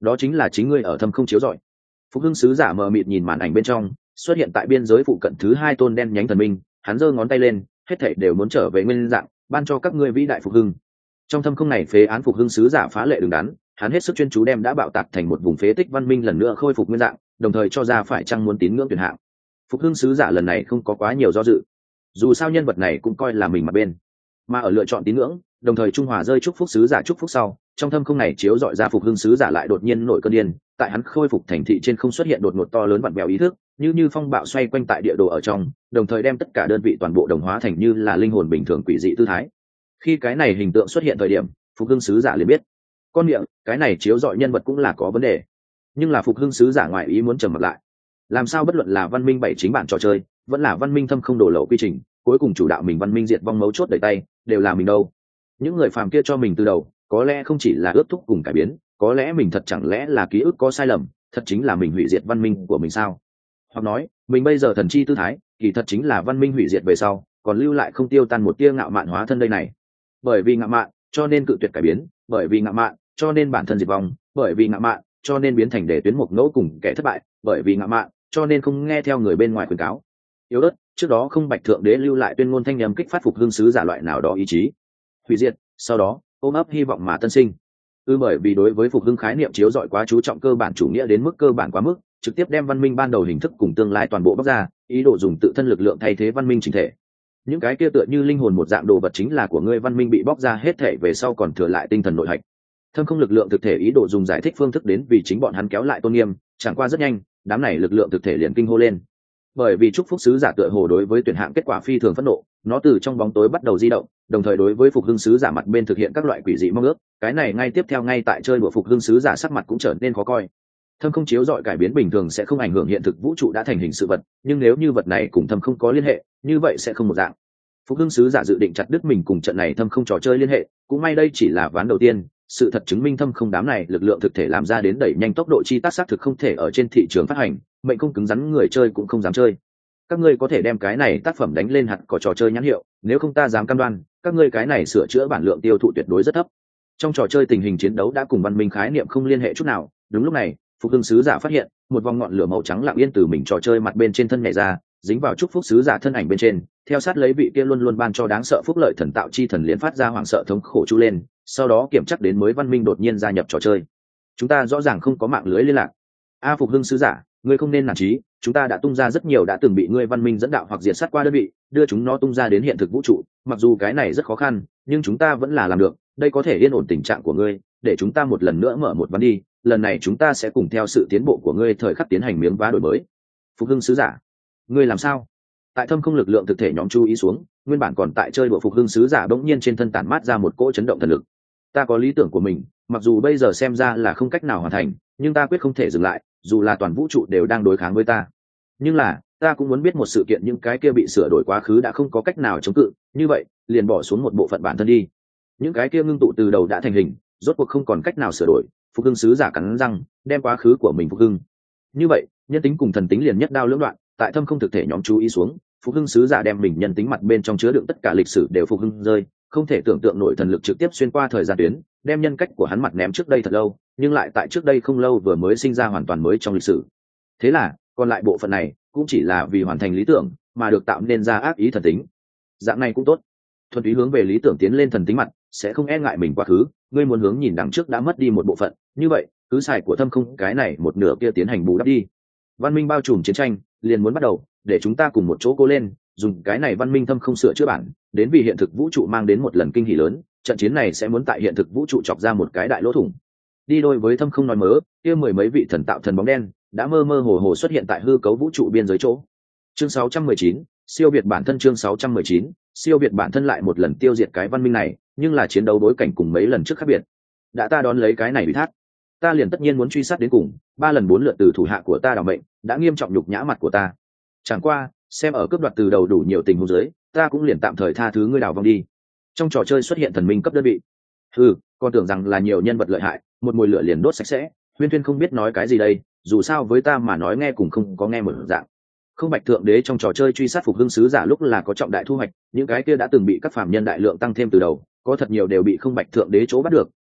Speaker 1: đó chính là chính ngươi ở thâm không chiếu rọi. Phục hưng sứ giả mờ mịt nhìn màn ảnh bên trong xuất hiện tại biên giới phụ cận thứ hai tôn đen nhánh thần minh, hắn giơ ngón tay lên, hết thảy đều muốn trở về nguyên dạng, ban cho các ngươi vĩ đại phục hưng. Trong thâm không này phế án phục hưng sứ giả phá lệ đứng đắn, hắn hết sức chuyên chú đem đã bạo tạc thành một vùng phế tích văn minh lần nữa khôi phục nguyên dạng, đồng thời cho ra phải chăng muốn tín ngưỡng tuyển hạng. Phục hưng sứ giả lần này không có quá nhiều do dự, dù sao nhân vật này cũng coi là mình mặt bên, mà ở lựa chọn tín ngưỡng đồng thời trung hòa rơi chúc phúc sứ giả chúc phúc sau, trong thâm không này chiếu dọi ra phục hưng sứ giả lại đột nhiên nổi cơn điên, tại hắn khôi phục thành thị trên không xuất hiện đột ngột to lớn vặn vẹo ý thức, như như phong bạo xoay quanh tại địa đồ ở trong, đồng thời đem tất cả đơn vị toàn bộ đồng hóa thành như là linh hồn bình thường quỷ dị tư thái. Khi cái này hình tượng xuất hiện thời điểm, phục hưng sứ giả liền biết con miệng cái này chiếu dọi nhân vật cũng là có vấn đề. Nhưng là phục hưng sứ giả ngoại ý muốn trầm mặt lại, làm sao bất luận là văn minh bảy chính bản trò chơi vẫn là văn minh thâm không đổ lậu quy trình, cuối cùng chủ đạo mình văn minh diệt vong mấu chốt đầy tay đều là mình đâu. Những người phàm kia cho mình từ đầu có lẽ không chỉ là ước thúc cùng cải biến, có lẽ mình thật chẳng lẽ là ký ức có sai lầm, thật chính là mình hủy diệt văn minh của mình sao? Hoặc nói mình bây giờ thần chi tư thái kỳ thật chính là văn minh hủy diệt về sau còn lưu lại không tiêu tan một tia ngạo mạn hóa thân đây này. Bởi vì ngạo mạn cho nên cự tuyệt cải biến, bởi vì ngạo mạn cho nên bản thân diệt vong, bởi vì ngạo mạn cho nên biến thành để tuyến một ngẫu cùng kẻ thất bại, bởi vì ngạo mạn cho nên không nghe theo người bên ngoài khuyên cáo. Yếu ớt trước đó không bạch thượng đế lưu lại tuyên ngôn thanh nhầm kích phát phục hương sứ giả loại nào đó ý chí hủy diệt, sau đó ôm ấp hy vọng mà tân sinh. ư bởi vì đối với phục hưng khái niệm chiếu dọi quá chú trọng cơ bản chủ nghĩa đến mức cơ bản quá mức, trực tiếp đem văn minh ban đầu hình thức cùng tương lai toàn bộ bóc ra, ý đồ dùng tự thân lực lượng thay thế văn minh chính thể. Những cái kia tựa như linh hồn một dạng đồ vật chính là của ngươi văn minh bị bóc ra hết thể về sau còn thừa lại tinh thần nội hạch. Thâm không lực lượng thực thể ý đồ dùng giải thích phương thức đến vì chính bọn hắn kéo lại tôn nghiêm, chẳng qua rất nhanh đám này lực lượng thực thể liền kinh hô lên. Bởi vì chúc phúc sứ giả tựa hồ đối với tuyển hạng kết quả phi thường phẫn nộ, nó từ trong bóng tối bắt đầu di động, đồng thời đối với phục hưng sứ giả mặt bên thực hiện các loại quỷ dị mong ước. Cái này ngay tiếp theo ngay tại chơi đùa phục hưng sứ giả sắc mặt cũng trở nên khó coi. Thâm không chiếu dọi cải biến bình thường sẽ không ảnh hưởng hiện thực vũ trụ đã thành hình sự vật, nhưng nếu như vật này cùng thâm không có liên hệ, như vậy sẽ không một dạng. Phục hưng sứ giả dự định chặt đứt mình cùng trận này thâm không trò chơi liên hệ, cũng may đây chỉ là ván đầu tiên. Sự thật chứng minh thâm không đám này lực lượng thực thể làm ra đến đẩy nhanh tốc độ chi tác xác thực không thể ở trên thị trường phát hành, mệnh không cứng rắn người chơi cũng không dám chơi. Các ngươi có thể đem cái này tác phẩm đánh lên hạt có trò chơi nhãn hiệu, nếu không ta dám cam đoan các ngươi cái này sửa chữa bản lượng tiêu thụ tuyệt đối rất thấp. Trong trò chơi tình hình chiến đấu đã cùng văn minh khái niệm không liên hệ chút nào. Đúng lúc này phục hưng sứ giả phát hiện một vòng ngọn lửa màu trắng lặng yên từ mình trò chơi mặt bên trên thân nhảy ra, dính vào chúc phúc sứ giả thân ảnh bên trên, theo sát lấy vị kia luôn luôn ban cho đáng sợ phúc lợi thần tạo chi thần liền phát ra hoảng sợ thống khổ chu lên, sau đó kiểm chắc đến mới văn minh đột nhiên gia nhập trò chơi. Chúng ta rõ ràng không có mạng lưới liên lạc. A phục hưng sứ giả, ngươi không nên nản chí, chúng ta đã tung ra rất nhiều đã từng bị ngươi văn minh dẫn đạo hoặc diệt sát qua đơn vị, đưa chúng nó tung ra đến hiện thực vũ trụ, mặc dù cái này rất khó khăn, nhưng chúng ta vẫn là làm được, đây có thể yên ổn tình trạng của ngươi, để chúng ta một lần nữa mở một ván đi, lần này chúng ta sẽ cùng theo sự tiến bộ của ngươi thời khắc tiến hành miếng vá đổi mới. Phục hưng sứ giả, ngươi làm sao? Tại thâm không lực lượng thực thể nhóm chú ý xuống, nguyên bản còn tại chơi đùa phục hưng sứ giả bỗng nhiên trên thân tản mát ra một cỗ chấn động thần lực. Ta có lý tưởng của mình, mặc dù bây giờ xem ra là không cách nào hoàn thành, nhưng ta quyết không thể dừng lại, dù là toàn vũ trụ đều đang đối kháng với ta. Nhưng là ta cũng muốn biết một sự kiện, những cái kia bị sửa đổi quá khứ đã không có cách nào chống cự, như vậy liền bỏ xuống một bộ phận bản thân đi. Những cái kia ngưng tụ từ đầu đã thành hình, rốt cuộc không còn cách nào sửa đổi. Phục hưng sứ giả cắn răng đem quá khứ của mình phục hưng. Như vậy nhân tính cùng thần tính liền nhất đao lưỡng đoạn. Tại thâm không thực thể nhóm chú ý xuống, phục hưng sứ giả đem mình nhân tính mặt bên trong chứa đựng tất cả lịch sử đều phục hưng rơi, không thể tưởng tượng nổi thần lực trực tiếp xuyên qua thời gian tuyến, đem nhân cách của hắn mặt ném trước đây thật lâu, nhưng lại tại trước đây không lâu vừa mới sinh ra hoàn toàn mới trong lịch sử. Thế là còn lại bộ phận này cũng chỉ là vì hoàn thành lý tưởng mà được tạo nên ra ác ý thần tính. Dạng này cũng tốt, thuần túy hướng về lý tưởng tiến lên thần tính mặt sẽ không e ngại mình quá khứ. Ngươi muốn hướng nhìn đằng trước đã mất đi một bộ phận, như vậy cứ xài của thâm không cái này một nửa kia tiến hành bù đắp đi. Văn minh bao trùm chiến tranh liền muốn bắt đầu, để chúng ta cùng một chỗ cố lên, dùng cái này văn minh thâm không sửa chữa bản đến vì hiện thực vũ trụ mang đến một lần kinh hỉ lớn. Trận chiến này sẽ muốn tại hiện thực vũ trụ chọc ra một cái đại lỗ thủng. Đi đôi với thâm không nói mớ, kia mười mấy vị thần tạo thần bóng đen đã mơ mơ hồ hồ xuất hiện tại hư cấu vũ trụ biên giới chỗ. Chương sáu trăm mười chín, siêu việt bản thân. Chương sáu trăm mười chín, siêu việt bản thân lại một lần tiêu diệt cái văn minh này, nhưng là chiến đấu đối cảnh cùng mấy lần trước khác biệt. Đã ta đón lấy cái này ủy thác, ta liền tất nhiên muốn truy sát đến cùng. Ba lần bốn lượt từ thủ hạ của ta đào mệnh, đã nghiêm trọng nhục nhã mặt của ta. Chẳng qua xem ở cướp đoạt từ đầu đủ nhiều tình huống dưới, ta cũng liền tạm thời tha thứ ngươi đào vong đi. Trong trò chơi xuất hiện thần minh cấp đơn vị, ừ con tưởng rằng là nhiều nhân vật lợi hại, một mùi lửa liền đốt sạch sẽ. Huyên Thuyên không biết nói cái gì đây, dù sao với ta mà nói nghe cùng không có nghe một dạng. Không bạch thượng đế trong trò chơi truy sát phục hưng sứ giả lúc là có trọng đại thu hoạch, những cái kia đã từng bị các phàm nhân đại lượng tăng thêm từ đầu, có thật nhiều đều bị không bạch thượng đế chỗ bắt được,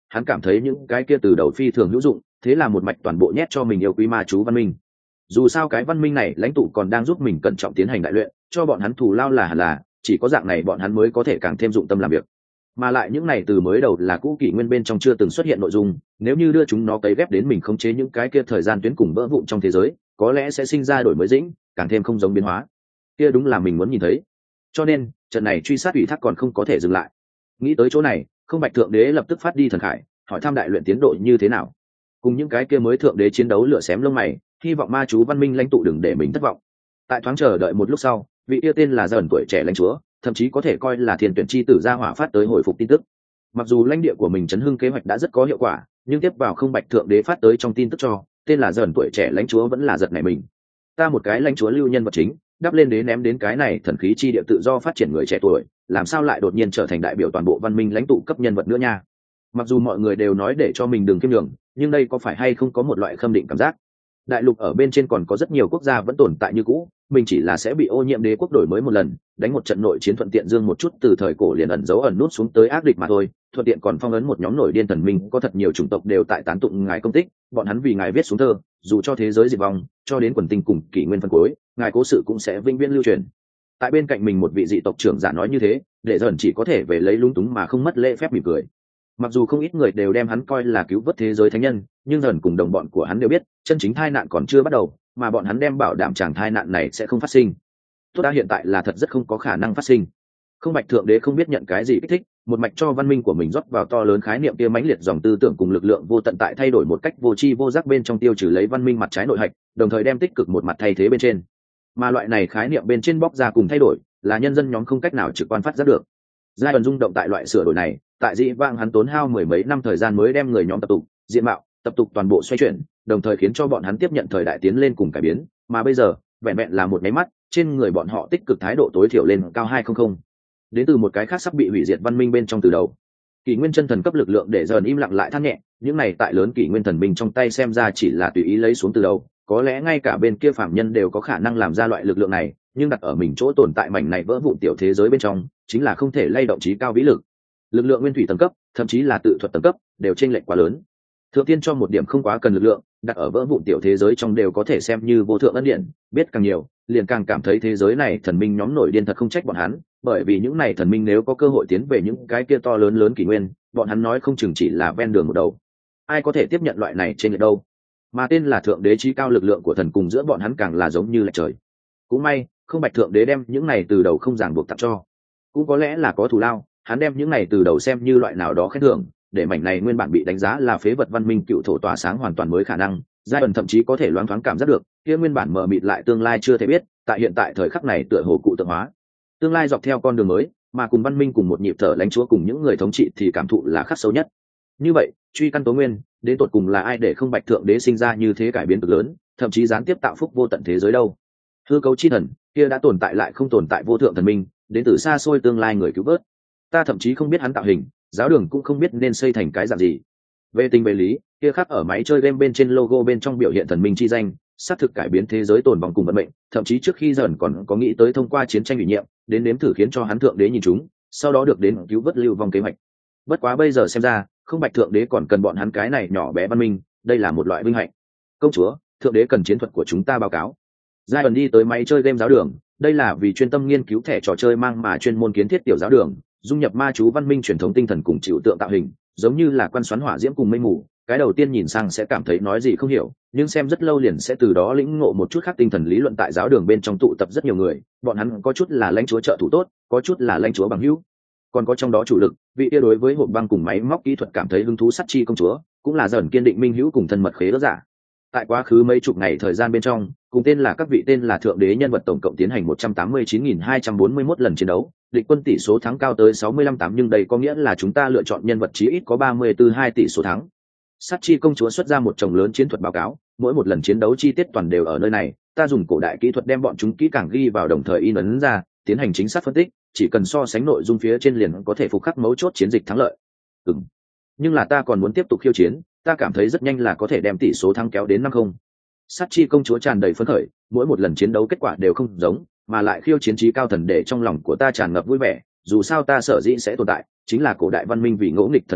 Speaker 1: hắn cảm thấy những cái kia từ đầu phi thường hữu dụng, thế là một mạch toàn bộ nhét cho mình yêu quý ma chú văn minh. Dù sao cái văn minh này lãnh tụ còn đang giúp mình cẩn trọng tiến hành đại luyện, cho bọn hắn thù lao là hẳn là, chỉ có dạng này bọn hắn mới có thể càng thêm dụng tâm làm việc. Mà lại những này từ mới đầu là cũ kỷ nguyên bên trong chưa từng xuất hiện nội dung, nếu như đưa chúng nó cấy ghép đến mình khống chế những cái kia thời gian tuyến cùng vỡ vụn trong thế giới, có lẽ sẽ sinh ra đổi mới dĩnh, càng thêm không giống biến hóa. Kia đúng là mình muốn nhìn thấy. Cho nên trận này truy sát ủy thác còn không có thể dừng lại. Nghĩ tới chỗ này, Không Bạch thượng đế lập tức phát đi thần khải, hỏi thăm đại luyện tiến độ như thế nào. Cùng những cái kia mới thượng đế chiến đấu lửa xém lông mày, hy vọng ma chú văn minh lãnh tụ đừng để mình thất vọng. Tại thoáng chờ đợi một lúc sau, vị yêu tên là dần tuổi trẻ lãnh chúa, thậm chí có thể coi là thiên tuyển chi tử gia hỏa phát tới hồi phục tin tức. Mặc dù lãnh địa của mình chấn hưng kế hoạch đã rất có hiệu quả, nhưng tiếp vào Không Bạch thượng đế phát tới trong tin tức cho tên là dần tuổi trẻ lãnh chúa vẫn là giật nảy mình. Ta một cái lãnh chúa lưu nhân vật chính, đắp lên đế ném đến cái này thần khí chi địa tự do phát triển người trẻ tuổi, làm sao lại đột nhiên trở thành đại biểu toàn bộ văn minh lãnh tụ cấp nhân vật nữa nha. Mặc dù mọi người đều nói để cho mình đừng kiêm đường, nhưng đây có phải hay không có một loại khâm định cảm giác. Đại lục ở bên trên còn có rất nhiều quốc gia vẫn tồn tại như cũ, mình chỉ là sẽ bị ô nhiễm đế quốc đổi mới một lần, đánh một trận nội chiến thuận tiện dương một chút từ thời cổ liền ẩn giấu ẩn nút xuống tới ác địch mà thôi, thuận tiện còn phong ấn một nhóm nổi điên thần minh, có thật nhiều chủng tộc đều tại tán tụng ngài công tích, bọn hắn vì ngài viết xuống thơ, dù cho thế giới diệt vong, cho đến quần tinh cùng kỷ nguyên phân cuối, ngài cố sự cũng sẽ vĩnh viễn lưu truyền. Tại bên cạnh mình một vị dị tộc trưởng giả nói như thế, để dần chỉ có thể về lấy lúng túng mà không mất lễ phép mỉm cười. Mặc dù không ít người đều đem hắn coi là cứu vớt thế giới thánh nhân, nhưng dần cùng đồng bọn của hắn đều biết chân chính tai nạn còn chưa bắt đầu, mà bọn hắn đem bảo đảm chàng tai nạn này sẽ không phát sinh. Tốt đã hiện tại là thật rất không có khả năng phát sinh. Không Bạch thượng đế không biết nhận cái gì kích thích, một mạch cho văn minh của mình rót vào to lớn khái niệm kia mãnh liệt dòng tư tưởng cùng lực lượng vô tận tại thay đổi một cách vô tri vô giác bên trong tiêu trừ lấy văn minh mặt trái nội hạch, đồng thời đem tích cực một mặt thay thế bên trên. Mà loại này khái niệm bên trên bóc ra cùng thay đổi, là nhân dân nhóm không cách nào trực quan phát giác được. Giai đoạn rung động tại loại sửa đổi này, tại dĩ vãng hắn tốn hao mười mấy năm thời gian mới đem người nhóm tập tục, diện mạo, tập tục toàn bộ xoay chuyển, đồng thời khiến cho bọn hắn tiếp nhận thời đại tiến lên cùng cải biến, mà bây giờ, vẹn vẹn là một cái mắt, trên người bọn họ tích cực thái độ tối thiểu lên cao hai trăm. Đến từ một cái khác sắp bị hủy diệt văn minh bên trong từ đầu. Kỷ nguyên chân thần cấp lực lượng để dần im lặng lại than nhẹ, những này tại lớn kỷ nguyên thần binh trong tay xem ra chỉ là tùy ý lấy xuống từ đầu, có lẽ ngay cả bên kia phạm nhân đều có khả năng làm ra loại lực lượng này, nhưng đặt ở mình chỗ tồn tại mảnh này vỡ vụn tiểu thế giới bên trong, chính là không thể lay động trí cao vĩ lực. Lực lượng nguyên thủy tầng cấp, thậm chí là tự thuật tầng cấp, đều chênh lệch quá lớn. Thượng tiên cho một điểm không quá cần lực lượng, đặt ở vỡ vụn tiểu thế giới trong đều có thể xem như vô thượng ân điển, biết càng nhiều, liền càng cảm thấy thế giới này thần minh nhóm nổi điên thật không trách bọn hắn, bởi vì những này thần minh nếu có cơ hội tiến về những cái kia to lớn lớn kỷ nguyên, bọn hắn nói không chừng chỉ là ven đường một đầu. Ai có thể tiếp nhận loại này trên lệch đâu? Mà tên là thượng đế trí cao lực lượng của thần cùng giữa bọn hắn càng là giống như lệch trời. Cũng may, Không Bạch thượng đế đem những này từ đầu không ràng buộc tặng cho. Cũng có lẽ là có thù lao, hắn đem những này từ đầu xem như loại nào đó khen thưởng, để mảnh này nguyên bản bị đánh giá là phế vật văn minh cựu thổ tỏa sáng hoàn toàn mới khả năng. Giai ẩn thậm chí có thể loáng thoáng cảm giác được, kia nguyên bản mờ mịt lại tương lai chưa thể biết, tại hiện tại thời khắc này tựa hồ cụ tượng hóa. Tương lai dọc theo con đường mới, mà cùng văn minh cùng một nhịp thở lãnh chúa cùng những người thống trị thì cảm thụ là khắc sâu nhất. Như vậy, truy căn tố nguyên, đến tột cùng là ai để Không Bạch thượng đế sinh ra như thế cải biến cực lớn, thậm chí gián tiếp tạo phúc vô tận thế giới đâu? Hư cấu chi thần, kia đã tồn tại lại không tồn tại vô thượng thần minh, đến từ xa xôi tương lai người cứu vớt. Ta thậm chí không biết hắn tạo hình, giáo đường cũng không biết nên xây thành cái dạng gì. Về tình về lý, kia khắc ở máy chơi game bên trên logo bên trong biểu hiện thần minh chi danh, xác thực cải biến thế giới tồn vong cùng vận mệnh, thậm chí trước khi dần còn có nghĩ tới thông qua chiến tranh ủy nhiệm, đến nếm thử khiến cho hắn thượng đế nhìn chúng, sau đó được đến cứu vớt lưu vong kế hoạch. Bất quá bây giờ xem ra, Không Bạch thượng đế còn cần bọn hắn cái này nhỏ bé văn minh, đây là một loại vinh hạnh. Công chúa, thượng đế cần chiến thuật của chúng ta báo cáo. Giai ẩn đi tới máy chơi game giáo đường, đây là vì chuyên tâm nghiên cứu thẻ trò chơi mang mà chuyên môn kiến thiết tiểu giáo đường, dung nhập ma chú văn minh truyền thống tinh thần cùng chịu tượng tạo hình, giống như là quan xoắn hỏa diễm cùng mây mù. Cái đầu tiên nhìn sang sẽ cảm thấy nói gì không hiểu, nhưng xem rất lâu liền sẽ từ đó lĩnh ngộ một chút khác tinh thần lý luận. Tại giáo đường bên trong tụ tập rất nhiều người, bọn hắn có chút là lãnh chúa trợ thủ tốt, có chút là lãnh chúa bằng hữu, còn có trong đó chủ lực vị kia đối với hộp băng cùng máy móc kỹ thuật cảm thấy hứng thú sắt chi công chúa, cũng là dần kiên định minh hữu cùng thân mật khế ước giả. Tại quá khứ mấy chục ngày thời gian bên trong, cùng tên là các vị tên là thượng đế nhân vật tổng cộng tiến hành một trăm tám mươi chín nghìn hai trăm bốn mươi mốt lần chiến đấu, địch quân tỷ số thắng cao tới sáu mươi lăm tám, nhưng đây có nghĩa là chúng ta lựa chọn nhân vật chí ít có ba mươi tư hai tỷ số thắng. Sát chi công chúa xuất ra một chồng lớn chiến thuật báo cáo, mỗi một lần chiến đấu chi tiết toàn đều ở nơi này, ta dùng cổ đại kỹ thuật đem bọn chúng kỹ càng ghi vào đồng thời in ấn ra, tiến hành chính xác phân tích, chỉ cần so sánh nội dung phía trên liền có thể phục khắc mấu chốt chiến dịch thắng lợi. Ừm. Nhưng là ta còn muốn tiếp tục khiêu chiến, ta cảm thấy rất nhanh là có thể đem tỷ số thắng kéo đến năm không. Sát chi công chúa tràn đầy phấn khởi, mỗi một lần chiến đấu kết quả đều không giống, mà lại khiêu chiến trí cao thần để trong lòng của ta tràn ngập vui vẻ, dù sao ta sở dĩ sẽ tồn tại, chính là cổ đại văn minh vì ngỗ nghịch thần minh,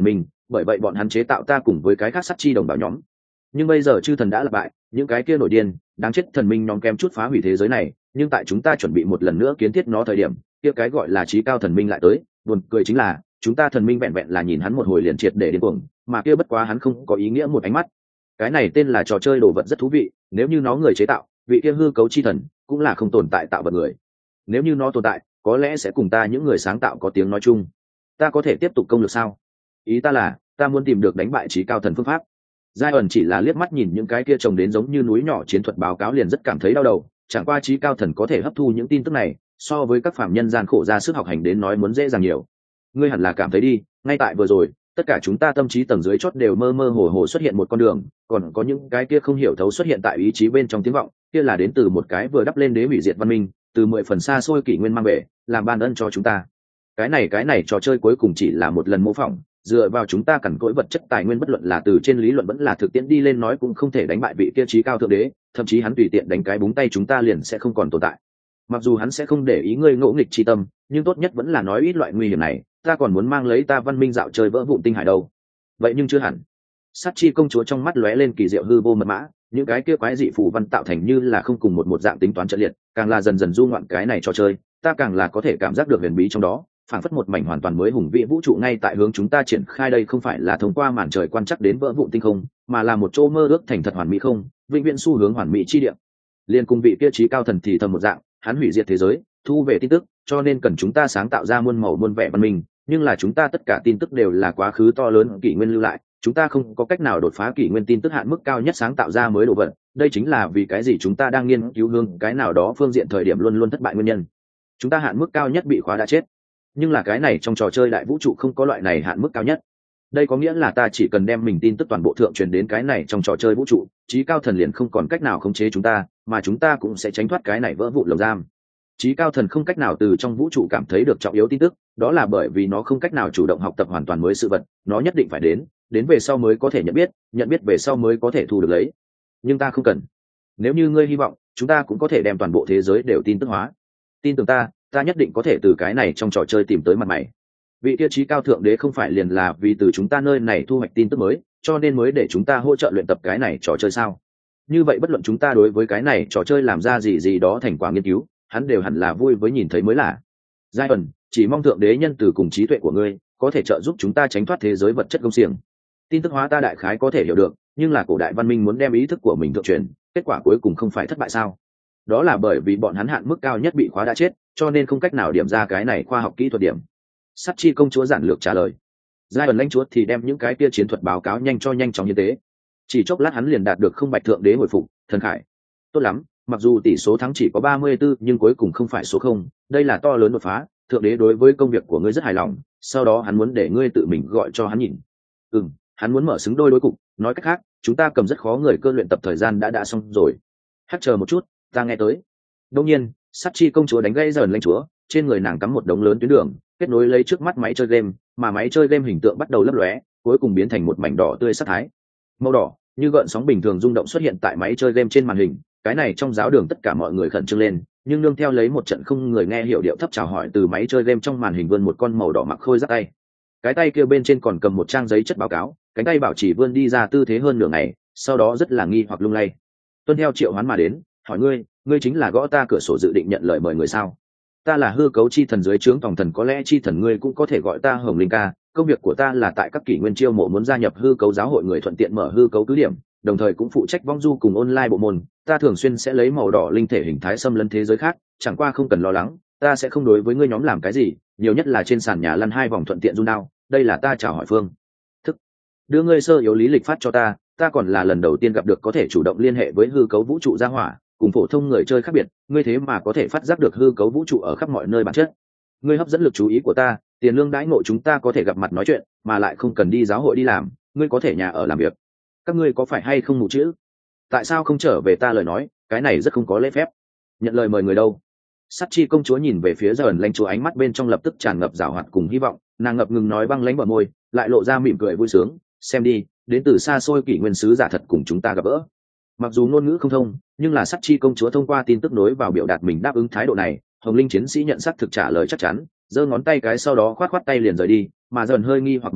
Speaker 1: bởi vậy bọn hắn chế tạo ta cùng với cái khác sát chi đồng bào nhóm. Nhưng bây giờ chư thần đã là bại, những cái kia nổi điên đáng chết thần minh nhóm kém chút phá hủy thế giới này, nhưng tại chúng ta chuẩn bị một lần nữa kiến thiết nó thời điểm, kia cái gọi là trí cao thần minh lại tới. Buồn cười chính là chúng ta thần minh vẹn vẹn là nhìn hắn một hồi liền triệt để điên cuồng, mà kia bất quá hắn không có ý nghĩa một ánh mắt. Cái này tên là trò chơi đồ vật rất thú vị, nếu như nó người chế tạo, vị kia hư cấu chi thần cũng là không tồn tại tạo vật người. Nếu như nó tồn tại, có lẽ sẽ cùng ta những người sáng tạo có tiếng nói chung. Ta có thể tiếp tục công lược sao? Ý ta là, ta muốn tìm được đánh bại trí cao thần phương pháp. Giai ẩn chỉ là liếc mắt nhìn những cái kia trồng đến giống như núi nhỏ chiến thuật báo cáo liền rất cảm thấy đau đầu, chẳng qua trí cao thần có thể hấp thu những tin tức này, so với các phạm nhân gian khổ ra sức học hành đến nói muốn dễ dàng nhiều. Ngươi hẳn là cảm thấy đi, ngay tại vừa rồi, tất cả chúng ta tâm trí tầng dưới chót đều mơ mơ hồ hồ xuất hiện một con đường, còn có những cái kia không hiểu thấu xuất hiện tại ý chí bên trong tiếng vọng, kia là đến từ một cái vừa đắp lên đế hủy diệt văn minh, từ mười phần xa xôi kỷ nguyên mang về, làm ban ân cho chúng ta. Cái này cái này trò chơi cuối cùng chỉ là một lần mô phỏng, dựa vào chúng ta cằn cỗi vật chất tài nguyên bất luận là từ trên lý luận vẫn là thực tiễn đi lên nói cũng không thể đánh bại vị kia trí cao thượng đế, thậm chí hắn tùy tiện đánh cái búng tay chúng ta liền sẽ không còn tồn tại. Mặc dù hắn sẽ không để ý ngươi ngỗ nghịch chi tâm, nhưng tốt nhất vẫn là nói ít loại nguy hiểm này, ta còn muốn mang lấy ta văn minh dạo chơi vỡ vụn tinh hải đâu. Vậy nhưng chưa hẳn. Sát chi công chúa trong mắt lóe lên kỳ diệu hư vô mật mã, những cái kia quái dị phù văn tạo thành như là không cùng một một dạng tính toán trận liệt, càng là dần dần du ngoạn cái này trò chơi, ta càng là có thể cảm giác được huyền bí trong đó, phảng phất một mảnh hoàn toàn mới hùng vĩ vũ trụ ngay tại hướng chúng ta triển khai. Đây không phải là thông qua màn trời quan chắc đến vỡ vụn tinh không, mà là một chỗ mơ ước thành thật hoàn mỹ không, vĩnh viễn xu hướng hoàn mỹ chi địa. Liên cùng vị kia trí cao thần thì thầm một dạng, hắn hủy diệt thế giới, thu về tin tức, cho nên cần chúng ta sáng tạo ra muôn màu muôn vẻ văn minh, nhưng là chúng ta tất cả tin tức đều là quá khứ to lớn kỷ nguyên lưu lại, chúng ta không có cách nào đột phá kỷ nguyên tin tức hạn mức cao nhất sáng tạo ra mới đồ vật. Đây chính là vì cái gì chúng ta đang nghiên cứu hướng cái nào đó phương diện thời điểm luôn luôn thất bại nguyên nhân. Chúng ta hạn mức cao nhất bị khóa đã chết, nhưng là cái này trong trò chơi đại vũ trụ không có loại này hạn mức cao nhất. Đây có nghĩa là ta chỉ cần đem mình tin tức toàn bộ thượng truyền đến cái này trong trò chơi vũ trụ, trí cao thần liền không còn cách nào khống chế chúng ta, mà chúng ta cũng sẽ tránh thoát cái này vỡ vụn lồng giam. Trí cao thần không cách nào từ trong vũ trụ cảm thấy được trọng yếu tin tức, đó là bởi vì nó không cách nào chủ động học tập hoàn toàn mới sự vật, nó nhất định phải đến đến về sau mới có thể nhận biết, nhận biết về sau mới có thể thu được lấy. Nhưng ta không cần. Nếu như ngươi hy vọng, chúng ta cũng có thể đem toàn bộ thế giới đều tin tức hóa. Tin tưởng ta, ta nhất định có thể từ cái này trong trò chơi tìm tới mặt mày. Vị tiêu chí cao thượng đế không phải liền là vì từ chúng ta nơi này thu hoạch tin tức mới, cho nên mới để chúng ta hỗ trợ luyện tập cái này trò chơi sao? Như vậy bất luận chúng ta đối với cái này trò chơi làm ra gì gì đó thành quả nghiên cứu, hắn đều hẳn là vui với nhìn thấy mới là. Giai ẩn, chỉ mong thượng đế nhân từ cùng trí tuệ của ngươi có thể trợ giúp chúng ta tránh thoát thế giới vật chất công xiềng. Tin tức hóa ta đại khái có thể hiểu được, nhưng là cổ đại văn minh muốn đem ý thức của mình thượng truyền, kết quả cuối cùng không phải thất bại sao? Đó là bởi vì bọn hắn hạn mức cao nhất bị khóa đã chết, cho nên không cách nào điểm ra cái này khoa học kỹ thuật điểm. Sát chi công chúa giản lược trả lời. Giai ẩn lãnh chúa thì đem những cái kia chiến thuật báo cáo nhanh cho nhanh chóng như thế. Chỉ chốc lát hắn liền đạt được không bạch thượng đế hồi phục, thần khải. Tốt lắm, mặc dù tỷ số thắng chỉ có ba mươi tư nhưng cuối cùng không phải số không, đây là to lớn đột phá, thượng đế đối với công việc của ngươi rất hài lòng, sau đó hắn muốn để ngươi tự mình gọi cho hắn nhìn. Ừm, hắn muốn mở xứng đôi đối cục, nói cách khác, chúng ta cầm rất khó người cơ luyện tập thời gian đã đã xong rồi. Hắc chờ một chút, ta nghe tới. Đương nhiên, sát chi công chúa đánh gây dần lãnh chúa, trên người nàng cắm một đống lớn tuyến đường, kết nối lấy trước mắt máy chơi game, mà máy chơi game hình tượng bắt đầu lấp lóe, cuối cùng biến thành một mảnh đỏ tươi sắc thái. Màu đỏ, như gợn sóng bình thường rung động xuất hiện tại máy chơi game trên màn hình, cái này trong giáo đường tất cả mọi người khẩn trương lên, nhưng nương theo lấy một trận không người nghe hiểu điệu thấp chào hỏi từ máy chơi game trong màn hình vươn một con màu đỏ mặc khôi giáp tay. Cái tay kia bên trên còn cầm một trang giấy chất báo cáo, cánh tay bảo chỉ vươn đi ra tư thế hơn nửa ngày, sau đó rất là nghi hoặc lung lay. Tuân theo triệu hoán mà đến, hỏi ngươi, ngươi chính là gõ ta cửa sổ dự định nhận lời mời người sao? Ta là hư cấu chi thần dưới trướng tòng thần, có lẽ chi thần ngươi cũng có thể gọi ta Hồng Linh ca. Công việc của ta là tại các kỷ nguyên chiêu mộ muốn gia nhập hư cấu giáo hội người, thuận tiện mở hư cấu cứ điểm, đồng thời cũng phụ trách vong du cùng online bộ môn. Ta thường xuyên sẽ lấy màu đỏ linh thể hình thái xâm lấn thế giới khác, chẳng qua không cần lo lắng, ta sẽ không đối với ngươi nhóm làm cái gì, nhiều nhất là trên sàn nhà lăn hai vòng thuận tiện run đao. Đây là ta chào hỏi phương thức, đưa ngươi sơ yếu lý lịch phát cho ta. Ta còn là lần đầu tiên gặp được có thể chủ động liên hệ với hư cấu vũ trụ gia hỏa, cùng phổ thông người chơi khác biệt, ngươi thế mà có thể phát giác được hư cấu vũ trụ ở khắp mọi nơi bản chất. Ngươi hấp dẫn lực chú ý của ta, tiền lương đãi ngộ chúng ta có thể gặp mặt nói chuyện, mà lại không cần đi giáo hội đi làm, ngươi có thể nhà ở làm việc. Các ngươi có phải hay không mù chữ? Tại sao không trở về ta lời nói, cái này rất không có lễ phép. Nhận lời mời người đâu? Sát chi công chúa nhìn về phía Dởn lãnh chúa, ánh mắt bên trong lập tức tràn ngập giảo hoạt cùng hy vọng, nàng ngập ngừng nói băng lãnh bờ môi, lại lộ ra mỉm cười vui sướng, xem đi, đến từ xa xôi kỷ nguyên sứ giả thật cùng chúng ta gặp gỡ. Mặc dù ngôn ngữ không thông, nhưng là sát chi công chúa thông qua tin tức nối vào biểu đạt mình đáp ứng thái độ này. Hồng Linh chiến sĩ nhận xác thực trả lời chắc chắn, giơ ngón tay cái sau đó khoát khoát tay liền rời đi, mà dần hơi nghi hoặc một chút,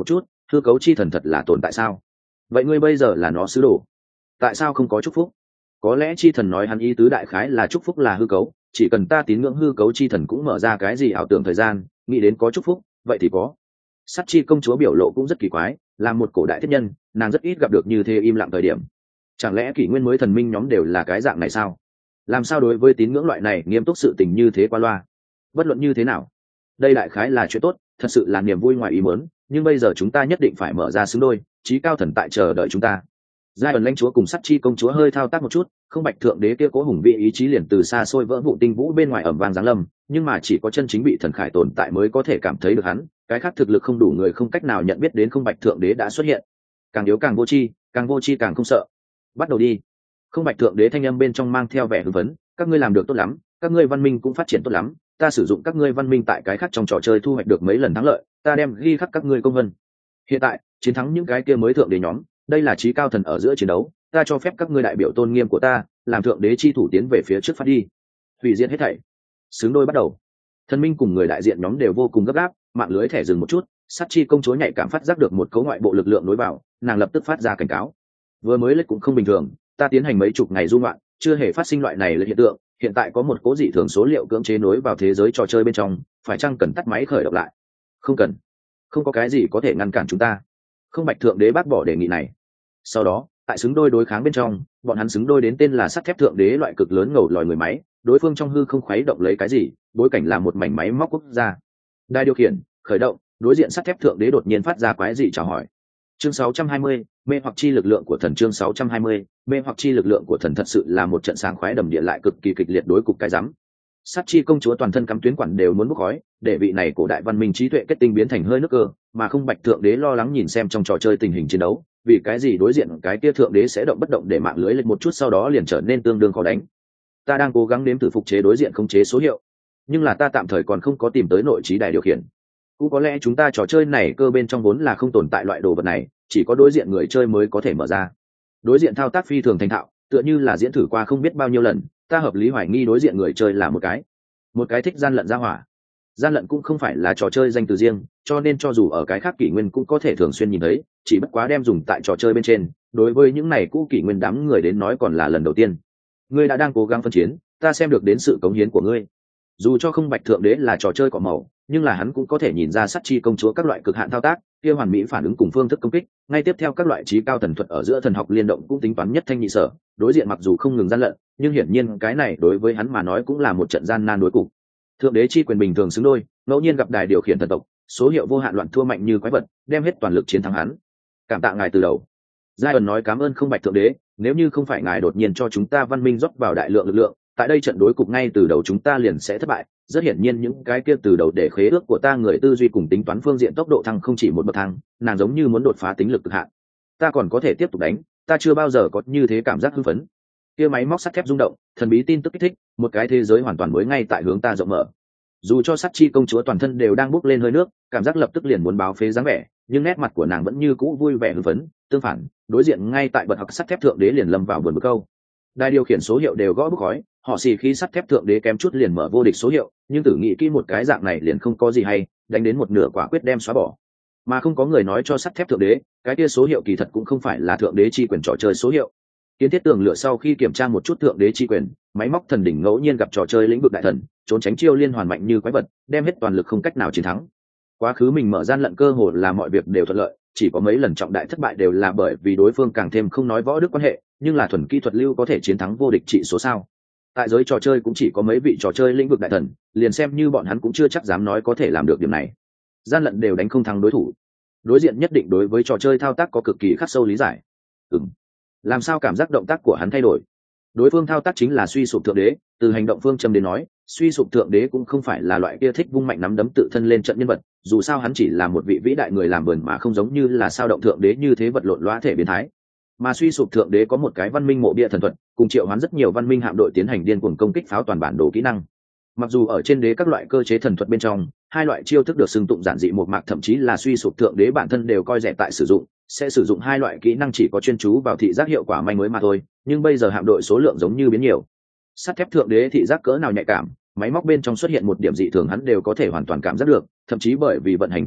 Speaker 1: hư cấu chi thần thật là tồn tại sao? Vậy ngươi bây giờ là nó sứ đồ, tại sao không có chúc phúc? Có lẽ chi thần nói hắn ý tứ đại khái là chúc phúc là hư cấu, chỉ cần ta tín ngưỡng hư cấu chi thần cũng mở ra cái gì ảo tưởng thời gian, nghĩ đến có chúc phúc, vậy thì có. Sát chi công chúa biểu lộ cũng rất kỳ quái, là một cổ đại thiết nhân, nàng rất ít gặp được như thế im lặng thời điểm. Chẳng lẽ kỷ nguyên mới thần minh nhóm đều là cái dạng này sao? Làm sao đối với tín ngưỡng loại này nghiêm túc sự tình như thế qua loa? Bất luận như thế nào, đây đại khái là chuyện tốt, thật sự là niềm vui ngoài ý muốn, nhưng bây giờ chúng ta nhất định phải mở ra xứng đôi, chí cao thần tại chờ đợi chúng ta. Giai ẩn lãnh chúa cùng Sát chi công chúa hơi thao tác một chút, không bạch thượng đế kia cố hùng vị ý chí liền từ xa xôi vỡ vụ tinh vũ bên ngoài ẩm vang giáng lâm, nhưng mà chỉ có chân chính bị thần khải tồn tại mới có thể cảm thấy được hắn, cái khác thực lực không đủ người không cách nào nhận biết đến không bạch thượng đế đã xuất hiện. Càng yếu càng vô tri, càng vô tri càng không sợ. Bắt đầu đi. Không bạch thượng đế thanh âm bên trong mang theo vẻ hưng phấn, các ngươi làm được tốt lắm, các ngươi văn minh cũng phát triển tốt lắm, ta sử dụng các ngươi văn minh tại cái khác trong trò chơi thu hoạch được mấy lần thắng lợi, ta đem ghi khắc các ngươi công vân. Hiện tại chiến thắng những cái kia mới thượng đế nhóm, đây là chí cao thần ở giữa chiến đấu, ta cho phép các ngươi đại biểu tôn nghiêm của ta, làm thượng đế chi thủ tiến về phía trước phát đi, hủy diệt hết thảy. Xứng đôi bắt đầu. Thần minh cùng người đại diện nhóm đều vô cùng gấp gáp, mạng lưới thẻ dừng một chút, Sát chi công chúa nhạy cảm phát giác được một cấu ngoại bộ lực lượng nối vào, nàng lập tức phát ra cảnh cáo. Vừa mới lệch cũng không bình thường, ta tiến hành mấy chục ngày du ngoạn, chưa hề phát sinh loại này là hiện tượng, hiện tại có một cố dị thường số liệu cưỡng chế nối vào thế giới trò chơi bên trong, phải chăng cần tắt máy khởi động lại? Không cần, không có cái gì có thể ngăn cản chúng ta. Không bạch thượng đế bác bỏ đề nghị này. Sau đó tại xứng đôi đối kháng bên trong, bọn hắn xứng đôi đến tên là sắt thép thượng đế loại cực lớn ngầu lòi người máy, đối phương trong hư không khuấy động lấy cái gì, bối cảnh là một mảnh máy móc quốc gia. Đài điều khiển khởi động, đối diện sắt thép thượng đế đột nhiên phát ra quái dị chào hỏi. Chương sáu trăm hai mươi, mê hoặc chi lực lượng của thần. Chương sáu trăm hai mươi, mê hoặc chi lực lượng của thần thật sự là một trận sáng khoái đầm địa lại cực kỳ kịch liệt đối cục cái rắm. Sát chi công chúa toàn thân cắm tuyến quản đều muốn bốc khói, để vị này cổ đại văn minh trí tuệ kết tinh biến thành hơi nước cơ, mà không bạch thượng đế lo lắng nhìn xem trong trò chơi tình hình chiến đấu, vì cái gì đối diện cái kia thượng đế sẽ động bất động để mạng lưới lệch một chút sau đó liền trở nên tương đương khó đánh. Ta đang cố gắng nếm thử phục chế đối diện không chế số hiệu, nhưng là ta tạm thời còn không có tìm tới nội trí đài điều khiển. Cũng có lẽ chúng ta trò chơi này cơ bên trong vốn là không tồn tại loại đồ vật này, chỉ có đối diện người chơi mới có thể mở ra. Đối diện thao tác phi thường thành thạo, tựa như là diễn thử qua không biết bao nhiêu lần, ta hợp lý hoài nghi đối diện người chơi là một cái một cái thích gian lận ra hỏa. Gian lận cũng không phải là trò chơi danh từ riêng, cho nên cho dù ở cái khác kỷ nguyên cũng có thể thường xuyên nhìn thấy, chỉ bất quá đem dùng tại trò chơi bên trên, đối với những này cũ kỷ nguyên đám người đến nói còn là lần đầu tiên. Ngươi đã đang cố gắng phân chiến, ta xem được đến sự cống hiến của ngươi. Dù cho không bạch thượng đế là trò chơi cỏ màu, nhưng là hắn cũng có thể nhìn ra sát chi công chúa các loại cực hạn thao tác, kia hoàn mỹ phản ứng cùng phương thức công kích, ngay tiếp theo các loại trí cao thần thuật ở giữa thần học liên động cũng tính toán nhất thanh nhị sở, đối diện mặc dù không ngừng gian lận, nhưng hiển nhiên cái này đối với hắn mà nói cũng là một trận gian nan đối cục. Thượng đế chi quyền bình thường xứng đôi, ngẫu nhiên gặp đài điều khiển thần tộc, số hiệu vô hạn loạn thua mạnh như quái vật, đem hết toàn lực chiến thắng hắn. Cảm tạ ngài từ đầu. Giai ẩn nói cảm ơn không bạch thượng đế, nếu như không phải ngài đột nhiên cho chúng ta văn minh rót vào đại lượng lực lượng, tại đây trận đối cục ngay từ đầu chúng ta liền sẽ thất bại. Rất hiển nhiên những cái kia từ đầu để khế ước của ta người tư duy cùng tính toán phương diện tốc độ thăng không chỉ một bậc thang, nàng giống như muốn đột phá tính lực cực hạn. Ta còn có thể tiếp tục đánh, ta chưa bao giờ có như thế cảm giác hưng phấn. Kia máy móc sắt thép rung động, thần bí tin tức kích thích, một cái thế giới hoàn toàn mới ngay tại hướng ta rộng mở. Dù cho sát chi công chúa toàn thân đều đang bốc lên hơi nước, cảm giác lập tức liền muốn báo phế dáng vẻ, nhưng nét mặt của nàng vẫn như cũ vui vẻ hưng phấn. Tương phản, đối diện ngay tại bậc học sắt thép thượng đế liền lâm vào buồn bực câu. Đài điều khiển số hiệu đều gõ bức khói, họ xì khí sắt thép thượng đế kém chút liền mở vô địch số hiệu, nhưng tử nghĩ kỹ một cái dạng này liền không có gì hay, đánh đến một nửa quả quyết đem xóa bỏ. Mà không có người nói cho sắt thép thượng đế, cái kia số hiệu kỳ thật cũng không phải là thượng đế chi quyền trò chơi số hiệu. Kiến thiết tường lửa sau khi kiểm tra một chút thượng đế chi quyền, máy móc thần đỉnh ngẫu nhiên gặp trò chơi lĩnh vực đại thần, trốn tránh chiêu liên hoàn mạnh như quái vật, đem hết toàn lực không cách nào chiến thắng. Quá khứ mình mở gian lận cơ hồ là mọi việc đều thuận lợi, chỉ có mấy lần trọng đại thất bại đều là bởi vì đối phương càng thêm không nói võ đức quan hệ, nhưng là thuần kỹ thuật lưu có thể chiến thắng vô địch trị số sao. Tại giới trò chơi cũng chỉ có mấy vị trò chơi lĩnh vực đại thần, liền xem như bọn hắn cũng chưa chắc dám nói có thể làm được điểm này. Gian lận đều đánh không thắng đối thủ. Đối diện nhất định đối với trò chơi thao tác có cực kỳ khắc sâu lý giải. Ừm. Làm sao cảm giác động tác của hắn thay đổi? Đối phương thao tác chính là suy sụp thượng đế, từ hành động phương châm đến nói, suy sụp thượng đế cũng không phải là loại kia thích vung mạnh nắm đấm tự thân lên trận nhân vật, dù sao hắn chỉ là một vị vĩ đại người làm vườn mà không giống như là sao động thượng đế như thế vật lộn loa thể biến thái. Mà suy sụp thượng đế có một cái văn minh mộ bia thần thuật, cùng triệu hoán rất nhiều văn minh hạm đội tiến hành điên cuồng công kích pháo toàn bản đồ kỹ năng. Mặc dù ở trên đế các loại cơ chế thần thuật bên trong, hai loại chiêu thức được xưng tụng giản dị một mạc thậm chí là suy sụp thượng đế bản thân đều coi rẻ tại sử dụng, sẽ sử dụng hai loại kỹ năng chỉ có chuyên chú vào thị giác hiệu quả manh mới mà thôi, nhưng bây giờ hạm đội số lượng giống như biến nhiều. Sắt thép thượng đế thị giác cỡ nào nhạy cảm, máy móc bên trong xuất hiện một điểm dị thường hắn đều có thể hoàn toàn cảm giác được, thậm chí bởi vì vận hành quyền hành,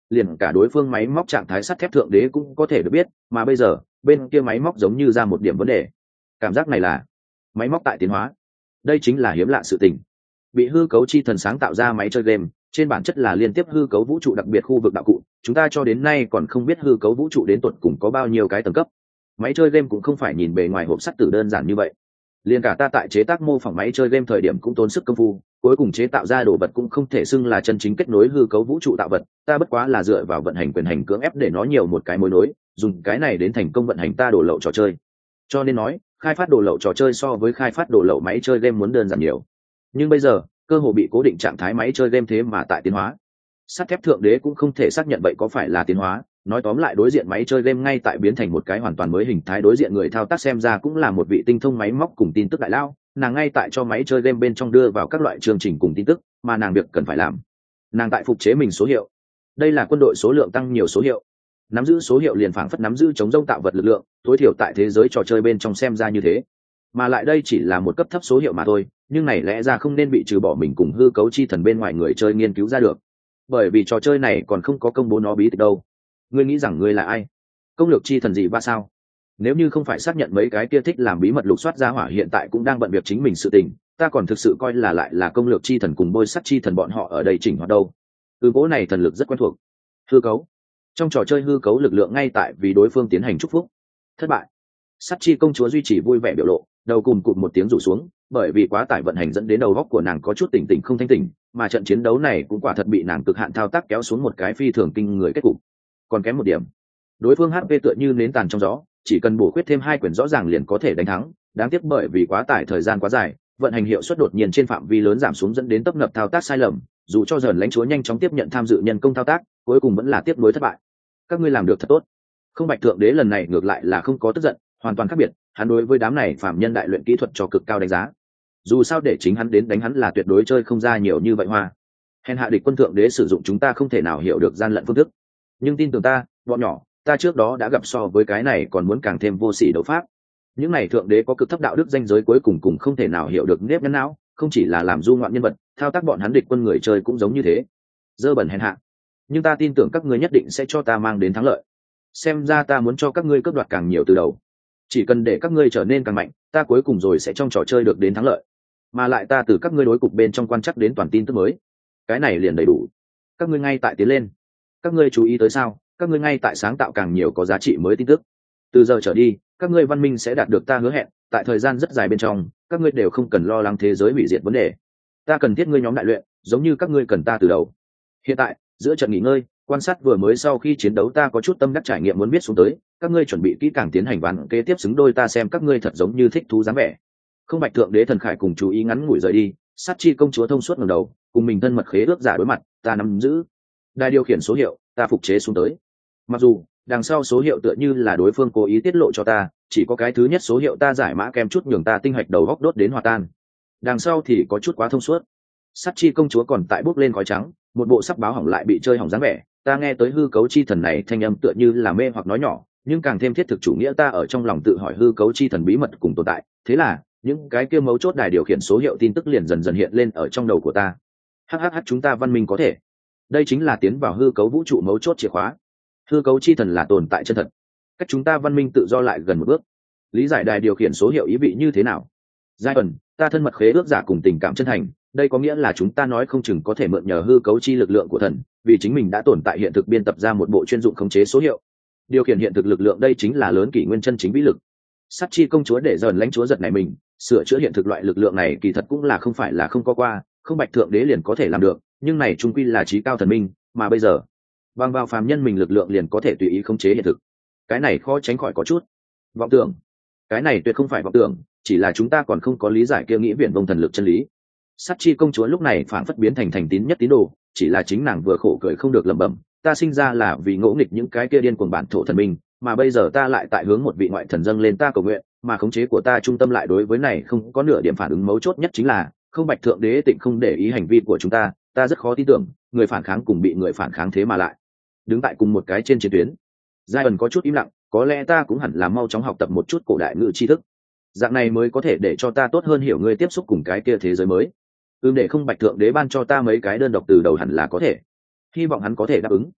Speaker 1: liền cả đối phương máy móc trạng thái sắt thép thượng đế cũng có thể được biết, mà bây giờ bên kia máy móc giống như ra một điểm vấn đề. Cảm giác này là máy móc tại tiến hóa. Đây chính là hiếm lạ sự tình. Bị hư cấu chi thần sáng tạo ra máy chơi game, trên bản chất là liên tiếp hư cấu vũ trụ đặc biệt khu vực đạo cụ, chúng ta cho đến nay còn không biết hư cấu vũ trụ đến tuột cùng có bao nhiêu cái tầng cấp. Máy chơi game cũng không phải nhìn bề ngoài hộp sắt tử đơn giản như vậy. Liên cả ta tại chế tác mô phỏng máy chơi game thời điểm cũng tốn sức công phu, cuối cùng chế tạo ra đồ vật cũng không thể xưng là chân chính kết nối hư cấu vũ trụ tạo vật, ta bất quá là dựa vào vận hành quyền hành cưỡng ép để nó nhiều một cái mối nối, dùng cái này đến thành công vận hành ta đồ lậu trò chơi. Cho nên nói, khai phát đồ lậu trò chơi so với khai phát đồ lậu máy chơi game muốn đơn giản nhiều. Nhưng bây giờ, cơ hồ bị cố định trạng thái máy chơi game thế mà tại tiến hóa. Sắt thép thượng đế cũng không thể xác nhận vậy có phải là tiến hóa, nói tóm lại đối diện máy chơi game ngay tại biến thành một cái hoàn toàn mới hình thái, đối diện người thao tác xem ra cũng là một vị tinh thông máy móc cùng tin tức đại lao, nàng ngay tại cho máy chơi game bên trong đưa vào các loại chương trình cùng tin tức, mà nàng việc cần phải làm, nàng tại phục chế mình số hiệu. Đây là quân đội số lượng tăng nhiều số hiệu, nắm giữ số hiệu liền phảng phất nắm giữ chống rông tạo vật lực lượng, tối thiểu tại thế giới trò chơi bên trong xem ra như thế. Mà lại đây chỉ là một cấp thấp số hiệu mà thôi, nhưng này lẽ ra không nên bị trừ bỏ mình cùng hư cấu chi thần bên ngoài người chơi nghiên cứu ra được, bởi vì trò chơi này còn không có công bố nó bí tịch đâu. Ngươi nghĩ rằng ngươi là ai? Công lược chi thần gì ba sao? Nếu như không phải xác nhận mấy cái kia thích làm bí mật lục soát ra hỏa hiện tại cũng đang bận việc chính mình sự tình, ta còn thực sự coi là lại là công lược chi thần cùng bôi sắt chi thần bọn họ ở đây chỉnh hoạt đâu. Từ bố này thần lực rất quen thuộc. Hư cấu. Trong trò chơi hư cấu lực lượng ngay tại vì đối phương tiến hành chúc phúc. Thất bại. Sắt chi công chúa duy trì vui vẻ biểu lộ, đầu cùng cụt một tiếng rủ xuống, bởi vì quá tải vận hành dẫn đến đầu góc của nàng có chút tỉnh tỉnh không thanh tỉnh, mà trận chiến đấu này cũng quả thật bị nàng cực hạn thao tác kéo xuống một cái phi thường kinh người kết cục. Còn kém một điểm, đối phương hát pê tựa như nến tàn trong gió, chỉ cần bổ khuyết thêm hai quyển rõ ràng liền có thể đánh thắng, đáng tiếc bởi vì quá tải thời gian quá dài, vận hành hiệu suất đột nhiên trên phạm vi lớn giảm xuống dẫn đến tấp nập thao tác sai lầm, dù cho dần lãnh chúa nhanh chóng tiếp nhận tham dự nhân công thao tác, cuối cùng vẫn là tiếp nối thất bại. Các ngươi làm được thật tốt. Không Bạch thượng đế lần này ngược lại là không có tức giận, hoàn toàn khác biệt, hắn đối với đám này phạm nhân đại luyện kỹ thuật cho cực cao đánh giá. Dù sao để chính hắn đến đánh hắn là tuyệt đối chơi không ra nhiều như vậy hoa. Hèn hạ địch quân thượng đế sử dụng chúng ta không thể nào hiểu được gian lận phương thức. Nhưng tin tưởng ta, bọn nhỏ, ta trước đó đã gặp so với cái này còn muốn càng thêm vô sỉ đấu pháp. Những này thượng đế có cực thấp đạo đức danh giới cuối cùng cùng không thể nào hiểu được nếp nhăn não, không chỉ là làm du ngoạn nhân vật, thao tác bọn hắn địch quân người chơi cũng giống như thế. Dơ bẩn hèn hạ. Nhưng ta tin tưởng các ngươi nhất định sẽ cho ta mang đến thắng lợi. Xem ra ta muốn cho các ngươi cướp đoạt càng nhiều từ đầu. Chỉ cần để các ngươi trở nên càng mạnh, ta cuối cùng rồi sẽ trong trò chơi được đến thắng lợi. Mà lại ta từ các ngươi đối cục bên trong quan chắc đến toàn tin tức mới. Cái này liền đầy đủ. Các ngươi ngay tại tiến lên. Các ngươi chú ý tới sao? Các ngươi ngay tại sáng tạo càng nhiều có giá trị mới tin tức. Từ giờ trở đi, các ngươi văn minh sẽ đạt được ta hứa hẹn, tại thời gian rất dài bên trong, các ngươi đều không cần lo lắng thế giới hủy diệt vấn đề. Ta cần thiết ngươi nhóm đại luyện, giống như các ngươi cần ta từ đầu. Hiện tại, giữa trận nghỉ ngơi, quan sát vừa mới sau khi chiến đấu ta có chút tâm đắc trải nghiệm muốn biết xuống tới, các ngươi chuẩn bị kỹ càng tiến hành ván kế tiếp xứng đôi ta xem các ngươi thật giống như thích thú dáng vẻ. Không Bạch thượng đế thần khải cùng chú ý ngắn ngủi rời đi, sát chi công chúa thông suốt ngẩng đầu, cùng mình thân mật khế ước giả đối mặt, ta nắm giữ. Đài điều khiển số hiệu, ta phục chế xuống tới. Mặc dù đằng sau số hiệu tựa như là đối phương cố ý tiết lộ cho ta, chỉ có cái thứ nhất số hiệu ta giải mã kem chút nhường ta tinh hạch đầu góc đốt đến hòa tan. Đằng sau thì có chút quá thông suốt. Sát chi công chúa còn tại bốc lên khói trắng, một bộ sắp báo hỏng lại bị chơi hỏng dáng vẻ. Ta nghe tới hư cấu chi thần này thanh âm tựa như là mê hoặc nói nhỏ, nhưng càng thêm thiết thực chủ nghĩa ta ở trong lòng tự hỏi hư cấu chi thần bí mật cùng tồn tại. Thế là những cái kia mấu chốt đài điều khiển số hiệu tin tức liền dần dần hiện lên ở trong đầu của ta. Hhh, chúng ta văn minh có thể. Đây chính là tiến vào hư cấu vũ trụ mấu chốt chìa khóa. Hư cấu chi thần là tồn tại chân thật, cách chúng ta văn minh tự do lại gần một bước. Lý giải đài điều khiển số hiệu ý vị như thế nào? Giai ẩn, ta thân mật khế ước giả cùng tình cảm chân thành, đây có nghĩa là chúng ta nói không chừng có thể mượn nhờ hư cấu chi lực lượng của thần, vì chính mình đã tồn tại hiện thực biên tập ra một bộ chuyên dụng khống chế số hiệu. Điều khiển hiện thực lực lượng đây chính là lớn kỷ nguyên chân chính vĩ lực. Sát chi công chúa để dần lãnh chúa giật này mình, sửa chữa hiện thực loại lực lượng này kỳ thật cũng là không phải là không có qua, không Bạch thượng đế liền có thể làm được, nhưng này trung quy là trí cao thần minh, mà bây giờ bằng vào phàm nhân mình lực lượng liền có thể tùy ý khống chế hiện thực, cái này khó tránh khỏi có chút vọng tưởng. Cái này tuyệt không phải vọng tưởng, chỉ là chúng ta còn không có lý giải kia nghĩ viển vông thần lực chân lý. Sát chi công chúa lúc này phản phất biến thành thành tín nhất tín đồ, chỉ là chính nàng vừa khổ cười không được lẩm bẩm, ta sinh ra là vì ngỗ nghịch những cái kia điên cuồng bản thổ thần minh, mà bây giờ ta lại tại hướng một vị ngoại thần dâng lên ta cầu nguyện, mà khống chế của ta trung tâm lại đối với này không có nửa điểm phản ứng. Mấu chốt nhất chính là không Bạch thượng đế tịnh không để ý hành vi của chúng ta, ta rất khó tin tưởng người phản kháng cùng bị người phản kháng thế mà lại đứng tại cùng một cái trên chiến tuyến. Giai ẩn có chút im lặng, có lẽ ta cũng hẳn là mau chóng học tập một chút cổ đại ngữ tri thức, dạng này mới có thể để cho ta tốt hơn hiểu ngươi tiếp xúc cùng cái kia thế giới mới. Ưm để không Bạch thượng đế ban cho ta mấy cái đơn độc từ đầu hẳn là có thể, hy vọng hắn có thể đáp ứng.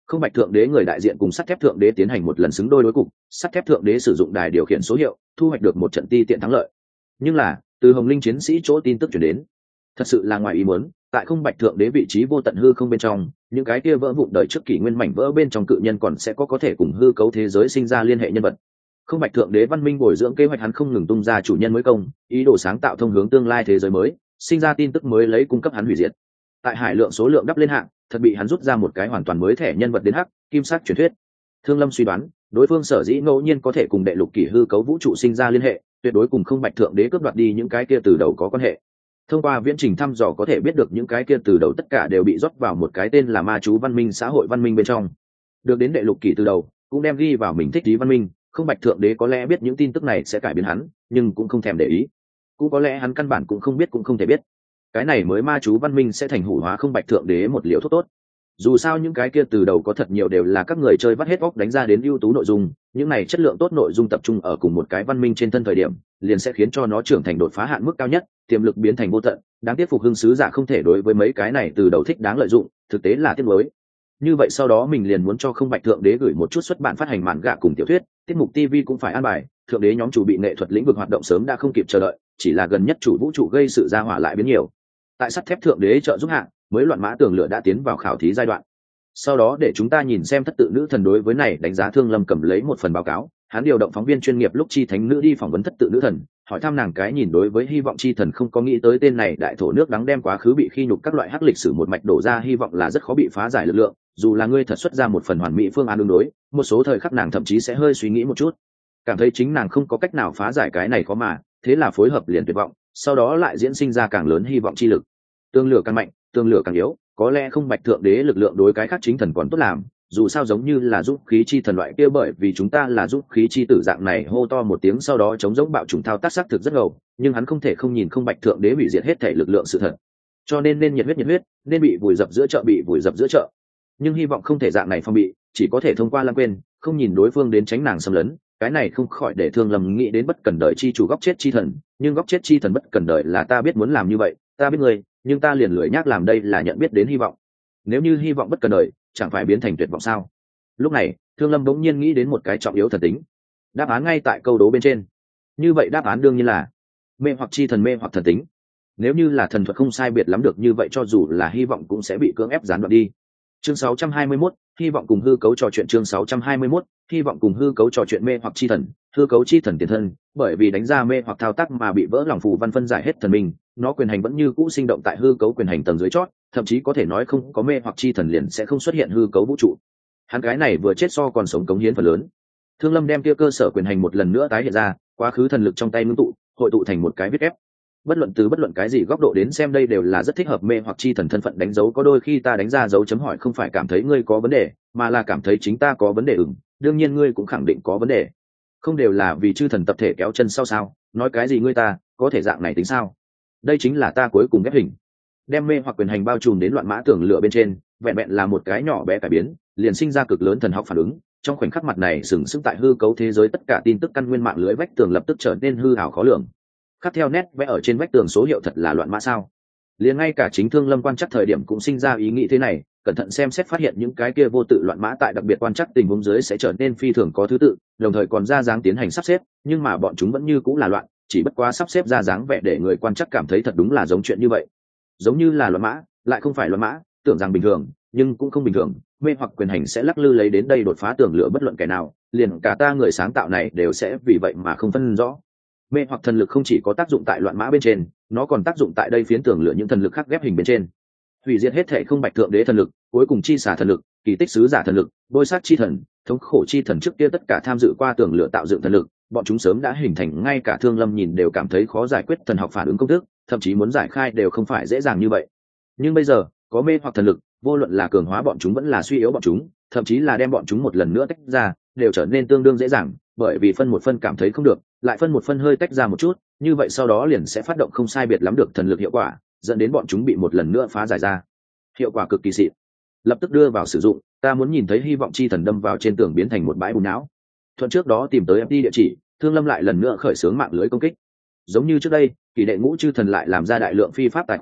Speaker 1: Không bạch thượng đế người đại diện cùng sắt thép thượng đế tiến hành một lần xứng đôi đối cục, sắt thép thượng đế sử dụng đài điều khiển số hiệu, thu hoạch được một trận ti tiện thắng lợi. Nhưng là từ hồng linh chiến sĩ chỗ tin tức chuyển đến, thật sự là ngoài ý muốn, tại không bạch thượng đế vị trí vô tận hư không bên trong, những cái kia vỡ vụn đời trước kỷ nguyên mảnh vỡ bên trong cự nhân còn sẽ có có thể cùng hư cấu thế giới sinh ra liên hệ nhân vật. Không bạch thượng đế văn minh bồi dưỡng kế hoạch hắn không ngừng tung ra chủ nhân mới công, ý đồ sáng tạo thông hướng tương lai thế giới mới, sinh ra tin tức mới lấy cung cấp hắn hủy diệt. Tại hải lượng số lượng đắp lên hạng, thật bị hắn rút ra một cái hoàn toàn mới thẻ nhân vật đến hắc kim sắc truyền thuyết. Thương Lâm suy đoán, đối phương sở dĩ ngẫu nhiên có thể cùng đệ lục kỷ hư cấu vũ trụ sinh ra liên hệ, tuyệt đối cùng không bạch thượng đế cướp đoạt đi những cái kia từ đầu có quan hệ. Thông qua viễn trình thăm dò có thể biết được những cái kia từ đầu tất cả đều bị rót vào một cái tên là ma chú văn minh xã hội văn minh bên trong. Được đến đệ lục kỷ từ đầu, cũng đem ghi vào mình thích trí văn minh, không bạch thượng đế có lẽ biết những tin tức này sẽ cải biến hắn, nhưng cũng không thèm để ý. Cũng có lẽ hắn căn bản cũng không biết cũng không thể biết. Cái này mới ma chú văn minh sẽ thành hủ hóa không bạch thượng đế một liều thuốc tốt. Dù sao những cái kia từ đầu có thật nhiều đều là các người chơi vắt hết óc đánh ra đến ưu tú nội dung, những này chất lượng tốt nội dung tập trung ở cùng một cái văn minh trên thân thời điểm, liền sẽ khiến cho nó trưởng thành đột phá hạn mức cao nhất, tiềm lực biến thành vô tận. Đáng tiếc phục hưng sứ giả không thể đối với mấy cái này từ đầu thích đáng lợi dụng, thực tế là tiếc nuối. Như vậy sau đó mình liền muốn cho không bạch thượng đế gửi một chút xuất bản phát hành mạn gạ cùng tiểu thuyết, tiết mục ti vi cũng phải an bài, thượng đế nhóm chủ bị nghệ thuật lĩnh vực hoạt động sớm đã không kịp chờ đợi, chỉ là gần nhất chủ vũ trụ gây sự ra hỏa lại biến nhiều. Tại sắt thép thượng đế trợ giúp hạ, mới loạn mã tường lửa đã tiến vào khảo thí giai đoạn. Sau đó để chúng ta nhìn xem thất tự nữ thần đối với này đánh giá. Thương Lâm cầm lấy một phần báo cáo, hắn điều động phóng viên chuyên nghiệp lúc chi thánh nữ đi phỏng vấn thất tự nữ thần, hỏi thăm nàng cái nhìn đối với hy vọng chi thần. Không có nghĩ tới tên này đại thổ nước đắng đem quá khứ bị khi nhục các loại hắc lịch sử một mạch đổ ra, hy vọng là rất khó bị phá giải lực lượng. Dù là ngươi thật xuất ra một phần hoàn mỹ phương án ứng đối, một số thời khắc nàng thậm chí sẽ hơi suy nghĩ một chút, cảm thấy chính nàng không có cách nào phá giải cái này khó mà, thế là phối hợp liền tuyệt vọng, sau đó lại diễn sinh ra càng lớn hy vọng chi lực. Tương lửa càng mạnh, tương lửa càng yếu, có lẽ không bạch thượng đế lực lượng đối cái khác chính thần còn tốt làm, dù sao giống như là giúp khí chi thần loại kia, bởi vì chúng ta là giúp khí chi tử dạng này hô to một tiếng sau đó chống giống bạo trùng thao tác xác thực rất ngầu, nhưng hắn không thể không nhìn không bạch thượng đế hủy diệt hết thể lực lượng sự thật, cho nên nên nhiệt huyết nhiệt huyết, nên bị vùi dập giữa chợ bị vùi dập giữa chợ. Nhưng hy vọng không thể dạng này phong bị, chỉ có thể thông qua lãng quên, không nhìn đối phương đến tránh nàng xâm lấn. Cái này không khỏi để Thương Lâm nghĩ đến bất cần đời chi chủ góc chết chi thần, nhưng góc chết chi thần bất cần đời là ta biết muốn làm như vậy, ta biết người, nhưng ta liền lười nhác làm, đây là nhận biết đến hy vọng. Nếu như hy vọng bất cần đời, chẳng phải biến thành tuyệt vọng sao? Lúc này, Thương Lâm bỗng nhiên nghĩ đến một cái trọng yếu thần tính. Đáp án ngay tại câu đố bên trên. Như vậy đáp án đương nhiên là mê hoặc chi thần, mê hoặc thần tính. Nếu như là thần thuật không sai biệt lắm được như vậy, cho dù là hy vọng cũng sẽ bị cưỡng ép gián đoạn đi. Chương sáu trăm hai mươi mốt, hy vọng cùng hư cấu trò chuyện. Chương sáu trăm hai mươi mốt, hy vọng cùng hư cấu trò chuyện. Mê hoặc chi thần, hư cấu chi thần tiền thân, bởi vì đánh ra mê hoặc thao tác mà bị vỡ lòng phù văn phân giải hết thần mình, nó quyền hành vẫn như cũ sinh động tại hư cấu quyền hành tầng dưới chót, thậm chí có thể nói không có mê hoặc chi thần liền sẽ không xuất hiện hư cấu vũ trụ. Hắn cái này vừa chết so còn sống cống hiến phần lớn. Thương Lâm đem kia cơ sở quyền hành một lần nữa tái hiện ra, quá khứ thần lực trong tay ngưng tụ, hội tụ thành một cái viết ép. Bất luận từ bất luận cái gì góc độ đến xem, đây đều là rất thích hợp mê hoặc chi thần thân phận đánh dấu. Có đôi khi ta đánh ra dấu chấm hỏi không phải cảm thấy ngươi có vấn đề, mà là cảm thấy chính ta có vấn đề. Ừm, đương nhiên ngươi cũng khẳng định có vấn đề. Không đều là vì chư thần tập thể kéo chân sau sao? Nói cái gì ngươi ta, có thể dạng này tính sao? Đây chính là ta cuối cùng ghép hình. Đem mê hoặc quyền hành bao trùm đến loạn mã tường lửa bên trên, vẹn vẹn là một cái nhỏ bé cải biến, liền sinh ra cực lớn thần học phản ứng. Trong khoảnh khắc mặt này sừng sững tại hư cấu thế giới, tất cả tin tức căn nguyên mạng lưới vách tường lập tức trở nên hư ảo khó lường. Khắc theo nét vẽ ở trên vách tường số hiệu thật là loạn mã sao? Liền ngay cả chính Thương Lâm quan chắc thời điểm cũng sinh ra ý nghĩ thế này, cẩn thận xem xét phát hiện những cái kia vô tự loạn mã tại đặc biệt quan chắc tình huống dưới sẽ trở nên phi thường có thứ tự, đồng thời còn ra dáng tiến hành sắp xếp, nhưng mà bọn chúng vẫn như cũng là loạn, chỉ bất quá sắp xếp ra dáng vẻ để người quan chắc cảm thấy thật đúng là giống chuyện như vậy. Giống như là loạn mã, lại không phải loạn mã, tưởng rằng bình thường, nhưng cũng không bình thường. Mê hoặc quyền hành sẽ lắc lư lấy đến đây đột phá tường lửa bất luận kẻ nào, liền cả ta người sáng tạo này đều sẽ vì vậy mà không phân rõ. Mê hoặc thần lực không chỉ có tác dụng tại loạn mã bên trên, nó còn tác dụng tại đây phiến tường lửa những thần lực khác ghép hình bên trên, hủy diệt hết thể không bạch thượng đế thần lực, cuối cùng chi xả thần lực, kỳ tích sứ giả thần lực, bôi sát chi thần, thống khổ chi thần trước kia tất cả tham dự qua tường lửa tạo dựng thần lực, bọn chúng sớm đã hình thành, ngay cả Thương Lâm nhìn đều cảm thấy khó giải quyết thần học phản ứng công thức, thậm chí muốn giải khai đều không phải dễ dàng như vậy. Nhưng bây giờ, có mê hoặc thần lực, vô luận là cường hóa bọn chúng vẫn là suy yếu bọn chúng, thậm chí là đem bọn chúng một lần nữa tách ra, đều trở nên tương đương dễ dàng, bởi vì phân một phân cảm thấy không được, lại phân một phân hơi tách ra một chút, như vậy sau đó liền sẽ phát động không sai biệt lắm được thần lực hiệu quả, dẫn đến bọn chúng bị một lần nữa phá giải ra. Hiệu quả cực kỳ xịn. Lập tức đưa vào sử dụng, ta muốn nhìn thấy hy vọng chi thần đâm vào trên tường biến thành một bãi bùn não. Thuận trước đó tìm tới em đi địa chỉ, Thương Lâm lại lần nữa khởi xướng mạng lưới công kích. Giống như trước đây, kỳ đệ ngũ chư thần lại làm ra đại lượng phi pháp tài khoản,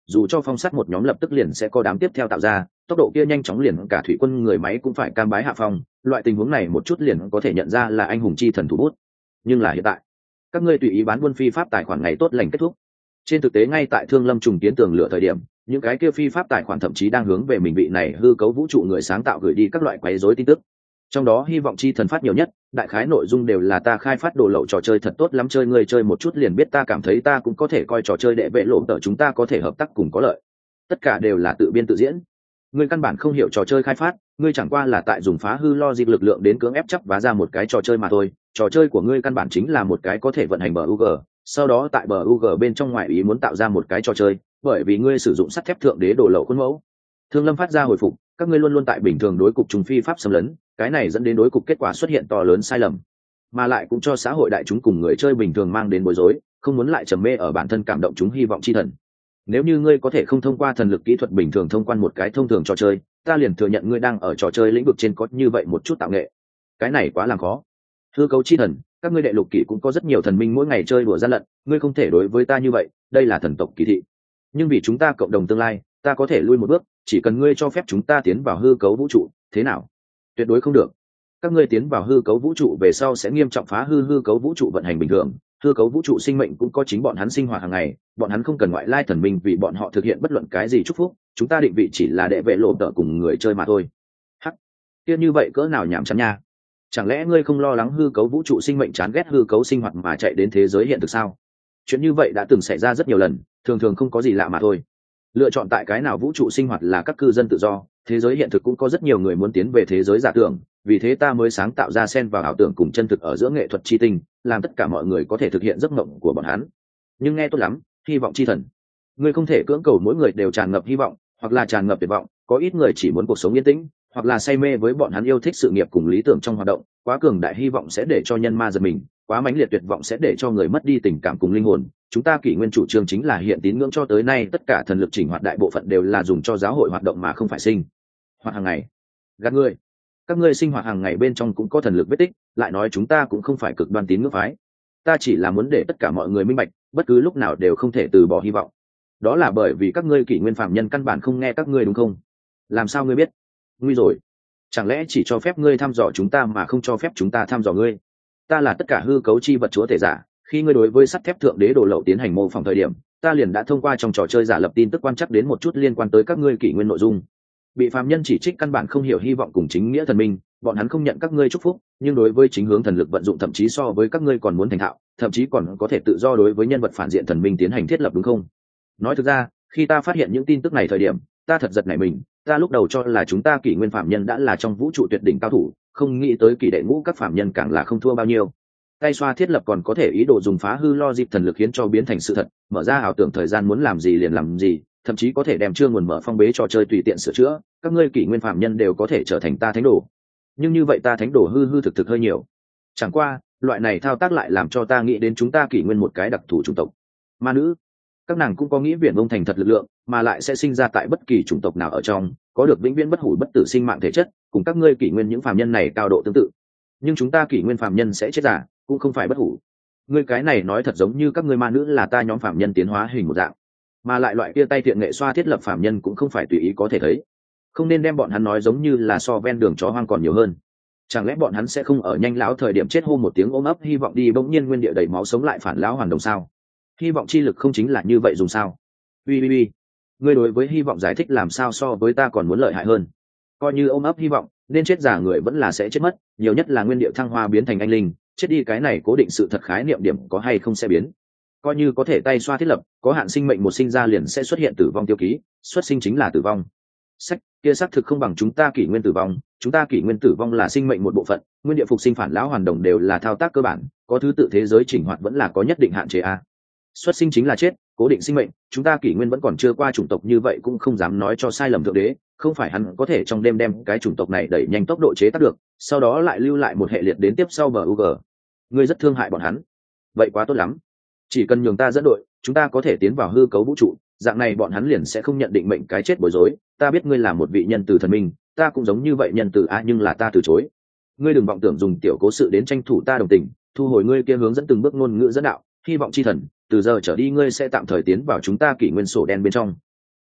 Speaker 1: dù cho phong sắt một nhóm lập tức liền sẽ có đám tiếp theo tạo ra, tốc độ kia nhanh chóng liền cả thủy quân người máy cũng phải cam bái hạ phong. Loại tình huống này một chút liền có thể nhận ra là anh hùng chi thần thủ bút. Nhưng là hiện tại, các ngươi tùy ý bán buôn phi pháp tài khoản ngày tốt lành kết thúc. Trên thực tế ngay tại Thương Lâm trùng kiến tường lửa thời điểm, những cái kia phi pháp tài khoản thậm chí đang hướng về mình vị này hư cấu vũ trụ người sáng tạo gửi đi các loại quấy rối tin tức. Trong đó hy vọng chi thần phát nhiều nhất, đại khái nội dung đều là ta khai phát đồ lậu trò chơi thật tốt lắm, chơi người chơi một chút liền biết ta cảm thấy ta cũng có thể coi trò chơi đệ vệ lộ tờ chúng ta có thể hợp tác cùng có lợi. Tất cả đều là tự biên tự diễn. Ngươi căn bản không hiểu trò chơi khai phát, ngươi chẳng qua là tại dùng phá hư logic lực lượng đến cưỡng ép chấp vá ra một cái trò chơi mà thôi. Trò chơi của ngươi căn bản chính là một cái có thể vận hành bờ u giê, sau đó tại bờ u giê bên trong ngoại ý muốn tạo ra một cái trò chơi, bởi vì ngươi sử dụng sắt thép thượng đế đồ lậu khuôn mẫu. Thương Lâm phát ra hồi phục, các ngươi luôn luôn tại bình thường đối cục trùng phi pháp xâm lấn, cái này dẫn đến đối cục kết quả xuất hiện to lớn sai lầm, mà lại cũng cho xã hội đại chúng cùng người chơi bình thường mang đến bối rối, không muốn lại trầm mê ở bản thân cảm động chúng hy vọng chi thần. Nếu như ngươi có thể không thông qua thần lực kỹ thuật bình thường thông quan một cái thông thường trò chơi, ta liền thừa nhận ngươi đang ở trò chơi lĩnh vực trên có như vậy một chút tạo nghệ. Cái này quá làm khó. Hư cấu chi thần, các ngươi đệ lục kỷ cũng có rất nhiều thần minh mỗi ngày chơi đùa gian lận, ngươi không thể đối với ta như vậy, đây là thần tộc kỳ thị. Nhưng vì chúng ta cộng đồng tương lai, ta có thể lui một bước, chỉ cần ngươi cho phép chúng ta tiến vào hư cấu vũ trụ, thế nào? Tuyệt đối không được. Các ngươi tiến vào hư cấu vũ trụ về sau sẽ nghiêm trọng phá hư hư cấu vũ trụ vận hành bình thường. Hư cấu vũ trụ sinh mệnh cũng có chính bọn hắn sinh hoạt hàng ngày, bọn hắn không cần ngoại lai thần minh vì bọn họ thực hiện bất luận cái gì chúc phúc, chúng ta định vị chỉ là đệ vệ lộ tợ cùng người chơi mà thôi. Hắc, kia như vậy cỡ nào nhảm chán nha. Chẳng lẽ ngươi không lo lắng hư cấu vũ trụ sinh mệnh chán ghét hư cấu sinh hoạt mà chạy đến thế giới hiện thực sao? Chuyện như vậy đã từng xảy ra rất nhiều lần, thường thường không có gì lạ mà thôi. Lựa chọn tại cái nào vũ trụ sinh hoạt là các cư dân tự do, thế giới hiện thực cũng có rất nhiều người muốn tiến về thế giới giả tưởng, vì thế ta mới sáng tạo ra xen vào ảo tưởng cùng chân thực ở giữa nghệ thuật chi tinh, làm tất cả mọi người có thể thực hiện giấc mộng của bọn hắn. Nhưng nghe tốt lắm, hy vọng chi thần, ngươi không thể cưỡng cầu mỗi người đều tràn ngập hy vọng, hoặc là tràn ngập tuyệt vọng, có ít người chỉ muốn cuộc sống yên tĩnh, hoặc là say mê với bọn hắn yêu thích sự nghiệp cùng lý tưởng trong hoạt động, quá cường đại hy vọng sẽ để cho nhân ma giật mình, quá mãnh liệt tuyệt vọng sẽ để cho người mất đi tình cảm cùng linh hồn. Chúng ta kỷ nguyên chủ trương chính là hiện tín ngưỡng cho tới nay tất cả thần lực chỉnh hoạt đại bộ phận đều là dùng cho giáo hội hoạt động mà không phải sinh hoạt hàng ngày. Gạt ngươi, các ngươi sinh hoạt hàng ngày bên trong cũng có thần lực vết tích, lại nói chúng ta cũng không phải cực đoan tín ngưỡng phái. Ta chỉ là muốn để tất cả mọi người minh bạch, bất cứ lúc nào đều không thể từ bỏ hy vọng. Đó là bởi vì các ngươi kỷ nguyên phạm nhân căn bản không nghe các ngươi đúng không? Làm sao ngươi biết? Nguy rồi, chẳng lẽ chỉ cho phép ngươi thăm dò chúng ta mà không cho phép chúng ta thăm dò ngươi? Ta là tất cả hư cấu chi vật chúa thể giả, khi ngươi đối với sắt thép thượng đế đồ lậu tiến hành mô phỏng thời điểm, ta liền đã thông qua trong trò chơi giả lập tin tức quan chắc đến một chút liên quan tới các ngươi kỷ nguyên nội dung. Bị phàm nhân chỉ trích căn bản không hiểu hy vọng cùng chính nghĩa thần minh, bọn hắn không nhận các ngươi chúc phúc, nhưng đối với chính hướng thần lực vận dụng thậm chí so với các ngươi còn muốn thành thạo, thậm chí còn có thể tự do đối với nhân vật phản diện thần minh tiến hành thiết lập, đúng không? Nói thực ra, khi ta phát hiện những tin tức này thời điểm, ta thật giật nảy mình, ta lúc đầu cho là chúng ta kỷ nguyên phạm nhân đã là trong vũ trụ tuyệt đỉnh cao thủ, không nghĩ tới kỷ đệ ngũ các phạm nhân càng là không thua bao nhiêu. Tay xoa thiết lập còn có thể ý đồ dùng phá hư logic thần lực khiến cho biến thành sự thật, mở ra ảo tưởng thời gian muốn làm gì liền làm gì, thậm chí có thể đem chưa nguồn mở phong bế trò chơi tùy tiện sửa chữa, các ngươi kỷ nguyên phạm nhân đều có thể trở thành ta thánh đồ. Nhưng như vậy ta thánh đồ hư hư thực thực hơi nhiều. Chẳng qua, loại này thao tác lại làm cho ta nghĩ đến chúng ta kỷ nguyên một cái đặc thù chủng tộc, ma nữ. Các nàng cũng có nghĩa viển vông thành thật lực lượng, mà lại sẽ sinh ra tại bất kỳ chủng tộc nào ở trong, có được vĩnh viễn bất hủ bất tử sinh mạng thể chất, cùng các ngươi kỷ nguyên những phàm nhân này cao độ tương tự. Nhưng chúng ta kỷ nguyên phàm nhân sẽ chết giả, cũng không phải bất hủ. Ngươi cái này nói thật giống như các ngươi ma nữ là ta nhóm phàm nhân tiến hóa hình một dạng, mà lại loại kia tay thiện nghệ xoa thiết lập phàm nhân cũng không phải tùy ý có thể thấy. Không nên đem bọn hắn nói giống như là so ven đường chó hoang còn nhiều hơn. Chẳng lẽ bọn hắn sẽ không ở nhanh lão thời điểm chết hô một tiếng ôm ấp hy vọng đi bỗng nhiên nguyên địa đầy máu sống lại phản lão hoàn đồng sao? Hy vọng chi lực không chính là như vậy dùng sao? Ui ui ui, ngươi đối với hy vọng giải thích làm sao so với ta còn muốn lợi hại hơn? Coi như ôm ấp hy vọng, nên chết giả người vẫn là sẽ chết mất, nhiều nhất là nguyên điệu thăng hoa biến thành anh linh, chết đi cái này cố định sự thật khái niệm điểm có hay không sẽ biến. Coi như có thể tay xoa thiết lập, có hạn sinh mệnh một sinh ra liền sẽ xuất hiện tử vong tiêu ký, xuất sinh chính là tử vong. Sách kia xác thực không bằng chúng ta kỷ nguyên tử vong, chúng ta kỷ nguyên tử vong là sinh mệnh một bộ phận, nguyên địa phục sinh phản lão hoàn đồng đều là thao tác cơ bản, có thứ tự thế giới chỉnh hoạt vẫn là có nhất định hạn chế a. Xuất sinh chính là chết, cố định sinh mệnh, chúng ta kỷ nguyên vẫn còn chưa qua chủng tộc như vậy cũng không dám nói cho sai lầm thượng đế, không phải hắn có thể trong đêm đem cái chủng tộc này đẩy nhanh tốc độ chế tác được, sau đó lại lưu lại một hệ liệt đến tiếp sau bờ u g. Ngươi rất thương hại bọn hắn, vậy quá tốt lắm, chỉ cần nhường ta dẫn đội, chúng ta có thể tiến vào hư cấu vũ trụ, dạng này bọn hắn liền sẽ không nhận định mệnh cái chết bối rối. Ta biết ngươi là một vị nhân từ thần minh, ta cũng giống như vậy nhân từ a, nhưng là ta từ chối. Ngươi đừng vọng tưởng dùng tiểu cố sự đến tranh thủ ta đồng tình, thu hồi ngươi kia hướng dẫn từng bước ngôn ngữ dẫn đạo, hy vọng chi thần, từ giờ trở đi ngươi sẽ tạm thời tiến vào chúng ta kỷ nguyên sổ đen bên trong.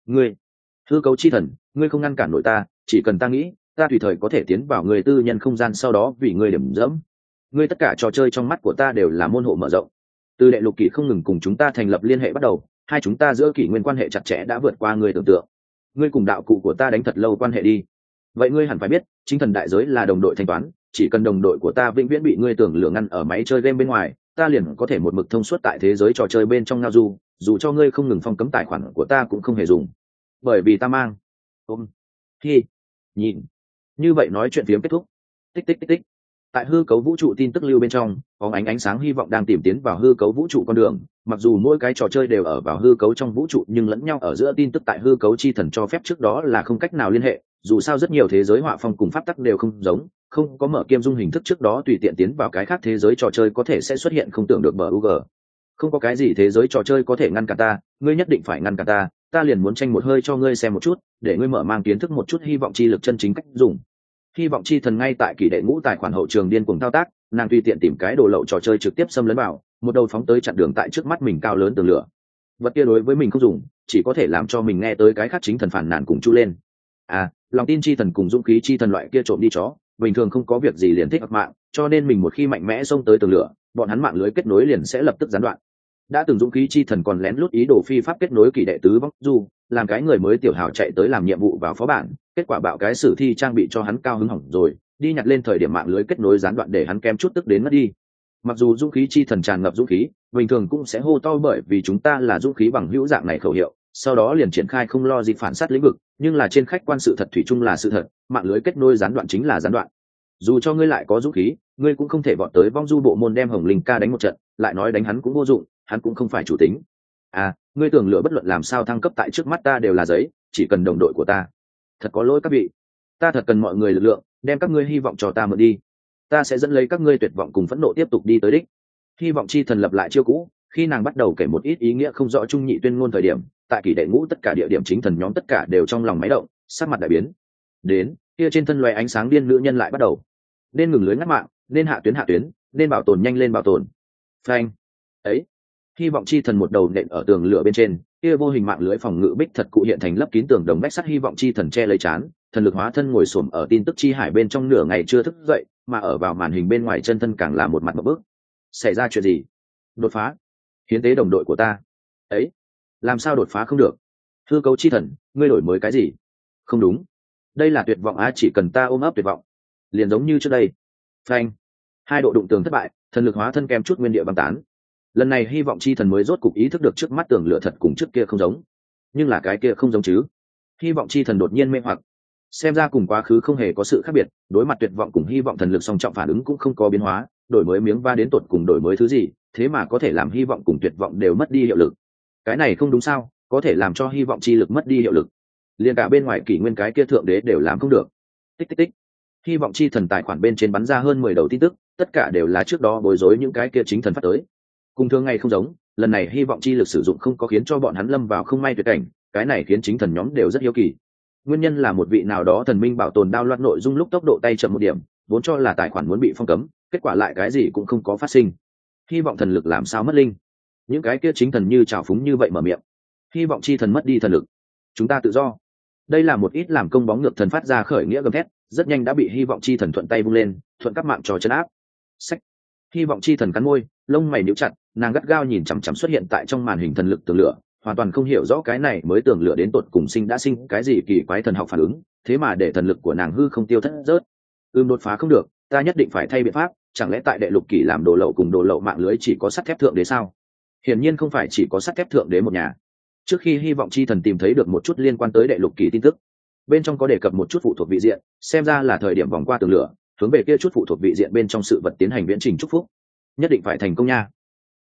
Speaker 1: ngươi hư cấu chi thần, ngươi không ngăn cản nổi ta, chỉ cần ta nghĩ, ta tùy thời có thể tiến vào người tư nhân không gian, sau đó vì ngươi điểm dẫm. Ngươi tất cả trò chơi trong mắt của ta đều là môn hộ mở rộng. Từ đệ lục kỷ không ngừng cùng chúng ta thành lập liên hệ bắt đầu, hai chúng ta giữa kỷ nguyên quan hệ chặt chẽ đã vượt qua ngươi tưởng tượng. Ngươi cùng đạo cụ của ta đánh thật lâu quan hệ đi. Vậy ngươi hẳn phải biết, chính thần đại giới là đồng đội thanh toán, chỉ cần đồng đội của ta vĩnh viễn bị ngươi tưởng lửa ngăn ở máy chơi game bên ngoài, ta liền có thể một mực thông suốt tại thế giới trò chơi bên trong ngao du, dù cho ngươi không ngừng phong cấm tài khoản của ta cũng không hề dùng, bởi vì ta mang ôm khi nhìn. Như vậy nói chuyện phiếm kết thúc. Tích tích tích tích. Tại hư cấu vũ trụ tin tức lưu bên trong, có ánh ánh sáng hy vọng đang tìm tiến vào hư cấu vũ trụ con đường. Mặc dù mỗi cái trò chơi đều ở vào hư cấu trong vũ trụ, nhưng lẫn nhau ở giữa tin tức tại hư cấu chi thần cho phép trước đó là không cách nào liên hệ. Dù sao rất nhiều thế giới họa phong cùng pháp tắc đều không giống, không có mở kiêm dung hình thức trước đó tùy tiện tiến vào cái khác thế giới trò chơi có thể sẽ xuất hiện không tưởng được bờ u g. Không có cái gì thế giới trò chơi có thể ngăn cản ta, ngươi nhất định phải ngăn cản ta, ta liền muốn tranh một hơi cho ngươi xem một chút, để ngươi mở mang kiến thức một chút hy vọng chi lực chân chính cách dùng. Hy vọng chi thần ngay tại kỷ đệ ngũ tài khoản hậu trường điên cuồng thao tác, nàng tùy tiện tìm cái đồ lậu trò chơi trực tiếp xâm lấn vào, một đầu phóng tới chặn đường tại trước mắt mình cao lớn tường lửa. Vật kia đối với mình không dùng, chỉ có thể làm cho mình nghe tới cái khác chính thần phản nàn cùng chu lên. À, lòng tin chi thần cùng dũng khí chi thần loại kia trộm đi chó, bình thường không có việc gì liền thích ập mạng, cho nên mình một khi mạnh mẽ xông tới tường lửa, bọn hắn mạng lưới kết nối liền sẽ lập tức gián đoạn. Đã từng dũng khí chi thần còn lén lút ý đồ phi pháp kết nối kỳ đệ tứ vong du, làm cái người mới tiểu hào chạy tới làm nhiệm vụ vào phó bản, kết quả bạo cái sử thi trang bị cho hắn cao hứng hỏng rồi, đi nhặt lên thời điểm mạng lưới kết nối gián đoạn để hắn kém chút tức đến mất đi. Mặc dù dũng khí chi thần tràn ngập dũng khí, bình thường cũng sẽ hô to bởi vì chúng ta là dũng khí bằng hữu dạng này khẩu hiệu, sau đó liền triển khai không lo gì phản sát lĩnh vực, nhưng là trên khách quan sự thật thủy chung là sự thật, mạng lưới kết nối gián đoạn chính là gián đoạn. Dù cho ngươi lại có dũng khí, ngươi cũng không thể vọt tới vong du bộ môn đem Hồng Linh ca đánh một trận, lại nói đánh hắn cũng vô dụng, hắn cũng không phải chủ tính. À, ngươi tưởng lựa bất luận làm sao thăng cấp tại trước mắt ta đều là giấy, chỉ cần đồng đội của ta. Thật có lỗi các vị, ta thật cần mọi người lực lượng, đem các ngươi hy vọng cho ta mượn đi, ta sẽ dẫn lấy các ngươi tuyệt vọng cùng phẫn nộ tiếp tục đi tới đích. Hy vọng chi thần lập lại chiêu cũ, khi nàng bắt đầu kể một ít ý nghĩa không rõ trung nhị tuyên ngôn thời điểm, tại kỷ đệ ngũ tất cả địa điểm chính thần nhóm tất cả đều trong lòng máy động, sắc mặt đại biến. Đến kia trên thân loé ánh sáng điên nữ nhân lại bắt đầu, nên ngừng lưới ngắt mạng, nên hạ tuyến hạ tuyến, nên bảo tồn nhanh lên bảo tồn. Phanh ấy, hy vọng chi thần một đầu nện ở tường lửa bên trên, kia vô hình mạng lưới phòng ngự bích thật cụ hiện thành lấp kín tường đồng bách sắt. Hy vọng chi thần che lấy chán, thần lực hóa thân ngồi xổm ở tin tức chi hải bên trong nửa ngày chưa thức dậy, mà ở vào màn hình bên ngoài chân thân càng là một mặt một bước. Xảy ra chuyện gì? Đột phá? Hiến tế đồng đội của ta? Ấy, làm sao đột phá không được? Hư cấu chi thần, ngươi đổi mới cái gì? Không đúng, đây là tuyệt vọng á, chỉ cần ta ôm ấp tuyệt vọng, liền giống như trước đây. Phanh, hai độ đụng tường thất bại, thần lực hóa thân kem chút nguyên địa băng tán. Lần này hy vọng chi thần mới rốt cục ý thức được trước mắt tường lửa thật cùng trước kia không giống, nhưng là cái kia không giống chứ. Hy vọng chi thần đột nhiên mê hoặc, xem ra cùng quá khứ không hề có sự khác biệt, đối mặt tuyệt vọng cùng hy vọng thần lực song trọng phản ứng cũng không có biến hóa, đổi mới miếng va đến tột cùng đổi mới thứ gì, thế mà có thể làm hy vọng cùng tuyệt vọng đều mất đi hiệu lực. Cái này không đúng sao, có thể làm cho hy vọng chi lực mất đi hiệu lực, liền cả bên ngoài kỷ nguyên cái kia thượng đế đều làm không được. Tích tích tích, hy vọng chi thần tài khoản bên trên bắn ra hơn mười đầu tin tức, tất cả đều là trước đó bối rối những cái kia chính thần phát tới. Cùng thường ngày không giống, lần này hy vọng chi lực sử dụng không có khiến cho bọn hắn lâm vào không may tuyệt cảnh, cái này khiến chính thần nhóm đều rất hiếu kỳ. Nguyên nhân là một vị nào đó thần minh bảo tồn đao loạt nội dung lúc tốc độ tay chậm một điểm, vốn cho là tài khoản muốn bị phong cấm, kết quả lại cái gì cũng không có phát sinh. Hy vọng thần lực làm sao mất linh? Những cái kia chính thần như trào phúng như vậy mở miệng. Hy vọng chi thần mất đi thần lực, chúng ta tự do. Đây là một ít làm công bóng ngược thần phát ra khởi nghĩa gầm thét, rất nhanh đã bị hy vọng chi thần thuận tay vung lên, thuận các mạng trò chấn áp. Sách. Hy vọng chi thần cắn môi, lông mày nhíu chặt, nàng gắt gao nhìn chằm chằm xuất hiện tại trong màn hình thần lực tường lửa, hoàn toàn không hiểu rõ cái này mới tường lửa đến tột cùng sinh đã sinh cái gì kỳ quái thần học phản ứng, thế mà để thần lực của nàng hư không tiêu thất rớt. Ưm đột phá không được, ta nhất định phải thay biện pháp, chẳng lẽ tại đệ lục kỷ làm đồ lậu cùng đồ lậu mạng lưới chỉ có sắt thép thượng đế sao? Hiển nhiên không phải chỉ có sắt thép thượng đế một nhà. Trước khi hy vọng chi thần tìm thấy được một chút liên quan tới đệ lục kỷ tin tức, bên trong có đề cập một chút phụ thuộc vị diện, xem ra là thời điểm vòng qua tường lửa, hướng về kia chút phụ thuộc vị diện bên trong sự vật tiến hành viễn trình chúc phúc. Nhất định phải thành công nha.